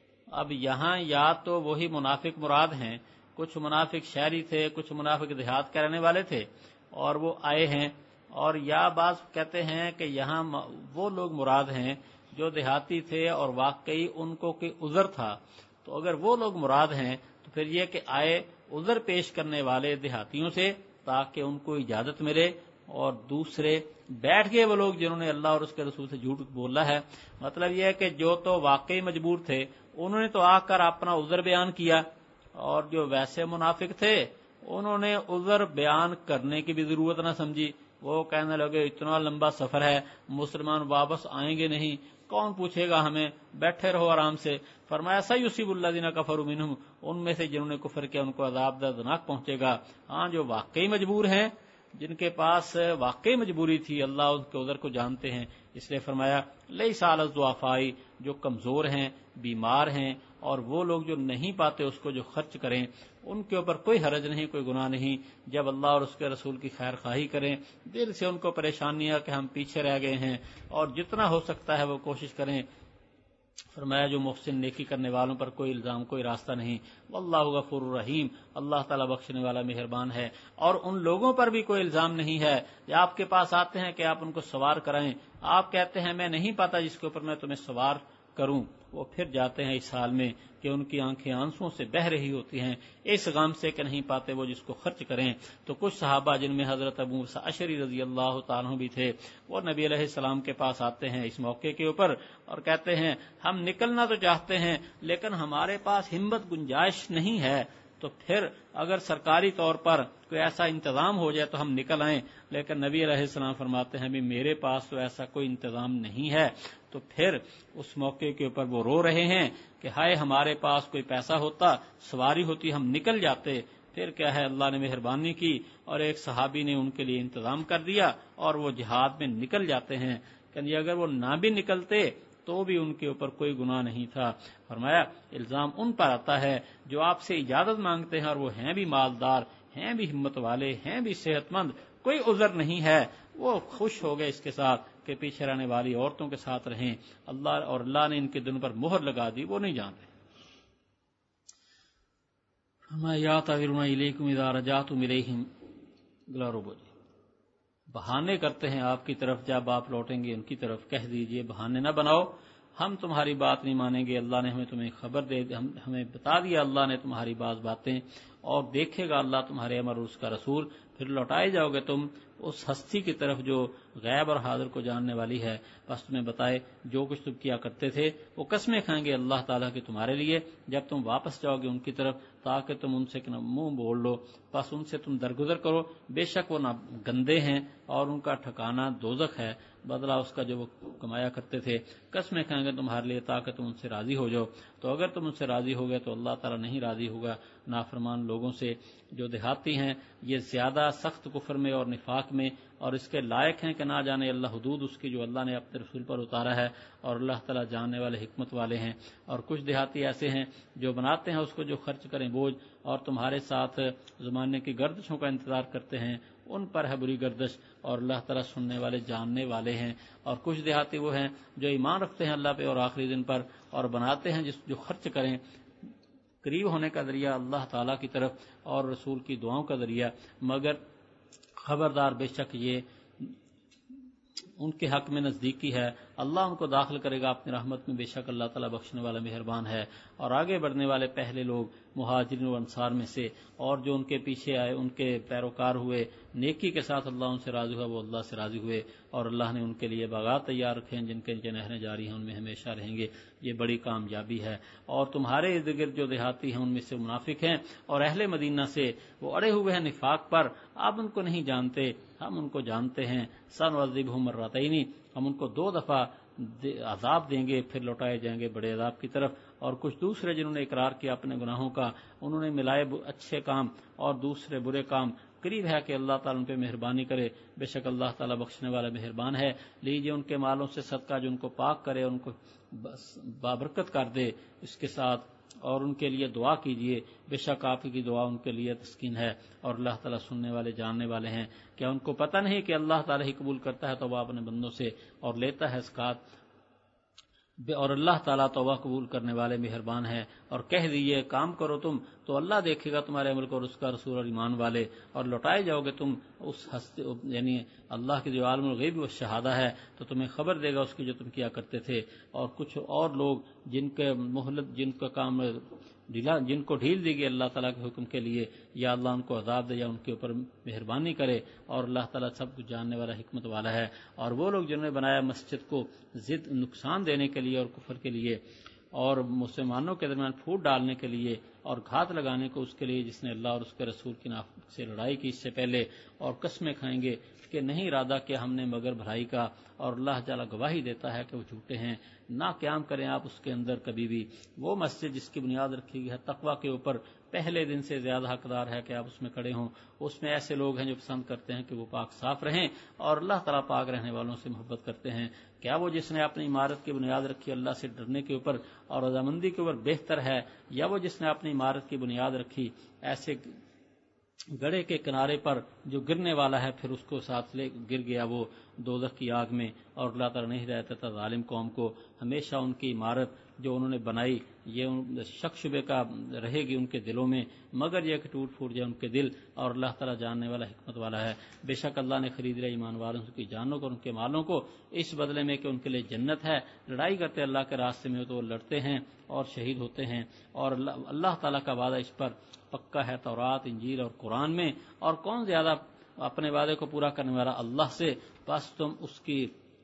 اب یہاں یا تو وہی منافق مراد ہیں، کچھ منافق شہری تھے، کچھ منافق دیہات کے رہنے والے تھے اور وہ آئے ہیں، اور یا بعض کہتے ہیں کہ یہاں وہ لوگ مراد ہیں جو دیہاتی تھے اور واقعی ان کو کوئی عذر تھا۔ تو اگر وہ لوگ مراد ہیں تو پھر یہ کہ آئے عذر پیش کرنے والے دیہاتیوں سے تاکہ ان کو اجازت ملے، اور دوسرے بیٹھ گئے وہ لوگ جنہوں نے اللہ اور اس کے رسول سے جھوٹ بولا ہے۔ مطلب یہ ہے کہ جو تو واقعی مجبور تھے انہوں نے تو آ کر اپنا عذر بیان کیا، اور جو ویسے منافق تھے انہوں نے عذر بیان کرنے کی بھی ضرورت نہ سمجھی، وہ کہنے لگے اتنا لمبا سفر ہے مسلمان واپس آئیں گے نہیں، کون پوچھے گا ہمیں، بیٹھے رہو آرام سے۔ فرمایا سیصیب الذین کفروا منہم، ان میں سے جنہوں نے کفر کیا ان کو عذاب دردناک پہنچے گا۔ ہاں جو واقعی مجبور ہیں، جن کے پاس واقعی مجبوری تھی، اللہ ان کے عذر کو جانتے ہیں، اس لیے فرمایا لیس علی الضعفاء، جو کمزور ہیں بیمار ہیں اور وہ لوگ جو نہیں پاتے اس کو جو خرچ کریں ان کے اوپر کوئی حرج نہیں، کوئی گناہ نہیں، جب اللہ اور اس کے رسول کی خیر خواہی کریں، دل سے ان کو پریشانی ہے کہ ہم پیچھے رہ گئے ہیں اور جتنا ہو سکتا ہے وہ کوشش کریں۔ فرمایا جو محسن نیکی کرنے والوں پر کوئی الزام کوئی راستہ نہیں، واللہ غفور الرحیم، اللہ تعالیٰ بخشنے والا مہربان ہے۔ اور ان لوگوں پر بھی کوئی الزام نہیں ہے کہ آپ کے پاس آتے ہیں کہ آپ ان کو سوار کرائیں، آپ کہتے ہیں میں نہیں پاتا جس کے اوپر میں تمہیں سوار کروں، وہ پھر جاتے ہیں اس حال میں کہ ان کی آنکھیں آنسوؤں سے بہہ رہی ہوتی ہیں اس غم سے کہ نہیں پاتے وہ جس کو خرچ کریں۔ تو کچھ صحابہ جن میں حضرت ابو موسیٰ اشعری رضی اللہ تعالیٰ عنہ بھی تھے، وہ نبی علیہ السلام کے پاس آتے ہیں اس موقع کے اوپر اور کہتے ہیں ہم نکلنا تو چاہتے ہیں لیکن ہمارے پاس ہمت گنجائش نہیں ہے، تو پھر اگر سرکاری طور پر کوئی ایسا انتظام ہو جائے تو ہم نکل آئیں، لیکن نبی علیہ السلام فرماتے ہیں بھی میرے پاس تو ایسا کوئی انتظام نہیں ہے۔ تو پھر اس موقع کے اوپر وہ رو رہے ہیں کہ ہائے ہمارے پاس کوئی پیسہ ہوتا، سواری ہوتی، ہم نکل جاتے۔ پھر کیا ہے اللہ نے مہربانی کی اور ایک صحابی نے ان کے لیے انتظام کر دیا اور وہ جہاد میں نکل جاتے ہیں، کہ اگر وہ نہ بھی نکلتے تو بھی ان کے اوپر کوئی گناہ نہیں تھا۔ فرمایا الزام ان پر آتا ہے جو آپ سے اجازت مانگتے ہیں اور وہ ہیں بھی مالدار، ہیں بھی ہمت والے، ہیں بھی صحت مند، کوئی عذر نہیں ہے، وہ خوش ہو گئے اس کے ساتھ کہ پیچھے رہنے والی عورتوں کے ساتھ رہیں، اللہ نے ان کے دلوں پر مہر لگا دی، وہ نہیں جانتے۔ ہمیں یا تعویرون الیکم اذا رجعتم الیہم گلا روبو جی بہانے کرتے ہیں آپ کی طرف جب آپ لوٹیں گے ان کی طرف، کہہ دیجئے بہانے نہ بناؤ، ہم تمہاری بات نہیں مانیں گے، اللہ نے تمہیں خبر دے ہمیں بتا دیا اللہ نے تمہاری بعض باتیں، اور دیکھے گا اللہ تمہارے امر اور اس کا رسول، پھر لوٹائے جاؤ گے تم اس ہستی کی طرف جو غیب اور حاضر کو جاننے والی ہے، بس تمہیں بتائے جو کچھ تم کیا کرتے تھے وہ قسمیں کھائیں گے اللہ تعالیٰ کی تمہارے لیے جب تم واپس جاؤ گے ان کی طرف، تاکہ تم ان سے منہ بول لو، بس ان سے تم درگزر کرو، بے شک وہ گندے ہیں اور ان کا ٹھکانہ دوزخ ہے، بدلہ اس کا جو وہ کمایا کرتے تھے، قسمیں کھائیں گے تمہارے لیے تاکہ تم ان سے راضی ہو جاؤ، تو اگر تم ان سے راضی ہو گئے تو اللہ تعالیٰ نہیں راضی ہوگا نافرمان لوگوں سے۔ جو دیہاتی ہیں یہ زیادہ سخت کفر میں اور نفاق میں اور اس کے لائق ہیں کہ نہ جانے اللہ حدود اس کی جو اللہ نے اپنے رسول پر اتارا ہے، اور اللہ تعالیٰ جاننے والے حکمت والے ہیں۔ اور کچھ دیہاتی ایسے ہیں جو بناتے ہیں اس کو جو خرچ کریں بوجھ، اور تمہارے ساتھ زمانے کی گردشوں کا انتظار کرتے ہیں، ان پر ہے بری گردش، اور اللہ تعالیٰ سننے والے جاننے والے ہیں۔ اور کچھ دیہاتی وہ ہیں جو ایمان رکھتے ہیں اللہ پہ اور آخری دن پر، اور بناتے ہیں جو خرچ کریں قریب ہونے کا ذریعہ اللہ تعالیٰ کی طرف اور رسول کی دعاؤں کا ذریعہ، مگر خبردار بے شک یہ ان کے حق میں نزدیکی ہے، اللہ ان کو داخل کرے گا اپنی رحمت میں، بے شک اللہ تعالیٰ بخشنے والا مہربان ہے۔ اور آگے بڑھنے والے پہلے لوگ مہاجرین و انصار میں سے، اور جو ان کے پیچھے آئے ان کے پیروکار ہوئے، نیکی کے ساتھ اللہ ان سے راضی ہوا، وہ اللہ سے راضی ہوئے، اور اللہ نے ان کے لیے باغات تیار رکھے ہیں جن کے نیچے نہریں جاری ہیں، ان میں ہمیشہ رہیں گے، یہ بڑی کامیابی ہے۔ اور تمہارے ارد گرد جو دیہاتی ہیں ان میں سے منافق ہیں اور اہل مدینہ سے، وہ اڑے ہوئے ہیں نفاق پر، آپ ان کو نہیں جانتے، ہم ان کو جانتے ہیں، سنعذبہم مرتین، ہم ان کو 2 دفعہ عذاب دیں گے، پھر لوٹائے جائیں گے بڑے عذاب کی طرف۔ اور کچھ دوسرے جنہوں نے اقرار کیا اپنے گناہوں کا، انہوں نے ملائے اچھے کام اور دوسرے برے کام، قریب ہے کہ اللہ تعالیٰ ان پہ مہربانی کرے، بے شک اللہ تعالیٰ بخشنے والا مہربان ہے۔ لیجیے ان کے مالوں سے صدقہ جو ان کو پاک کرے، ان کو بابرکت کر دے اس کے ساتھ، اور ان کے لیے دعا کیجیے، بے شک آپ کی دعا ان کے لیے تسکین ہے، اور اللہ تعالیٰ سننے والے جاننے والے ہیں۔ کیا ان کو پتہ نہیں کہ اللہ تعالیٰ ہی قبول کرتا ہے توبہ اپنے بندوں سے اور لیتا ہے زکوٰۃ، اور اللہ تعالیٰ توبہ قبول کرنے والے مہربان ہے۔ اور کہہ دیجیے کام کرو تم تو اللہ دیکھے گا تمہارے عمل کو اور اس کا رسول اور ایمان والے، اور لوٹائے جاؤ گے تم اس ہستی، یعنی اللہ کی جو عالم الغیب و شہادہ ہے، تو تمہیں خبر دے گا اس کی جو تم کیا کرتے تھے۔ اور کچھ اور لوگ جن کے مہلت، جن کا کام جن کو ڈھیل دی گئی اللہ تعالیٰ کے حکم کے لیے، یا اللہ ان کو عذاب دے یا ان کے اوپر مہربانی کرے، اور اللہ تعالیٰ سب کچھ جاننے والا حکمت والا ہے۔ اور وہ لوگ جنہوں نے بنایا مسجد کو ضد نقصان دینے کے لیے اور کفر کے لیے اور مسلمانوں کے درمیان پھوٹ ڈالنے کے لیے اور گھات لگانے کو اس کے لیے جس نے اللہ اور اس کے رسول کی سے لڑائی کی اس سے پہلے، اور قسمیں کھائیں گے کہ نہیں ارادہ کیا ہم نے مگر بھلائی کا، اور اللہ تعالیٰ گواہی دیتا ہے کہ وہ جھوٹے ہیں۔ نہ قیام کریں آپ اس کے اندر کبھی بھی، وہ مسجد جس کی بنیاد رکھی گئی ہے تقویٰ کے اوپر، پہلے دن سے زیادہ حقدار ہے کہ آپ اس میں کھڑے ہوں۔ اس میں ایسے لوگ ہیں جو پسند کرتے ہیں کہ وہ پاک صاف رہیں، اور اللہ تعالیٰ پاک رہنے والوں سے محبت کرتے ہیں۔ کیا وہ جس نے اپنی عمارت کی بنیاد رکھی اللہ سے ڈرنے کے اوپر اور رضامندی کے اوپر بہتر ہے، یا وہ جس نے اپنی عمارت کی بنیاد رکھی ایسے گڑھے کے کنارے پر جو گرنے والا ہے، پھر اس کو ساتھ لے گر گیا وہ دوزخ کی آگ میں، اور اللہ تعالیٰ نہیں رہتا تھا ظالم قوم کو، ہمیشہ ان کی عمارت جو انہوں نے بنائی یہ شک شبے کا رہے گی ان کے دلوں میں، مگر یہ کہ ٹوٹ پھوٹ جائے ان کے دل، اور اللہ تعالیٰ جاننے والا حکمت والا ہے۔ بے شک اللہ نے خرید لیا ایمان والوں کی جانوں کو اور ان کے مالوں کو اس بدلے میں کہ ان کے لیے جنت ہے، لڑائی کرتے اللہ کے راستے میں تو وہ لڑتے ہیں اور شہید ہوتے ہیں، اور اللہ تعالیٰ کا وعدہ اس پر پکا ہے تورات، انجیل اور قرآن میں، اور کون زیادہ اپنے وعدے کو پورا کرنے والا اللہ سے، بس تم اس کی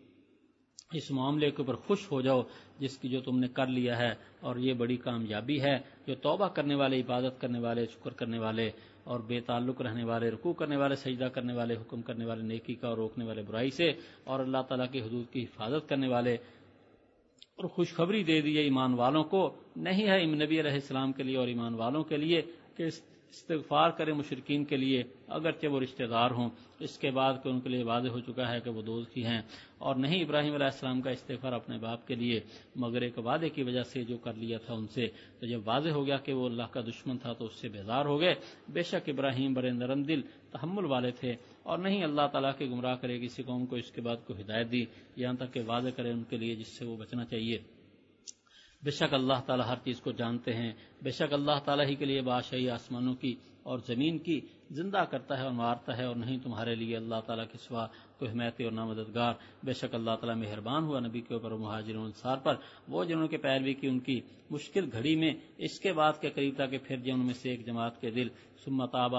اس معاملے کے اوپر خوش ہو جاؤ جس کی جو تم نے کر لیا ہے، اور یہ بڑی کامیابی ہے۔ جو توبہ کرنے والے، عبادت کرنے والے، شکر کرنے والے اور بے تعلق رہنے والے، رکوع کرنے والے، سجدہ کرنے والے، حکم کرنے والے نیکی کا اور روکنے والے برائی سے، اور اللہ تعالیٰ کی حدود کی حفاظت کرنے والے، اور خوشخبری دے دی ایمان والوں کو، نہیں ہے نبی علیہ السلام کے لیے اور ایمان والوں کے لیے کہ استغفار کریں مشرکین کے لیے اگرچہ وہ رشتہ دار ہوں، اس کے بعد کہ ان کے لیے واضح ہو چکا ہے کہ وہ دوزخی ہیں، اور نہیں ابراہیم علیہ السلام کا استغفار اپنے باپ کے لیے مگر ایک وعدے کی وجہ سے جو کر لیا تھا ان سے، تو جب واضح ہو گیا کہ وہ اللہ کا دشمن تھا تو اس سے بیزار ہو گئے۔ بے شک ابراہیم بڑے نرم دل تحمل والے تھے، اور نہیں اللہ تعالیٰ کے گمراہ کرے کسی قوم کو اس کے بعد کو ہدایت دی، یہاں تک کہ واضح کرے ان کے لیے جس سے وہ بچنا چاہیے۔ بے شک اللہ تعالیٰ ہر چیز کو جانتے ہیں، بے شک اللہ تعالیٰ ہی کے لیے بادشاہی آسمانوں کی اور زمین کی، زندہ کرتا ہے اور مارتا ہے، اور نہیں تمہارے لیے اللہ تعالیٰ کے سوا کوئی حمایتی اور نہ مددگار۔ بے شک اللہ تعالیٰ مہربان ہوا نبی کے اوپر اور مہاجرین و انصار پر، وہ جنہوں کے پیروی کی ان کی مشکل گھڑی میں، اس کے بعد کے قریب تک پھر جن میں سے ایک جماعت کے دل ثم تاب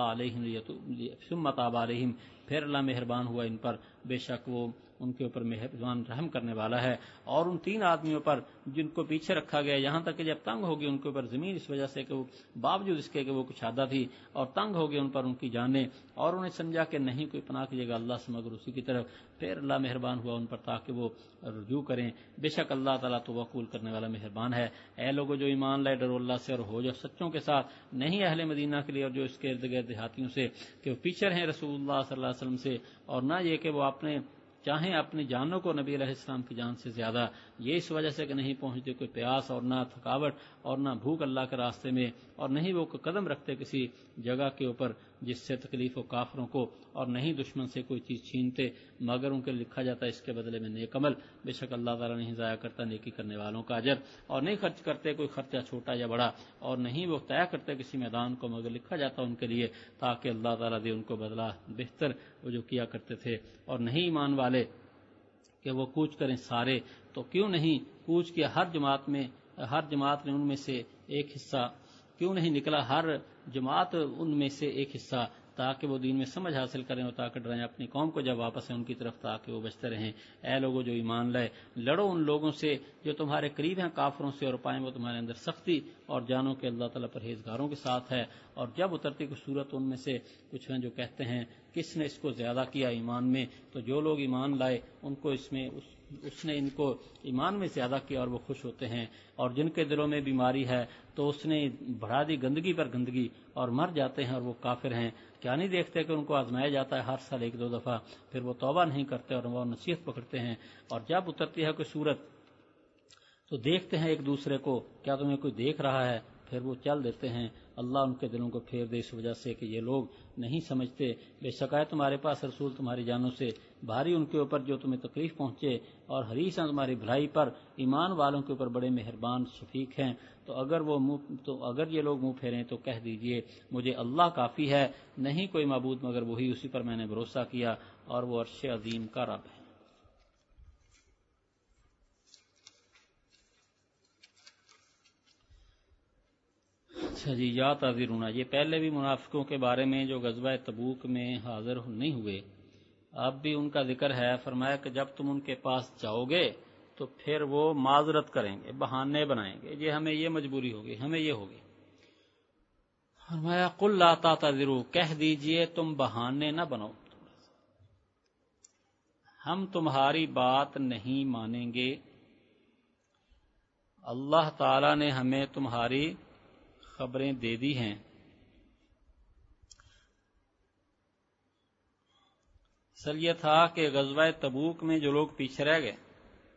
علیہم، پھر اللہ مہربان ہوا ان پر، بے شک وہ ان کے اوپر مہربان رحم کرنے والا ہے۔ اور ان تین آدمیوں پر جن کو پیچھے رکھا گیا، یہاں تک کہ جب تنگ ہوگی ان کے اوپر زمین، اس وجہ سے کہ وہ باوجود اس کے کہ وہ کشادہ تھی، اور تنگ ہوگی ان پر ان کی جانیں، اور انہیں سمجھا کہ نہیں کوئی پناہ کی جگہ اللہ سے مگر اسی کی طرف، پھر اللہ مہربان ہوا ان پر تاکہ وہ رجوع کریں۔ بے شک اللہ تعالیٰ تو قبول کرنے والا مہربان ہے۔ اے لوگوں جو ایمان لائے، ڈرو اللہ سے اور ہو جو سچوں کے ساتھ، نہیں اہل مدینہ کے لیے اور جو اس کے ارد گرد دیہاتیوں سے کہ وہ پیچھے رہیں رسول اللہ صلی اللہ علیہ وسلم سے، اور نہ یہ کہ وہ اپنے چاہیں اپنی جانوں کو نبی علیہ السلام کی جان سے زیادہ، یہ اس وجہ سے کہ نہیں پہنچتے کوئی پیاس اور نہ تھکاوٹ اور نہ بھوک اللہ کے راستے میں، اور نہیں وہ قدم رکھتے کسی جگہ کے اوپر جس سے تکلیف ہو کافروں کو، اور نہیں دشمن سے کوئی چیز چھینتے مگر ان کے لکھا جاتا ہے اس کے بدلے میں نیک عمل۔ بے شک اللہ تعالیٰ نہیں ضائع کرتا نیکی کرنے والوں کا اجر، اور نہیں خرچ کرتے کوئی خرچہ چھوٹا یا بڑا، اور نہیں وہ طے کرتے کسی میدان کو مگر لکھا جاتا ان کے لیے تاکہ اللہ تعالیٰ دے ان کو بدلہ بہتر وہ جو کیا کرتے تھے۔ اور نہیں ایمان والے کہ وہ کوچ کریں سارے، تو کیوں نہیں کوچ کیا ہر جماعت نے ان میں سے ایک حصہ، کیوں نہیں نکلا ہر جماعت ان میں سے ایک حصہ، تاکہ وہ دین میں سمجھ حاصل کریں اور تاکہ ڈرائیں اپنی قوم کو جب واپس ہیں ان کی طرف تاکہ وہ بچتے رہیں۔ اے لوگوں جو ایمان لائے، لڑو ان لوگوں سے جو تمہارے قریب ہیں کافروں سے، اور پائیں وہ تمہارے اندر سختی، اور جانو کہ اللہ تعالیٰ پرہیزگاروں کے ساتھ ہے۔ اور جب اترتی کوئی صورت ان میں سے کچھ ہیں جو کہتے ہیں کس نے اس کو زیادہ کیا ایمان میں، تو جو لوگ ایمان لائے ان کو اس نے ان کو ایمان میں زیادہ کیا اور وہ خوش ہوتے ہیں، اور جن کے دلوں میں بیماری ہے تو اس نے بڑھا دی گندگی پر گندگی اور مر جاتے ہیں اور وہ کافر ہیں۔ کیا نہیں دیکھتے کہ ان کو آزمایا جاتا ہے ہر سال ایک دو دفعہ، پھر وہ توبہ نہیں کرتے اور وہ نصیحت پکڑتے ہیں، اور جب اترتی ہے کوئی صورت تو دیکھتے ہیں ایک دوسرے کو کیا تمہیں کوئی دیکھ رہا ہے، پھر وہ چل دیتے ہیں۔ اللہ ان کے دلوں کو پھیر دے اس وجہ سے کہ یہ لوگ نہیں سمجھتے۔ بے شک ہے تمہارے پاس رسول تمہاری جانوں سے بھاری ان کے اوپر جو تمہیں تکلیف پہنچے، اور حریص ہیں تمہاری بھلائی پر، ایمان والوں کے اوپر بڑے مہربان شفیق ہیں۔ تو اگر یہ لوگ منہ پھیریں تو کہہ دیجئے مجھے اللہ کافی ہے، نہیں کوئی معبود مگر وہی، اسی پر میں نے بھروسہ کیا، اور وہ عرش عظیم کا رب ہے۔ اچھا جی، یا تعذرون، یہ پہلے بھی منافقوں کے بارے میں جو غزوہ تبوک میں حاضر نہیں ہوئے اب بھی ان کا ذکر ہے۔ فرمایا کہ جب تم ان کے پاس جاؤ گے تو پھر وہ معذرت کریں گے، بہانے بنائیں گے، یہ ہمیں یہ مجبوری ہوگی، ہمیں یہ ہوگی۔ فرمایا قل لا تعتذروا، کہہ دیجئے تم بہانے نہ بنو، ہم تمہاری بات نہیں مانیں گے، اللہ تعالی نے ہمیں تمہاری خبریں دے دی ہیں۔ اصل یہ تھا کہ غزوہ تبوک میں جو لوگ پیچھے رہ گئے،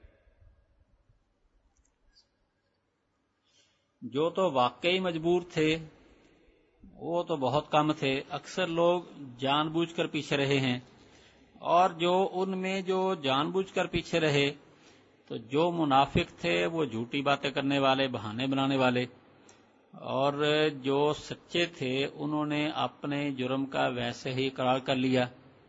جو تو واقعی مجبور تھے وہ تو بہت کم تھے، اکثر لوگ جان بوجھ کر پیچھے رہے ہیں، اور جو ان میں جو جان بوجھ کر پیچھے رہے تو جو منافق تھے وہ جھوٹی باتیں کرنے والے، بہانے بنانے والے، اور جو سچے تھے انہوں نے اپنے جرم کا ویسے ہی اقرار کر لیا،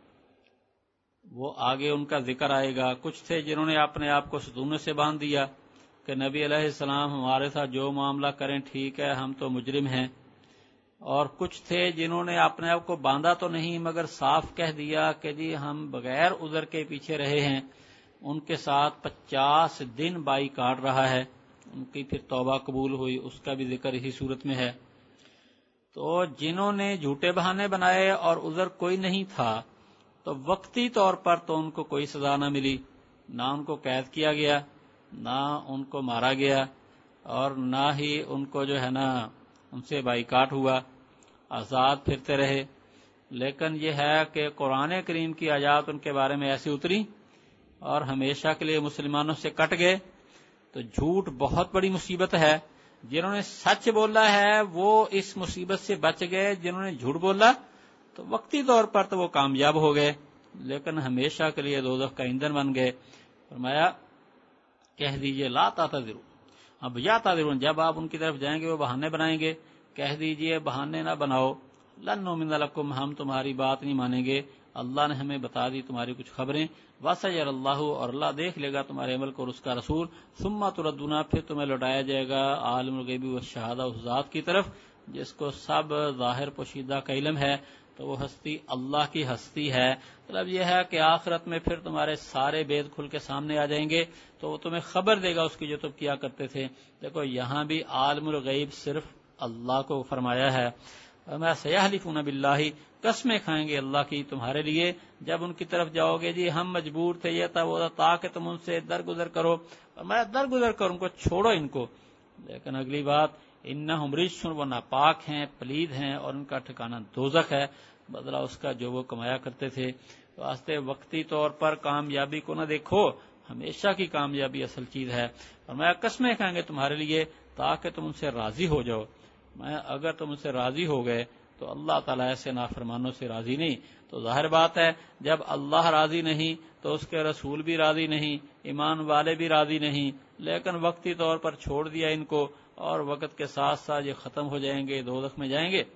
وہ آگے ان کا ذکر آئے گا۔ کچھ تھے جنہوں نے اپنے آپ کو ستونوں سے باندھ دیا کہ نبی علیہ السلام ہمارے ساتھ جو معاملہ کریں ٹھیک ہے، ہم تو مجرم ہیں، اور کچھ تھے جنہوں نے اپنے آپ کو باندھا تو نہیں مگر صاف کہہ دیا کہ جی ہم بغیر عذر کے پیچھے رہے ہیں۔ ان کے ساتھ 50 دن بائی کاٹ رہا ہے، ان کی پھر توبہ قبول ہوئی، اس کا بھی ذکر اسی صورت میں ہے۔ تو جنہوں نے جھوٹے بہانے بنائے اور عذر کوئی نہیں تھا تو وقتی طور پر تو ان کو کوئی سزا نہ ملی، نہ ان کو قید کیا گیا، نہ ان کو مارا گیا، اور نہ ہی ان کو جو ہے نا ان سے بائیکاٹ ہوا، آزاد پھرتے رہے۔ لیکن یہ ہے کہ قرآن کریم کی آیات ان کے بارے میں ایسی اتری اور ہمیشہ کے لیے مسلمانوں سے کٹ گئے۔ تو جھوٹ بہت بڑی مصیبت ہے، جنہوں نے سچ بولا ہے وہ اس مصیبت سے بچ گئے، جنہوں نے جھوٹ بولا تو وقتی طور پر تو وہ کامیاب ہو گئے لیکن ہمیشہ کے لیے دوزخ کا ایندھن بن گئے۔ فرمایا کہہ دیجئے لا تعتذروا، اب یا تعذرون، جب آپ ان کی طرف جائیں گے وہ بہانے بنائیں گے، کہہ دیجئے بہانے نہ بناؤ، لن نؤمن لکم، ہم تمہاری بات نہیں مانیں گے، اللہ نے ہمیں بتا دی تمہاری کچھ خبریں، وَسَيَرَ اللَّهُ، اور اللہ دیکھ لے گا تمہارے عمل کو اور اس کا رسول، ثُمَّ تُرَدُّونَ، پھر تمہیں لوٹایا جائے گا عالم الغیب والشہادہ، اس ذات کی طرف جس کو سب ظاہر پوشیدہ کا علم ہے، تو وہ ہستی اللہ کی ہستی ہے۔ مطلب یہ ہے کہ آخرت میں پھر تمہارے سارے بید کھل کے سامنے آ جائیں گے، تو وہ تمہیں خبر دے گا اس کی جو تم کیا کرتے تھے۔ دیکھو یہاں بھی عالم الغیب صرف اللہ کو فرمایا ہے، میں سیحلفون باللہ، قسمیں کھائیں گے اللہ کی تمہارے لیے جب ان کی طرف جاؤ گے، جی ہم مجبور تھے، یہ تھا وہ تھا، تاکہ تم ان سے درگزر کرو، میں درگزر کروں کو، چھوڑو ان کو۔ لیکن اگلی بات، انہم رجس، وہ ناپاک ہیں، پلید ہیں، اور ان کا ٹھکانہ دوزخ ہے، بدلہ اس کا جو وہ کمایا کرتے تھے۔ واسطے وقتی طور پر کامیابی کو نہ دیکھو، ہمیشہ کی کامیابی اصل چیز ہے، اور میں قسمیں کھائیں گے تمہارے لیے تاکہ تم ان سے راضی ہو جاؤ۔ میں اگر تم ان سے راضی ہو گئے تو اللہ تعالیٰ ایسے نافرمانوں سے راضی نہیں، تو ظاہر بات ہے جب اللہ راضی نہیں تو اس کے رسول بھی راضی نہیں، ایمان والے بھی راضی نہیں، لیکن وقتی طور پر چھوڑ دیا ان کو، اور وقت کے ساتھ ساتھ یہ ختم ہو جائیں گے، دوزخ میں جائیں گے۔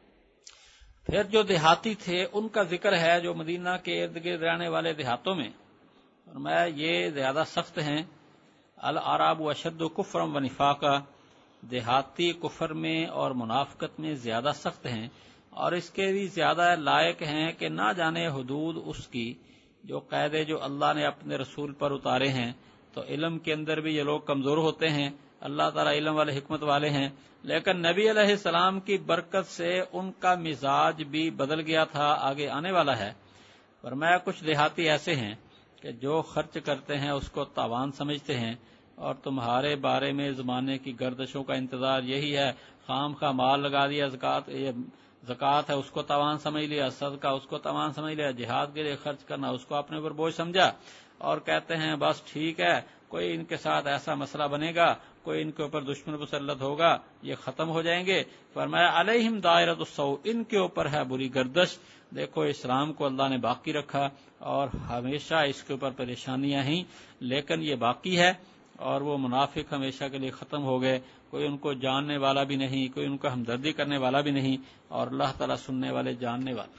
پھر جو دیہاتی تھے ان کا ذکر ہے، جو مدینہ کے ارد گرد رہنے والے دیہاتوں میں، فرمایا یہ زیادہ سخت ہیں، الاعراب اشد کفرا و نفاقا، دیہاتی کفر میں اور منافقت میں زیادہ سخت ہیں، اور اس کے بھی زیادہ لائق ہیں کہ نہ جانے حدود اس کی جو قاعدے جو اللہ نے اپنے رسول پر اتارے ہیں۔ تو علم کے اندر بھی یہ لوگ کمزور ہوتے ہیں، اللہ تعالیٰ علم والے حکمت والے ہیں، لیکن نبی علیہ السلام کی برکت سے ان کا مزاج بھی بدل گیا تھا، آگے آنے والا ہے۔ فرمایا کچھ دیہاتی ایسے ہیں کہ جو خرچ کرتے ہیں اس کو تاوان سمجھتے ہیں، اور تمہارے بارے میں زمانے کی گردشوں کا انتظار یہی ہے، خام خواہ مال لگا دیا، زکوٰۃ ہے اس کو تاوان سمجھ لیا، صدقہ اس کو تاوان سمجھ لیا، جہاد کے لیے خرچ کرنا اس کو اپنے اوپر بوجھ سمجھا، اور کہتے ہیں بس ٹھیک ہے، کوئی ان کے ساتھ ایسا مسئلہ بنے گا، کوئی ان کے اوپر دشمن مسلط ہوگا، یہ ختم ہو جائیں گے۔ فرمایا علیہم دائرۃ السوء، ان کے اوپر ہے بری گردش۔ دیکھو اسلام کو اللہ نے باقی رکھا، اور ہمیشہ اس کے اوپر پریشانیاں ہیں، لیکن یہ باقی ہے، اور وہ منافق ہمیشہ کے لیے ختم ہو گئے، کوئی ان کو جاننے والا بھی نہیں، کوئی ان کو ہمدردی کرنے والا بھی نہیں، اور اللہ تعالیٰ سننے والے جاننے والے۔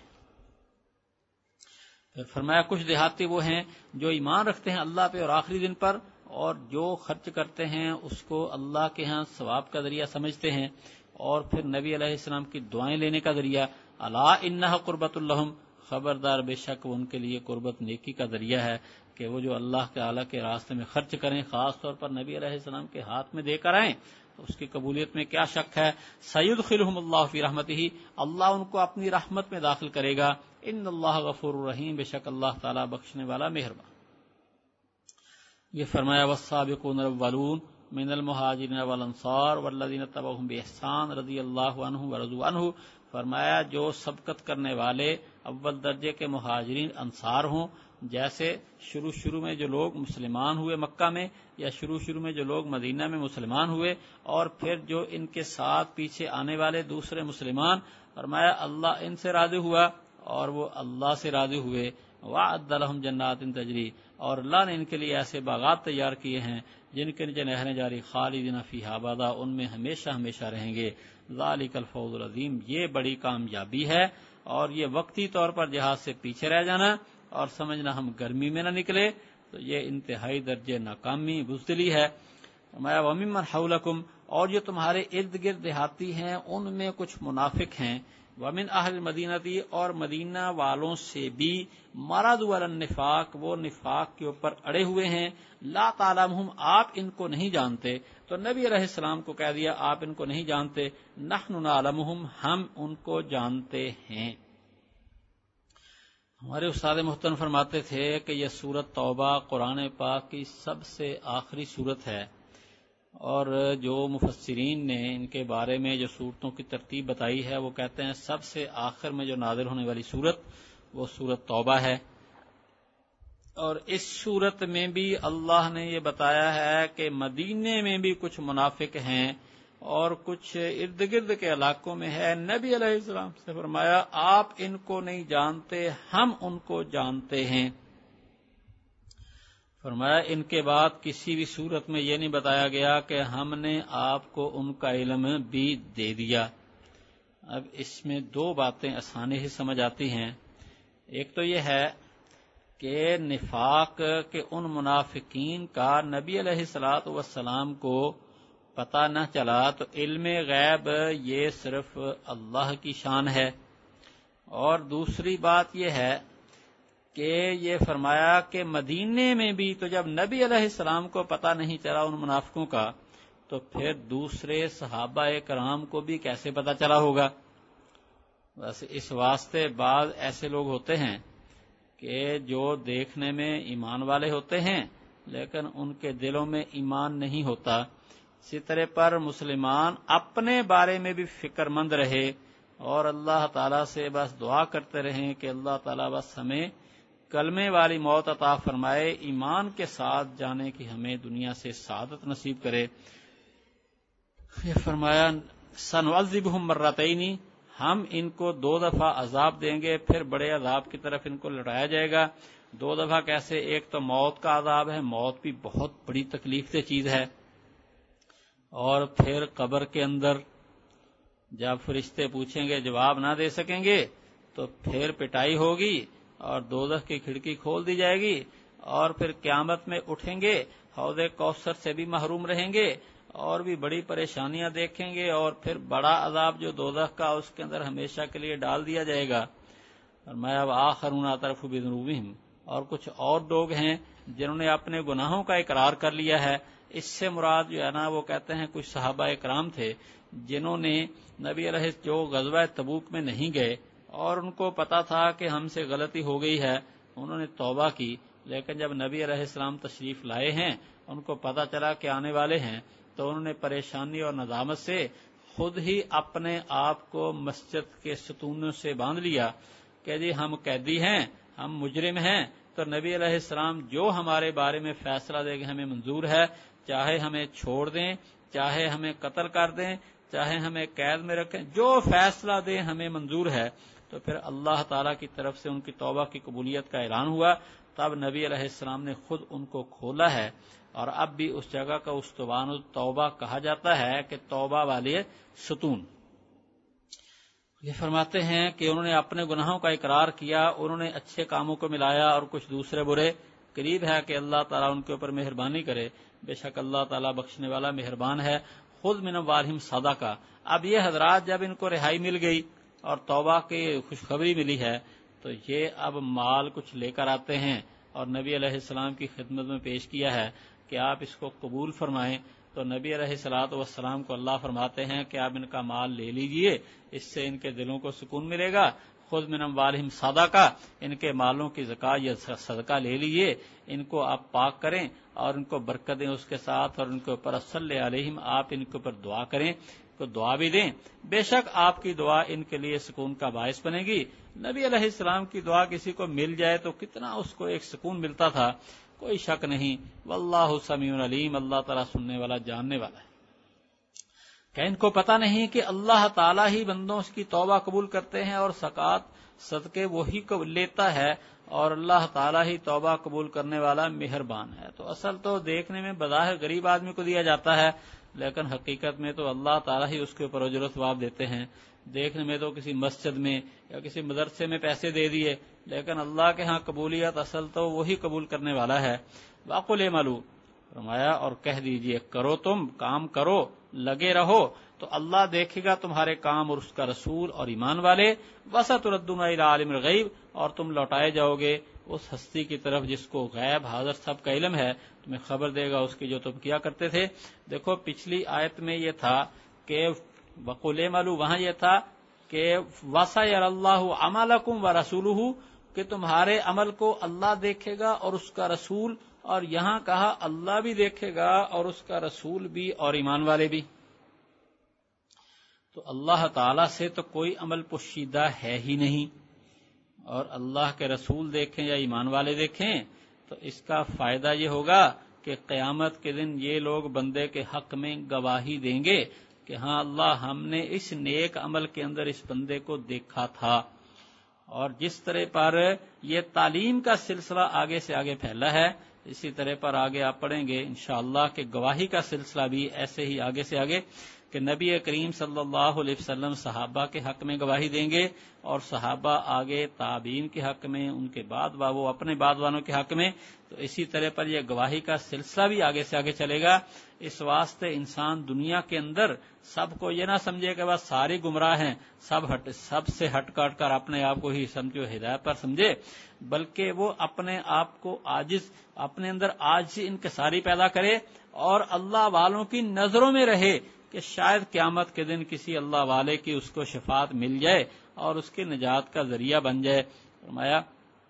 پھر فرمایا کچھ دیہاتی وہ ہیں جو ایمان رکھتے ہیں اللہ پہ اور آخری دن پر، اور جو خرچ کرتے ہیں اس کو اللہ کے ہاں ثواب کا ذریعہ سمجھتے ہیں، اور پھر نبی علیہ السلام کی دعائیں لینے کا ذریعہ، الا انھا قربۃ لہم، خبردار بے شک وہ ان کے لیے قربت نیکی کا ذریعہ ہے، کہ وہ جو اللہ تعالیٰ کے راستے میں خرچ کریں، خاص طور پر نبی علیہ السلام کے ہاتھ میں دے کر آئیں، تو اس کی قبولیت میں کیا شک ہے۔ سیدخلہم اللہ فی رحمتہ، اللہ ان کو اپنی رحمت میں داخل کرے گا، ان اللہ غفور رحیم، بے شک اللہ تعالیٰ بخشنے والا مہربان۔ یہ فرمایا والسابقون الاولون من المہاجرین والانصار والذین اتبعوہم بإحسان رضی اللہ عنہم ورضوا عنہ، فرمایا جو سبقت کرنے والے اول درجے کے مہاجرین انصار ہوں، جیسے شروع میں جو لوگ مسلمان ہوئے مکہ میں، یا شروع میں جو لوگ مدینہ میں مسلمان ہوئے، اور پھر جو ان کے ساتھ پیچھے آنے والے دوسرے مسلمان، فرمایا اللہ ان سے راضی ہوا اور وہ اللہ سے راضی ہوئے، وَأَعَدَّ لَهُمْ جَنَّاتٍ تَجْرِي، اور اللہ نے ان کے لیے ایسے باغات تیار کیے ہیں جن کے نیچے نہریں جاری، خالدین فیہا ابدا، ان میں ہمیشہ ہمیشہ رہیں گے، ذالک الفوز العظیم، یہ بڑی کامیابی ہے۔ اور یہ وقتی طور پر جہاد سے پیچھے رہ جانا اور سمجھنا ہم گرمی میں نہ نکلے، تو یہ انتہائی درجے ناکامی بزدلی ہے۔ فرمایا وَمِمَّنْ حَوْلَكُمْ، اور جو تمہارے ارد گرد دیہاتی ہیں ان میں کچھ منافق ہیں، وَمِنْ أَهْلِ الْمَدِينَةِ، اور مدینہ والوں سے بھی، مَرَضُوا عَلَى النِّفَاقِ، وہ نفاق کے اوپر اڑے ہوئے ہیں، لَا تَعْلَمُهُمْ، آپ ان کو نہیں جانتے، تو نبی علیہ السلام کو کہہ دیا آپ ان کو نہیں جانتے، نَحْنُ نَعْلَمُهُمْ، ہم ان کو جانتے ہیں۔ ہمارے استاد محترم فرماتے تھے کہ یہ سورت توبہ قرآن پاک کی سب سے آخری سورت ہے، اور جو مفسرین نے ان کے بارے میں جو سورتوں کی ترتیب بتائی ہے وہ کہتے ہیں سب سے آخر میں جو نازل ہونے والی سورت وہ سورت توبہ ہے۔ اور اس سورت میں بھی اللہ نے یہ بتایا ہے کہ مدینے میں بھی کچھ منافق ہیں اور کچھ ارد گرد کے علاقوں میں ہے۔ نبی علیہ السلام سے فرمایا آپ ان کو نہیں جانتے، ہم ان کو جانتے ہیں۔ فرمایا ان کے بعد کسی بھی صورت میں یہ نہیں بتایا گیا کہ ہم نے آپ کو ان کا علم بھی دے دیا۔ اب اس میں دو باتیں آسانی سے سمجھ آتی ہیں۔ ایک تو یہ ہے کہ نفاق کے ان منافقین کا نبی علیہ الصلوۃ والسلام کو پتہ نہ چلا تو علم غیب یہ صرف اللہ کی شان ہے۔ اور دوسری بات یہ ہے کہ یہ فرمایا کہ مدینے میں بھی تو جب نبی علیہ السلام کو پتہ نہیں چلا ان منافقوں کا تو پھر دوسرے صحابہ کرام کو بھی کیسے پتہ چلا ہوگا؟ بس اس واسطے بعض ایسے لوگ ہوتے ہیں کہ جو دیکھنے میں ایمان والے ہوتے ہیں لیکن ان کے دلوں میں ایمان نہیں ہوتا۔ اسی طرح پر مسلمان اپنے بارے میں بھی فکر مند رہے اور اللہ تعالیٰ سے بس دعا کرتے رہیں کہ اللہ تعالیٰ بس ہمیں کلمے والی موت عطا فرمائے، ایمان کے ساتھ جانے کی ہمیں دنیا سے سعادت نصیب کرے۔ یہ فرمایا سنعذبہم مرتین، ہم ان کو 2 دفعہ عذاب دیں گے، پھر بڑے عذاب کی طرف ان کو لٹایا جائے گا۔ 2 دفعہ کیسے؟ ایک تو موت کا عذاب ہے، موت بھی بہت بڑی تکلیف دہ چیز ہے، اور پھر قبر کے اندر جب فرشتے پوچھیں گے جواب نہ دے سکیں گے تو پھر پٹائی ہوگی اور دوزخ کی کھڑکی کھول دی جائے گی، اور پھر قیامت میں اٹھیں گے، حوض کوثر سے بھی محروم رہیں گے اور بھی بڑی پریشانیاں دیکھیں گے، اور پھر بڑا عذاب جو دوزخ کا اس کے اندر ہمیشہ کے لیے ڈال دیا جائے گا۔ فرمایا وآخرون اعترفوا بذنوبہم، اور کچھ اور لوگ ہیں جنہوں نے اپنے گناہوں کا اقرار کر لیا ہے۔ اس سے مراد جو ہے نا وہ کہتے ہیں کچھ صحابہ کرام تھے جنہوں نے نبی علیہ جو غزوہ تبوک میں نہیں گئے اور ان کو پتا تھا کہ ہم سے غلطی ہو گئی ہے، انہوں نے توبہ کی، لیکن جب نبی علیہ السلام تشریف لائے ہیں ان کو پتا چلا کہ آنے والے ہیں تو انہوں نے پریشانی اور ندامت سے خود ہی اپنے آپ کو مسجد کے ستونوں سے باندھ لیا کہ جی ہم قیدی ہیں، ہم مجرم ہیں، تو نبی علیہ السلام جو ہمارے بارے میں فیصلہ دے گا ہمیں منظور ہے، چاہے ہمیں چھوڑ دیں، چاہے ہمیں قتل کر دیں، چاہے ہمیں قید میں رکھیں، جو فیصلہ دیں ہمیں منظور ہے۔ تو پھر اللہ تعالیٰ کی طرف سے ان کی توبہ کی قبولیت کا اعلان ہوا، تب نبی علیہ السلام نے خود ان کو کھولا ہے، اور اب بھی اس جگہ کا استوان التوبہ کہا جاتا ہے کہ توبہ والے ستون۔ یہ فرماتے ہیں کہ انہوں نے اپنے گناہوں کا اقرار کیا، انہوں نے اچھے کاموں کو ملایا اور کچھ دوسرے برے، قریب ہے کہ اللہ تعالیٰ ان کے اوپر مہربانی کرے، بے شک اللہ تعالیٰ بخشنے والا مہربان ہے۔ خذ من اموالہم صدقہ، اب یہ حضرات جب ان کو رہائی مل گئی اور توبہ کی خوشخبری ملی ہے تو یہ اب مال کچھ لے کر آتے ہیں اور نبی علیہ السلام کی خدمت میں پیش کیا ہے کہ آپ اس کو قبول فرمائیں، تو نبی علیہ الصلوۃ والسلام کو اللہ فرماتے ہیں کہ آپ ان کا مال لے لیجئے، اس سے ان کے دلوں کو سکون ملے گا۔ خذ من اموالہم صدقہ، ان کے مالوں کی زکوٰۃ یا صدقہ لے لیجئے، ان کو آپ پاک کریں اور ان کو برکت دیں اس کے ساتھ، اور ان کے اوپر صلی علیہم، آپ ان کے اوپر دعا کریں، کو دعا بھی دیں، بے شک آپ کی دعا ان کے لیے سکون کا باعث بنے گی۔ نبی علیہ السلام کی دعا کسی کو مل جائے تو کتنا اس کو ایک سکون ملتا تھا، کوئی شک نہیں۔ واللہ سمیع علیم، اللہ تعالیٰ سننے والا جاننے والا ہے۔ کہ ان کو پتہ نہیں کہ اللہ تعالیٰ ہی بندوں کی توبہ قبول کرتے ہیں اور زکوٰۃ صدقے وہی کو لیتا ہے، اور اللہ تعالیٰ ہی توبہ قبول کرنے والا مہربان ہے۔ تو اصل تو دیکھنے میں بظاہر غریب آدمی کو دیا جاتا ہے، لیکن حقیقت میں تو اللہ تعالیٰ ہی اس کے اوپر اجر و ثواب دیتے ہیں۔ دیکھنے میں تو کسی مسجد میں یا کسی مدرسے میں پیسے دے دیے، لیکن اللہ کے ہاں قبولیت اصل تو وہی قبول کرنے والا ہے۔ وَقُلْ اعْمَلُوا، فرمایا اور کہہ دیجئے کرو، تم کام کرو، لگے رہو، تو اللہ دیکھے گا تمہارے کام اور اس کا رسول اور ایمان والے۔ وَسَتُرَدُّونَ إِلَىٰ عَالِمِ الْغَیْبِ، اور تم لوٹائے جاؤ گے اس ہستی کی طرف جس کو غیب حاضر سب کا علم ہے، تمہیں خبر دے گا اس کی جو تم کیا کرتے تھے۔ دیکھو پچھلی آیت میں یہ تھا کہ وَقُلْ اعْمَلُوا، وہاں یہ تھا کہ وَسَيَرَى اللَّهُ عَمَلَكُمْ وَرَسُولُهُ، کہ تمہارے عمل کو اللہ دیکھے گا اور اس کا رسول، اور یہاں کہا اللہ بھی دیکھے گا اور اس کا رسول بھی اور ایمان والے بھی۔ تو اللہ تعالیٰ سے تو کوئی عمل پوشیدہ ہے ہی نہیں، اور اللہ کے رسول دیکھیں یا ایمان والے دیکھیں تو اس کا فائدہ یہ ہوگا کہ قیامت کے دن یہ لوگ بندے کے حق میں گواہی دیں گے کہ ہاں اللہ ہم نے اس نیک عمل کے اندر اس بندے کو دیکھا تھا۔ اور جس طرح پر یہ تعلیم کا سلسلہ آگے سے آگے پھیلا ہے، اسی طرح پر آگے آپ پڑھیں گے انشاءاللہ کہ گواہی کا سلسلہ بھی ایسے ہی آگے سے آگے کہ نبی کریم صلی اللہ علیہ وسلم صحابہ کے حق میں گواہی دیں گے اور صحابہ آگے تابعین کے حق میں، ان کے بعد وہ اپنے بعد والوں کے حق میں، تو اسی طرح پر یہ گواہی کا سلسلہ بھی آگے سے آگے چلے گا۔ اس واسطے انسان دنیا کے اندر سب کو یہ نہ سمجھے کہ بس سارے گمراہ ہیں، سب سے ہٹ کٹ کر اپنے آپ کو ہی سمجھو ہدایت پر سمجھے، بلکہ وہ اپنے آپ کو عاجز، اپنے اندر عاجزی انکساری پیدا کرے اور اللہ والوں کی نظروں میں رہے کہ شاید قیامت کے دن کسی اللہ والے کی اس کو شفاعت مل جائے اور اس کے نجات کا ذریعہ بن جائے۔ فرمایا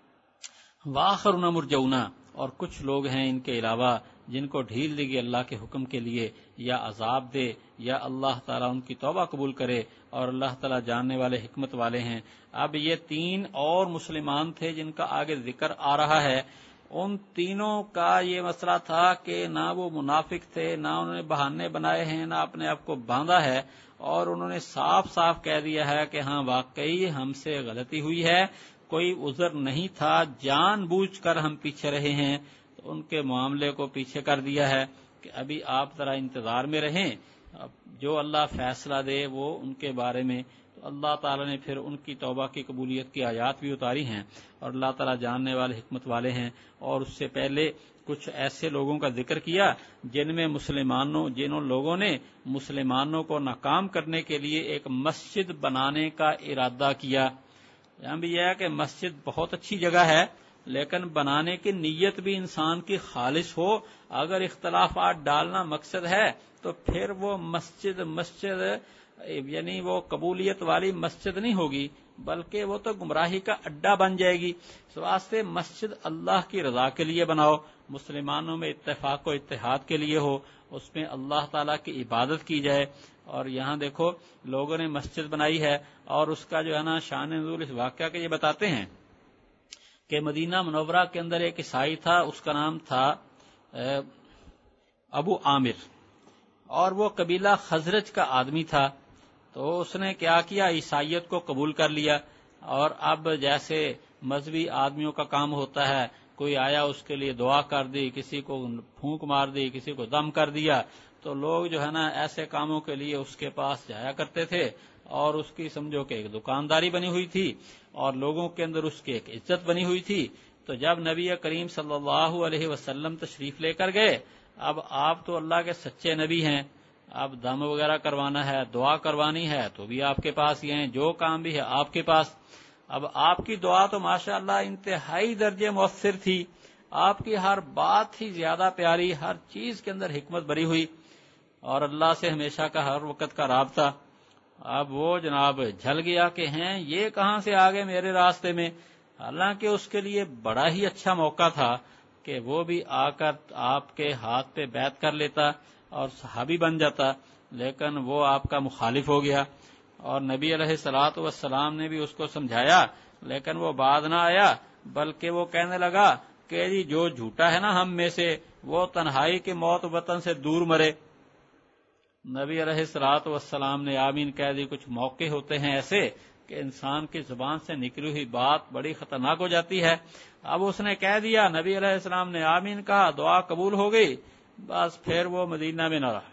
وآخرون مرجون، اور کچھ لوگ ہیں ان کے علاوہ جن کو ڈھیل دے گی اللہ کے حکم کے لیے، یا عذاب دے یا اللہ تعالیٰ ان کی توبہ قبول کرے، اور اللہ تعالیٰ جاننے والے حکمت والے ہیں۔ اب یہ 3 اور مسلمان تھے جن کا آگے ذکر آ رہا ہے، ان تینوں کا یہ مسئلہ تھا کہ نہ وہ منافق تھے، نہ انہوں نے بہانے بنائے ہیں، نہ اپنے آپ کو باندھا ہے، اور انہوں نے صاف صاف کہہ دیا ہے کہ ہاں واقعی ہم سے غلطی ہوئی ہے، کوئی عذر نہیں تھا، جان بوجھ کر ہم پیچھے رہے ہیں۔ تو ان کے معاملے کو پیچھے کر دیا ہے کہ ابھی آپ ذرا انتظار میں رہیں، جو اللہ فیصلہ دے وہ ان کے بارے میں۔ تو اللہ تعالیٰ نے پھر ان کی توبہ کی قبولیت کی آیات بھی اتاری ہیں، اور اللہ تعالیٰ جاننے والے حکمت والے ہیں۔ اور اس سے پہلے کچھ ایسے لوگوں کا ذکر کیا جنہوں لوگوں نے مسلمانوں کو ناکام کرنے کے لیے ایک مسجد بنانے کا ارادہ کیا۔ یہاں بھی یہ ہے کہ مسجد بہت اچھی جگہ ہے، لیکن بنانے کی نیت بھی انسان کی خالص ہو۔ اگر اختلافات ڈالنا مقصد ہے تو پھر وہ مسجد یعنی وہ قبولیت والی مسجد نہیں ہوگی، بلکہ وہ تو گمراہی کا اڈا بن جائے گی۔ اس واسطے مسجد اللہ کی رضا کے لیے بناؤ، مسلمانوں میں اتفاق و اتحاد کے لیے ہو، اس میں اللہ تعالیٰ کی عبادت کی جائے۔ اور یہاں دیکھو لوگوں نے مسجد بنائی ہے، اور اس کا جو ہے نا شان نزول اس واقعہ کے یہ بتاتے ہیں کہ مدینہ منورہ کے اندر ایک عیسائی تھا، اس کا نام تھا ابو عامر، اور وہ قبیلہ خزرج کا آدمی تھا۔ تو اس نے کیا کیا، عیسائیت کو قبول کر لیا، اور اب جیسے مذہبی آدمیوں کا کام ہوتا ہے، کوئی آیا اس کے لیے دعا کر دی، کسی کو پھونک مار دی، کسی کو دم کر دیا، تو لوگ جو ہے نا ایسے کاموں کے لیے اس کے پاس جایا کرتے تھے، اور اس کی سمجھو کہ ایک دکانداری بنی ہوئی تھی، اور لوگوں کے اندر اس کی ایک عزت بنی ہوئی تھی۔ تو جب نبی کریم صلی اللہ علیہ وسلم تشریف لے کر گئے، اب آپ تو اللہ کے سچے نبی ہیں، اب دم وغیرہ کروانا ہے، دعا کروانی ہے تو بھی آپ کے پاس ہی ہیں، جو کام بھی ہے آپ کے پاس۔ اب آپ کی دعا تو ماشاءاللہ انتہائی درجے مؤثر تھی، آپ کی ہر بات ہی زیادہ پیاری، ہر چیز کے اندر حکمت بری ہوئی، اور اللہ سے ہمیشہ کا ہر وقت کا رابطہ۔ اب وہ جناب جھل گیا کہ ہیں یہ کہاں سے آگے میرے راستے میں، حالانکہ اس کے لیے بڑا ہی اچھا موقع تھا کہ وہ بھی آ کر آپ کے ہاتھ پہ بیعت کر لیتا اور صحابی بن جاتا، لیکن وہ آپ کا مخالف ہو گیا، اور نبی علیہ الصلوۃ والسلام نے بھی اس کو سمجھایا، لیکن وہ بعد نہ آیا، بلکہ وہ کہنے لگا کہ جی جو جھوٹا ہے نا ہم میں سے، وہ تنہائی کے موت وطن سے دور مرے۔ نبی علیہ الصلوۃ والسلام نے آمین کہہ دی۔ کچھ موقع ہوتے ہیں ایسے کہ انسان کی زبان سے نکلی ہوئی بات بڑی خطرناک ہو جاتی ہے۔ اب اس نے کہہ دیا، نبی علیہ السلام نے آمین کہا، دعا قبول ہو گئی، بس پھر وہ مدینہ میں نہ رہا۔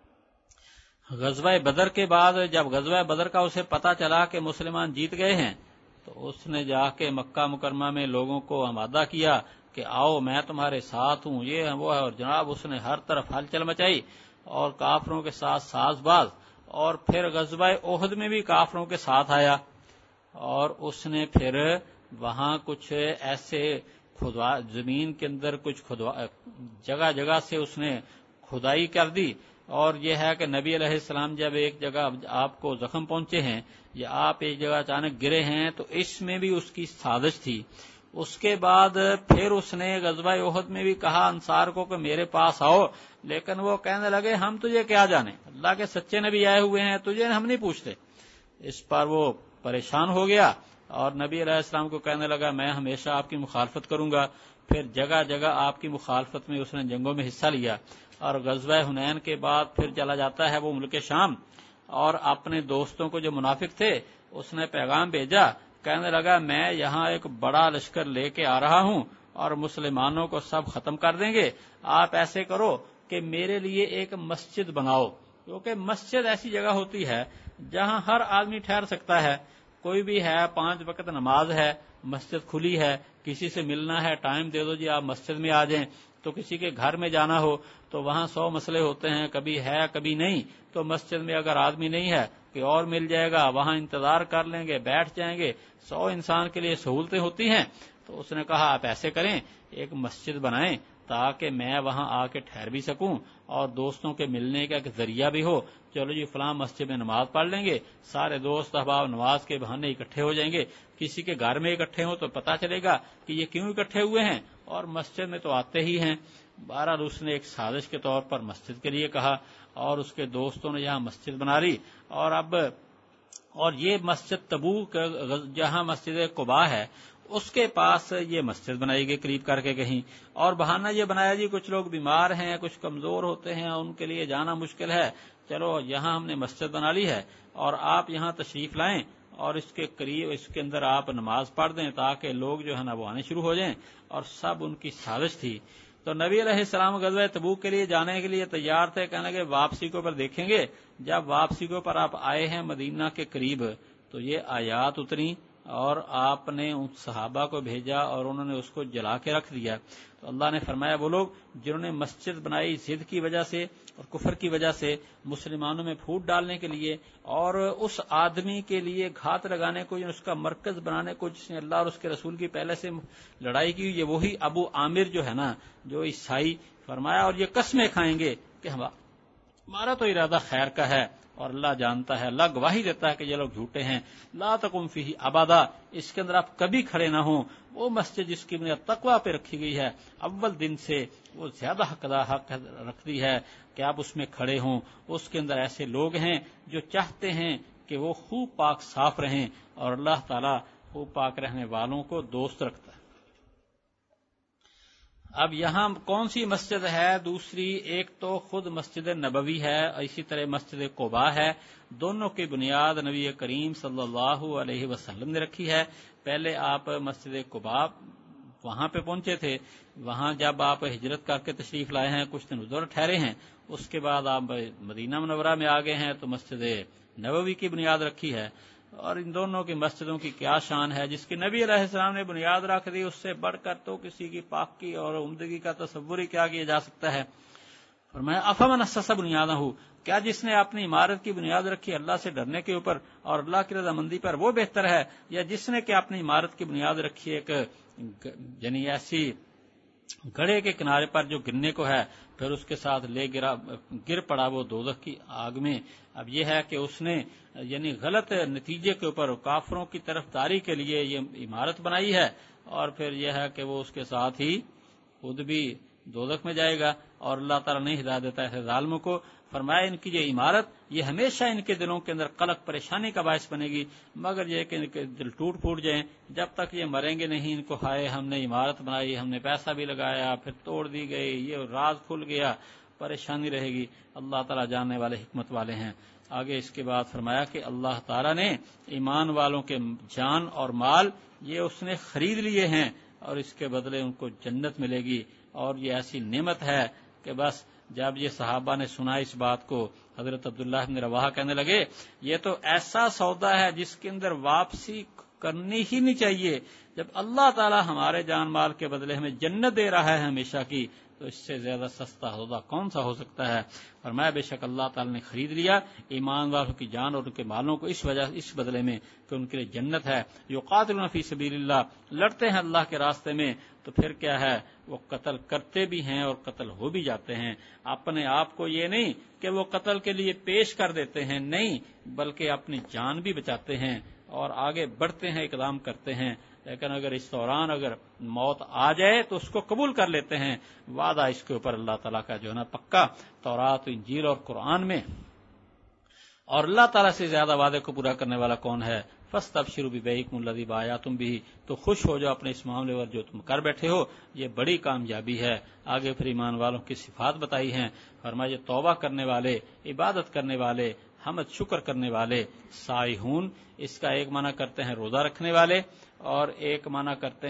غزوہ بدر کے بعد جب غزوہ بدر کا اسے پتا چلا کہ مسلمان جیت گئے ہیں، تو اس نے جا کے مکہ مکرمہ میں لوگوں کو آمادہ کیا کہ آؤ میں تمہارے ساتھ ہوں، یہ ہے وہ ہے، اور جناب اس نے ہر طرف ہلچل مچائی اور کافروں کے ساتھ ساز باز، اور پھر غزوہ احد میں بھی کافروں کے ساتھ آیا، اور اس نے پھر وہاں کچھ ایسے زمین کے اندر کچھ جگہ جگہ سے اس نے کھدائی کر دی، اور یہ ہے کہ نبی علیہ السلام جب ایک جگہ آپ کو زخم پہنچے ہیں یا آپ ایک جگہ اچانک گرے ہیں تو اس میں بھی اس کی سازش تھی۔ اس کے بعد پھر اس نے غزوہ احد میں بھی کہا انصار کو کہ میرے پاس آؤ، لیکن وہ کہنے لگے ہم تجھے کیا جانے، اللہ کے سچے نبی آئے ہوئے ہیں، تجھے ہم نہیں پوچھتے۔ اس پر وہ پریشان ہو گیا اور نبی علیہ السلام کو کہنے لگا میں ہمیشہ آپ کی مخالفت کروں گا۔ پھر جگہ جگہ آپ کی مخالفت میں اس نے جنگوں میں حصہ لیا، اور غزوہ حنین کے بعد پھر چلا جاتا ہے وہ ملک شام، اور اپنے دوستوں کو جو منافق تھے اس نے پیغام بھیجا، کہنے لگا میں یہاں ایک بڑا لشکر لے کے آ رہا ہوں اور مسلمانوں کو سب ختم کر دیں گے، آپ ایسے کرو کہ میرے لیے ایک مسجد بناؤ، کیونکہ مسجد ایسی جگہ ہوتی ہے جہاں ہر آدمی ٹھہر سکتا ہے، کوئی بھی ہے، 5 وقت نماز ہے، مسجد کھلی ہے، کسی سے ملنا ہے، ٹائم دے دو جی آپ مسجد میں آ جائیں، تو کسی کے گھر میں جانا ہو تو وہاں 100 مسئلے ہوتے ہیں، کبھی ہے کبھی نہیں، تو مسجد میں اگر آدمی نہیں ہے کوئی اور مل جائے گا، وہاں انتظار کر لیں گے، بیٹھ جائیں گے، 100 انسان کے لیے سہولتیں ہوتی ہیں۔ تو اس نے کہا آپ ایسے کریں، ایک مسجد بنائیں تاکہ میں وہاں آ کے ٹھہر بھی سکوں اور دوستوں کے ملنے کا ایک ذریعہ بھی ہو، چلو جی فلاں مسجد میں نماز پڑھ لیں گے، سارے دوست احباب نماز کے بہانے اکٹھے ہو جائیں گے، کسی کے گھر میں اکٹھے ہوں تو پتہ چلے گا کہ یہ کیوں اکٹھے ہوئے ہیں، اور مسجد میں تو آتے ہی ہیں۔ بہرحال اس نے ایک سازش کے طور پر مسجد کے لیے کہا اور اس کے دوستوں نے یہاں مسجد بنا لی، اور یہ مسجد تبوک جہاں مسجد قباء ہے اس کے پاس یہ مسجد بنائی گئی قریب کر کے کہیں، اور بہانہ یہ بنایا جی کچھ لوگ بیمار ہیں، کچھ کمزور ہوتے ہیں، ان کے لیے جانا مشکل ہے، چلو یہاں ہم نے مسجد بنا لی ہے اور آپ یہاں تشریف لائیں اور اس کے قریب اس کے اندر آپ نماز پڑھ دیں تاکہ لوگ جو ہے نا وہ آنے شروع ہو جائیں، اور سب ان کی سازش تھی۔ تو نبی علیہ السلام غزوہ تبوک کے لیے جانے کے لیے تیار تھے، کہنے لگے واپسی کے اوپر دیکھیں گے۔ جب واپسی کے اوپر آپ آئے ہیں مدینہ کے قریب تو یہ آیات اتری اور آپ نے ان صحابہ کو بھیجا اور انہوں نے اس کو جلا کے رکھ دیا۔ تو اللہ نے فرمایا وہ لوگ جنہوں نے مسجد بنائی ضد کی وجہ سے اور کفر کی وجہ سے، مسلمانوں میں پھوٹ ڈالنے کے لیے اور اس آدمی کے لیے گھات لگانے کو، اس کا مرکز بنانے کو جس نے اللہ اور اس کے رسول کی پہلے سے لڑائی کی، یہ وہی ابو عامر جو ہے نا جو عیسائی، فرمایا اور یہ قسمیں کھائیں گے کہ ہمارا تو ارادہ خیر کا ہے اور اللہ جانتا ہے، اللہ گواہی دیتا ہے کہ یہ لوگ جھوٹے ہیں۔ لا تقم فیہ ابدا، اس کے اندر آپ کبھی کھڑے نہ ہوں۔ وہ مسجد جس کی بنیاد تقویٰ پہ رکھی گئی ہے، اول دن سے وہ زیادہ حق رکھتی ہے کہ آپ اس میں کھڑے ہوں۔ اس کے اندر ایسے لوگ ہیں جو چاہتے ہیں کہ وہ خوب پاک صاف رہیں، اور اللہ تعالیٰ خوب پاک رہنے والوں کو دوست رکھتا ہے۔ اب یہاں کون سی مسجد ہے؟ دوسری ایک تو خود مسجد نبوی ہے، اسی طرح مسجد قباء ہے، دونوں کی بنیاد نبی کریم صلی اللہ علیہ وسلم نے رکھی ہے۔ پہلے آپ مسجد قباء وہاں پہ پہنچے تھے، وہاں جب آپ ہجرت کر کے تشریف لائے ہیں، کچھ دن ادھر ٹھہرے ہیں، اس کے بعد آپ مدینہ منورہ میں آ گئے ہیں تو مسجد نبوی کی بنیاد رکھی ہے۔ اور ان دونوں کی مسجدوں کی کیا شان ہے، جس کی نبی علیہ السلام نے بنیاد رکھ دی، اس سے بڑھ کر تو کسی کی پاکی اور عمدگی کا تصور ہی کیا کیا جا سکتا ہے۔ فرمایا افمن اسس بنیادہ، کیا جس نے اپنی عمارت کی بنیاد رکھی اللہ سے ڈرنے کے اوپر اور اللہ کی رضامندی پر، وہ بہتر ہے، یا جس نے کہ اپنی عمارت کی بنیاد رکھی ایک یعنی ایسی گڑھے کے کنارے پر جو گرنے کو ہے، پھر اس کے ساتھ گر پڑا وہ دوزخ کی آگ میں۔ اب یہ ہے کہ اس نے یعنی غلط نتیجے کے اوپر کافروں کی طرفداری کے لیے یہ عمارت بنائی ہے، اور پھر یہ ہے کہ وہ اس کے ساتھ ہی خود بھی دوزخ میں جائے گا، اور اللہ تعالیٰ نہیں ہدایت دیتا ہے ظالموں کو۔ فرمایا ان کی یہ عمارت یہ ہمیشہ ان کے دلوں کے اندر قلق پریشانی کا باعث بنے گی، مگر یہ کہ ان کے دل ٹوٹ پھوٹ جائیں، جب تک یہ مریں گے نہیں ان کو ہائے ہم نے عمارت بنائی، ہم نے پیسہ بھی لگایا، پھر توڑ دی گئی، یہ راز کھل گیا، پریشانی رہے گی۔ اللہ تعالیٰ جاننے والے حکمت والے ہیں۔ آگے اس کے بعد فرمایا کہ اللہ تعالیٰ نے ایمان والوں کے جان اور مال یہ اس نے خرید لیے ہیں، اور اس کے بدلے ان کو جنت ملے گی، اور یہ ایسی نعمت ہے کہ بس جب یہ صحابہ نے سنا اس بات کو، حضرت عبداللہ بن رواحہ کہنے لگے یہ تو ایسا سودا ہے جس کے اندر واپسی کرنی ہی نہیں چاہیے۔ جب اللہ تعالیٰ ہمارے جان مال کے بدلے ہمیں جنت دے رہا ہے ہمیشہ کی، تو اس سے زیادہ سستا سودا کون سا ہو سکتا ہے؟ فرمایا بے شک اللہ تعالیٰ نے خرید لیا ایمان والوں کی جان اور ان کے مالوں کو اس بدلے میں کہ ان کے لیے جنت ہے۔ یقاتلون فی سبیل اللہ، لڑتے ہیں اللہ کے راستے میں، تو پھر کیا ہے وہ قتل کرتے بھی ہیں اور قتل ہو بھی جاتے ہیں۔ اپنے آپ کو یہ نہیں کہ وہ قتل کے لیے پیش کر دیتے ہیں، نہیں، بلکہ اپنی جان بھی بچاتے ہیں اور آگے بڑھتے ہیں، اقدام کرتے ہیں۔ لیکن اگر اس دوران اگر موت آ جائے تو اس کو قبول کر لیتے ہیں، وعدہ اس کے اوپر اللہ تعالیٰ کا جو ہے نا پکا تورات، انجیل اور قرآن میں۔ اور اللہ تعالیٰ سے زیادہ وعدے کو پورا کرنے والا کون ہے؟ فاستبشروا ببیعکم الذی بایعتم بہ، تو خوش ہو جاؤ اپنے اس معاملے پر جو تم کر بیٹھے ہو، یہ بڑی کامیابی ہے۔ آگے پھر ایمان والوں کی صفات بتائی ہیں، فرمایا توبہ کرنے والے، عبادت کرنے والے، حمد شکر کرنے والے، سائحون، اس کا ایک معنی کرتے ہیں روزہ رکھنے والے، اور ایک معنی کرتے ہیں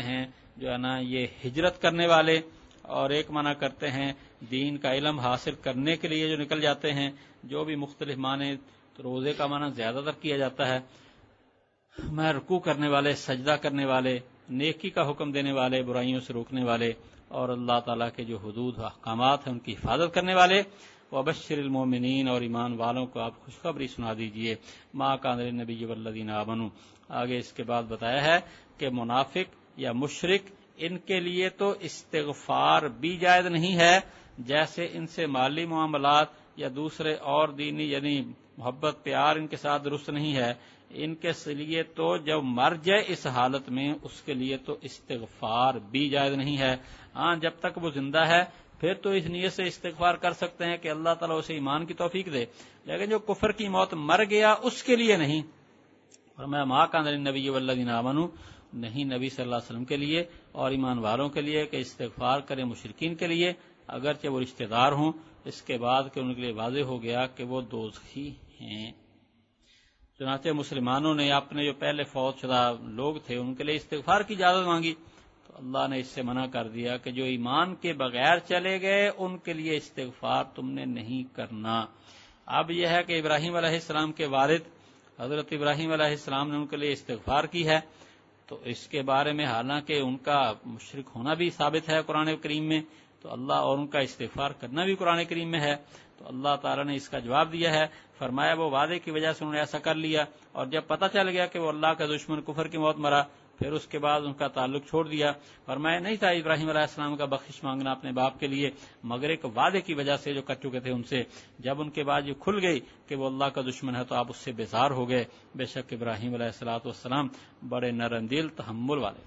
جو ہے نا یہ ہجرت کرنے والے، اور ایک معنی کرتے ہیں دین کا علم حاصل کرنے کے لیے جو نکل جاتے ہیں، جو بھی مختلف معنی، تو روزے کا معنی زیادہ تر کیا جاتا ہے، میں رکوع کرنے والے، سجدہ کرنے والے، نیکی کا حکم دینے والے، برائیوں سے روکنے والے، اور اللہ تعالیٰ کے جو حدود و احکامات ہیں ان کی حفاظت کرنے والے۔ وبشر المومنین، اور ایمان والوں کو آپ خوشخبری سنا دیجئے۔ ما کان للنبی والذین آمنوا، آگے اس کے بعد بتایا ہے کہ منافق یا مشرک ان کے لیے تو استغفار بھی جائز نہیں ہے، جیسے ان سے مالی معاملات یا دوسرے اور دینی یعنی محبت پیار ان کے ساتھ درست نہیں ہے، ان کے لیے تو جب مر جائے اس حالت میں اس کے لیے تو استغفار بھی جائز نہیں ہے۔ ہاں جب تک وہ زندہ ہے پھر تو اس نیت سے استغفار کر سکتے ہیں کہ اللہ تعالیٰ اسے ایمان کی توفیق دے، لیکن جو کفر کی موت مر گیا اس کے لیے نہیں۔ فرمایا ما کان للنبی والذین آمنوا، نہیں نبی صلی اللہ علیہ وسلم کے لیے اور ایمان والوں کے لیے کہ استغفار کریں مشرکین کے لیے، اگرچہ وہ رشتہ دار ہوں، اس کے بعد کہ ان کے لیے واضح ہو گیا کہ وہ دوزخی ہیں۔ چنانچہ مسلمانوں نے اپنے جو پہلے فوت شدہ لوگ تھے ان کے لیے استغفار کی اجازت مانگی، تو اللہ نے اس سے منع کر دیا کہ جو ایمان کے بغیر چلے گئے ان کے لیے استغفار تم نے نہیں کرنا۔ اب یہ ہے کہ ابراہیم علیہ السلام کے والد حضرت ابراہیم علیہ السلام نے ان کے لیے استغفار کی ہے، تو اس کے بارے میں حالانکہ ان کا مشرک ہونا بھی ثابت ہے قرآن کریم میں، تو اللہ اور ان کا استغفار کرنا بھی قرآن کریم میں ہے، تو اللہ تعالیٰ نے اس کا جواب دیا ہے، فرمایا وہ وعدے کی وجہ سے انہوں نے ایسا کر لیا، اور جب پتہ چل گیا کہ وہ اللہ کا دشمن کفر کی موت مرا پھر اس کے بعد ان کا تعلق چھوڑ دیا۔ فرمایا نہیں تھا ابراہیم علیہ السلام کا بخشش مانگنا اپنے باپ کے لیے، مگر ایک وعدے کی وجہ سے جو کر چکے تھے ان سے، جب ان کے بعد یہ کھل گئی کہ وہ اللہ کا دشمن ہے تو آپ اس سے بیزار ہو گئے۔ بے شک ابراہیم علیہ السلام بڑے نرم دل تحمل والے۔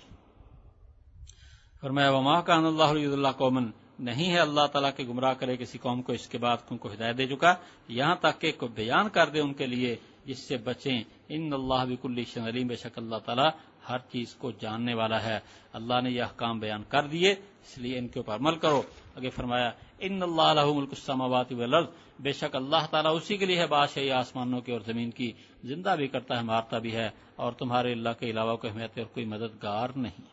فرمایا وما کان اللہ لیضل قوما، نہیں ہے اللہ تعالیٰ کے گمراہ کرے کسی قوم کو اس کے بعد ان کو ہدایت دے چکا، یہاں تک کہ کو بیان کر دے ان کے لیے جس سے بچیں۔ ان اللہ بکل شیء علیم، بے شک اللہ تعالیٰ ہر چیز کو جاننے والا ہے۔ اللہ نے یہ احکام بیان کر دیے، اس لیے ان کے اوپر عمل کرو۔ آگے فرمایا ان اللہ لہ ملک السماوات والارض، بے شک اللہ تعالیٰ اسی کے لیے ہے بادشاہی آسمانوں کی اور زمین کی، زندہ بھی کرتا ہے مارتا بھی ہے، اور تمہارے اللہ کے علاوہ کوئی حمایت اور کوئی مددگار نہیں۔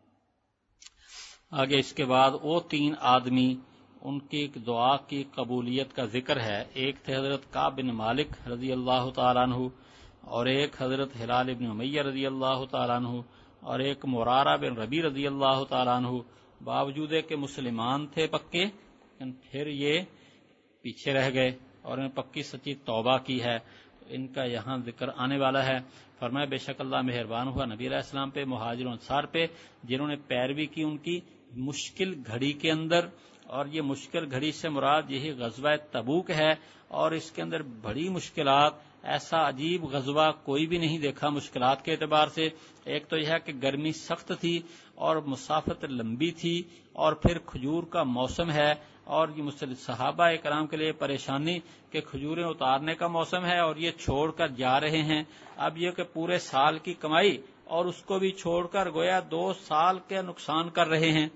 آگے اس کے بعد وہ تین آدمی ان کی دعا کی قبولیت کا ذکر ہے۔ ایک تھے حضرت کعب بن مالک رضی اللہ تعالیٰ عنہ، اور ایک حضرت ہلال بن امیہ رضی اللہ تعالیٰ عنہ، اور ایک مرارہ بن ربیع رضی اللہ تعالیٰ عنہ۔ باوجود کہ مسلمان تھے پکے، لیکن پھر یہ پیچھے رہ گئے اور انہیں پکی سچی توبہ کی ہے، تو ان کا یہاں ذکر آنے والا ہے۔ فرمایا بے شک اللہ مہربان ہوا نبی علیہ السلام پہ، مہاجروں انصار پہ، جنہوں نے پیروی کی ان کی مشکل گھڑی کے اندر، اور یہ مشکل گھڑی سے مراد یہی غزوہ تبوک ہے، اور اس کے اندر بڑی مشکلات، ایسا عجیب غزوہ کوئی بھی نہیں دیکھا مشکلات کے اعتبار سے۔ ایک تو یہ ہے کہ گرمی سخت تھی اور مسافت لمبی تھی، اور پھر کھجور کا موسم ہے، اور یہ صحابہ کرام کے لیے پریشانی کہ کھجوریں اتارنے کا موسم ہے اور یہ چھوڑ کر جا رہے ہیں۔ اب یہ کہ پورے سال کی کمائی اور اس کو بھی چھوڑ کر گویا 2 سال کے نقصان کر رہے ہیں۔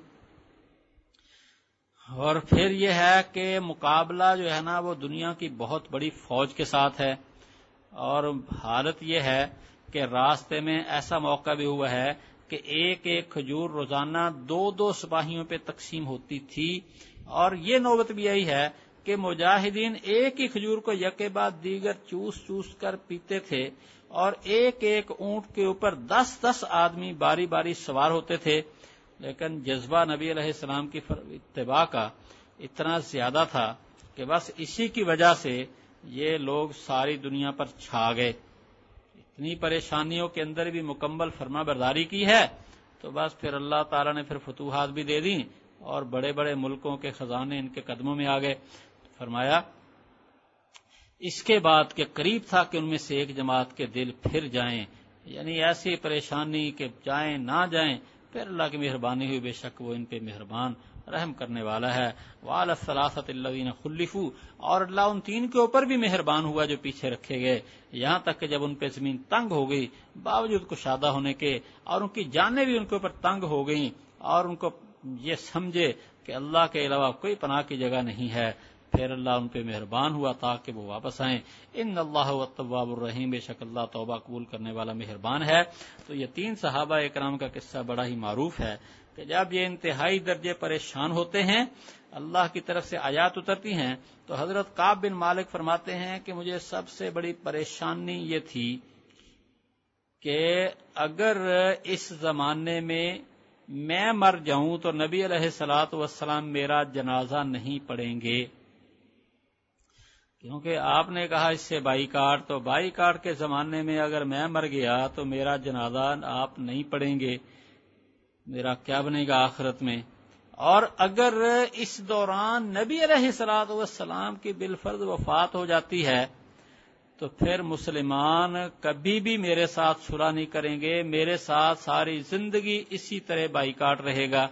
اور پھر یہ ہے کہ مقابلہ جو ہے نا وہ دنیا کی بہت بڑی فوج کے ساتھ ہے، اور حالت یہ ہے کہ راستے میں ایسا موقع بھی ہوا ہے کہ ایک ایک کھجور روزانہ 2 سپاہیوں پہ تقسیم ہوتی تھی، اور یہ نوبت بھی آئی ہے کہ مجاہدین ایک ہی کھجور کو یکے بعد دیگر چوس چوس کر پیتے تھے، اور ایک ایک اونٹ کے اوپر 10 آدمی باری باری سوار ہوتے تھے، لیکن جذبہ نبی علیہ السلام کی اتباع کا اتنا زیادہ تھا کہ بس اسی کی وجہ سے یہ لوگ ساری دنیا پر چھا گئے۔ اتنی پریشانیوں کے اندر بھی مکمل فرما برداری کی ہے، تو بس پھر اللہ تعالیٰ نے پھر فتوحات بھی دے دیں، اور بڑے بڑے ملکوں کے خزانے ان کے قدموں میں آ گئے۔ فرمایا اس کے بعد کہ قریب تھا کہ ان میں سے ایک جماعت کے دل پھر جائیں، یعنی ایسی پریشانی کہ جائیں نہ جائیں، پھر اللہ کی مہربانی ہوئی، بے شک وہ ان پہ مہربان رحم کرنے والا ہے۔ وعلی الثلاثۃ الذین خلفوا، اور اللہ ان 3 کے اوپر بھی مہربان ہوا جو پیچھے رکھے گئے، یہاں تک کہ جب ان پہ زمین تنگ ہو گئی باوجود کشادہ ہونے کے، اور ان کی جانیں بھی ان کے اوپر تنگ ہو گئیں، اور ان کو یہ سمجھے کہ اللہ کے علاوہ کوئی پناہ کی جگہ نہیں ہے، پھر اللہ ان پہ مہربان ہوا تاکہ وہ واپس آئیں۔ ان اللہ هو التواب الرحیم، بے شک اللہ توبہ قبول کرنے والا مہربان ہے۔ تو یہ 3 صحابہ اکرام کا قصہ بڑا ہی معروف ہے کہ جب یہ انتہائی درجے پریشان ہوتے ہیں اللہ کی طرف سے آیات اترتی ہیں تو حضرت کعب بن مالک فرماتے ہیں کہ مجھے سب سے بڑی پریشانی یہ تھی کہ اگر اس زمانے میں مر جاؤں تو نبی علیہ الصلوۃ والسلام میرا جنازہ نہیں پڑھیں گے، کیونکہ آپ نے کہا اس سے بائیکاٹ، تو بائیکاٹ کے زمانے میں اگر میں مر گیا تو میرا جنازہ آپ نہیں پڑھیں گے، میرا کیا بنے گا آخرت میں؟ اور اگر اس دوران نبی علیہ الصلوۃ والسلام کی بالفرض وفات ہو جاتی ہے تو پھر مسلمان کبھی بھی میرے ساتھ صلح نہیں کریں گے، میرے ساتھ ساری زندگی اسی طرح بائیکاٹ رہے گا۔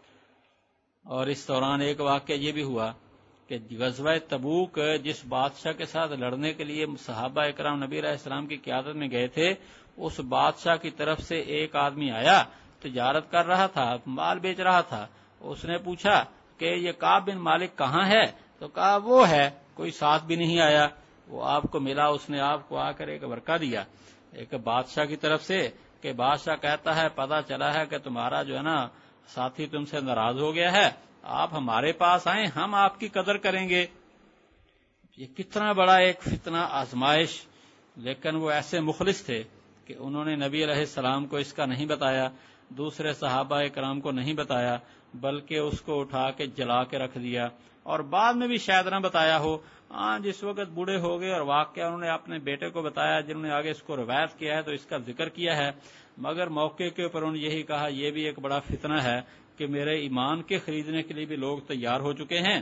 اور اس دوران ایک واقعہ یہ بھی ہوا کہ غزوہ تبوک جس بادشاہ کے ساتھ لڑنے کے لیے صحابہ اکرام نبی علیہ السلام کی قیادت میں گئے تھے، اس بادشاہ کی طرف سے ایک آدمی آیا، تجارت کر رہا تھا، مال بیچ رہا تھا۔ اس نے پوچھا کہ یہ کعب بن مالک کہاں ہے؟ تو کہا وہ ہے، کوئی ساتھ بھی نہیں آیا، وہ آپ کو ملا، اس نے آپ کو آ کر ایک برقع دیا ایک بادشاہ کی طرف سے، کہ بادشاہ کہتا ہے پتہ چلا ہے کہ تمہارا جو ہے نا ساتھی تم سے ناراض ہو گیا ہے، آپ ہمارے پاس آئیں، ہم آپ کی قدر کریں گے۔ یہ کتنا بڑا ایک فتنہ آزمائش، لیکن وہ ایسے مخلص تھے کہ انہوں نے نبی علیہ السلام کو اس کا نہیں بتایا، دوسرے صحابہ کرام کو نہیں بتایا، بلکہ اس کو اٹھا کے جلا کے رکھ دیا، اور بعد میں بھی شاید نہ بتایا ہو۔ جس وقت بوڑھے ہو گئے اور واقعہ انہوں نے اپنے بیٹے کو بتایا، جنہوں نے آگے اس کو روایت کیا ہے تو اس کا ذکر کیا ہے، مگر موقع کے اوپر انہوں نے یہی کہا یہ بھی ایک بڑا فتنہ ہے کہ میرے ایمان کے خریدنے کے لیے بھی لوگ تیار ہو چکے ہیں۔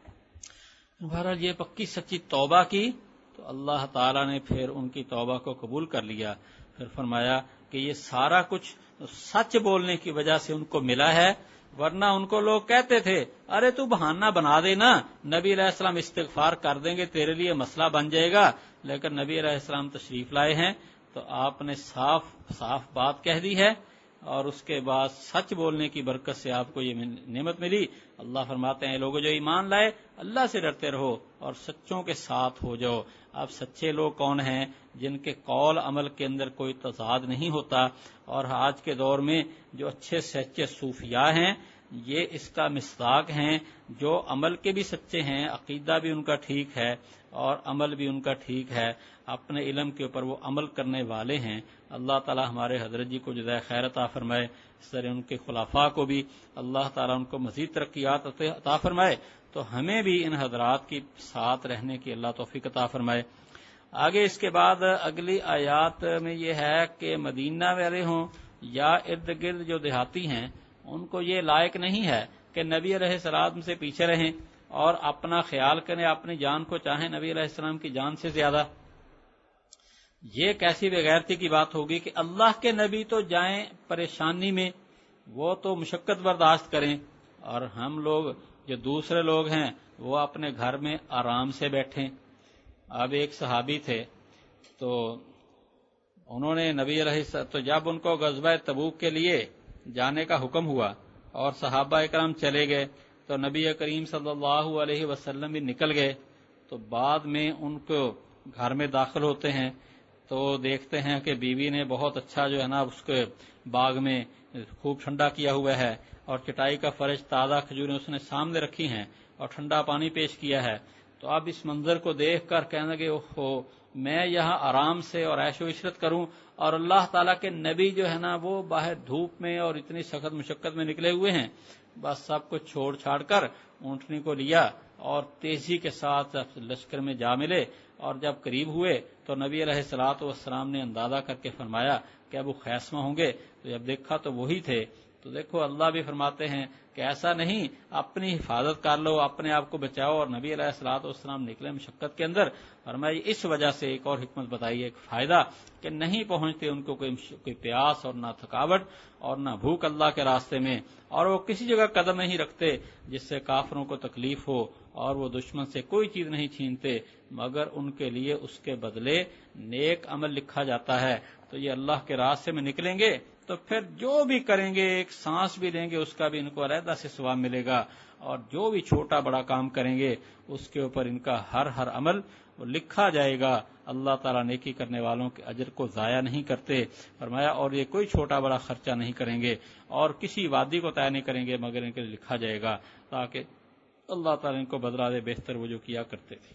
بہرحال یہ پکی سچی توبہ کی تو اللہ تعالیٰ نے پھر ان کی توبہ کو قبول کر لیا، پھر فرمایا کہ یہ سارا کچھ سچ بولنے کی وجہ سے ان کو ملا ہے، ورنہ ان کو لوگ کہتے تھے ارے تو بہانہ بنا دینا، نبی علیہ السلام استغفار کر دیں گے تیرے لیے مسئلہ بن جائے گا، لیکن نبی علیہ السلام تشریف لائے ہیں تو آپ نے صاف صاف بات کہہ دی ہے، اور اس کے بعد سچ بولنے کی برکت سے آپ کو یہ نعمت ملی۔ اللہ فرماتے ہیں لوگوں جو ایمان لائے اللہ سے ڈرتے رہو اور سچوں کے ساتھ ہو جاؤ۔ اب سچے لوگ کون ہیں؟ جن کے قول عمل کے اندر کوئی تضاد نہیں ہوتا، اور آج کے دور میں جو اچھے سے اچھے صوفیاء ہیں یہ اس کا مصداق ہیں، جو عمل کے بھی سچے ہیں، عقیدہ بھی ان کا ٹھیک ہے اور عمل بھی ان کا ٹھیک ہے، اپنے علم کے اوپر وہ عمل کرنے والے ہیں۔ اللہ تعالی ہمارے حضرت جی کو جزائے خیر عطا فرمائے، اس طرح ان کے خلفاء کو بھی اللہ تعالی ان کو مزید ترقیات عطا فرمائے، تو ہمیں بھی ان حضرات کی ساتھ رہنے کی اللہ توفیق عطا فرمائے۔ آگے اس کے بعد اگلی آیات میں یہ ہے کہ مدینہ والے ہوں یا ارد گرد جو دیہاتی ہیں ان کو یہ لائق نہیں ہے کہ نبی علیہ السلام سے پیچھے رہیں اور اپنا خیال کریں، اپنی جان کو چاہیں نبی علیہ السلام کی جان سے زیادہ۔ یہ کیسی بغیرتی کی بات ہوگی کہ اللہ کے نبی تو جائیں پریشانی میں، وہ تو مشقت برداشت کریں، اور ہم لوگ جو دوسرے لوگ ہیں وہ اپنے گھر میں آرام سے بیٹھیں۔ اب ایک صحابی تھے تو انہوں نے نبی علیہ تو جب ان کو غزوہ تبوک کے لیے جانے کا حکم ہوا اور صحابہ اکرام چلے گئے تو نبی کریم صلی اللہ علیہ وسلم بھی نکل گئے، تو بعد میں ان کو گھر میں داخل ہوتے ہیں تو دیکھتے ہیں کہ بیوی نے بہت اچھا جو ہے نا اس کے باغ میں خوب ٹھنڈا کیا ہوا ہے، اور چٹائی کا فرش تازہ کھجوریں اس نے سامنے رکھی ہیں اور ٹھنڈا پانی پیش کیا ہے۔ تو اب اس منظر کو دیکھ کر کہنے لگے اوہو، میں یہاں آرام سے اور عیش و عشرت کروں، اور اللہ تعالیٰ کے نبی جو ہے نا وہ باہر دھوپ میں اور اتنی سخت مشقت میں نکلے ہوئے ہیں۔ بس سب کچھ چھوڑ چھاڑ کر اونٹنی کو لیا اور تیزی کے ساتھ لشکر میں جا ملے، اور جب قریب ہوئے تو نبی علیہ الصلوۃ والسلام نے اندازہ کر کے فرمایا کہ ابو خیثمہ ہوں گے، تو جب دیکھا تو وہی تھے۔ تو دیکھو اللہ بھی فرماتے ہیں کہ ایسا نہیں، اپنی حفاظت کر لو، اپنے آپ کو بچاؤ، اور نبی علیہ الصلوۃ والسلام نکلے مشقت کے اندر، فرمایا اس وجہ سے ایک اور حکمت بتائی، ایک فائدہ کہ نہیں پہنچتے ان کو کوئی پیاس اور نہ تھکاوٹ اور نہ بھوک اللہ کے راستے میں، اور وہ کسی جگہ قدم نہیں رکھتے جس سے کافروں کو تکلیف ہو، اور وہ دشمن سے کوئی چیز نہیں چھینتے مگر ان کے لیے اس کے بدلے نیک عمل لکھا جاتا ہے۔ تو یہ اللہ کے راستے میں نکلیں گے تو پھر جو بھی کریں گے، ایک سانس بھی لیں گے اس کا بھی ان کو علیحدہ سے ثواب ملے گا، اور جو بھی چھوٹا بڑا کام کریں گے اس کے اوپر ان کا ہر عمل وہ لکھا جائے گا۔ اللہ تعالیٰ نیکی کرنے والوں کے اجر کو ضائع نہیں کرتے۔ فرمایا اور یہ کوئی چھوٹا بڑا خرچہ نہیں کریں گے اور کسی وادی کو طے نہیں کریں گے مگر ان کے لیے لکھا جائے گا، تاکہ اللہ تعالیٰ ان کو بدلہ دے بہتر وہ جو کیا کرتے تھے۔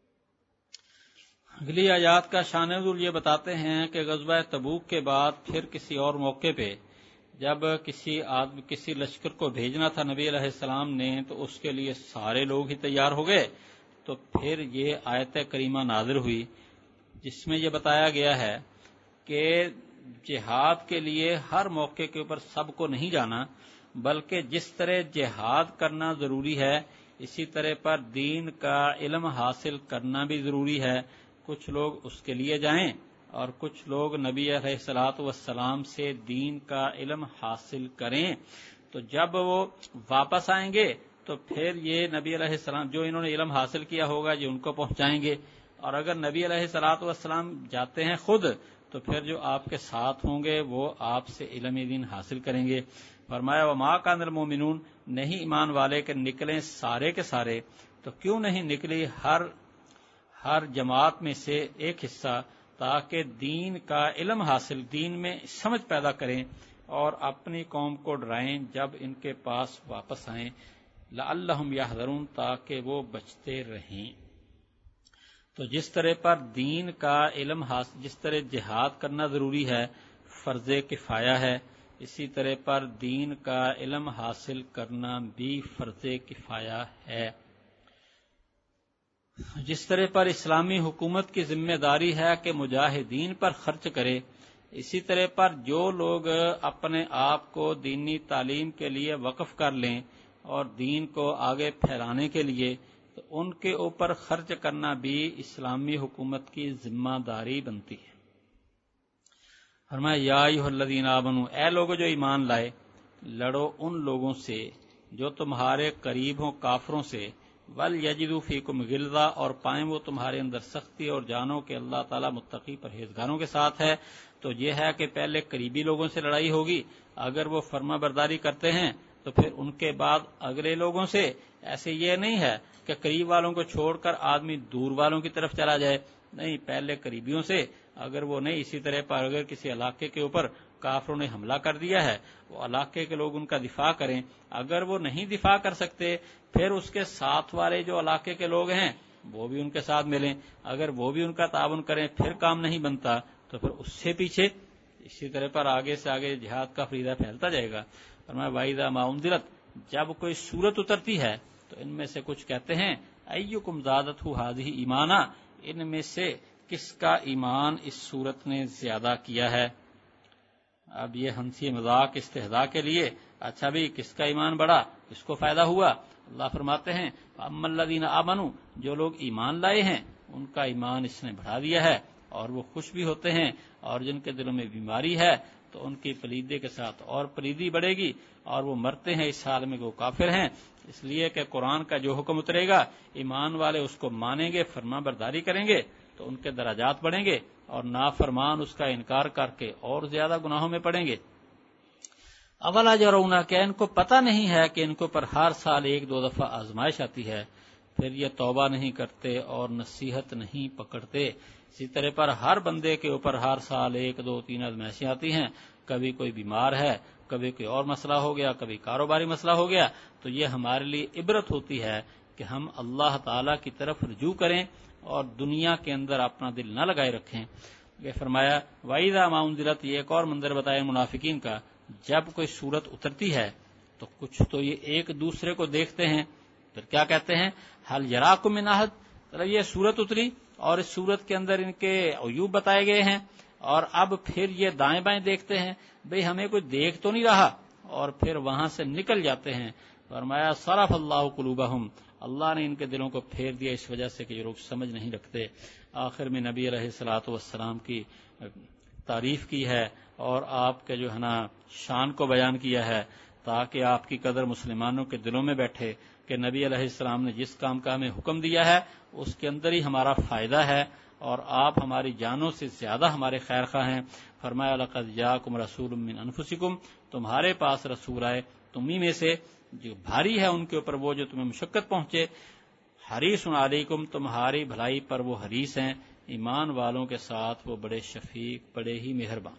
اگلی آیات کا شان نزول یہ بتاتے ہیں کہ غزوہ تبوک کے بعد پھر کسی اور موقع پہ جب کسی لشکر کو بھیجنا تھا نبی علیہ السلام نے، تو اس کے لیے سارے لوگ ہی تیار ہو گئے، تو پھر یہ آیت کریمہ نازل ہوئی جس میں یہ بتایا گیا ہے کہ جہاد کے لیے ہر موقع کے اوپر سب کو نہیں جانا، بلکہ جس طرح جہاد کرنا ضروری ہے اسی طرح پر دین کا علم حاصل کرنا بھی ضروری ہے۔ کچھ لوگ اس کے لیے جائیں اور کچھ لوگ نبی علیہ الصلوۃ والسلام سے دین کا علم حاصل کریں، تو جب وہ واپس آئیں گے تو پھر یہ نبی علیہ السلام جو انہوں نے علم حاصل کیا ہوگا یہ ان کو پہنچائیں گے، اور اگر نبی علیہ الصلوۃ والسلام جاتے ہیں خود تو پھر جو آپ کے ساتھ ہوں گے وہ آپ سے علم دین حاصل کریں گے۔ فرمایا وما کان المؤمنون، نہیں ایمان والے کہ نکلیں سارے کے سارے، تو کیوں نہیں نکلی ہر جماعت میں سے ایک حصہ، تاکہ دین کا علم حاصل، دین میں سمجھ پیدا کریں اور اپنی قوم کو ڈرائیں جب ان کے پاس واپس آئیں، لعلہم یحذرون، تاکہ وہ بچتے رہیں۔ تو جس طرح پر دین کا علم حاصل، جس طرح جہاد کرنا ضروری ہے، فرض کفایہ ہے، اسی طرح پر دین کا علم حاصل کرنا بھی فرض کفایہ ہے۔ جس طرح پر اسلامی حکومت کی ذمہ داری ہے کہ مجاہدین پر خرچ کرے، اسی طرح پر جو لوگ اپنے آپ کو دینی تعلیم کے لیے وقف کر لیں اور دین کو آگے پھیلانے کے لیے، تو ان کے اوپر خرچ کرنا بھی اسلامی حکومت کی ذمہ داری بنتی ہے۔ فرمایا یا ایھا الذین آمنوا، اے لوگو جو ایمان لائے، لڑو ان لوگوں سے جو تمہارے قریب ہوں کافروں سے، وَلْيَجِدُوا فِيكُمْ غِلْظَةً، اور پائیں وہ تمہارے اندر سختی، اور جانو کہ اللہ تعالیٰ متقی پرہیزگاروں کے ساتھ ہے۔ تو یہ ہے کہ پہلے قریبی لوگوں سے لڑائی ہوگی، اگر وہ فرما برداری کرتے ہیں تو پھر ان کے بعد اگلے لوگوں سے۔ ایسے یہ نہیں ہے کہ قریب والوں کو چھوڑ کر آدمی دور والوں کی طرف چلا جائے، نہیں، پہلے قریبیوں سے، اگر وہ نہیں، اسی طرح پر اگر کسی علاقے کے اوپر کافروں نے حملہ کر دیا ہے، وہ علاقے کے لوگ ان کا دفاع کریں، اگر وہ نہیں دفاع کر سکتے پھر اس کے ساتھ والے جو علاقے کے لوگ ہیں وہ بھی ان کے ساتھ ملیں، اگر وہ بھی ان کا تعاون کریں پھر کام نہیں بنتا تو پھر اس سے پیچھے، اسی طرح پر آگے سے آگے جہاد کا فریضہ پھیلتا جائے گا۔ فرمایا وَإِذَا مَا أُنزِلَتْ، جب کوئی سورت اترتی ہے تو ان میں سے کچھ کہتے ہیں أَيُّكُمْ زَادَتْهُ هَٰذِهِ إِيمَانًا، ان میں سے کس کا ایمان اس سورت نے زیادہ کیا ہے۔ اب یہ ہنسی مذاق استہزاء کے لیے، اچھا بھی کس کا ایمان بڑھا، کس کو فائدہ ہوا؟ اللہ فرماتے ہیں اما الذین آمنوا، جو لوگ ایمان لائے ہیں ان کا ایمان اس نے بڑھا دیا ہے اور وہ خوش بھی ہوتے ہیں، اور جن کے دلوں میں بیماری ہے تو ان کی پلیدے کے ساتھ اور پلیدی بڑھے گی، اور وہ مرتے ہیں اس حال میں کہ وہ کافر ہیں۔ اس لیے کہ قرآن کا جو حکم اترے گا ایمان والے اس کو مانیں گے، فرما برداری کریں گے تو ان کے درجات بڑھیں گے، اور نافرمان اس کا انکار کر کے اور زیادہ گناہوں میں پڑیں گے۔ اولا یرون، کہ ان کو پتہ نہیں ہے کہ ان کو پر ہر سال ایک دو دفعہ آزمائش آتی ہے، پھر یہ توبہ نہیں کرتے اور نصیحت نہیں پکڑتے۔ اسی طرح پر ہر بندے کے اوپر ہر سال ایک دو تین آزمائشیں آتی ہیں، کبھی کوئی بیمار ہے، کبھی کوئی اور مسئلہ ہو گیا، کبھی کاروباری مسئلہ ہو گیا، تو یہ ہمارے لیے عبرت ہوتی ہے کہ ہم اللہ تعالی کی طرف رجوع کریں اور دنیا کے اندر اپنا دل نہ لگائے رکھیں۔ یہ فرمایا وَإِذَا مَا أُنزِلَتْ، یہ ایک اور منظر بتایا منافقین کا، جب کوئی صورت اترتی ہے تو کچھ تو یہ ایک دوسرے کو دیکھتے ہیں، پھر کیا کہتے ہیں هَلْ يَرَاكُم مِّنْ أَحَدٍ، مطلب یہ صورت اتری اور اس صورت کے اندر ان کے عیوب بتائے گئے ہیں، اور اب پھر یہ دائیں بائیں دیکھتے ہیں، بھئی ہمیں کوئی دیکھ تو نہیں رہا، اور پھر وہاں سے نکل جاتے ہیں۔ فرمایا صرف اللہ قلوبہم، اللہ نے ان کے دلوں کو پھیر دیا اس وجہ سے کہ یہ لوگ سمجھ نہیں رکھتے۔ آخر میں نبی علیہ الصلوۃ والسلام کی تعریف کی ہے اور آپ کے جو ہے نا شان کو بیان کیا ہے، تاکہ آپ کی قدر مسلمانوں کے دلوں میں بیٹھے کہ نبی علیہ السلام نے جس کام کا ہمیں حکم دیا ہے اس کے اندر ہی ہمارا فائدہ ہے، اور آپ ہماری جانوں سے زیادہ ہمارے خیر خواہ ہیں۔ فرمایا لقد جاءکم رسول من انفسکم، تمہارے پاس رسول آئے تمہیں میں سے، جو بھاری ہے ان کے اوپر وہ جو تمہیں مشقت پہنچے، حریص علیکم، تمہاری بھلائی پر وہ حریص ہیں، ایمان والوں کے ساتھ وہ بڑے شفیق، بڑے ہی مہربان۔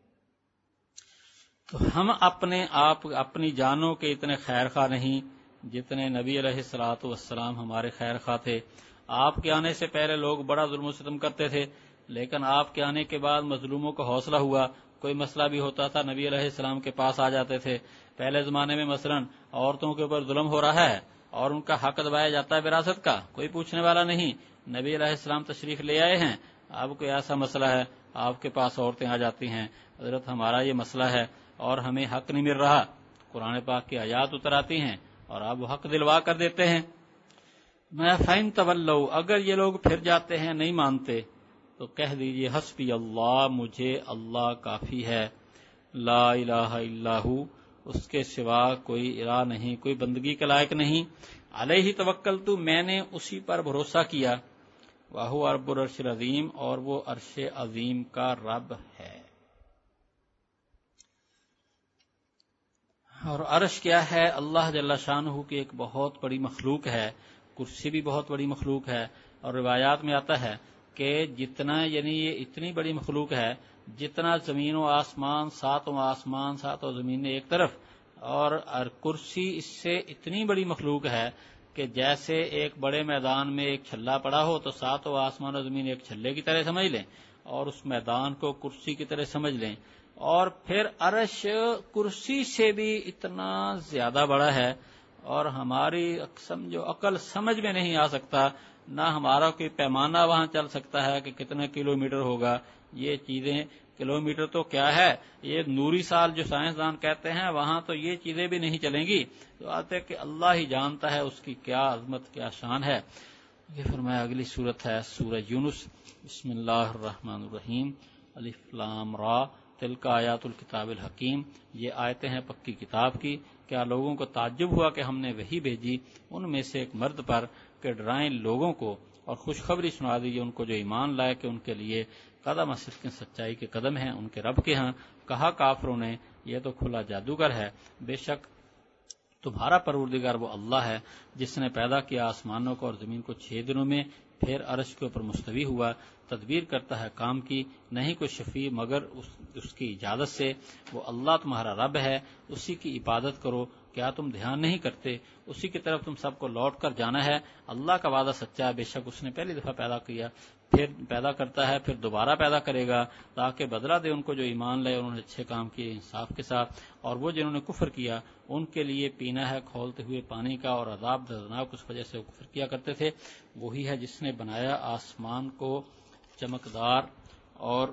تو ہم اپنے آپ اپنی جانوں کے اتنے خیر خواہ نہیں جتنے نبی علیہ الصلوۃ والسلام ہمارے خیر خواہ تھے۔ آپ کے آنے سے پہلے لوگ بڑا ظلم و ستم کرتے تھے، لیکن آپ کے آنے کے بعد مظلوموں کو حوصلہ ہوا، کوئی مسئلہ بھی ہوتا تھا نبی علیہ السلام کے پاس آ جاتے تھے۔ پہلے زمانے میں مثلا عورتوں کے اوپر ظلم ہو رہا ہے اور ان کا حق دبایا جاتا ہے وراثت کا، کوئی پوچھنے والا نہیں، نبی علیہ السلام تشریف لے آئے ہیں، اب کوئی ایسا مسئلہ ہے آپ کے پاس عورتیں آ جاتی ہیں، حضرت ہمارا یہ مسئلہ ہے اور ہمیں حق نہیں مل رہا، قرآن پاک کی آیات اتر آتی ہیں اور آپ وہ حق دلوا کر دیتے ہیں۔ میں فَإِن تَوَلَّوْا، اگر یہ لوگ پھر جاتے ہیں نہیں مانتے تو کہہ دیجئے حسبی اللہ، مجھے اللہ کافی ہے، لا الہ الا ہو، اس کے سوا کوئی الہ نہیں، کوئی بندگی کے لائق نہیں، علیہ توکلت، میں نے اسی پر بھروسہ کیا، وَهُوَ رَبُّ الْعَرْشِ الْعَظِيمِ، اور وہ عرش عظیم کا رب ہے۔ اور عرش کیا ہے؟ اللہ جل شانہ کی ایک بہت بڑی مخلوق ہے، کرسی بھی بہت بڑی مخلوق ہے، اور روایات میں آتا ہے کہ جتنا یعنی یہ اتنی بڑی مخلوق ہے جتنا زمین و آسمان، ساتوں زمینیں ایک طرف، اور کرسی اس سے اتنی بڑی مخلوق ہے کہ جیسے ایک بڑے میدان میں ایک چھلا پڑا ہو تو ساتوں آسمان و زمین ایک چھلے کی طرح سمجھ لیں اور اس میدان کو کرسی کی طرح سمجھ لیں، اور پھر عرش کرسی سے بھی اتنا زیادہ بڑا ہے اور ہماری جو عقل سمجھ میں نہیں آ سکتا، نہ ہمارا کوئی پیمانہ وہاں چل سکتا ہے کہ کتنا کلومیٹر ہوگا، یہ چیزیں کلومیٹر تو کیا ہے، یہ نوری سال جو سائنسدان کہتے ہیں وہاں تو یہ چیزیں بھی نہیں چلیں گی، تو آتے کہ اللہ ہی جانتا ہے اس کی کیا عظمت، کیا شان ہے۔ یہ فرمایا اگلی صورت ہے سورہ یونس، بسم اللہ الرحمن الرحیم، الف لام را تلک آیات الکتاب الحکیم، یہ آیتیں ہیں پکی کتاب کی۔ کیا لوگوں کو تعجب ہوا کہ ہم نے وحی بھیجی ان میں سے ایک مرد پر کہ ڈرائیں لوگوں کو اور خوشخبری سنا دیجیے ان کو جو ایمان لائے کہ ان کے لیے قدم صدق، سچائی کے قدم ہیں ان کے رب کے ہاں۔ کہا کافروں نے یہ تو کھلا جادوگر ہے، بے شک تمہارا پروردگار وہ اللہ ہے جس نے پیدا کیا آسمانوں کو اور زمین کو 6 دنوں میں، پھر عرش کے اوپر مستوی ہوا، تدبیر کرتا ہے کام کی، نہیں کوئی شفیع مگر اس کی اجازت سے، وہ اللہ تمہارا رب ہے، اسی کی عبادت کرو، کیا تم دھیان نہیں کرتے، اسی کی طرف تم سب کو لوٹ کر جانا ہے، اللہ کا وعدہ سچا ہے، بے شک اس نے پہلی دفعہ پیدا کیا، پھر پیدا کرتا ہے، پھر دوبارہ پیدا کرے گا تاکہ بدلہ دے ان کو جو ایمان لائے انہوں نے اچھے کام کیے انصاف کے ساتھ، اور وہ جنہوں نے کفر کیا ان کے لیے پینا ہے کھولتے ہوئے پانی کا اور عذاب دردناک اس وجہ سے وہ کفر کیا کرتے تھے۔ وہی ہے جس نے بنایا آسمان کو چمکدار اور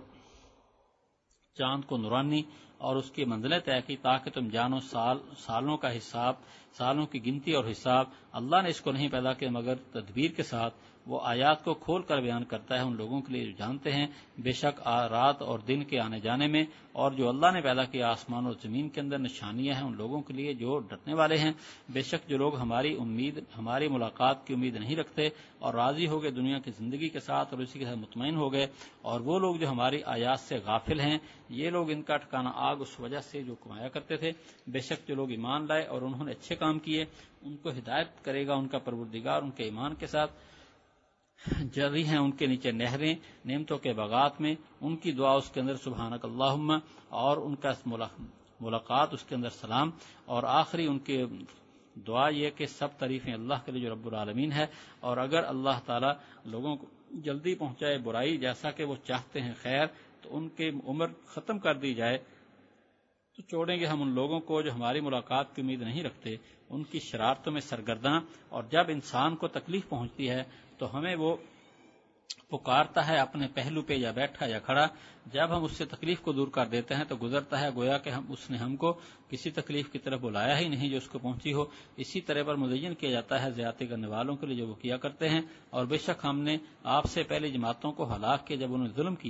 چاند کو نورانی اور اس کی منزلیں طے کی تاکہ تم جانو سالوں کا حساب، سالوں کی گنتی اور حساب۔ اللہ نے اس کو نہیں پیدا کیا مگر تدبیر کے ساتھ، وہ آیات کو کھول کر بیان کرتا ہے ان لوگوں کے لیے جو جانتے ہیں، بے شک رات اور دن کے آنے جانے میں اور جو اللہ نے پیدا کیا آسمان اور زمین کے اندر نشانیاں ہیں ان لوگوں کے لیے جو ڈرنے والے ہیں۔ بے شک جو لوگ ہماری ملاقات کی امید نہیں رکھتے اور راضی ہو گئے دنیا کی زندگی کے ساتھ اور اسی کے ساتھ مطمئن ہو گئے، اور وہ لوگ جو ہماری آیات سے غافل ہیں، یہ لوگ ان کا ٹھکانہ آگ اس وجہ سے جو کمایا کرتے تھے۔ بے شک جو لوگ ایمان لائے اور انہوں نے اچھے کام کیے ان کو ہدایت کرے گا ان کا پروردگار ان کے ایمان کے ساتھ، جاری ہیں ان کے نیچے نہریں نعمتوں کے باغات میں، ان کی دعا اس کے اندر سبحانک اللہم، اور ان کا ملاقات اس کے اندر سلام، اور آخری ان کے دعا یہ کہ سب تعریفیں اللہ کے لیے جو رب العالمین ہے، اور اگر اللہ تعالی لوگوں کو جلدی پہنچائے برائی جیسا کہ وہ چاہتے ہیں خیر، تو ان کی عمر ختم کر دی جائے تو چھوڑیں گے ہم ان لوگوں کو جو ہماری ملاقات کی امید نہیں رکھتے، ان کی شرارتوں میں سرگرداں، اور جب انسان کو تکلیف پہنچتی ہے تو ہمیں وہ پکارتا ہے اپنے پہلو پہ یا بیٹھا یا کھڑا، جب ہم اس سے تکلیف کو دور کر دیتے ہیں تو گزرتا ہے گویا کہ اس نے ہم کو کسی تکلیف کی طرف بلایا ہی نہیں جو اس کو پہنچی ہو۔ اسی طرح پر مزین کیا جاتا ہے زیادتی کرنے والوں کے لیے جو وہ کیا کرتے ہیں، اور بے شک ہم نے آپ سے پہلی جماعتوں کو ہلاک کیا جب انہوں نے ظلم کیا،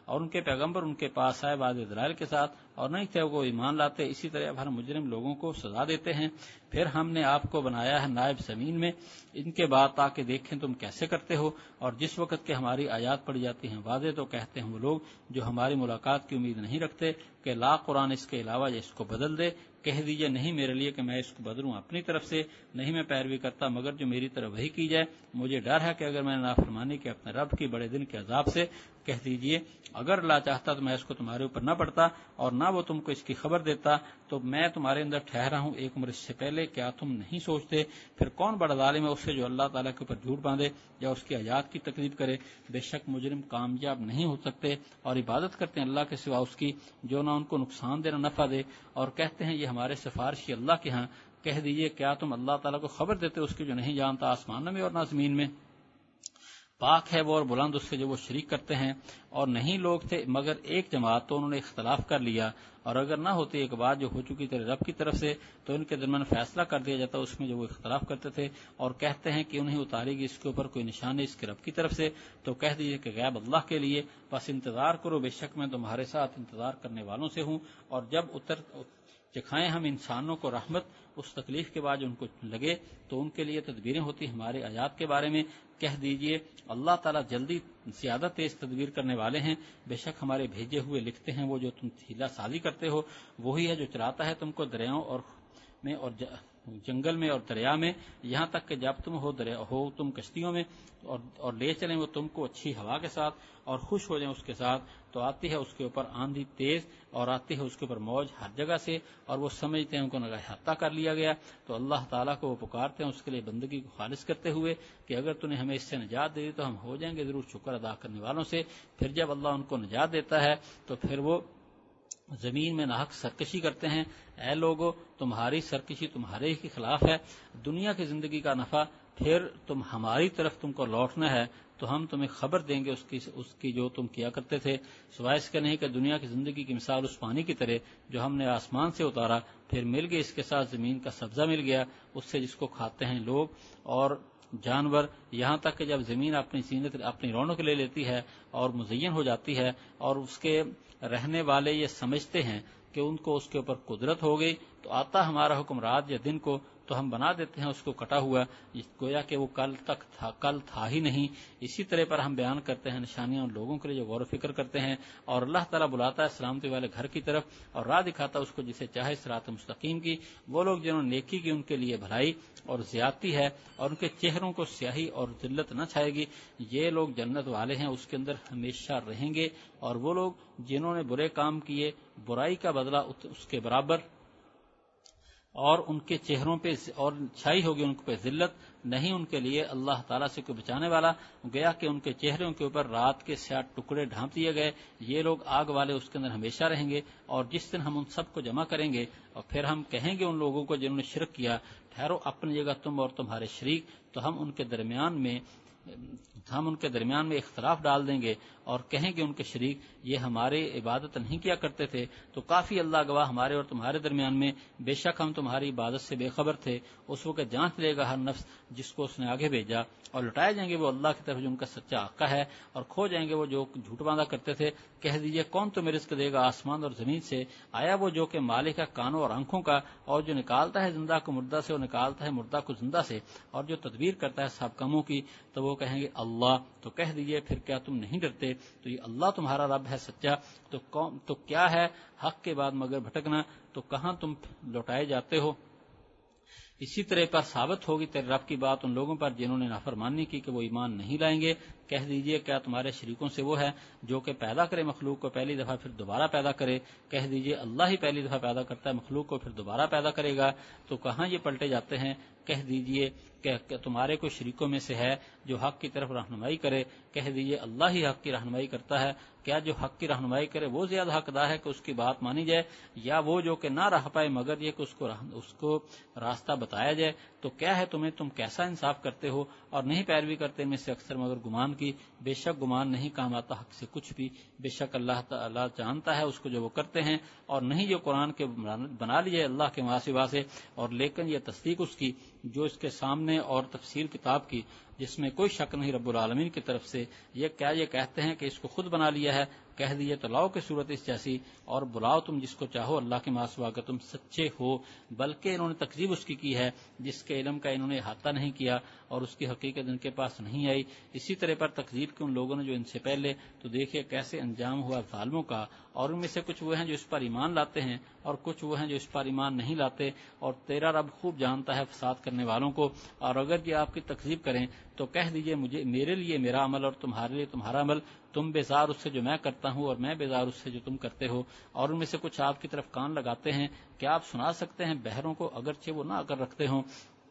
اور ان کے پیغمبر ان کے پاس آئے واضح دلائل کے ساتھ اور نہیں تھے وہ ایمان لاتے، اسی طرح اب ہر مجرم لوگوں کو سزا دیتے ہیں۔ پھر ہم نے آپ کو بنایا ہے نائب زمین میں ان کے بعد تاکہ دیکھیں تم کیسے کرتے ہو، اور جس وقت کے ہماری آیات پڑھی جاتی ہیں واضح تو کہتے ہیں وہ لوگ جو ہماری ملاقات کی امید نہیں رکھتے کہ لا قرآن اس کے علاوہ اس کو بدل دے۔ کہہ دیجئے نہیں میرے لیے کہ میں اس کو بدلوں اپنی طرف سے، نہیں میں پیروی کرتا مگر جو میری طرف وحی کی جائے۔ مجھے ڈر ہے کہ اگر میں نے نافرمانی کی اپنے رب کی بڑے دن کے عذاب سے، کہہ دیجئے اگر اللہ چاہتا تو میں اس کو تمہارے اوپر نہ پڑتا اور نہ وہ تم کو اس کی خبر دیتا، تو میں تمہارے اندر ٹھہرا ہوں ایک عمر اس سے پہلے، کیا تم نہیں سوچتے؟ پھر کون بڑا ظالم ہے اس سے جو اللہ تعالیٰ کے اوپر جھوٹ باندھے یا اس کی آیات کی تکذیب کرے۔ بے شک مجرم کامیاب نہیں ہو سکتے اور عبادت کرتے ہیں اللہ کے سوا اس کی جو نہ ان کو نقصان دے نہ نفع دے، اور کہتے ہیں یہ ہمارے سفارشی اللہ کے ہاں۔ کہہ دیجئے کیا تم اللہ تعالیٰ کو خبر دیتے اس کی جو نہیں جانتا آسمانوں میں اور نہ زمین میں؟ پاک ہے وہ اور بلند اس سے جو وہ شریک کرتے ہیں۔ اور نہیں لوگ تھے مگر ایک جماعت تو انہوں نے اختلاف کر لیا، اور اگر نہ ہوتی ایک بات جو ہو چکی تیرے رب کی طرف سے تو ان کے درمیان فیصلہ کر دیا جاتا اس میں جو وہ اختلاف کرتے تھے، اور کہتے ہیں کہ انہیں اتاری گی اس کے اوپر کوئی نشانی اس کے رب کی طرف سے، تو کہہ دیجیے کہ غیب اللہ کے لیے، بس انتظار کرو، بے شک میں تمہارے ساتھ انتظار کرنے والوں سے ہوں۔ اور جب چکھائیں ہم انسانوں کو رحمت اس تکلیف کے بعد جو ان کو لگے تو ان کے لیے تدبیریں ہوتی ہمارے آیات کے بارے میں۔ کہہ دیجئے اللہ تعالیٰ جلدی زیادہ تیز تدبیر کرنے والے ہیں، بے شک ہمارے بھیجے ہوئے لکھتے ہیں وہ جو تم ہیلا سازی کرتے ہو، وہی ہے جو چلاتا ہے تم کو دریاؤں اور جنگل میں اور دریا میں، یہاں تک کہ جب تم ہو تم کشتیوں میں اور لے چلیں وہ تم کو اچھی ہوا کے ساتھ اور خوش ہو جائیں اس کے ساتھ، تو آتی ہے اس کے اوپر آندھی تیز اور آتی ہے اس کے اوپر موج ہر جگہ سے، اور وہ سمجھتے ہیں ان کو احاطہ کر لیا گیا، تو اللہ تعالیٰ کو وہ پکارتے ہیں اس کے لیے بندگی کو خالص کرتے ہوئے کہ اگر تو نے ہمیں اس سے نجات دے دی تو ہم ہو جائیں گے ضرور شکر ادا کرنے والوں سے۔ پھر جب اللہ ان کو نجات دیتا ہے تو پھر وہ زمین میں ناحق سرکشی کرتے ہیں۔ اے لوگو تمہاری سرکشی تمہارے ہی خلاف ہے، دنیا کی زندگی کا نفع پھر تم ہماری طرف تم کو لوٹنا ہے تو ہم تمہیں خبر دیں گے اس کی جو تم کیا کرتے تھے، سوائے اس کے نہیں کہ دنیا کی زندگی کی مثال اس پانی کی طرح جو ہم نے آسمان سے اتارا، پھر مل گئی اس کے ساتھ زمین کا سبزہ مل گیا اس سے جس کو کھاتے ہیں لوگ اور جانور، یہاں تک کہ جب زمین اپنی زینت اپنی رونق لے لیتی ہے اور مزین ہو جاتی ہے اور اس کے رہنے والے یہ سمجھتے ہیں کہ ان کو اس کے اوپر قدرت ہو گئی، تو آتا ہمارا حکم رات یا دن کو تو ہم بنا دیتے ہیں اس کو کٹا ہوا، گویا کہ وہ کل تھا ہی نہیں۔ اسی طرح پر ہم بیان کرتے ہیں نشانیاں ان لوگوں کے لیے جو غور و فکر کرتے ہیں، اور اللہ تعالیٰ بلاتا ہے سلامتی والے گھر کی طرف اور راہ دکھاتا اس کو جسے چاہے صراط مستقیم کی۔ وہ لوگ جنہوں نے نیکی کی ان کے لیے بھلائی اور زیادتی ہے، اور ان کے چہروں کو سیاہی اور ذلت نہ چھائے گی، یہ لوگ جنت والے ہیں اس کے اندر ہمیشہ رہیں گے۔ اور وہ لوگ جنہوں نے برے کام کیے برائی کا بدلہ اس کے برابر، اور ان کے چہروں پہ اور چھائی ہوگی ان پہ ذلت، نہیں ان کے لیے اللہ تعالیٰ سے کوئی بچانے والا، گیا کہ ان کے چہروں کے اوپر رات کے سیاہ ٹکڑے ڈھانپ دیے گئے، یہ لوگ آگ والے اس کے اندر ہمیشہ رہیں گے۔ اور جس دن ہم ان سب کو جمع کریں گے اور پھر ہم کہیں گے ان لوگوں کو جنہوں نے شرک کیا، ٹھہرو اپنی جگہ تم اور تمہارے شریک، تو ہم ان کے درمیان میں اختلاف ڈال دیں گے اور کہیں گے ان کے شریک یہ ہماری عبادت نہیں کیا کرتے تھے، تو کافی اللہ گواہ ہمارے اور تمہارے درمیان میں، بے شک ہم تمہاری عبادت سے بے خبر تھے۔ اس وقت جانچ لے گا ہر نفس جس کو اس نے آگے بھیجا، اور لٹائے جائیں گے وہ اللہ کی طرف جو ان کا سچا آقا ہے، اور کھو جائیں گے وہ جو جھوٹ باندھا کرتے تھے۔ کہہ دیجئے کون تمہیں رزق دے گا آسمان اور زمین سے؟ آیا وہ جو کہ مالک ہے کانوں اور آنکھوں کا، اور جو نکالتا ہے زندہ کو مردہ سے اور نکالتا ہے مردہ کو زندہ سے، اور جو تدبیر کرتا ہے سب کاموں کی، تو وہ کہیں گے اللہ۔ تو کہہ دیجئے پھر کیا تم نہیں ڈرتے؟ تو یہ اللہ تمہارا رب ہے سچا، تو کیا ہے حق کے بعد مگر بھٹکنا، تو کہاں تم لوٹائے جاتے ہو؟ اسی طرح پر ثابت ہوگی تیرے رب کی بات ان لوگوں پر جنہوں نے نافرمانی کی کہ وہ ایمان نہیں لائیں گے۔ کہہ دیجئے کیا تمہارے شریکوں سے وہ ہے جو کہ پیدا کرے مخلوق کو پہلی دفعہ پھر دوبارہ پیدا کرے؟ کہہ دیجئے اللہ ہی پہلی دفعہ پیدا کرتا ہے مخلوق کو پھر دوبارہ پیدا کرے گا، تو کہاں یہ پلٹے جاتے ہیں؟ کہہ دیجئے کہ تمہارے کوئی شریکوں میں سے ہے جو حق کی طرف رہنمائی کرے؟ کہہ دیجئے اللہ ہی حق کی رہنمائی کرتا ہے، کیا جو حق کی رہنمائی کرے وہ زیادہ حقدار ہے کہ اس کی بات مانی جائے، یا وہ جو کہ نہ رہ پائے مگر یہ کہ اس کو راستہ بتایا جائے؟ تو کیا ہے تم کیسا انصاف کرتے ہو اور نہیں پیروی کرتے ان میں سے اکثر مگر گمان کی؟ بے شک گمان نہیں کام آتا حق سے کچھ بھی، بے شک اللہ تعالیٰ جانتا ہے اس کو جو وہ کرتے ہیں، اور نہیں جو قرآن کے بنا لیے اللہ کے ماسوا سے، اور لیکن یہ تصدیق اس کی جو اس کے سامنے اور تفصیل کتاب کی جس میں کوئی شک نہیں رب العالمین کی طرف سے. یہ کہتے ہیں کہ اس کو خود بنا لیا ہے؟ کہہ دیجئے تو لاؤ کہ صورت اس جیسی اور بلاؤ تم جس کو چاہو اللہ کے مع سوا اگر تم سچے ہو. بلکہ انہوں نے تکذیب اس کی ہے جس کے علم کا انہوں نے احاطہ نہیں کیا اور اس کی حقیقت ان کے پاس نہیں آئی. اسی طرح پر تکذیب کے ان لوگوں نے جو ان سے پہلے، تو دیکھیے کیسے انجام ہوا ظالموں کا. اور ان میں سے کچھ وہ ہیں جو اس پر ایمان لاتے ہیں اور کچھ وہ ہیں جو اس پر ایمان نہیں لاتے. اور تیرا رب خوب جانتا ہے فساد کرنے والوں کو. اور اگر یہ آپ کی تکذیب کریں تو کہہ دیجئے میرے لیے میرا عمل اور تمہارے لیے تمہارا عمل، تم بیزار اس سے جو میں کرتا ہوں اور میں بیزار اس سے جو تم کرتے ہو. اور ان میں سے کچھ آپ کی طرف کان لگاتے ہیں، کیا آپ سنا سکتے ہیں بہروں کو اگرچہ وہ نہ اگر رکھتے ہوں؟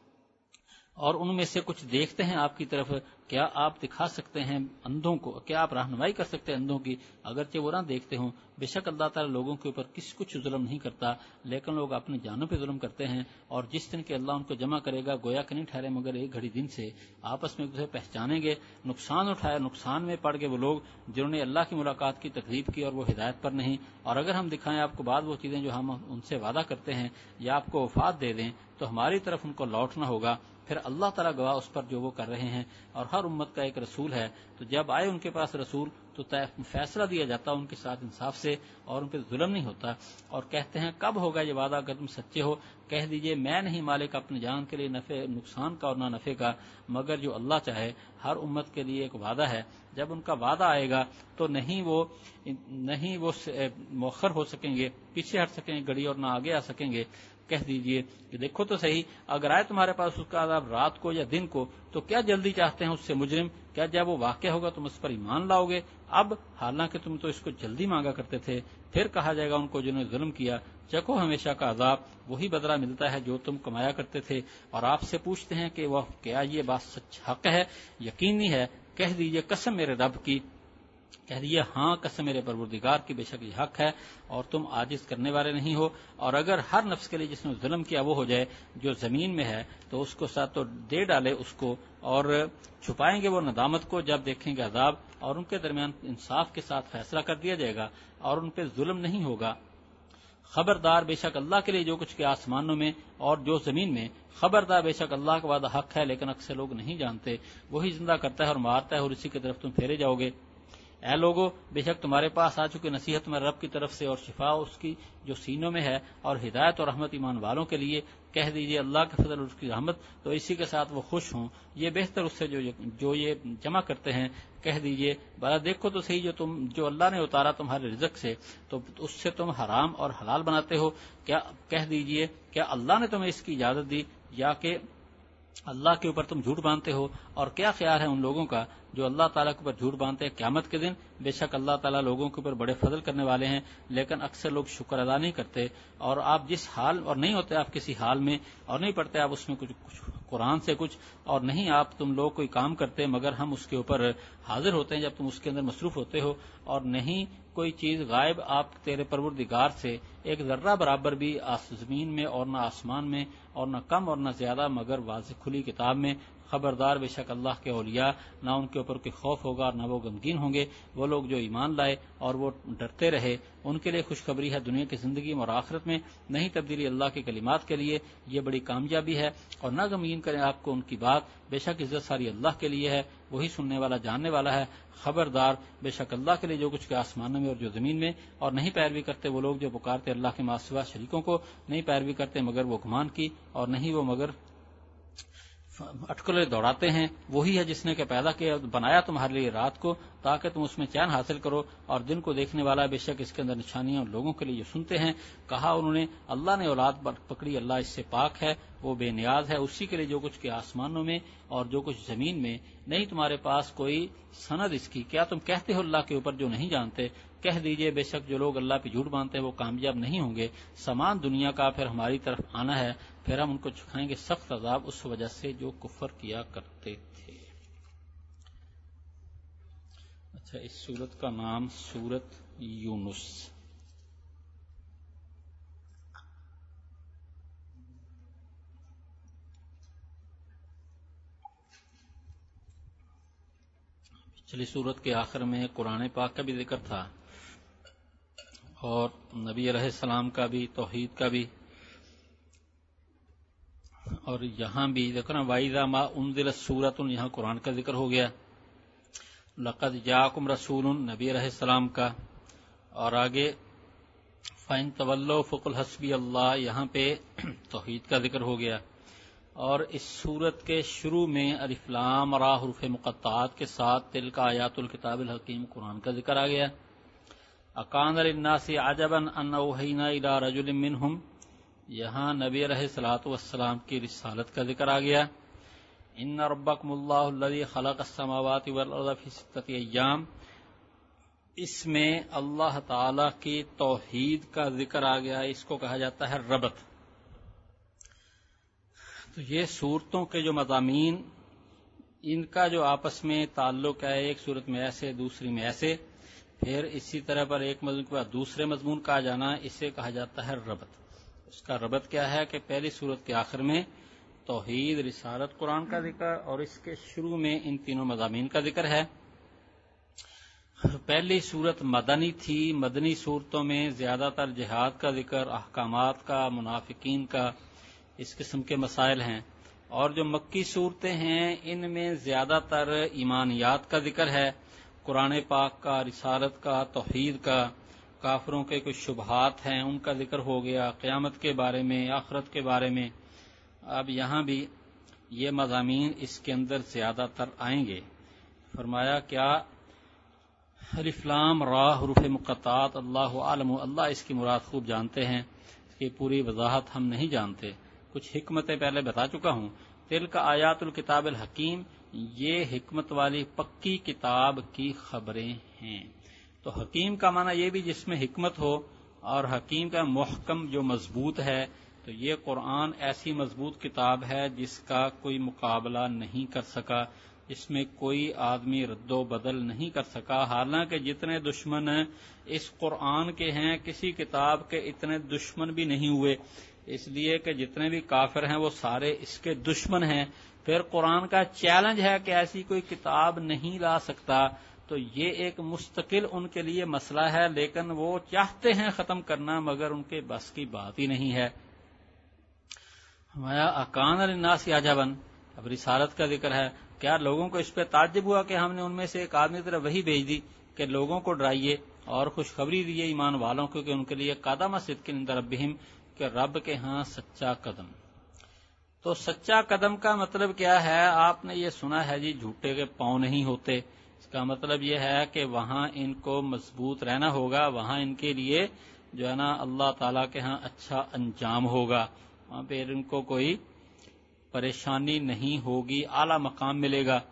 اور ان میں سے کچھ دیکھتے ہیں آپ کی طرف، کیا آپ دکھا سکتے ہیں اندھوں کو، کیا آپ رہنمائی کر سکتے ہیں اندھوں کی اگرچہ وہ نہ دیکھتے ہوں؟ بے شک اللہ تعالیٰ لوگوں کے اوپر کچھ ظلم نہیں کرتا، لیکن لوگ اپنی جانوں پہ ظلم کرتے ہیں. اور جس دن کہ اللہ ان کو جمع کرے گا گویا کہ نہیں ٹھہرے مگر ایک گھڑی دن سے، آپس میں ایک دوسرے پہچانیں گے. نقصان اٹھایا، نقصان میں پڑ گئے وہ لوگ جنہوں نے اللہ کی ملاقات کی تکذیب کی اور وہ ہدایت پر نہیں. اور اگر ہم دکھائیں آپ کو بعض وہ چیزیں جو ہم ان سے وعدہ کرتے ہیں یا آپ کو وفات دے دیں تو ہماری طرف ان کو لوٹنا ہوگا. پھر اللہ تعالیٰ گواہ اس پر جو وہ کر رہے ہیں. اور ہر امت کا ایک رسول ہے، تو جب آئے ان کے پاس رسول تو فیصلہ دیا جاتا ان کے ساتھ انصاف سے اور ان پہ ظلم نہیں ہوتا. اور کہتے ہیں کب ہوگا یہ وعدہ اگر تم سچے ہو؟ کہہ دیجئے میں نہیں مالک اپنی جان کے لیے نقصان کا اور نہ نفع کا مگر جو اللہ چاہے. ہر امت کے لیے ایک وعدہ ہے، جب ان کا وعدہ آئے گا تو نہیں وہ مؤخر ہو سکیں گے، پیچھے ہٹ سکیں گے گھڑی اور نہ آگے آ سکیں گے. کہہ دیجئے کہ دیکھو تو صحیح، اگر آئے تمہارے پاس اس کا عذاب رات کو یا دن کو تو کیا جلدی چاہتے ہیں اس سے مجرم؟ کیا جب وہ واقع ہوگا تم اس پر ایمان لاؤ گے؟ اب حالانکہ تم تو اس کو جلدی مانگا کرتے تھے. پھر کہا جائے گا ان کو جنہوں نے ظلم کیا، چکھو ہمیشہ کا عذاب، وہی بدلہ ملتا ہے جو تم کمایا کرتے تھے. اور آپ سے پوچھتے ہیں کہ وہ کیا یہ بات سچ حق ہے، یقینی ہے؟ کہہ دیجئے قسم میرے رب کی، کہہ دیجئے ہاں قسم میرے پروردگار کی، بے شک یہ حق ہے اور تم عاجز کرنے والے نہیں ہو. اور اگر ہر نفس کے لیے جس نے ظلم کیا وہ ہو جائے جو زمین میں ہے تو اس کو ساتھ تو دے ڈالے اس کو، اور چھپائیں گے وہ ندامت کو جب دیکھیں گے عذاب. اور ان کے درمیان انصاف کے ساتھ فیصلہ کر دیا جائے گا اور ان پہ ظلم نہیں ہوگا. خبردار بے شک اللہ کے لیے جو کچھ کے آسمانوں میں اور جو زمین میں، خبردار بے شک اللہ کا وعدہ حق ہے لیکن اکثر لوگ نہیں جانتے. وہی زندہ کرتا ہے اور مارتا ہے اور اسی کی طرف تم پھیرے جاؤ گے. اے لوگو بے شک تمہارے پاس آ چکی نصیحت تمہارے رب کی طرف سے اور شفا اس کی جو سینوں میں ہے اور ہدایت اور رحمت ایمان والوں کے لیے. کہہ دیجئے اللہ کے فضل اور اس کی رحمت تو اسی کے ساتھ وہ خوش ہوں، یہ بہتر اس سے جو یہ جمع کرتے ہیں. کہہ دیجئے بڑا دیکھو تو صحیح جو اللہ نے اتارا تمہارے رزق سے تو اس سے تم حرام اور حلال بناتے ہو. کیا کہہ دیجئے کیا اللہ نے تمہیں اس کی اجازت دی یا کہ اللہ کے اوپر تم جھوٹ باندھتے ہو؟ اور کیا خیال ہے ان لوگوں کا جو اللہ تعالیٰ کے اوپر جھوٹ باندھتے ہیں قیامت کے دن؟ بے شک اللہ تعالیٰ لوگوں کے اوپر بڑے فضل کرنے والے ہیں لیکن اکثر لوگ شکر ادا نہیں کرتے. اور آپ جس حال اور نہیں ہوتے آپ کسی حال میں اور نہیں پڑھتے آپ اس میں کچھ قرآن سے کچھ، اور نہیں آپ تم لوگ کوئی کام کرتے مگر ہم اس کے اوپر حاضر ہوتے ہیں جب تم اس کے اندر مصروف ہوتے ہو. اور نہیں کوئی چیز غائب آپ تیرے پروردگار سے ایک ذرہ برابر بھی زمین میں اور نہ آسمان میں اور نہ کم اور نہ زیادہ مگر واضح کھلی کتاب میں. خبردار بے شک اللہ کے اولیاء نہ ان کے اوپر کوئی خوف ہوگا اور نہ وہ غمگین ہوں گے. وہ لوگ جو ایمان لائے اور وہ ڈرتے رہے ان کے لیے خوشخبری ہے دنیا کی زندگی میں اور آخرت میں، نہیں تبدیلی اللہ کے کلمات کے لیے، یہ بڑی کامیابی ہے. اور نہ غمگین کریں آپ کو ان کی بات، بے شک عزت ساری اللہ کے لیے ہے، وہی سننے والا جاننے والا ہے. خبردار بے شک اللہ کے لیے جو کچھ کے آسمانوں میں اور جو زمین میں. اور نہیں پیروی کرتے وہ لوگ جو پکارتے اللہ کے مع سوا شریکوں کو، نہیں پیروی کرتے مگر وہ گمان کی اور نہیں وہ مگر اٹکلے دوڑاتے ہیں. وہی ہے جس نے کہ پیدا کیا بنایا تمہارے لیے رات کو تاکہ تم اس میں چین حاصل کرو اور دن کو دیکھنے والا بے شک اس کے اندر نشانیاں لوگوں کے لیے جو سنتے ہیں. کہا انہوں نے اللہ نے اولاد پکڑی، اللہ اس سے پاک ہے، وہ بے نیاز ہے. اسی کے لیے جو کچھ کے آسمانوں میں اور جو کچھ زمین میں، نہیں تمہارے پاس کوئی سند اس کی. کیا تم کہتے ہو اللہ کے اوپر جو نہیں جانتے؟ کہہ دیجئے بے شک جو لوگ اللہ پہ جھوٹ باندھتے ہیں وہ کامیاب نہیں ہوں گے. سامان دنیا کا پھر ہماری طرف آنا ہے، پھر ہم ان کو چکھائیں گے سخت عذاب اس وجہ سے جو کفر کیا کرتے تھے. اچھا، اس سورت کا نام سورت یونس. پچھلی سورت کے آخر میں قرآن پاک کا بھی ذکر تھا اور نبی علیہ السلام کا بھی، توحید کا بھی اور یہاں بھی دیکھو نا وَإِذَا مَا أُنزِلَتْ سُورَةٌ، یہاں قرآن کا ذکر ہو گیا، لَقَدْ جَاءَكُمْ رَسُولٌ نبی علیہ السلام کا، اور آگے فَإِن تَوَلَّوْا فَقُلْ حَسْبِيَ اللَّهُ، یہاں پہ توحید کا ذکر ہو گیا، اور اس سورت کے شروع میں الف لام را حروف مقطعات کے ساتھ تلک آیات الکتاب الحکیم قرآن کا ذکر آ گیا۔ اکان للناس عجبا ان اوحینا الی رجل منہم، یہاں نبی علیہ الصلوۃ والسلام کی رسالت کا ذکر آ گیا۔ ان ربکم اللہ الذی خلق السماوات والارض فی ستۃ ایام، اس میں اللہ تعالی کی توحید کا ذکر آ گیا، اس کو کہا جاتا ہے ربط۔ تو یہ صورتوں کے جو مضامین، ان کا جو آپس میں تعلق ہے، ایک صورت میں ایسے دوسری میں ایسے، پھر اسی طرح پر ایک مضمون کے بعد دوسرے مضمون کا آ جانا، اسے کہا جاتا ہے ربط۔ اس کا ربط کیا ہے کہ پہلی صورت کے آخر میں توحید، رسالت، قرآن کا ذکر، اور اس کے شروع میں ان تینوں مضامین کا ذکر ہے۔ پہلی صورت مدنی تھی، مدنی صورتوں میں زیادہ تر جہاد کا ذکر، احکامات کا، منافقین کا، اس قسم کے مسائل ہیں، اور جو مکی صورتیں ہیں ان میں زیادہ تر ایمانیات کا ذکر ہے، قرآن پاک کا، رسالت کا، توحید کا، کافروں کے کچھ شبہات ہیں ان کا ذکر ہو گیا، قیامت کے بارے میں، آخرت کے بارے میں۔ اب یہاں بھی یہ مضامین اس کے اندر زیادہ تر آئیں گے۔ فرمایا کیا الف لام را حروف مقطعات، اللہ عالم، اللہ اس کی مراد خوب جانتے ہیں، اس کی پوری وضاحت ہم نہیں جانتے، کچھ حکمتیں پہلے بتا چکا ہوں۔ تلک آیات الکتاب الحکیم، یہ حکمت والی پکی کتاب کی خبریں ہیں۔ تو حکیم کا معنی یہ بھی جس میں حکمت ہو، اور حکیم کا محکم جو مضبوط ہے، تو یہ قرآن ایسی مضبوط کتاب ہے جس کا کوئی مقابلہ نہیں کر سکا، اس میں کوئی آدمی رد و بدل نہیں کر سکا۔ حالانکہ جتنے دشمن اس قرآن کے ہیں، کسی کتاب کے اتنے دشمن بھی نہیں ہوئے، اس لیے کہ جتنے بھی کافر ہیں وہ سارے اس کے دشمن ہیں۔ پھر قرآن کا چیلنج ہے کہ ایسی کوئی کتاب نہیں لا سکتا، تو یہ ایک مستقل ان کے لیے مسئلہ ہے، لیکن وہ چاہتے ہیں ختم کرنا، مگر ان کے بس کی بات ہی نہیں ہے۔ ہمارا اکان للناس عجبا، اب رسالت کا ذکر ہے، کیا لوگوں کو اس پہ تعجب ہوا کہ ہم نے ان میں سے ایک آدمی کی طرف وحی بھیج دی کہ لوگوں کو ڈرائیے اور خوشخبری دیے ایمان والوں کو کہ ان کے لیے قدم صدق عند ربہم، کہ رب کے ہاں سچا قدم۔ تو سچا قدم کا مطلب کیا ہے؟ آپ نے یہ سنا ہے جی جھوٹے کے پاؤں نہیں ہوتے، اس کا مطلب یہ ہے کہ وہاں ان کو مضبوط رہنا ہوگا، وہاں ان کے لیے جو ہے نا اللہ تعالیٰ کے ہاں اچھا انجام ہوگا، وہاں پہ ان کو کوئی پریشانی نہیں ہوگی، اعلیٰ مقام ملے گا۔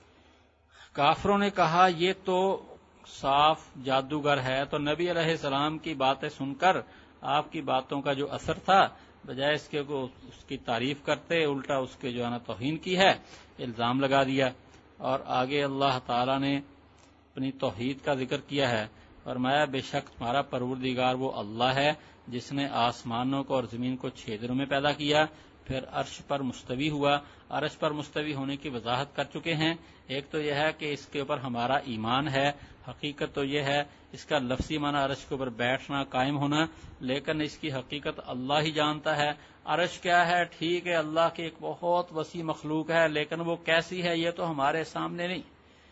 کافروں نے کہا یہ تو صاف جادوگر ہے، تو نبی علیہ السلام کی باتیں سن کر آپ کی باتوں کا جو اثر تھا، بجائے اس کے کو اس کی تعریف کرتے، الٹا اس کے جو ہے نا توہین کی ہے، الزام لگا دیا۔ اور آگے اللہ تعالیٰ نے اپنی توحید کا ذکر کیا ہے، فرمایا بے شک تمہارا پروردگار وہ اللہ ہے جس نے آسمانوں کو اور زمین کو 6 دنوں میں پیدا کیا، پھر عرش پر مستوی ہوا۔ عرش پر مستوی ہونے کی وضاحت کر چکے ہیں، ایک تو یہ ہے کہ اس کے اوپر ہمارا ایمان ہے، حقیقت تو یہ ہے اس کا لفظی معنی عرش کے اوپر بیٹھنا، قائم ہونا، لیکن اس کی حقیقت اللہ ہی جانتا ہے۔ عرش کیا ہے؟ ٹھیک ہے اللہ کی ایک بہت وسیع مخلوق ہے، لیکن وہ کیسی ہے یہ تو ہمارے سامنے نہیں،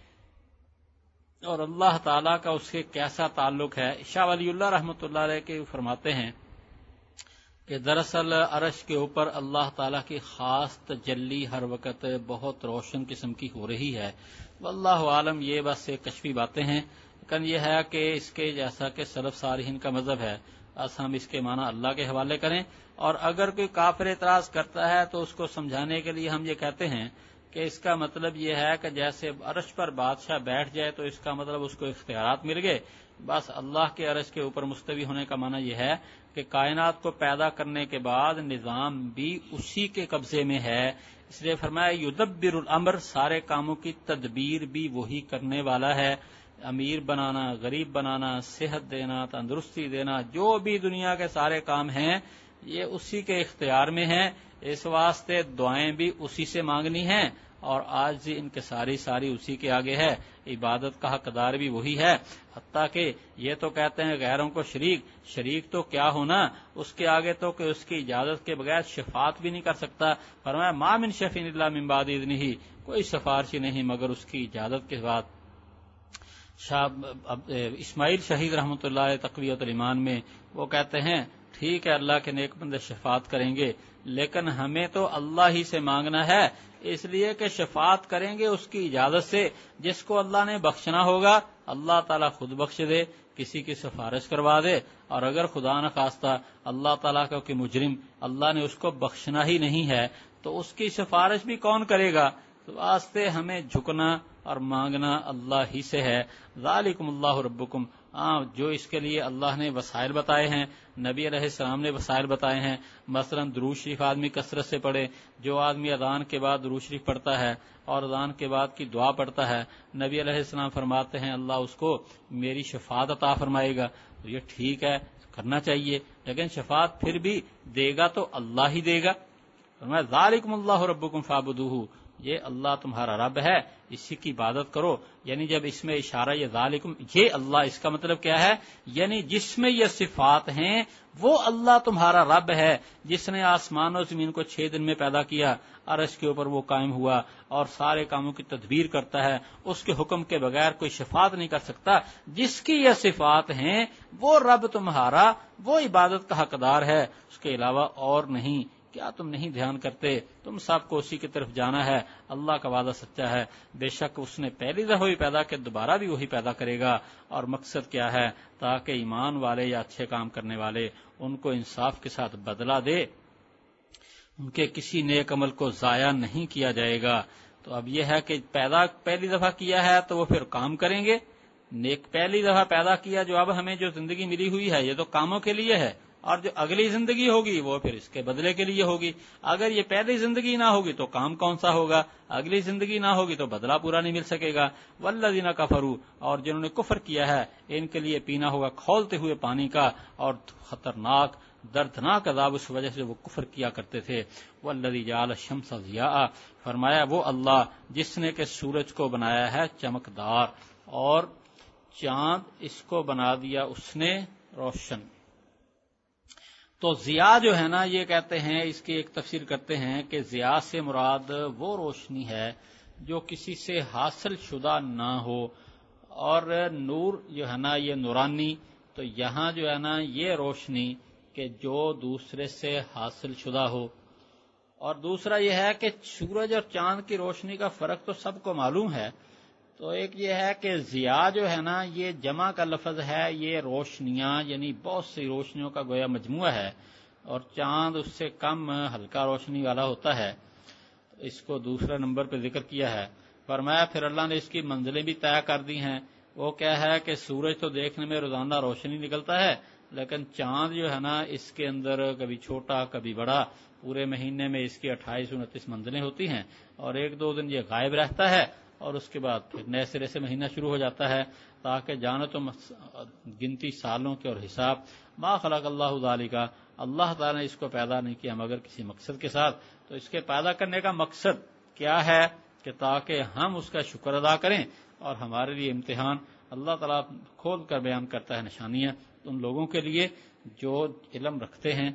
اور اللہ تعالیٰ کا اس کے کیسا تعلق ہے۔ شاہ ولی اللہ رحمۃ اللہ علیہ کے فرماتے ہیں کہ دراصل عرش کے اوپر اللہ تعالیٰ کی خاص تجلی ہر وقت بہت روشن قسم کی ہو رہی ہے، واللہ عالم، یہ بس ایک کشفی باتیں ہیں، لیکن یہ ہے کہ اس کے جیسا کہ سلف صالحین کا مذہب ہے، بس ہم اس کے معنی اللہ کے حوالے کریں، اور اگر کوئی کافر اعتراض کرتا ہے تو اس کو سمجھانے کے لیے ہم یہ کہتے ہیں کہ اس کا مطلب یہ ہے کہ جیسے عرش پر بادشاہ بیٹھ جائے تو اس کا مطلب اس کو اختیارات مل گئے، بس اللہ کے عرش کے اوپر مستوی ہونے کا معنی یہ ہے کہ کائنات کو پیدا کرنے کے بعد نظام بھی اسی کے قبضے میں ہے، اس لیے فرمایا یدبر الامر، سارے کاموں کی تدبیر بھی وہی کرنے والا ہے، امیر بنانا، غریب بنانا، صحت دینا، تندرستی دینا، جو بھی دنیا کے سارے کام ہیں یہ اسی کے اختیار میں ہیں، اس واسطے دعائیں بھی اسی سے مانگنی ہیں، اور آج ان کے ساری اسی کے آگے ہے، عبادت کا حقدار بھی وہی ہے۔ حتیٰ کہ یہ تو کہتے ہیں غیروں کو شریک تو کیا ہونا، اس کے آگے تو کہ اس کی اجازت کے بغیر شفاعت بھی نہیں کر سکتا۔ فرمایا ما من شفیع الا من بعد اذنہ، کوئی سفارشی نہیں مگر اس کی اجازت کے بعد۔ اسماعیل شہید رحمۃ اللہ علیہ تقویۃ الایمان میں وہ کہتے ہیں ٹھیک ہے اللہ کے نیک بندے شفاعت کریں گے، لیکن ہمیں تو اللہ ہی سے مانگنا ہے، اس لیے کہ شفاعت کریں گے اس کی اجازت سے، جس کو اللہ نے بخشنا ہوگا اللہ تعالیٰ خود بخش دے، کسی کی سفارش کروا دے، اور اگر خدا نہ خواستہ اللہ تعالیٰ کا کہ مجرم اللہ نے اس کو بخشنا ہی نہیں ہے تو اس کی سفارش بھی کون کرے گا؟ تو واسطے ہمیں جھکنا اور مانگنا اللہ ہی سے ہے۔ ذالکم اللہ ربکم، جو اس کے لیے اللہ نے وسائل بتائے ہیں، نبی علیہ السلام نے وسائل بتائے ہیں، مثلا درود شریف آدمی کثرت سے پڑھے، جو آدمی اذان کے بعد درود شریف پڑھتا ہے اور اذان کے بعد کی دعا پڑھتا ہے، نبی علیہ السلام فرماتے ہیں اللہ اس کو میری شفاعت عطا فرمائے گا۔ تو یہ ٹھیک ہے، کرنا چاہیے، لیکن شفاعت پھر بھی دے گا تو اللہ ہی دے گا۔ فرمایا ذالکم اللہ ربکم فاعبدوہ، یہ اللہ تمہارا رب ہے، اسی کی عبادت کرو۔ یعنی جب اس میں اشارہ یہ ذالکم، یہ اللہ، اس کا مطلب کیا ہے؟ یعنی جس میں یہ صفات ہیں وہ اللہ تمہارا رب ہے، جس نے آسمان و زمین کو 6 دن میں پیدا کیا، عرش کے اوپر وہ قائم ہوا اور سارے کاموں کی تدبیر کرتا ہے، اس کے حکم کے بغیر کوئی شفاعت نہیں کر سکتا۔ جس کی یہ صفات ہیں وہ رب تمہارا، وہ عبادت کا حقدار ہے، اس کے علاوہ اور نہیں۔ کیا تم نہیں دھیان کرتے؟ تم سب کو اسی کی طرف جانا ہے، اللہ کا وعدہ سچا ہے، بے شک اس نے پہلی دفعہ بھی پیدا کیا، دوبارہ بھی وہی پیدا کرے گا۔ اور مقصد کیا ہے؟ تاکہ ایمان والے یا اچھے کام کرنے والے ان کو انصاف کے ساتھ بدلہ دے، ان کے کسی نیک عمل کو ضائع نہیں کیا جائے گا۔ تو اب یہ ہے کہ پیدا پہلی دفعہ کیا ہے تو وہ پھر کام کریں گے، نیک پہلی دفعہ پیدا کیا، جو اب ہمیں جو زندگی ملی ہوئی ہے یہ تو کاموں کے لیے ہے، اور جو اگلی زندگی ہوگی وہ پھر اس کے بدلے کے لیے ہوگی۔ اگر یہ پہلی زندگی نہ ہوگی تو کام کون سا ہوگا؟ اگلی زندگی نہ ہوگی تو بدلہ پورا نہیں مل سکے گا۔ والذین کفروا، اور جنہوں نے کفر کیا ہے ان کے لیے پینا ہوگا کھولتے ہوئے پانی کا، اور خطرناک دردناک عذاب اس وجہ سے وہ کفر کیا کرتے تھے۔ والذی جعل الشمس ضیاء، فرمایا وہ اللہ جس نے کہ سورج کو بنایا ہے چمکدار، اور چاند اس کو بنا دیا اس نے روشن۔ تو ضیاء جو ہے نا، یہ کہتے ہیں، اس کی ایک تفسیر کرتے ہیں کہ ضیاء سے مراد وہ روشنی ہے جو کسی سے حاصل شدہ نہ ہو، اور نور جو ہے نا یہ نورانی، تو یہاں جو ہے نا یہ روشنی کہ جو دوسرے سے حاصل شدہ ہو۔ اور دوسرا یہ ہے کہ سورج اور چاند کی روشنی کا فرق تو سب کو معلوم ہے، تو ایک یہ ہے کہ ضیاء جو ہے نا یہ جمع کا لفظ ہے، یہ روشنیاں یعنی بہت سی روشنیوں کا گویا مجموعہ ہے، اور چاند اس سے کم ہلکا روشنی والا ہوتا ہے، اس کو دوسرا نمبر پہ ذکر کیا ہے۔ فرمایا پھر اللہ نے اس کی منزلیں بھی طے کر دی ہیں۔ وہ کیا ہے کہ سورج تو دیکھنے میں روزانہ روشنی نکلتا ہے، لیکن چاند جو ہے نا اس کے اندر کبھی چھوٹا کبھی بڑا، پورے مہینے میں اس کی 28-29 منزلیں ہوتی ہیں، اور 1-2 دن یہ غائب رہتا ہے، اور اس کے بعد پھر نئے سرے سے مہینہ شروع ہو جاتا ہے، تاکہ جانے تو گنتی سالوں کے اور حساب۔ ما خلق اللہ ذالک، اللہ تعالیٰ نے اس کو پیدا نہیں کیا مگر کسی مقصد کے ساتھ۔ تو اس کے پیدا کرنے کا مقصد کیا ہے؟ کہ تاکہ ہم اس کا شکر ادا کریں، اور ہمارے لیے امتحان۔ اللہ تعالیٰ کھول کر بیان کرتا ہے نشانیاں ان لوگوں کے لیے جو علم رکھتے ہیں۔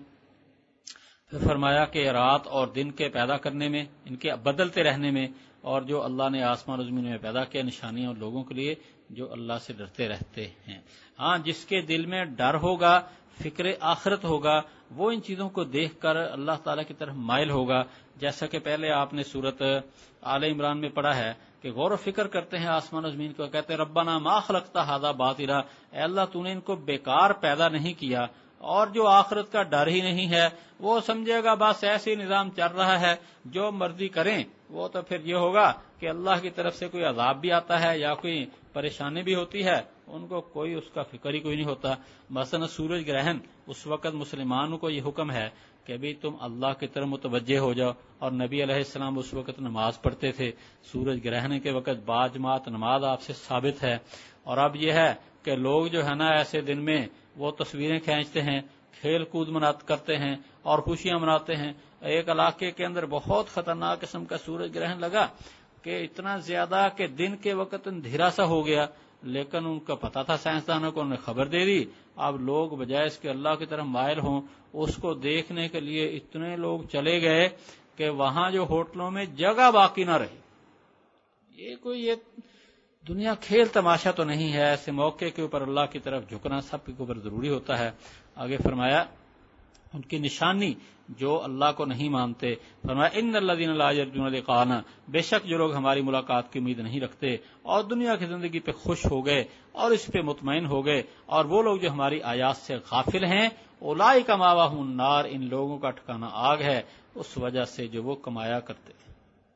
پھر فرمایا کہ رات اور دن کے پیدا کرنے میں، ان کے بدلتے رہنے میں، اور جو اللہ نے آسمان و زمین میں پیدا کیا نشانیاں ان لوگوں کے لیے جو اللہ سے ڈرتے رہتے ہیں۔ ہاں، جس کے دل میں ڈر ہوگا، فکر آخرت ہوگا، وہ ان چیزوں کو دیکھ کر اللہ تعالیٰ کی طرف مائل ہوگا، جیسا کہ پہلے آپ نے سورت آل عمران میں پڑھا ہے کہ غور و فکر کرتے ہیں آسمان و زمین کو، کہتے ہیں ربنا ما خلقت ھذا باطلا، اے اللہ تو نے ان کو بیکار پیدا نہیں کیا، اور جو آخرت کا ڈر ہی نہیں ہے وہ سمجھے گا بس ایسے نظام چل رہا ہے، جو مرضی کریں، وہ تو پھر یہ ہوگا کہ اللہ کی طرف سے کوئی عذاب بھی آتا ہے یا کوئی پریشانی بھی ہوتی ہے، ان کو کوئی اس کا فکر ہی کوئی نہیں ہوتا۔ مثلا سورج گرہن، اس وقت مسلمانوں کو یہ حکم ہے کہ بھی تم اللہ کی طرف متوجہ ہو جاؤ، اور نبی علیہ السلام اس وقت نماز پڑھتے تھے، سورج گرہن کے وقت باجماعت نماز آپ سے ثابت ہے۔ اور اب یہ ہے کہ لوگ جو ہے نا ایسے دن میں وہ تصویریں کھینچتے ہیں، کھیل کود کرتے ہیں اور خوشیاں مناتے ہیں۔ ایک علاقے کے اندر بہت خطرناک قسم کا سورج گرہن لگا کہ اتنا زیادہ کہ دن کے وقت اندھیرا سا ہو گیا، لیکن ان کا پتا تھا سائنسدانوں کو، انہوں نے خبر دے دی۔ اب لوگ بجائے اس کے اللہ کی طرف مائل ہوں، اس کو دیکھنے کے لیے اتنے لوگ چلے گئے کہ وہاں جو ہوٹلوں میں جگہ باقی نہ رہی۔ یہ دنیا کھیل تماشا تو نہیں ہے، ایسے موقع کے اوپر اللہ کی طرف جھکنا سب کے اوپر ضروری ہوتا ہے۔ آگے فرمایا ان کی نشانی جو اللہ کو نہیں مانتے، فرمایا ان الذین لا یرجون لقاءنا، بے شک جو لوگ ہماری ملاقات کی امید نہیں رکھتے اور دنیا کی زندگی پہ خوش ہو گئے اور اس پہ مطمئن ہو گئے، اور وہ لوگ جو ہماری آیات سے غافل ہیں، اولئک مأواہم النار، ان لوگوں کا ٹھکانہ آگ ہے، اس وجہ سے جو وہ کمایا کرتے ہیں۔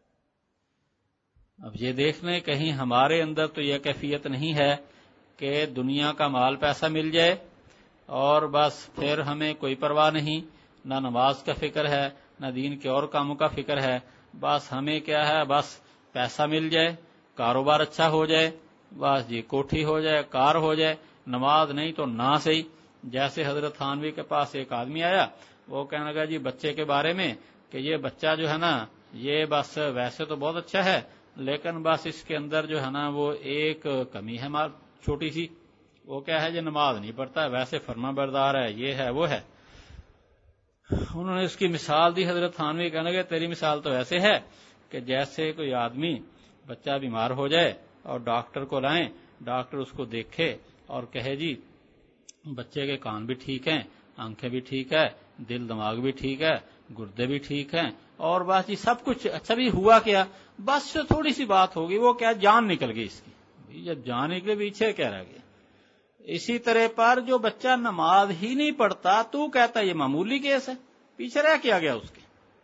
اب یہ دیکھ لیں کہیں ہمارے اندر تو یہ کیفیت نہیں ہے کہ دنیا کا مال پیسہ مل جائے اور بس پھر ہمیں کوئی پرواہ نہیں، نہ نماز کا فکر ہے نہ دین کے اور کاموں کا فکر ہے، بس ہمیں کیا ہے، بس پیسہ مل جائے، کاروبار اچھا ہو جائے، بس جی کوٹھی ہو جائے، کار ہو جائے، نماز نہیں تو نہ صحیح۔ جیسے حضرت تھانوی کے پاس ایک آدمی آیا، وہ کہنے لگا جی بچے کے بارے میں کہ یہ بچہ جو ہے نا یہ بس ویسے تو بہت اچھا ہے لیکن بس اس کے اندر جو ہے نا وہ ایک کمی ہے چھوٹی سی، وہ کیا ہے، یہ نماز نہیں پڑھتا ہے، ویسے فرما بردار ہے، یہ ہے وہ ہے۔ انہوں نے اس کی مثال دی، حضرت تھانوی کہنے لگے تیری مثال تو ایسے ہے کہ جیسے کوئی آدمی بچہ بیمار ہو جائے اور ڈاکٹر کو لائیں، ڈاکٹر اس کو دیکھے اور کہے جی بچے کے کان بھی ٹھیک ہیں، آنکھیں بھی ٹھیک ہے، دل دماغ بھی ٹھیک ہے، گردے بھی ٹھیک ہیں، اور بس یہ سب کچھ اچھا بھی ہوا کیا، بس تھوڑی سی بات ہوگی، وہ کیا جان نکل گئی اس کی، جب جان نکلے پیچھے کیا رہ گیا۔ اسی طرح پر جو بچہ نماز ہی نہیں پڑھتا تو کہتا ہے یہ معمولی کیس ہے، پیچھے رہ کیا گیا اس کے۔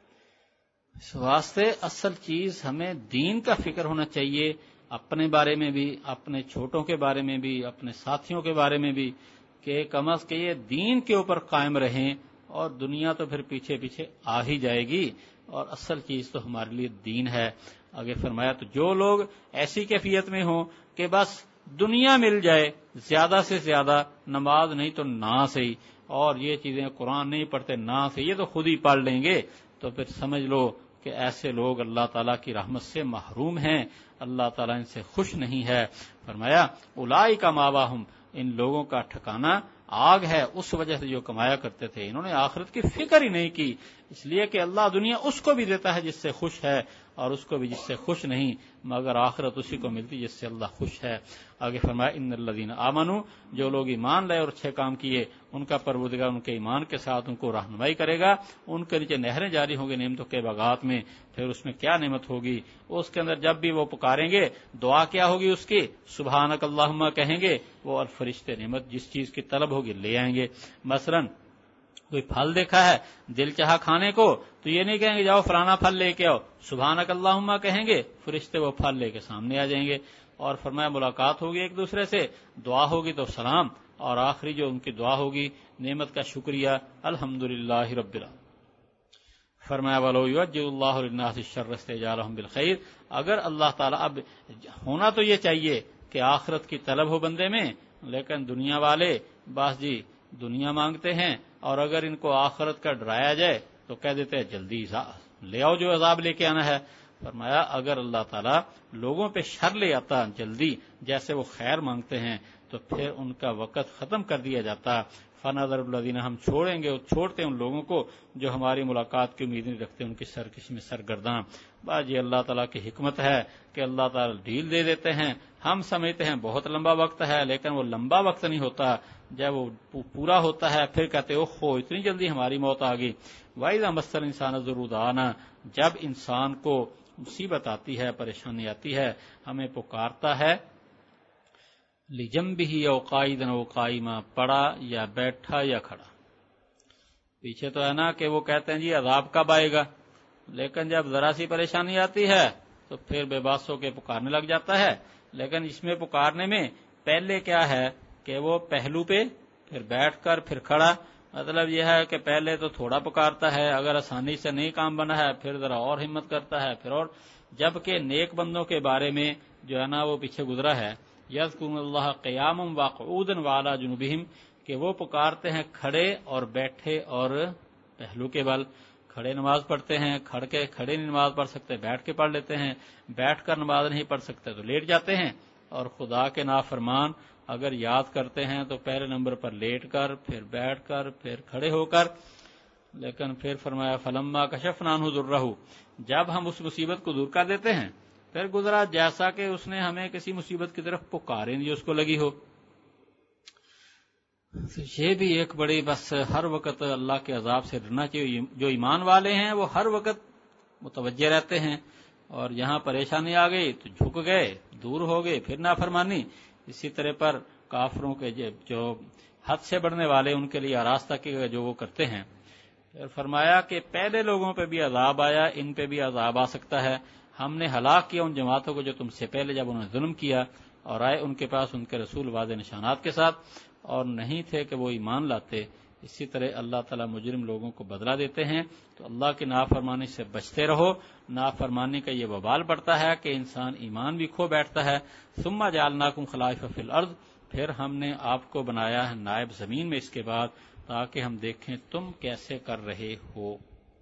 اس واسطے اصل چیز ہمیں دین کا فکر ہونا چاہیے، اپنے بارے میں بھی، اپنے چھوٹوں کے بارے میں بھی، اپنے ساتھیوں کے بارے میں بھی، کہ کم از کم یہ دین کے اوپر قائم رہیں، اور دنیا تو پھر پیچھے پیچھے آ ہی جائے گی، اور اصل چیز تو ہمارے لیے دین ہے۔ آگے فرمایا تو جو لوگ ایسی کیفیت میں ہوں کہ بس دنیا مل جائے زیادہ سے زیادہ، نماز نہیں تو نہ صحیح، اور یہ چیزیں قرآن نہیں پڑھتے نہ صحیح، یہ تو خود ہی پڑھ لیں گے، تو پھر سمجھ لو کہ ایسے لوگ اللہ تعالیٰ کی رحمت سے محروم ہیں، اللہ تعالیٰ ان سے خوش نہیں ہے۔ فرمایا اولئک مأواہم، ان لوگوں کا ٹھکانہ آگ ہے، اس وجہ سے جو کمایا کرتے تھے، انہوں نے آخرت کی فکر ہی نہیں کی، اس لیے کہ اللہ دنیا اس کو بھی دیتا ہے جس سے خوش ہے اور اس کو بھی جس سے خوش نہیں، مگر آخرت اسی کو ملتی جس سے اللہ خوش ہے۔ آگے فرمایا ان الذین آمنوا، جو لوگ ایمان لائے اور اچھے کام کیے، ان کا پروردگار ان کے ایمان کے ساتھ ان کو رہنمائی کرے گا، ان کے نیچے نہریں جاری ہوں گی نعمتوں کے باغات میں۔ پھر اس میں کیا نعمت ہوگی، اس کے اندر جب بھی وہ پکاریں گے دعا کیا ہوگی اس کی، سبحانک اللہم کہیں گے، وہ الفرشتے نعمت جس چیز کی طلب ہوگی لے آئیں گے۔ مثلا کوئی پھل دیکھا ہے دل چاہا کھانے کو تو یہ نہیں کہیں گے جاؤ فلانا پھل لے کے آؤ، سبحانک اللہم کہیں گے، فرشتے وہ پھل لے کے سامنے آ جائیں گے۔ اور فرمایا ملاقات ہوگی ایک دوسرے سے، دعا ہوگی تو سلام، اور آخری جو ان کی دعا ہوگی نعمت کا شکریہ، الحمدللہ رب العالمین۔ فرمایا وَلَوْ يُعَجِّلُ اللَّهُ لِلنَّاسِ الشَّرَّ اسْتِعْجَالَهُم بِالْخَيْرِ، اگر اللہ تعالیٰ، اب ہونا تو یہ چاہیے کہ آخرت کی طلب ہو بندے میں، لیکن دنیا والے بس جی دنیا مانگتے ہیں، اور اگر ان کو آخرت کا ڈرایا جائے تو کہہ دیتے ہیں جلدی لے آؤ جو عذاب لے کے آنا ہے۔ فرمایا اگر اللہ تعالیٰ لوگوں پہ شر لے آتا جلدی جیسے وہ خیر مانگتے ہیں تو پھر ان کا وقت ختم کر دیا جاتا۔ فَنَظَرُ الَّذِينَ، ہم چھوڑیں گے، چھوڑتے ہیں ان لوگوں کو جو ہماری ملاقات کی امید نہیں رکھتے، ان کی سرکشی میں سرگرداں۔ بس یہ اللہ تعالیٰ کی حکمت ہے کہ اللہ تعالیٰ ڈھیل دے دیتے ہیں، ہم سمجھتے ہیں بہت لمبا وقت ہے، لیکن وہ لمبا وقت نہیں ہوتا، جب وہ پورا ہوتا ہے پھر کہتے اوہ اتنی جلدی ہماری موت آ گئی۔ وَإِذَا مَسَّ الْإِنسَانَ ضُرٌّ دَعَانَا، جب انسان کو مصیبت آتی ہے، پریشانی آتی ہے، ہمیں پکارتا ہے، لِجَنبِهِ أَوْ قَاعِدًا أَوْ قَائِمًا، پڑا یا بیٹھا یا کھڑا۔ پیچھے تو ہے نا کہ وہ کہتے ہیں جی عذاب کب آئے گا، لیکن جب ذرا سی پریشانی آتی ہے تو پھر بے باس ہو کے پکارنے لگ جاتا ہے۔ لیکن اس میں پکارنے میں پہلے کیا ہے کہ وہ پہلو پہ، پھر بیٹھ کر، پھر کھڑا، مطلب یہ ہے کہ پہلے تو تھوڑا پکارتا ہے، اگر آسانی سے نہیں کام بنا ہے پھر ذرا اور ہمت کرتا ہے، پھر اور، جبکہ نیک بندوں کے بارے میں جو ہے نا وہ پیچھے گزرا ہے، یذکرون اللہ قیاما وقعودا وعلی جنوبہم، کہ وہ پکارتے ہیں کھڑے اور بیٹھے اور پہلو کے بل. کھڑے نماز پڑھتے ہیں، کھڑے نہیں نماز پڑھ سکتے بیٹھ کے پڑھ لیتے ہیں، بیٹھ کر نماز نہیں پڑھ سکتے تو لیٹ جاتے ہیں. اور خدا کے نافرمان اگر یاد کرتے ہیں تو پہلے نمبر پر لیٹ کر، پھر بیٹھ کر، پھر کھڑے ہو کر. لیکن پھر فرمایا فلما کشفنا عنہ ضرہ، جب ہم اس مصیبت کو دور کر دیتے ہیں پھر گزرا جیسا کہ اس نے ہمیں کسی مصیبت کی طرف پکارے نہیں اس کو لگی ہو. یہ بھی ایک بڑی بس ہر وقت اللہ کے عذاب سے ڈرنا چاہیے. جو ایمان والے ہیں وہ ہر وقت متوجہ رہتے ہیں، اور یہاں پریشانی آ گئی تو جھک گئے، دور ہو گئے، پھر نافرمانی. اسی طرح پر کافروں کے جو حد سے بڑھنے والے ان کے لیے آراستہ کی جو وہ کرتے ہیں. پھر فرمایا کہ پہلے لوگوں پہ بھی عذاب آیا، ان پہ بھی عذاب آ سکتا ہے. ہم نے ہلاک کیا ان جماعتوں کو جو تم سے پہلے جب انہوں نے ظلم کیا اور آئے ان کے پاس ان کے رسول واضح نشانات کے ساتھ اور نہیں تھے کہ وہ ایمان لاتے. اسی طرح اللہ تعالیٰ مجرم لوگوں کو بدلہ دیتے ہیں. تو اللہ کی نافرمانی سے بچتے رہو. نافرمانی کا یہ وبال پڑتا ہے کہ انسان ایمان بھی کھو بیٹھتا ہے. ثم جعلناکم خلائف فی الارض، پھر ہم نے آپ کو بنایا ہے نائب زمین میں اس کے بعد تاکہ ہم دیکھیں تم کیسے کر رہے ہو.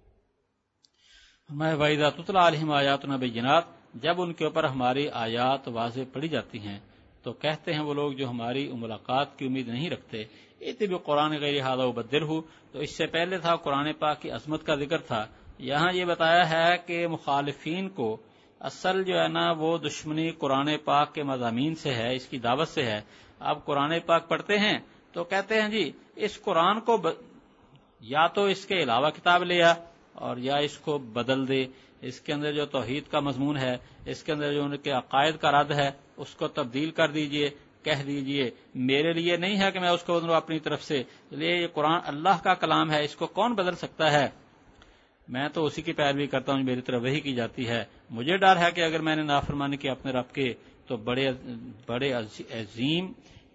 وَإِذَا تُتْلَىٰ عَلَيْهِمْ آيَاتُنَا بَيِّنَاتٍ، جب ان کے اوپر ہماری آیات واضح پڑھی جاتی ہیں تو کہتے ہیں وہ لوگ جو ہماری ملاقات کی امید نہیں رکھتے ائت بقرآن غیر ھذا وبدلہ، تو اس سے پہلے تھا قرآن پاک کی عظمت کا ذکر تھا. یہاں یہ بتایا ہے کہ مخالفین کو اصل جو ہے نا وہ دشمنی قرآن پاک کے مضامین سے ہے، اس کی دعوت سے ہے. اب قرآن پاک پڑھتے ہیں تو کہتے ہیں جی اس قرآن کو یا تو اس کے علاوہ کتاب لیا اور یا اس کو بدل دے، اس کے اندر جو توحید کا مضمون ہے، اس کے اندر جو ان کے عقائد کا رد ہے اس کو تبدیل کر دیجئے، کہہ دیجئے میرے لیے نہیں ہے کہ میں اس کو بدلوں اپنی طرف سے، یہ قرآن اللہ کا کلام ہے، اس کو کون بدل سکتا ہے، میں تو اسی کی پیروی کرتا ہوں، میری طرف وحی کی جاتی ہے. مجھے ڈر ہے کہ اگر میں نے نافرمانی کی اپنے رب کے تو بڑے عظیم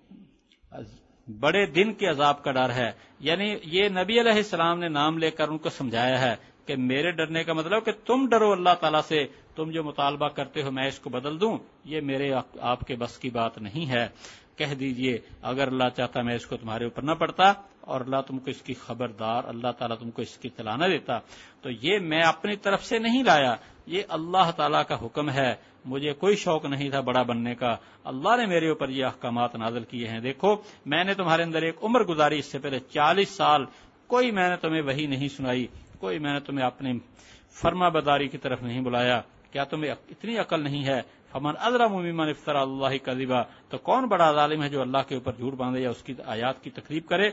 بڑے دن کے عذاب کا ڈر ہے. یعنی یہ نبی علیہ السلام نے نام لے کر ان کو سمجھایا ہے کہ میرے ڈرنے کا مطلب کہ تم ڈرو اللہ تعالیٰ سے، تم جو مطالبہ کرتے ہو میں اس کو بدل دوں یہ میرے آپ کے بس کی بات نہیں ہے. کہہ دیجئے اگر اللہ چاہتا میں اس کو تمہارے اوپر نہ پڑتا اور اللہ تم کو اس کی خبردار، اللہ تعالیٰ تم کو اس کی اطلاع نہ دیتا. تو یہ میں اپنی طرف سے نہیں لایا، یہ اللہ تعالیٰ کا حکم ہے. مجھے کوئی شوق نہیں تھا بڑا بننے کا، اللہ نے میرے اوپر یہ احکامات نازل کیے ہیں. دیکھو میں نے تمہارے اندر ایک عمر گزاری، اس سے پہلے 40 سال کوئی میں نے تمہیں وحی نہیں سنائی، کوئی میں نے تمہیں اپنے فرما بداری کی طرف نہیں بلایا. کیا تمہیں اتنی عقل نہیں ہے؟ فمن اظلم ممن افترى علی اللہ کذبا، تو کون بڑا ظالم ہے جو اللہ کے اوپر جھوٹ باندھے یا اس کی آیات کی تکذیب کرے.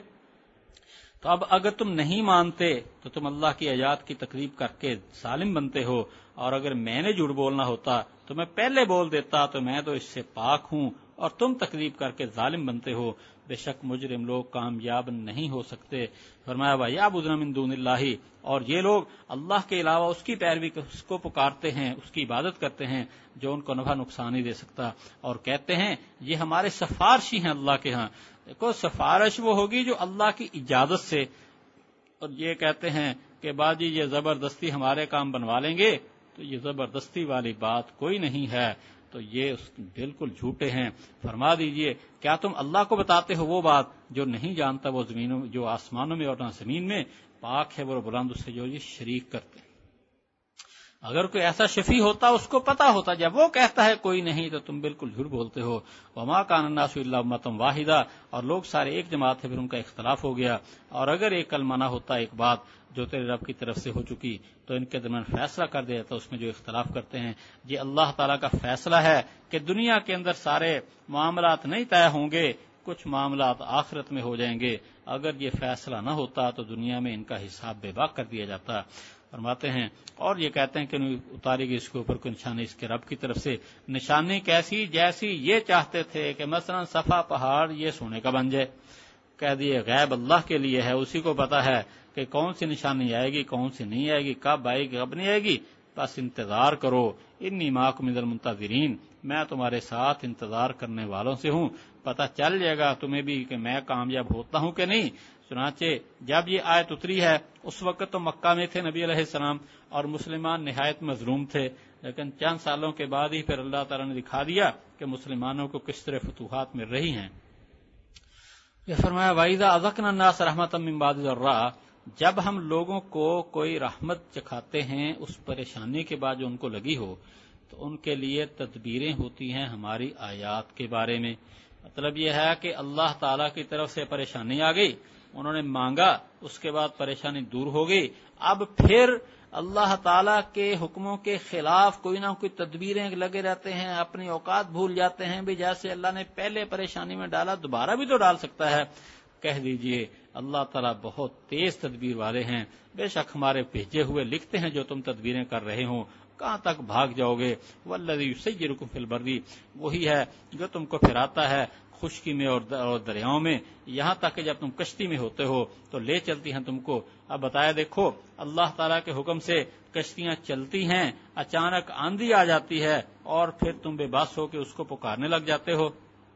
تو اب اگر تم نہیں مانتے تو تم اللہ کی آیات کی تکذیب کر کے ظالم بنتے ہو، اور اگر میں نے جھوٹ بولنا ہوتا تو میں پہلے بول دیتا، تو میں تو اس سے پاک ہوں اور تم تکذیب کر کے ظالم بنتے ہو. بے شک مجرم لوگ کامیاب نہیں ہو سکتے. فرمایا وَيَعْبُدُونَ مِن دُونِ اللَّهِ، اور یہ لوگ اللہ کے علاوہ اس کی پیروی اس کو پکارتے ہیں، اس کی عبادت کرتے ہیں جو ان کو نفع نقصان نہیں دے سکتا، اور کہتے ہیں یہ ہمارے سفارشی ہیں اللہ کے ہاں. دیکھو سفارش وہ ہوگی جو اللہ کی اجازت سے، اور یہ کہتے ہیں کہ باجی یہ زبردستی ہمارے کام بنوا لیں گے، تو یہ زبردستی والی بات کوئی نہیں ہے. تو یہ بالکل جھوٹے ہیں. فرما دیجئے کیا تم اللہ کو بتاتے ہو وہ بات جو نہیں جانتا، وہ زمینوں جو آسمانوں میں اور نہ زمین میں، پاک ہے وہ بلند اس سے جو یہ شریک کرتے ہیں. اگر کوئی ایسا شفیع ہوتا اس کو پتا ہوتا، جب وہ کہتا ہے کوئی نہیں تو تم بالکل جھوٹ بولتے ہو. وما کان الناس الا امۃ واحدہ، اور لوگ سارے ایک جماعت ہے، پھر ان کا اختلاف ہو گیا. اور اگر ایک کلمہ نہ ہوتا، ایک بات جو تیرے رب کی طرف سے ہو چکی، تو ان کے درمیان فیصلہ کر دیا تو اس میں جو اختلاف کرتے ہیں یہ اللہ تعالیٰ کا فیصلہ ہے کہ دنیا کے اندر سارے معاملات نہیں طے ہوں گے، کچھ معاملات آخرت میں ہو جائیں گے. اگر یہ فیصلہ نہ ہوتا تو دنیا میں ان کا حساب بے باک کر دیا جاتا. فرماتے ہیں اور یہ کہتے ہیں کہ اتاری گئی اس کے اوپر کوئی نشانی اس کے رب کی طرف سے. نشانی کیسی؟ جیسی یہ چاہتے تھے کہ مثلا صفا پہاڑ یہ سونے کا بن جائے. کہہ دیے غیب اللہ کے لیے ہے، اسی کو پتا ہے کہ کون سی نشانی آئے گی کون سی نہیں آئے گی، کب آئے گی کب نہیں آئے گی. بس انتظار کرو، انی معکم من المنتظرین، میں تمہارے ساتھ انتظار کرنے والوں سے ہوں. پتہ چل جائے گا تمہیں بھی کہ میں کامیاب ہوتا ہوں کہ نہیں. چنانچہ جب یہ آیت اتری ہے اس وقت تو مکہ میں تھے نبی علیہ السلام اور مسلمان نہایت مظلوم تھے، لیکن چند سالوں کے بعد ہی پھر اللہ تعالیٰ نے دکھا دیا کہ مسلمانوں کو کس طرح فتوحات مل رہی ہیں. یہ فرمایا وَإِذَا أَذَقْنَا النَّاسَ رَحْمَةً مِّن بَعْدِ ضَرَّاءٍ، جب ہم لوگوں کو کوئی رحمت چکھاتے ہیں اس پریشانی کے بعد جو ان کو لگی ہو، تو ان کے لیے تدبیریں ہوتی ہیں ہماری آیات کے بارے میں۔ مطلب یہ ہے کہ اللہ تعالیٰ کی طرف سے پریشانی آ گئی، انہوں نے مانگا، اس کے بعد پریشانی دور ہو گئی، اب پھر اللہ تعالیٰ کے حکموں کے خلاف کوئی نہ کوئی تدبیریں لگے رہتے ہیں، اپنی اوقات بھول جاتے ہیں بھی جیسے اللہ نے پہلے پریشانی میں ڈالا دوبارہ بھی تو ڈال سکتا ہے۔ کہہ دیجئے اللہ تعالیٰ بہت تیز تدبیر والے ہیں، بے شک ہمارے بھیجے ہوئے لکھتے ہیں جو تم تدبیریں کر رہے ہو، کہاں تک بھاگ جاؤ گے۔ والذی یسیرکم فی البر، وہی ہے جو تم کو پھراتا ہے خشکی میں اور دریاؤں میں، یہاں تک کہ جب تم کشتی میں ہوتے ہو تو لے چلتی ہیں تم کو۔ اب بتایا دیکھو اللہ تعالیٰ کے حکم سے کشتیاں چلتی ہیں، اچانک آندھی آ جاتی ہے اور پھر تم بے بس ہو کے اس کو پکارنے لگ جاتے ہو۔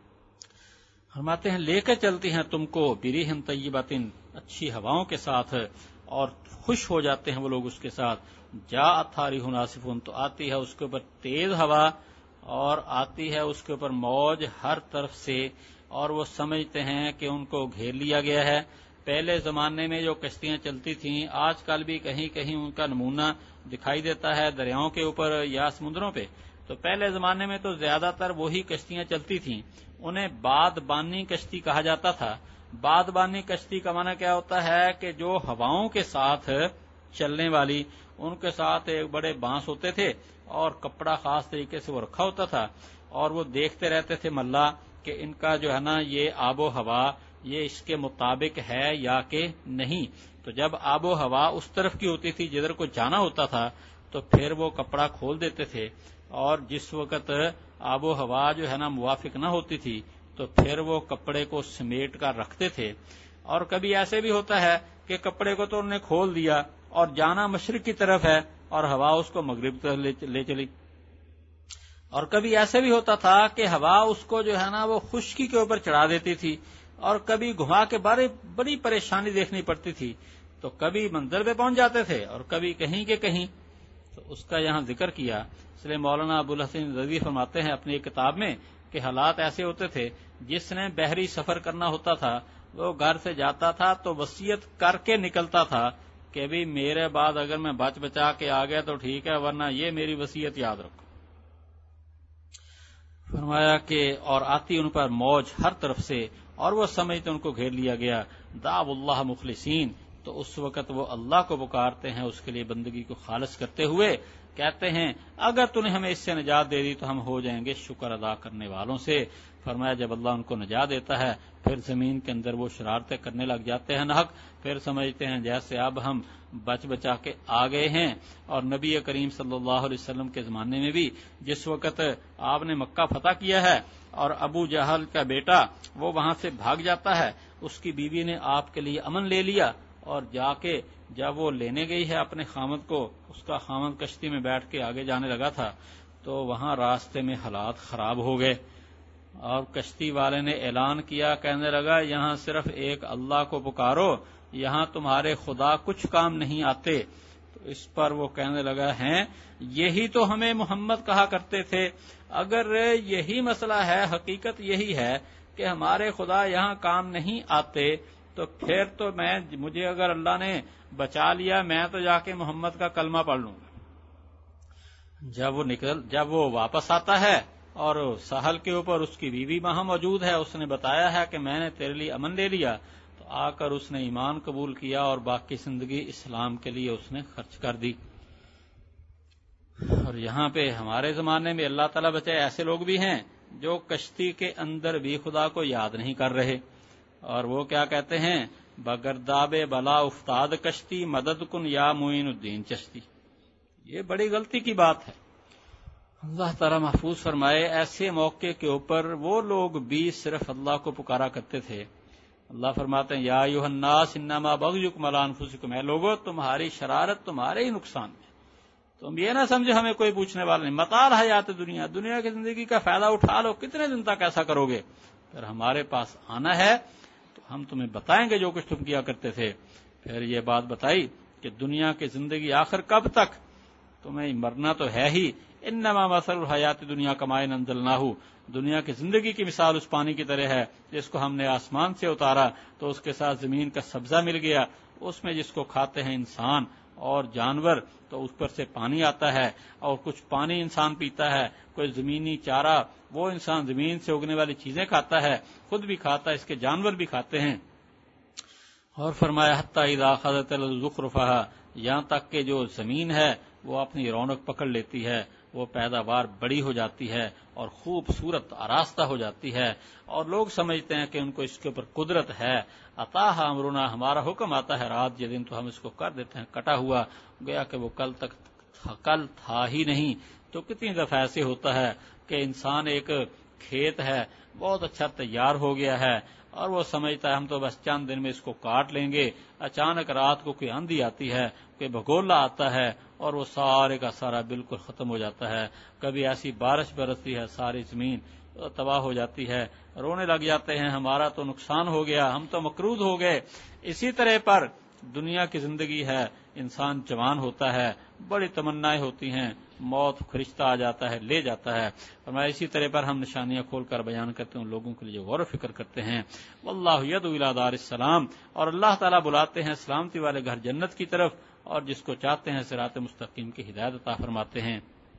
فرماتے ہیں لے کے چلتی ہیں تم کو بریہم طیباتن، اچھی ہواؤں کے ساتھ، اور خوش ہو جاتے ہیں وہ لوگ اس کے ساتھ۔ جاءت ریح عاصف، تو آتی ہے اس کے اوپر تیز ہوا اور آتی ہے اس کے اوپر موج ہر طرف سے، اور وہ سمجھتے ہیں کہ ان کو گھیر لیا گیا ہے۔ پہلے زمانے میں جو کشتیاں چلتی تھیں، آج کل بھی کہیں کہیں ان کا نمونہ دکھائی دیتا ہے دریاؤں کے اوپر یا سمندروں پہ۔ تو پہلے زمانے میں تو زیادہ تر وہی کشتیاں چلتی تھیں، انہیں بادبانی کشتی کہا جاتا تھا۔ بادبانی کشتی کا معنی کیا ہوتا ہے کہ جو ہواؤں کے ساتھ چلنے والی، ان کے ساتھ ایک بڑے بانس ہوتے تھے اور کپڑا خاص طریقے سے وہ رکھا ہوتا تھا، اور وہ دیکھتے رہتے تھے ملا کہ ان کا جو ہے نا یہ آب و ہوا یہ اس کے مطابق ہے یا کہ نہیں۔ تو جب آب و ہوا اس طرف کی ہوتی تھی جدھر کو جانا ہوتا تھا تو پھر وہ کپڑا کھول دیتے تھے، اور جس وقت آب و ہوا جو ہے نا موافق نہ ہوتی تھی تو پھر وہ کپڑے کو سمیٹ کر رکھتے تھے۔ اور کبھی ایسے بھی ہوتا ہے کہ کپڑے کو تو انہوں نے کھول دیا اور جانا مشرق کی طرف ہے اور ہوا اس کو مغرب طرف لے چلی، اور کبھی ایسے بھی ہوتا تھا کہ ہوا اس کو جو ہے نا وہ خشکی کے اوپر چڑھا دیتی تھی، اور کبھی گھما کے بڑی پریشانی دیکھنی پڑتی تھی، تو کبھی منزل پہ پہنچ جاتے تھے اور کبھی کہیں کے کہیں۔ تو اس کا یہاں ذکر کیا، اس لیے مولانا ابوالحسن رضوی فرماتے ہیں اپنی ایک کتاب میں کہ حالات ایسے ہوتے تھے جس نے بحری سفر کرنا ہوتا تھا وہ گھر سے جاتا تھا تو وصیت کر کے نکلتا تھا کہ بھی میرے بعد اگر میں بچ بچا کے آ گیا تو ٹھیک ہے، ورنہ یہ میری وصیت یاد رکھو۔ فرمایا کہ اور آتی ان پر موج ہر طرف سے اور وہ سمجھتے ان کو گھیر لیا گیا۔ دعو اللہ مخلصین، تو اس وقت وہ اللہ کو پکارتے ہیں اس کے لیے بندگی کو خالص کرتے ہوئے، کہتے ہیں اگر تو نے ہمیں اس سے نجات دے دی تو ہم ہو جائیں گے شکر ادا کرنے والوں سے۔ فرمایا جب اللہ ان کو نجات دیتا ہے پھر زمین کے اندر وہ شرارتیں کرنے لگ جاتے ہیں نحق، پھر سمجھتے ہیں جیسے اب ہم بچ بچا کے آ گئے ہیں۔ اور نبی کریم صلی اللہ علیہ وسلم کے زمانے میں بھی جس وقت آپ نے مکہ فتح کیا ہے اور ابو جہل کا بیٹا وہ وہاں سے بھاگ جاتا ہے، اس کی بیوی نے آپ کے لیے امن لے لیا، اور جا کے جب وہ لینے گئی ہے اپنے خامد کو، اس کا خامد کشتی میں بیٹھ کے آگے جانے لگا تھا تو وہاں راستے میں حالات خراب ہو گئے، اور کشتی والے نے اعلان کیا، کہنے لگا یہاں صرف ایک اللہ کو پکارو، یہاں تمہارے خدا کچھ کام نہیں آتے۔ تو اس پر وہ کہنے لگا ہیں یہی تو ہمیں محمد کہا کرتے تھے، اگر یہی مسئلہ ہے، حقیقت یہی ہے کہ ہمارے خدا یہاں کام نہیں آتے، تو پھر تو مجھے اگر اللہ نے بچا لیا میں تو جا کے محمد کا کلمہ پڑھ لوں گا۔ جب وہ واپس آتا ہے اور ساحل کے اوپر اس کی بیوی وہاں موجود ہے، اس نے بتایا ہے کہ میں نے تیرے لیے امن لے لیا، تو آ کر اس نے ایمان قبول کیا اور باقی زندگی اسلام کے لیے اس نے خرچ کر دی۔ اور یہاں پہ ہمارے زمانے میں اللہ تعالیٰ بچائے ایسے لوگ بھی ہیں جو کشتی کے اندر بھی خدا کو یاد نہیں کر رہے، اور وہ کیا کہتے ہیں بگرداب بلا افتاد کشتی مدد کن یا معین الدین چشتی۔ یہ بڑی غلطی کی بات ہے، اللہ تعالیٰ محفوظ فرمائے۔ ایسے موقع کے اوپر وہ لوگ بھی صرف اللہ کو پکارا کرتے تھے۔ اللہ فرماتے ہیں یا ایھا الناس انما بغیکم علی انفسکم، اے لوگو تمہاری شرارت تمہارے ہی نقصان میں، تم یہ نہ سمجھو ہمیں کوئی پوچھنے والا نہیں۔ متاع الحیات دنیا کی زندگی کا فائدہ اٹھا لو، کتنے دن تک ایسا کرو گے؟ پھر ہمارے پاس آنا ہے تو ہم تمہیں بتائیں گے جو کچھ تم کیا کرتے تھے۔ پھر یہ بات بتائی کہ دنیا کی زندگی آخر کب تک، تمہیں مرنا تو ہے ہی، انما مثل الحیات دنیا کماء انزلناہ، دنیا کی زندگی کی مثال اس پانی کی طرح ہے جس کو ہم نے آسمان سے اتارا تو اس کے ساتھ زمین کا سبزہ مل گیا، اس میں جس کو کھاتے ہیں انسان اور جانور تو اس پر سے پانی آتا ہے، اور کچھ پانی انسان پیتا ہے، کوئی زمینی چارہ وہ انسان زمین سے اگنے والی چیزیں کھاتا ہے، خود بھی کھاتا ہے، اس کے جانور بھی کھاتے ہیں۔ اور فرمایا حتی اذا اخذت زخرفھا، یہاں تک کہ جو زمین ہے وہ اپنی رونق پکڑ لیتی ہے، وہ پیداوار بڑی ہو جاتی ہے اور خوبصورت آراستہ ہو جاتی ہے، اور لوگ سمجھتے ہیں کہ ان کو اس کے اوپر قدرت ہے، عطاہ امرنا، ہمارا حکم آتا ہے رات کے دن تو ہم اس کو کر دیتے ہیں کٹا ہوا، گویا کہ وہ کل تھا ہی نہیں۔ تو کتنی دفعہ ایسے ہوتا ہے کہ انسان ایک کھیت ہے بہت اچھا تیار ہو گیا ہے اور وہ سمجھتا ہے ہم تو بس چند دن میں اس کو کاٹ لیں گے، اچانک رات کو کوئی آندھی آتی ہے، کوئی بھگولا آتا ہے اور وہ سارے کا سارا بالکل ختم ہو جاتا ہے، کبھی ایسی بارش برستی ہے ساری زمین تباہ ہو جاتی ہے، رونے لگ جاتے ہیں ہمارا تو نقصان ہو گیا، ہم تو مقروض ہو گئے۔ اسی طرح پر دنیا کی زندگی ہے، انسان جوان ہوتا ہے، بڑی تمنائیں ہوتی ہیں، موت فرشتہ آ جاتا ہے لے جاتا ہے، فرمایا اسی طرح پر ہم نشانیاں کھول کر بیان کرتے ہیں ان لوگوں کے لیے غور و فکر کرتے ہیں۔ واللہ یدعو الی دار السلام، اور اللہ تعالیٰ بلاتے ہیں سلامتی والے گھر جنت کی طرف، اور جس کو چاہتے ہیں صراط مستقیم کی ہدایت عطا فرماتے ہیں۔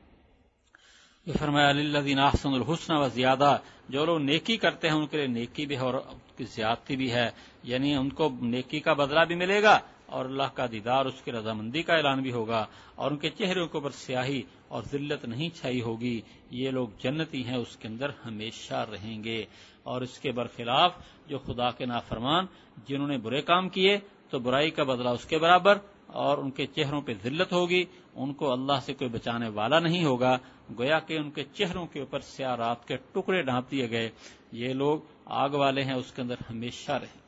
یہ فرمایا للذین احسنوا الحسنى وزیادہ، جو لوگ نیکی کرتے ہیں ان کے لیے نیکی بھی ہے اور زیادتی بھی ہے، یعنی ان کو نیکی کا بدلہ بھی ملے گا اور اللہ کا دیدار، اس کی رضامندی کا اعلان بھی ہوگا، اور ان کے چہروں کے اوپر سیاہی اور ذلت نہیں چھائی ہوگی، یہ لوگ جنتی ہیں، اس کے اندر ہمیشہ رہیں گے۔ اور اس کے برخلاف جو خدا کے نافرمان جنہوں نے برے کام کیے تو برائی کا بدلہ اس کے برابر، اور ان کے چہروں پہ ذلت ہوگی، ان کو اللہ سے کوئی بچانے والا نہیں ہوگا، گویا کہ ان کے چہروں کے اوپر سیاہ رات کے ٹکڑے ڈھانپ دیے گئے، یہ لوگ آگ والے ہیں، اس کے اندر ہمیشہ رہیں۔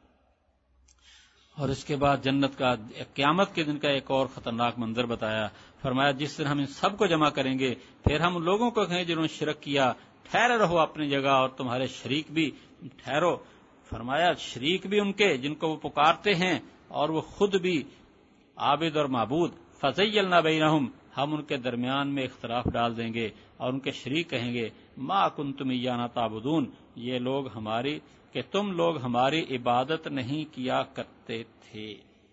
اور اس کے بعد جنت کا قیامت کے دن کا ایک اور خطرناک منظر بتایا، فرمایا جس دن ہم ان سب کو جمع کریں گے، پھر ہم لوگوں کو کہیں جنہوں نے شرک کیا ٹھہرے رہو اپنی جگہ اور تمہارے شریک بھی ٹھہرو، فرمایا شریک بھی ان کے جن کو وہ پکارتے ہیں اور وہ خود بھی عابد اور معبود، فزیلنا بینہم، ہم ان کے درمیان میں اختلاف ڈال دیں گے، اور ان کے شریک کہیں گے ما کنتم ایانا تعبدون، یہ لوگ ہماری کہ تم لوگ ہماری عبادت نہیں کیا کرتے تھے۔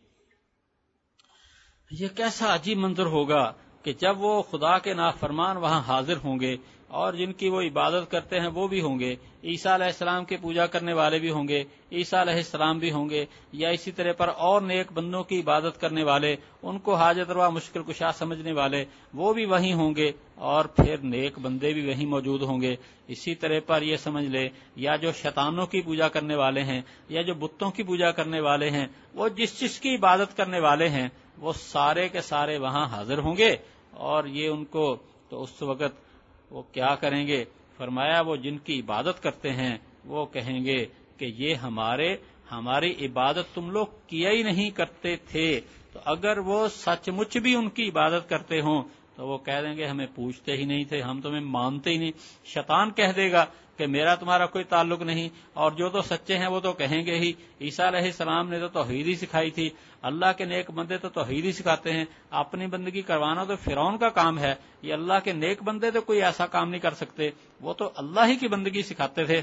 یہ کیسا عجیب منظر ہوگا کہ جب وہ خدا کے نافرمان وہاں حاضر ہوں گے اور جن کی وہ عبادت کرتے ہیں وہ بھی ہوں گے، عیسیٰ علیہ السلام کی پوجا کرنے والے بھی ہوں گے، عیسیٰ علیہ السلام بھی ہوں گے، یا اسی طرح پر اور نیک بندوں کی عبادت کرنے والے، ان کو حاجت روا مشکل کشا سمجھنے والے وہ بھی وہیں ہوں گے، اور پھر نیک بندے بھی وہیں موجود ہوں گے۔ اسی طرح پر یہ سمجھ لے یا جو شیطانوں کی پوجا کرنے والے ہیں یا جو بتوں کی پوجا کرنے والے ہیں، وہ جس کی عبادت کرنے والے ہیں وہ سارے کے سارے وہاں حاضر ہوں گے، اور یہ ان کو تو اس وقت وہ کیا کریں گے، فرمایا وہ جن کی عبادت کرتے ہیں وہ کہیں گے کہ یہ ہماری عبادت تم لوگ کیا ہی نہیں کرتے تھے، تو اگر وہ سچ مچ بھی ان کی عبادت کرتے ہوں تو وہ کہہ دیں گے ہمیں پوچھتے ہی نہیں تھے، ہم تمہیں مانتے ہی نہیں۔ شیطان کہہ دے گا کہ میرا تمہارا کوئی تعلق نہیں، اور جو تو سچے ہیں وہ تو کہیں گے ہی عیسیٰ علیہ السلام نے تو توحید ہی سکھائی تھی، اللہ کے نیک بندے تو توحید ہی سکھاتے ہیں، اپنی بندگی کروانا تو فرعون کا کام ہے، یہ اللہ کے نیک بندے تو کوئی ایسا کام نہیں کر سکتے، وہ تو اللہ ہی کی بندگی سکھاتے تھے۔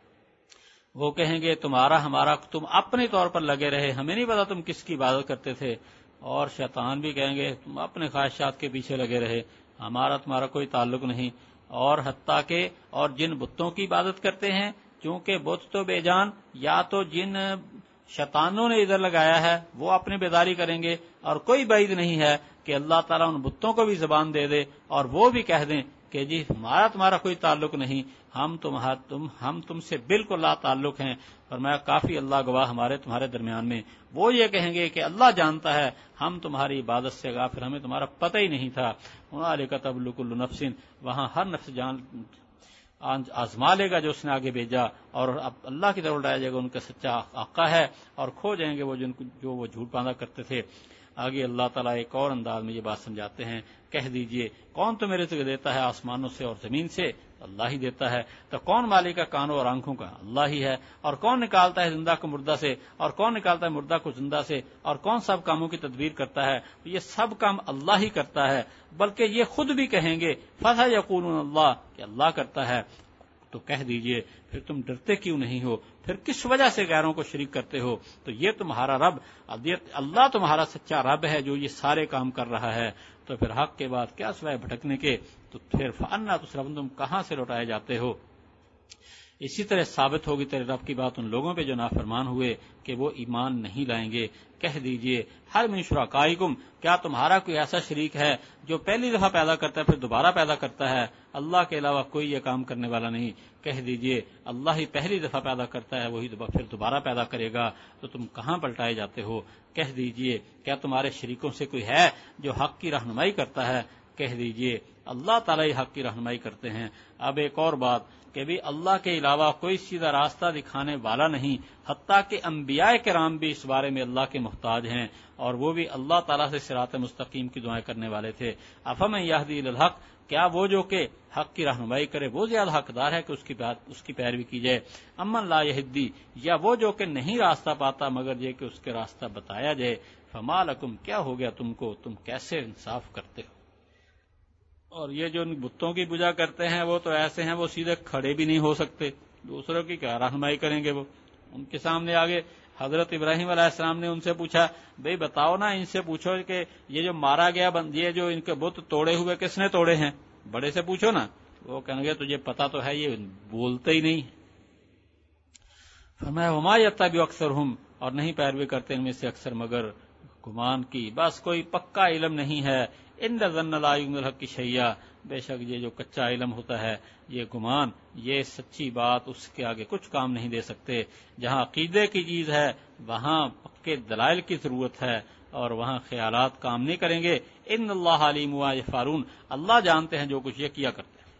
وہ کہیں گے تمہارا ہمارا تم اپنے طور پر لگے رہے، ہمیں نہیں پتا تم کس کی عبادت کرتے تھے، اور شیطان بھی کہیں گے تم اپنے خواہشات کے پیچھے لگے رہے، ہمارا تمہارا کوئی تعلق نہیں۔ اور حتیٰ کہ اور جن بتوں کی عبادت کرتے ہیں، چونکہ بت تو بے جان، یا تو جن شیطانوں نے ادھر لگایا ہے وہ اپنی بیداری کریں گے، اور کوئی بعید نہیں ہے کہ اللہ تعالیٰ ان بتوں کو بھی زبان دے دے اور وہ بھی کہہ دیں کہ جی ہمارا تمہارا کوئی تعلق نہیں، ہم تم سے بالکل لا تعلق ہیں، فرمایا کافی اللہ گواہ ہمارے تمہارے درمیان میں، وہ یہ کہیں گے کہ اللہ جانتا ہے ہم تمہاری عبادت سے غافل، ہمیں تمہارا پتہ ہی نہیں تھا۔ ہنالک تبلو کل نفس، وہاں ہر نفس جان آزما لے گا جو اس نے آگے بھیجا، اور اب اللہ کی طرف اٹھایا جائے گا ان کا سچا آقا ہے، اور کھو جائیں گے وہ جو وہ جھوٹ باندھا کرتے تھے۔ آگے اللہ تعالیٰ ایک اور انداز میں یہ بات سمجھاتے ہیں، کہہ دیجئے کون تمہیں رزق دیتا ہے آسمانوں سے اور زمین سے؟ اللہ ہی دیتا ہے۔ تو کون مالک ہے کانوں اور آنکھوں کا؟ اللہ ہی ہے۔ اور کون نکالتا ہے زندہ کو مردہ سے، اور کون نکالتا ہے مردہ کو زندہ سے، اور کون سب کاموں کی تدبیر کرتا ہے؟ یہ سب کام اللہ ہی کرتا ہے، بلکہ یہ خود بھی کہیں گے فَسَيَقُولُونَ اللَّهُ، کہ اللہ کرتا ہے۔ تو کہہ دیجئے پھر تم ڈرتے کیوں نہیں ہو؟ پھر کس وجہ سے غیروں کو شریک کرتے ہو؟ تو یہ تمہارا رب اللہ تمہارا سچا رب ہے جو یہ سارے کام کر رہا ہے۔ تو پھر حق کے بعد کیا سوائے بھٹکنے کے؟ تو پھر فَأَنَّىٰ تُصْرَفُونَ، تم کہاں سے لوٹائے جاتے ہو؟ اسی طرح ثابت ہوگی تیرے رب کی بات ان لوگوں پہ جو نافرمان ہوئے کہ وہ ایمان نہیں لائیں گے۔ کہہ دیجئے ہل من شرکائکم، کیا تمہارا کوئی ایسا شریک ہے جو پہلی دفعہ پیدا کرتا ہے پھر دوبارہ پیدا کرتا ہے؟ اللہ کے علاوہ کوئی یہ کام کرنے والا نہیں۔ کہہ دیجئے اللہ ہی پہلی دفعہ پیدا کرتا ہے، وہی پھر دوبارہ پیدا کرے گا، تو تم کہاں پلٹائے جاتے ہو؟ کہہ دیجئے کیا تمہارے شریکوں سے کوئی ہے جو حق کی رہنمائی کرتا ہے؟ کہہ دیجئے اللہ تعالیٰ ہی حق کی رہنمائی کرتے ہیں۔ اب ایک اور بات کہ بھی اللہ کے علاوہ کوئی سیدھا راستہ دکھانے والا نہیں، حتیٰ کہ انبیاء کرام بھی اس بارے میں اللہ کے محتاج ہیں، اور وہ بھی اللہ تعالیٰ سے صراط مستقیم کی دعائیں کرنے والے تھے۔ افمن یہدی الی الحق، کیا وہ جو کہ حق کی رہنمائی کرے وہ زیادہ حقدار ہے کہ اس کی پیروی کی جائے؟ امن لا یہدی، یا وہ جو کہ نہیں راستہ پاتا مگر یہ کہ اس کے راستہ بتایا جائے؟ فما لکم، کیا ہو گیا تم کو، تم کیسے انصاف کرتے ہو؟ اور یہ جو بتوں کی پوجا کرتے ہیں وہ تو ایسے ہیں وہ سیدھے کھڑے بھی نہیں ہو سکتے، دوسروں کی کیا رہنمائی کریں گے؟ وہ ان کے سامنے آگے حضرت ابراہیم علیہ السلام نے ان سے پوچھا بھئی بتاؤ نا، ان سے پوچھو کہ یہ جو مارا گیا یہ جو ان کے بت توڑے ہوئے کس نے توڑے ہیں؟ بڑے سے پوچھو نا، وہ کہیں گے تجھے پتا تو ہے، یہ بولتے ہی نہیں۔ فرمایا وما یتبع اکثرہم، اور نہیں پیروی کرتے ان میں سے اکثر مگر گمان کی، بس کوئی پکا علم نہیں ہے۔ ان ظن لا یغنی الحق شیئا، بے شک یہ جو کچا علم ہوتا ہے، یہ گمان، یہ سچی بات اس کے آگے کچھ کام نہیں دے سکتے۔ جہاں عقیدے کی چیز ہے وہاں پکے دلائل کی ضرورت ہے، اور وہاں خیالات کام نہیں کریں گے۔ ان اللہ علیم بما یفعلون، اللہ جانتے ہیں جو کچھ یہ کیا کرتے ہیں۔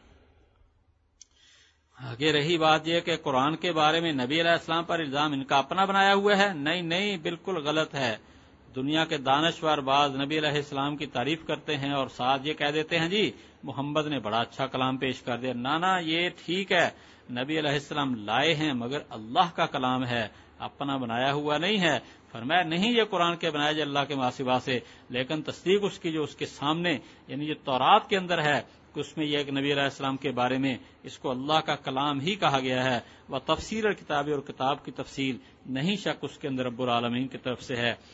آگے رہی بات یہ کہ قرآن کے بارے میں نبی علیہ السلام پر الزام ان کا اپنا بنایا ہوا ہے، نہیں بالکل غلط ہے۔ دنیا کے دانشور بعض نبی علیہ السلام کی تعریف کرتے ہیں اور ساتھ یہ کہہ دیتے ہیں جی محمد نے بڑا اچھا کلام پیش کر دیا۔ نہ یہ ٹھیک ہے، نبی علیہ السلام لائے ہیں مگر اللہ کا کلام ہے، اپنا بنایا ہوا نہیں ہے۔ فرمایا نہیں یہ قرآن کے بنائے جائے اللہ کے ماسوا سے، لیکن تصدیق اس کی جو اس کے سامنے یعنی جو تورات کے اندر ہے اس میں یہ ایک نبی علیہ السلام کے بارے میں اس کو اللہ کا کلام ہی کہا گیا ہے۔ وہ تفسیر الکتاب، اور کتاب کی تفصیل نہیں شک اس کے اندر رب العالمین کی طرف سے ہے۔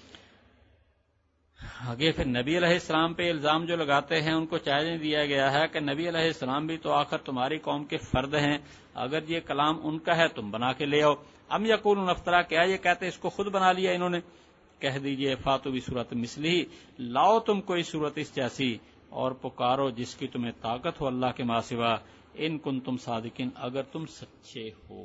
آگے پھر نبی علیہ السلام پہ الزام جو لگاتے ہیں ان کو چیلنج دیا گیا ہے کہ نبی علیہ السلام بھی تو آخر تمہاری قوم کے فرد ہیں، اگر یہ کلام ان کا ہے تم بنا کے لے آؤ۔ ام یقولون افترا، کیا یہ کہتے اس کو خود بنا لیا انہوں نے؟ کہہ دیجئے فاتو بصورت مثلہ، لاؤ تم کوئی صورت اس جیسی اور پکارو جس کی تمہیں طاقت ہو اللہ کے ماں سوا، ان کنتم صادقین، اگر تم سچے ہو۔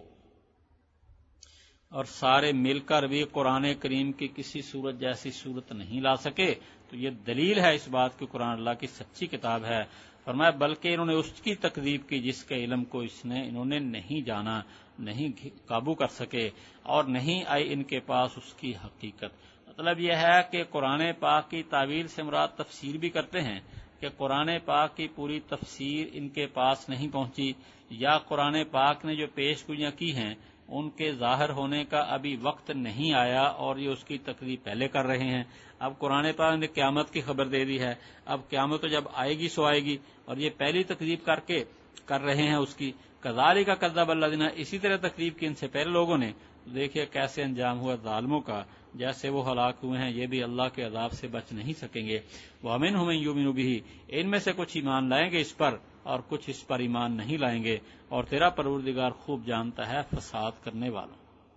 اور سارے مل کر بھی قرآن کریم کی کسی صورت جیسی صورت نہیں لا سکے، تو یہ دلیل ہے اس بات کی قرآن اللہ کی سچی کتاب ہے۔ فرمایا بلکہ انہوں نے اس کی تکذیب کی جس کے علم کو انہوں نے نہیں جانا، نہیں قابو کر سکے، اور نہیں آئی ان کے پاس اس کی حقیقت۔ مطلب یہ ہے کہ قرآن پاک کی تعویل سے مراد تفسیر بھی کرتے ہیں کہ قرآن پاک کی پوری تفسیر ان کے پاس نہیں پہنچی، یا قرآن پاک نے جو پیش گوئیاں کی ہیں ان کے ظاہر ہونے کا ابھی وقت نہیں آیا اور یہ اس کی تکذیب پہلے کر رہے ہیں۔ اب قرآن پاک نے قیامت کی خبر دے دی ہے، اب قیامت تو جب آئے گی سو آئے گی، اور یہ پہلی تکذیب کر رہے ہیں اس کی۔ کذالک کذب الذین، اسی طرح تکذیب کی ان سے پہلے لوگوں نے۔ دیکھیے کیسے انجام ہوا ظالموں کا، جیسے وہ ہلاک ہوئے ہیں یہ بھی اللہ کے عذاب سے بچ نہیں سکیں گے۔ وَمِنْهُمْ مَن يُؤْمِنُ بِهِ، ان میں سے کچھ ایمان لائیں گے اس پر اور کچھ اس پر ایمان نہیں لائیں گے، اور تیرا پروردگار خوب جانتا ہے فساد کرنے والوں۔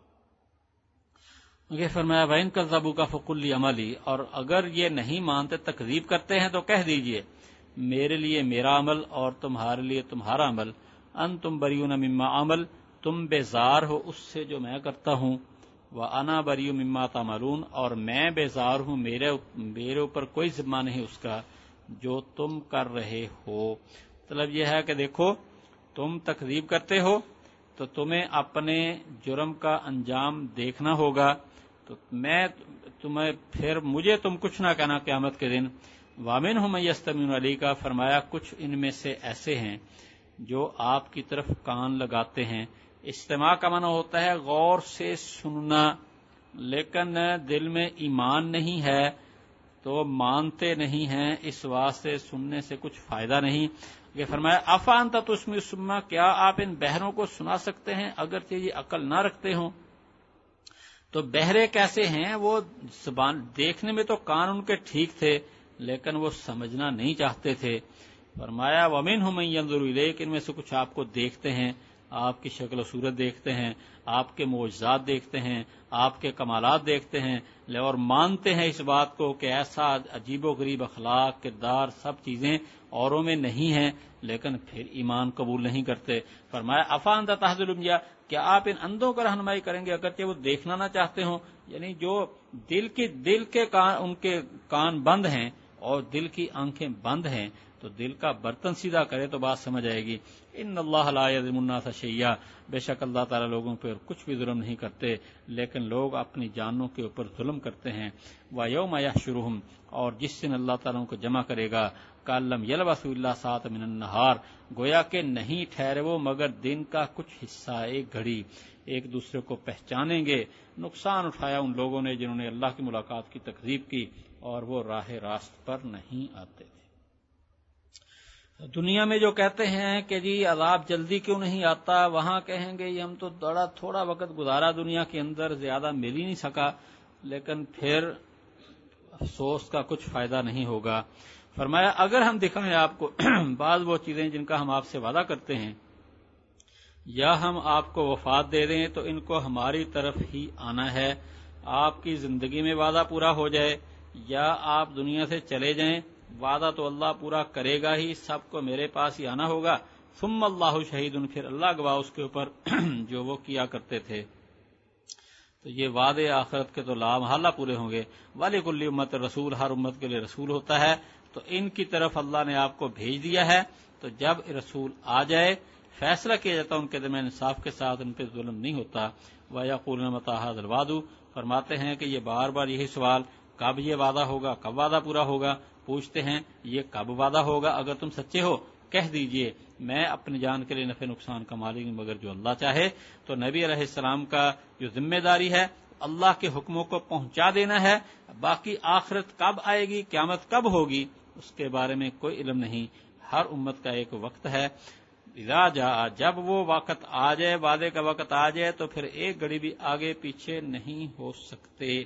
یہ فرمایا وَإِن كَذَّبُوكَ فَقُل لِّي عَمَلِي، اور اگر یہ نہیں مانتے تکذیب کرتے ہیں تو کہہ دیجئے میرے لیے میرا عمل اور تمہارے لیے تمہارا عمل، انتم بریون مما عمل، تم بیزار ہو اس سے جو میں کرتا ہوں، وَأَنَا بَرِيٌّ مِّمَّا تَعْمَلُونَ، اور میں بیزار ہوں، میرے اوپر کوئی ذمہ نہیں اس کا جو تم کر رہے ہو۔ مطلب یہ ہے کہ دیکھو تم تکذیب کرتے ہو تو تمہیں اپنے جرم کا انجام دیکھنا ہوگا، تو میں تمہیں پھر مجھے تم کچھ نہ کہنا قیامت کے دن۔ وَمِنْهُمْ مَن يَسْتَمِعُونَ إِلَيْكَ، فرمایا کچھ ان میں سے ایسے ہیں جو آپ کی طرف کان لگاتے ہیں۔ استماع کا معنی ہوتا ہے غور سے سننا، لیکن دل میں ایمان نہیں ہے تو مانتے نہیں ہیں، اس واسطے سننے سے کچھ فائدہ نہیں۔ یہ فرمایا افانت تسمع الصم، کیا آپ ان بہروں کو سنا سکتے ہیں اگرچہ یہ عقل نہ رکھتے ہوں؟ تو بہرے کیسے ہیں؟ وہ زبان دیکھنے میں تو کان ان کے ٹھیک تھے لیکن وہ سمجھنا نہیں چاہتے تھے۔ فرمایا وَمِنْهُمْ مَن يَنظُرُ إِلَيْكَ، ان میں سے کچھ آپ کو دیکھتے ہیں، آپ کی شکل و صورت دیکھتے ہیں، آپ کے معجزات دیکھتے ہیں، آپ کے کمالات دیکھتے ہیں، اور مانتے ہیں اس بات کو کہ ایسا عجیب و غریب اخلاق، کردار، سب چیزیں اوروں میں نہیں ہیں، لیکن پھر ایمان قبول نہیں کرتے۔ فرمایا افانت تهدی العمی، کیا آپ ان اندھوں کو رہنمائی کریں گے اگرچہ وہ دیکھنا نہ چاہتے ہوں؟ یعنی جو دل کے کان، ان کے کان بند ہیں اور دل کی آنکھیں بند ہیں، تو دل کا برتن سیدھا کرے تو بات سمجھ آئے گی۔ ان اللہ لا یظلم الناس شیئا، بے شک اللہ تعالیٰ لوگوں پر کچھ بھی ظلم نہیں کرتے، لیکن لوگ اپنی جانوں کے اوپر ظلم کرتے ہیں۔ وَيَوْمَ يَحْشُرُهُمْ، اور جس دن اللہ تعالیٰ کو جمع کرے گا، كَأَن لَّمْ يَلْبَثُوا إِلَّا سَاعَةً مِّنَ النَّهَارِ، گویا کہ نہیں ٹھہرے وہ مگر دن کا کچھ حصہ، ایک گھڑی۔ ایک دوسرے کو پہچانیں گے۔ نقصان اٹھایا ان لوگوں نے جنہوں نے اللہ کی ملاقات کی تکذیب کی اور وہ راہ راست پر نہیں آتے تھے۔ دنیا میں جو کہتے ہیں کہ جی عذاب جلدی کیوں نہیں آتا، وہاں کہیں گے یہ ہم تو تھوڑا وقت گزارا دنیا کے اندر، زیادہ مل ہی نہیں سکا، لیکن پھر افسوس کا کچھ فائدہ نہیں ہوگا۔ فرمایا اگر ہم دکھائیں آپ کو بعض وہ چیزیں جن کا ہم آپ سے وعدہ کرتے ہیں، یا ہم آپ کو وفات دے دیں تو ان کو ہماری طرف ہی آنا ہے، آپ کی زندگی میں وعدہ پورا ہو جائے یا آپ دنیا سے چلے جائیں، وعدہ تو اللہ پورا کرے گا ہی، سب کو میرے پاس ہی آنا ہوگا۔ ثم اللہ شہید، پھر اللہ گواہ اس کے اوپر جو وہ کیا کرتے تھے۔ تو یہ وعدے آخرت کے تو لامحالہ پورے ہوں گے۔ وَلِكُلِّ أُمَّةٍ رسول، ہر امت کے لیے رسول ہوتا ہے، تو ان کی طرف اللہ نے آپ کو بھیج دیا ہے، تو جب رسول آ جائے فیصلہ کیا جاتا ہے ان کے درمیان انصاف کے ساتھ، ان پہ ظلم نہیں ہوتا۔ وَيَقُولُونَ مَتَىٰ هَٰذَا الْوَعْدُ، فرماتے ہیں کہ یہ بار بار یہی سوال، کب یہ وعدہ ہوگا، کب وعدہ پورا ہوگا؟ پوچھتے ہیں یہ کب وعدہ ہوگا؟ اگر تم سچے ہو کہہ دیجئے میں اپنی جان کے لیے نفع نقصان کا مالک نہیں مگر جو اللہ چاہے۔ تو نبی علیہ السلام کا جو ذمہ داری ہے اللہ کے حکموں کو پہنچا دینا ہے، باقی آخرت کب آئے گی، قیامت کب ہوگی، اس کے بارے میں کوئی علم نہیں۔ ہر امت کا ایک وقت ہے، اذا جاء، جب وہ وقت آ جائے، وعدے کا وقت آ جائے تو پھر ایک گھڑی بھی آگے پیچھے نہیں ہو سکتے۔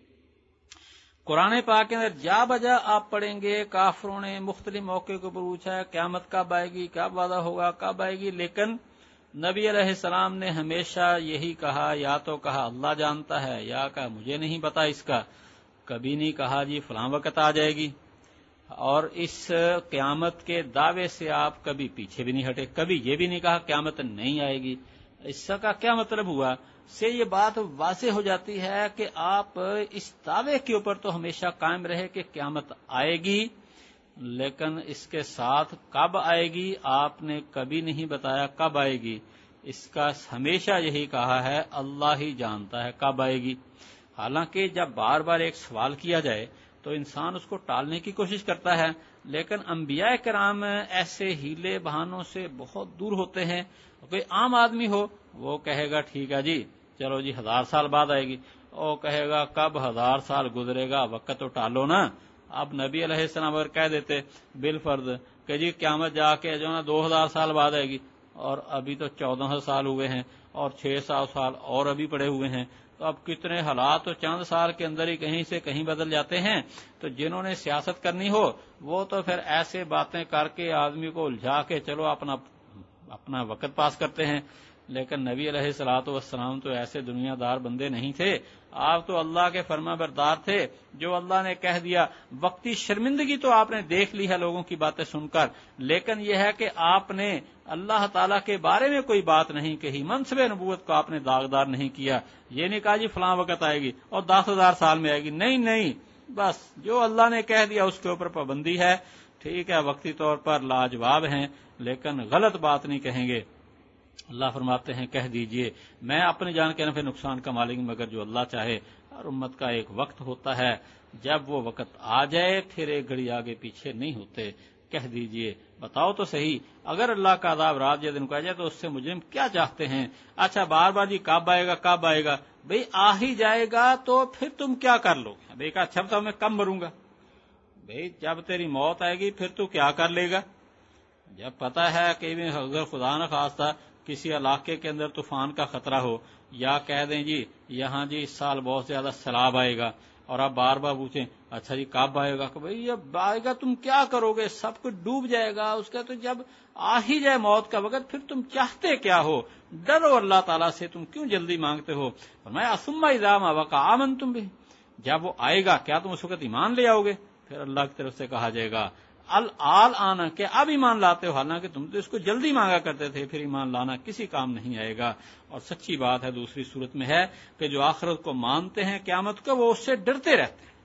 قرآن پاک کے اندر جا بجا آپ پڑھیں گے کافروں نے مختلف موقع کو پوچھا ہے قیامت کب آئے گی، کب وعدہ ہوگا، کب آئے گی، لیکن نبی علیہ السلام نے ہمیشہ یہی کہا، یا تو کہا اللہ جانتا ہے یا کہا مجھے نہیں پتا اس کا، کبھی نہیں کہا جی فلاں وقت آ جائے گی۔ اور اس قیامت کے دعوے سے آپ کبھی پیچھے بھی نہیں ہٹے، کبھی یہ بھی نہیں کہا قیامت نہیں آئے گی۔ اس کا کیا مطلب ہوا؟ سے یہ بات واضح ہو جاتی ہے کہ آپ اس دعوے کے اوپر تو ہمیشہ قائم رہے کہ قیامت آئے گی، لیکن اس کے ساتھ کب آئے گی آپ نے کبھی نہیں بتایا کب آئے گی۔ اس کا ہمیشہ یہی کہا ہے اللہ ہی جانتا ہے کب آئے گی۔ حالانکہ جب بار بار ایک سوال کیا جائے تو انسان اس کو ٹالنے کی کوشش کرتا ہے، لیکن انبیاء کرام ایسے ہیلے بہانوں سے بہت دور ہوتے ہیں۔ کوئی عام آدمی ہو وہ کہے گا ٹھیک ہے جی چلو جی 1000 سال بعد آئے گی، وہ کہے گا کب 1000 سال گزرے گا، وقت تو ٹالو نا۔ اب نبی علیہ السلام اگر کہہ دیتے بالفرض کہ جی قیامت جا کے جو نا 2000 سال بعد آئے گی، اور ابھی تو 1400 سال ہوئے ہیں اور 600 سال اور ابھی پڑے ہوئے ہیں، تو اب کتنے حالات تو چند سال کے اندر ہی کہیں سے کہیں بدل جاتے ہیں۔ تو جنہوں نے سیاست کرنی ہو وہ تو پھر ایسے باتیں کر کے آدمی کو الجھا کے چلو اپنا وقت پاس کرتے ہیں، لیکن نبی علیہ الصلوۃ والسلام تو ایسے دنیا دار بندے نہیں تھے۔ آپ تو اللہ کے فرما بردار تھے، جو اللہ نے کہہ دیا۔ وقتی شرمندگی تو آپ نے دیکھ لی ہے لوگوں کی باتیں سن کر، لیکن یہ ہے کہ آپ نے اللہ تعالیٰ کے بارے میں کوئی بات نہیں کہی، منصب نبوت کو آپ نے داغدار نہیں کیا۔ یہ نہیں کہا جی فلاں وقت آئے گی اور 10,000 سال میں آئے گی، نہیں، بس جو اللہ نے کہہ دیا اس کے اوپر پابندی ہے۔ ٹھیک ہے وقتی طور پر لاجواب ہیں لیکن غلط بات نہیں کہیں گے۔ اللہ فرماتے ہیں کہہ دیجئے میں اپنی جان کے نفع نقصان کا مالک مگر جو اللہ چاہے۔ ہر امت کا ایک وقت ہوتا ہے، جب وہ وقت آ جائے پھر ایک گھڑی آگے پیچھے نہیں ہوتے۔ کہہ دیجئے بتاؤ تو صحیح، اگر اللہ کا عذاب رات یا دن کو آ جائے تو اس سے مجرم کیا چاہتے ہیں؟ اچھا بار بار جی کب آئے گا کب آئے گا، بھئی آ ہی جائے گا تو پھر تم کیا کر لو گے؟ بھئی کہا اچھا تو میں کم مروں گا، بھئی جب تیری موت آئے گی پھر تو کیا کر لے گا؟ جب پتہ ہے کہ اگر خدا نہ خواستہ کسی علاقے کے اندر طوفان کا خطرہ ہو، یا کہہ دیں جی یہاں جی اس سال بہت زیادہ سیلاب آئے گا، اور آپ بار بار پوچھیں اچھا جی کب آئے گا، کہ بھئی جب آئے گا تم کیا کرو گے؟ سب کچھ ڈوب جائے گا اس کا، تو جب آ ہی جائے موت کا وقت پھر تم چاہتے کیا ہو؟ ڈرو اللہ تعالیٰ سے، تم کیوں جلدی مانگتے ہو؟ فرمایا ثم اذا ما وقع آمنتم به، جب وہ آئے گا کیا تم اس وقت ایمان لے آؤ گے؟ پھر اللہ کی طرف سے کہا جائے گا الآل آنا، کہ اب ایمان لاتے ہو، حالانکہ تم تو اس کو جلدی مانگا کرتے تھے، پھر ایمان لانا کسی کام نہیں آئے گا۔ اور سچی بات ہے دوسری صورت میں ہے کہ جو آخرت کو مانتے ہیں قیامت کو، وہ اس سے ڈرتے رہتے ہیں۔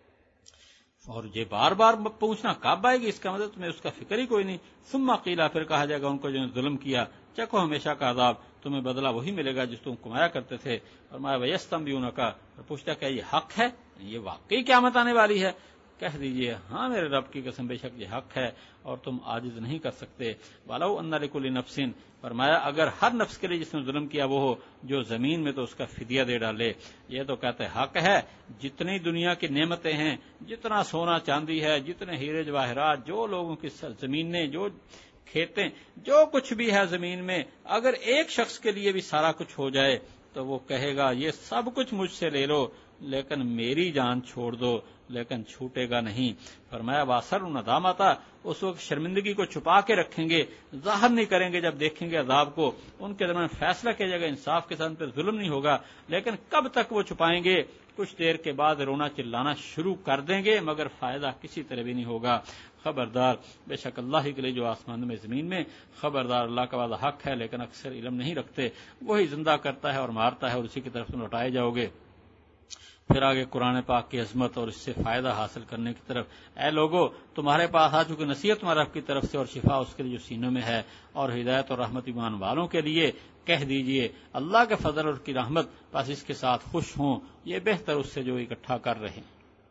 اور یہ بار بار پوچھنا کب آئے گی، اس کا مطلب تمہیں اس کا فکر ہی کوئی نہیں۔ ثم قیل، پھر کہا جائے گا ان کو جنہوں نے ظلم کیا، چکھو ہمیشہ کا عذاب، تمہیں بدلہ وہی ملے گا جس تم کمایا کرتے تھے۔ فرمایا وَيَسْتَنبِئُونَكَ، پوچھتا کہ یہ حق ہے، یہ واقعی قیامت آنے والی ہے؟ کہہ دیجئے ہاں میرے رب کی قسم بے شک یہ حق ہے اور تم عاجز نہیں کر سکتے۔ وَلَوْ أَنَّ لِكُلِّ نَفْسٍ، فرمایا اگر ہر نفس کے لیے جس نے ظلم کیا وہ ہو جو زمین میں، تو اس کا فدیہ دے ڈالے۔ یہ تو کہتے حق ہے، جتنی دنیا کی نعمتیں ہیں، جتنا سونا چاندی ہے، جتنے ہیرے جواہرات، جو لوگوں کی زمینیں، جو کھیتیں، جو کچھ بھی ہے زمین میں، اگر ایک شخص کے لیے بھی سارا کچھ ہو جائے تو وہ کہے گا یہ سب کچھ مجھ سے لے لو لیکن میری جان چھوڑ دو، لیکن چھوٹے گا نہیں۔ فرمایا واسر ندامتا، اس وقت شرمندگی کو چھپا کے رکھیں گے، ظاہر نہیں کریں گے۔ جب دیکھیں گے عذاب کو، ان کے درمیان فیصلہ کیا جائے گا، انصاف کے ساتھ، پہ ظلم نہیں ہوگا، لیکن کب تک وہ چھپائیں گے؟ کچھ دیر کے بعد رونا چلانا شروع کر دیں گے، مگر فائدہ کسی طرح بھی نہیں ہوگا۔ خبردار، بے شک اللہ ہی کے لیے جو آسمان میں زمین میں، خبردار اللہ کا وعدہ حق ہے، لیکن اکثر علم نہیں رکھتے۔ وہی زندہ کرتا ہے اور مارتا ہے، اور اسی کی طرف تم لوٹائے جاؤ گے۔ پھر آگے قرآن پاک کی عظمت اور اس سے فائدہ حاصل کرنے کی طرف، اے لوگو تمہارے پاس آ چکی نصیحت تمہارے رب کی طرف سے اور شفا اس کے لیے جو سینوں میں ہے، اور ہدایت اور رحمت ایمان والوں کے لیے۔ کہہ دیجئے اللہ کے فضل اور کی رحمت، بس اس کے ساتھ خوش ہوں، یہ بہتر اس سے جو اکٹھا کر رہے ہیں۔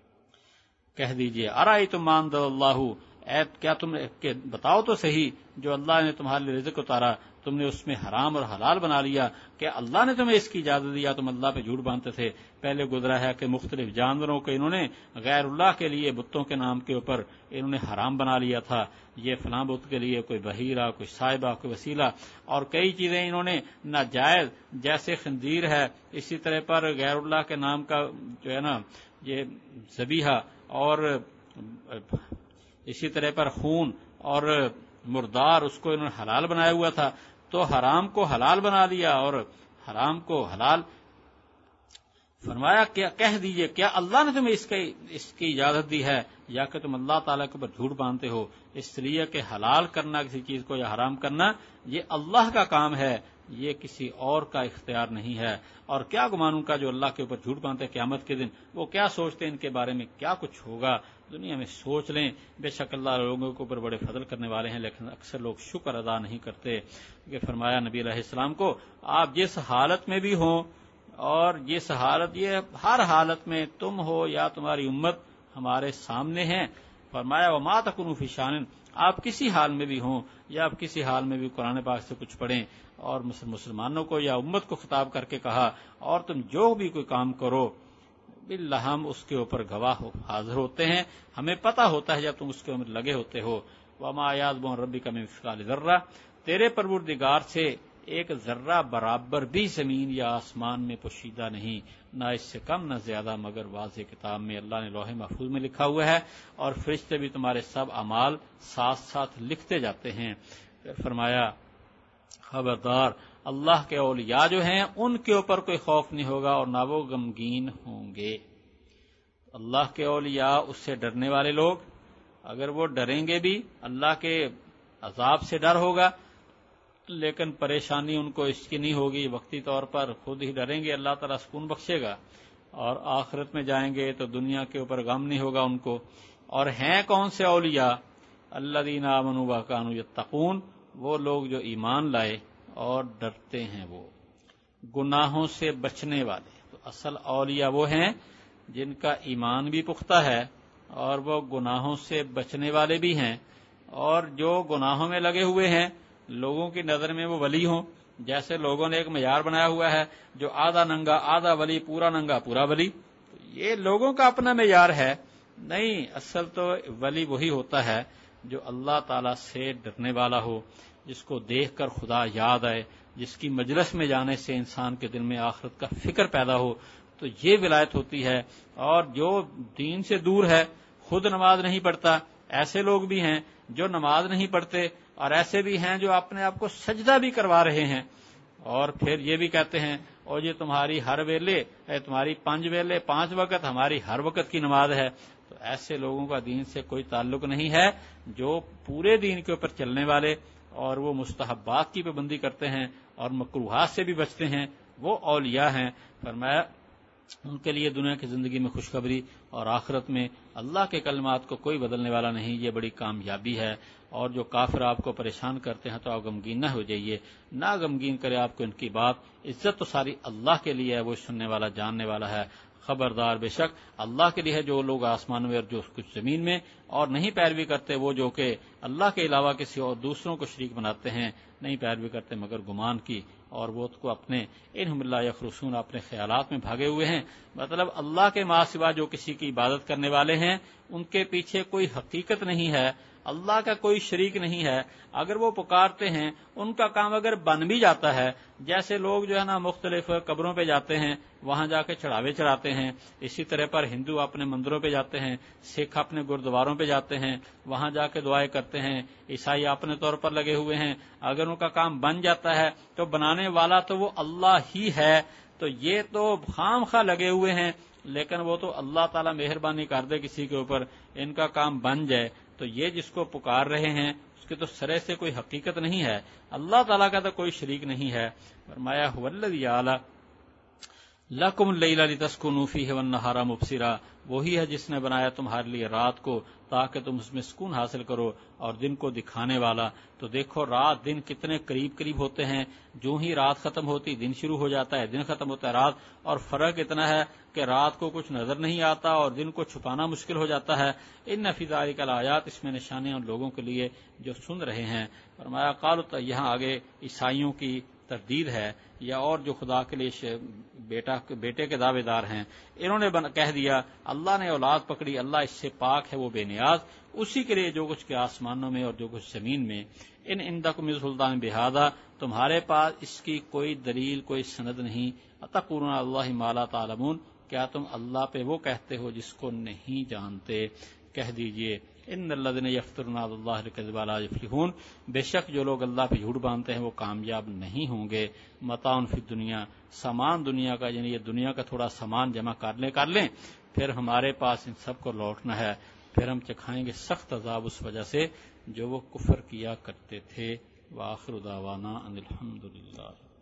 کہہ دیجئے ارأیتم ما انزل اللہ، کیا تم بتاؤ تو صحیح جو اللہ نے تمہارے لیے رزق اتارا، تم نے اس میں حرام اور حلال بنا لیا، کہ اللہ نے تمہیں اس کی اجازت دیا، تم اللہ پہ جھوٹ باندھتے تھے۔ پہلے گزرا ہے کہ مختلف جانوروں کو انہوں نے غیر اللہ کے لیے، بتوں کے نام کے اوپر انہوں نے حرام بنا لیا تھا، یہ فلاں بت کے لیے کوئی بحیرہ، کوئی صاحبہ، کوئی وسیلہ، اور کئی چیزیں انہوں نے ناجائز، جیسے خنزیر ہے، اسی طرح پر غیر اللہ کے نام کا جو ہے نا یہ ذبیحہ، اور اسی طرح پر خون اور مردار، اس کو انہوں نے حلال بنایا ہوا تھا، تو حرام کو حلال بنا دیا اور حرام کو حلال۔ فرمایا کیا کہہ دیجئے کیا اللہ نے تمہیں اس کی اجازت دی ہے، یا کہ تم اللہ تعالیٰ کے اوپر جھوٹ باندھتے ہو؟ اس لیے کہ حلال کرنا کسی چیز کو یا حرام کرنا یہ اللہ کا کام ہے، یہ کسی اور کا اختیار نہیں ہے۔ اور کیا گمان ان کا جو اللہ کے اوپر جھوٹ باندھتے ہیں قیامت کے دن، وہ کیا سوچتے ہیں ان کے بارے میں کیا کچھ ہوگا؟ دنیا میں سوچ لیں، بے شک اللہ لوگوں کے اوپر بڑے فضل کرنے والے ہیں، لیکن اکثر لوگ شکر ادا نہیں کرتے۔ کہ فرمایا نبی علیہ السلام کو آپ جس حالت میں بھی ہوں، اور جس حالت، یہ ہر حالت میں تم ہو یا تمہاری امت ہمارے سامنے ہیں۔ فرمایا وما تکونوا فی شان، آپ کسی حال میں بھی ہوں یا آپ کسی حال میں بھی قرآن پاک سے کچھ پڑھیں، اور مسلمانوں کو یا امت کو خطاب کر کے کہا اور تم جو بھی کوئی کام کرو باللہ ہم اس کے اوپر گواہ حاضر ہوتے ہیں، ہمیں پتہ ہوتا ہے جب تم اس کے اوپر لگے ہوتے ہو۔ وما یعزب عن ربک من مثقال ذرہ، تیرے پروردگار سے ایک ذرہ برابر بھی زمین یا آسمان میں پوشیدہ نہیں، نہ اس سے کم نہ زیادہ، مگر واضح کتاب میں اللہ نے لوح محفوظ میں لکھا ہوا ہے، اور فرشتے بھی تمہارے سب اعمال ساتھ ساتھ لکھتے جاتے ہیں۔ پھر فرمایا خبردار، اللہ کے اولیاء جو ہیں ان کے اوپر کوئی خوف نہیں ہوگا اور نہ وہ غمگین ہوں گے۔ اللہ کے اولیاء، اس سے ڈرنے والے لوگ، اگر وہ ڈریں گے بھی، اللہ کے عذاب سے ڈر ہوگا، لیکن پریشانی ان کو اس کی نہیں ہوگی، وقتی طور پر خود ہی ڈریں گے، اللہ تعالیٰ سکون بخشے گا، اور آخرت میں جائیں گے تو دنیا کے اوپر غم نہیں ہوگا ان کو۔ اور ہیں کون سے اولیاء؟ الذین آمنوا وکانوا یتقون، وہ لوگ جو ایمان لائے اور ڈرتے ہیں، وہ گناہوں سے بچنے والے۔ تو اصل اولیاء وہ ہیں جن کا ایمان بھی پختہ ہے اور وہ گناہوں سے بچنے والے بھی ہیں، اور جو گناہوں میں لگے ہوئے ہیں لوگوں کی نظر میں وہ ولی ہوں. جیسے لوگوں نے ایک معیار بنایا ہوا ہے، جو آدھا ننگا آدھا ولی، پورا ننگا پورا ولی، یہ لوگوں کا اپنا معیار ہے. نہیں، اصل تو ولی وہی ہوتا ہے جو اللہ تعالی سے ڈرنے والا ہو، جس کو دیکھ کر خدا یاد آئے، جس کی مجلس میں جانے سے انسان کے دل میں آخرت کا فکر پیدا ہو، تو یہ ولایت ہوتی ہے. اور جو دین سے دور ہے، خود نماز نہیں پڑھتا، ایسے لوگ بھی ہیں جو نماز نہیں پڑھتے، اور ایسے بھی ہیں جو اپنے آپ کو سجدہ بھی کروا رہے ہیں، اور پھر یہ بھی کہتے ہیں اور یہ تمہاری ہر ویلے، تمہاری 5 وقت ہماری ہر وقت کی نماز ہے. تو ایسے لوگوں کا دین سے کوئی تعلق نہیں ہے. جو پورے دین کے اوپر چلنے والے اور وہ مستحبات کی پابندی کرتے ہیں اور مکروہات سے بھی بچتے ہیں، وہ اولیاء ہیں. فرمایا ان کے لیے دنیا کی زندگی میں خوشخبری اور آخرت میں اللہ کے کلمات کو کوئی بدلنے والا نہیں، یہ بڑی کامیابی ہے. اور جو کافر آپ کو پریشان کرتے ہیں تو آپ غمگین نہ ہو جائیے، نہ غمگین کرے آپ کو ان کی بات. عزت تو ساری اللہ کے لیے ہے، وہ سننے والا جاننے والا ہے. خبردار، بے شک اللہ کے لیے ہے جو لوگ آسمان میں اور جو کچھ زمین میں، اور نہیں پیروی کرتے وہ جو کہ اللہ کے علاوہ کسی اور دوسروں کو شریک بناتے ہیں، نہیں پیروی کرتے مگر گمان کی، اور وہ کو اپنے انہم اللہ یخرصون اپنے خیالات میں بھاگے ہوئے ہیں. مطلب اللہ کے ماں سوا جو کسی کی عبادت کرنے والے ہیں ان کے پیچھے کوئی حقیقت نہیں ہے، اللہ کا کوئی شریک نہیں ہے. اگر وہ پکارتے ہیں، ان کا کام اگر بن بھی جاتا ہے، جیسے لوگ جو ہے نا مختلف قبروں پہ جاتے ہیں، وہاں جا کے چڑھاوے چڑھاتے ہیں، اسی طرح پر ہندو اپنے مندروں پہ جاتے ہیں، سکھ اپنے گردواروں پہ جاتے ہیں، وہاں جا کے دعائیں کرتے ہیں، عیسائی اپنے طور پر لگے ہوئے ہیں. اگر ان کا کام بن جاتا ہے تو بنانے والا تو وہ اللہ ہی ہے. تو یہ تو خام خواہ لگے ہوئے ہیں، لیکن وہ تو اللہ تعالیٰ مہربانی کر دے کسی کے اوپر ان کا کام بن جائے. تو یہ جس کو پکار رہے ہیں اس کے تو سرے سے کوئی حقیقت نہیں ہے، اللہ تعالیٰ کا تو کوئی شریک نہیں ہے. فرمایا هو الذی جعل لکم اللیل لتسکنوا فیہ والنہار مبصرا، وہی ہے جس نے بنایا تمہارے لیے رات کو تاکہ تم اس میں سکون حاصل کرو، اور دن کو دکھانے والا. تو دیکھو رات دن کتنے قریب قریب ہوتے ہیں، جو ہی رات ختم ہوتی دن شروع ہو جاتا ہے، دن ختم ہوتا ہے رات. اور فرق اتنا ہے کہ رات کو کچھ نظر نہیں آتا اور دن کو چھپانا مشکل ہو جاتا ہے. ان فی ذلک الآیات، اس میں نشانیاں ان لوگوں کے لیے جو سن رہے ہیں. فرمایا قالوا، یہاں آگے عیسائیوں کی تردید ہے، یا اور جو خدا کے لیے بیٹے کے دعوے دار ہیں، انہوں نے کہہ دیا اللہ نے اولاد پکڑی، اللہ اس سے پاک ہے، وہ بے نیاز، اسی کے لیے جو کچھ کے آسمانوں میں اور جو کچھ زمین میں. ان عندکم من سلطان بہذا، تمہارے پاس اس کی کوئی دلیل کوئی سند نہیں. اتقولون علی اللہ ما لا تعلمون، کیا تم اللہ پہ وہ کہتے ہو جس کو نہیں جانتے. کہہ دیجئے ان الذین یفترون علی اللہ الکذب لا یفلحون، بے شک جو لوگ اللہ پہ جھوٹ باندھتے ہیں وہ کامیاب نہیں ہوں گے. متاع فی الدنیا، سامان دنیا کا، یعنی یہ دنیا کا تھوڑا سامان جمع کر لیں، پھر ہمارے پاس ان سب کو لوٹنا ہے، پھر ہم چکھائیں گے سخت عذاب اس وجہ سے جو وہ کفر کیا کرتے تھے. وآخر دعوانا ان الحمد للہ.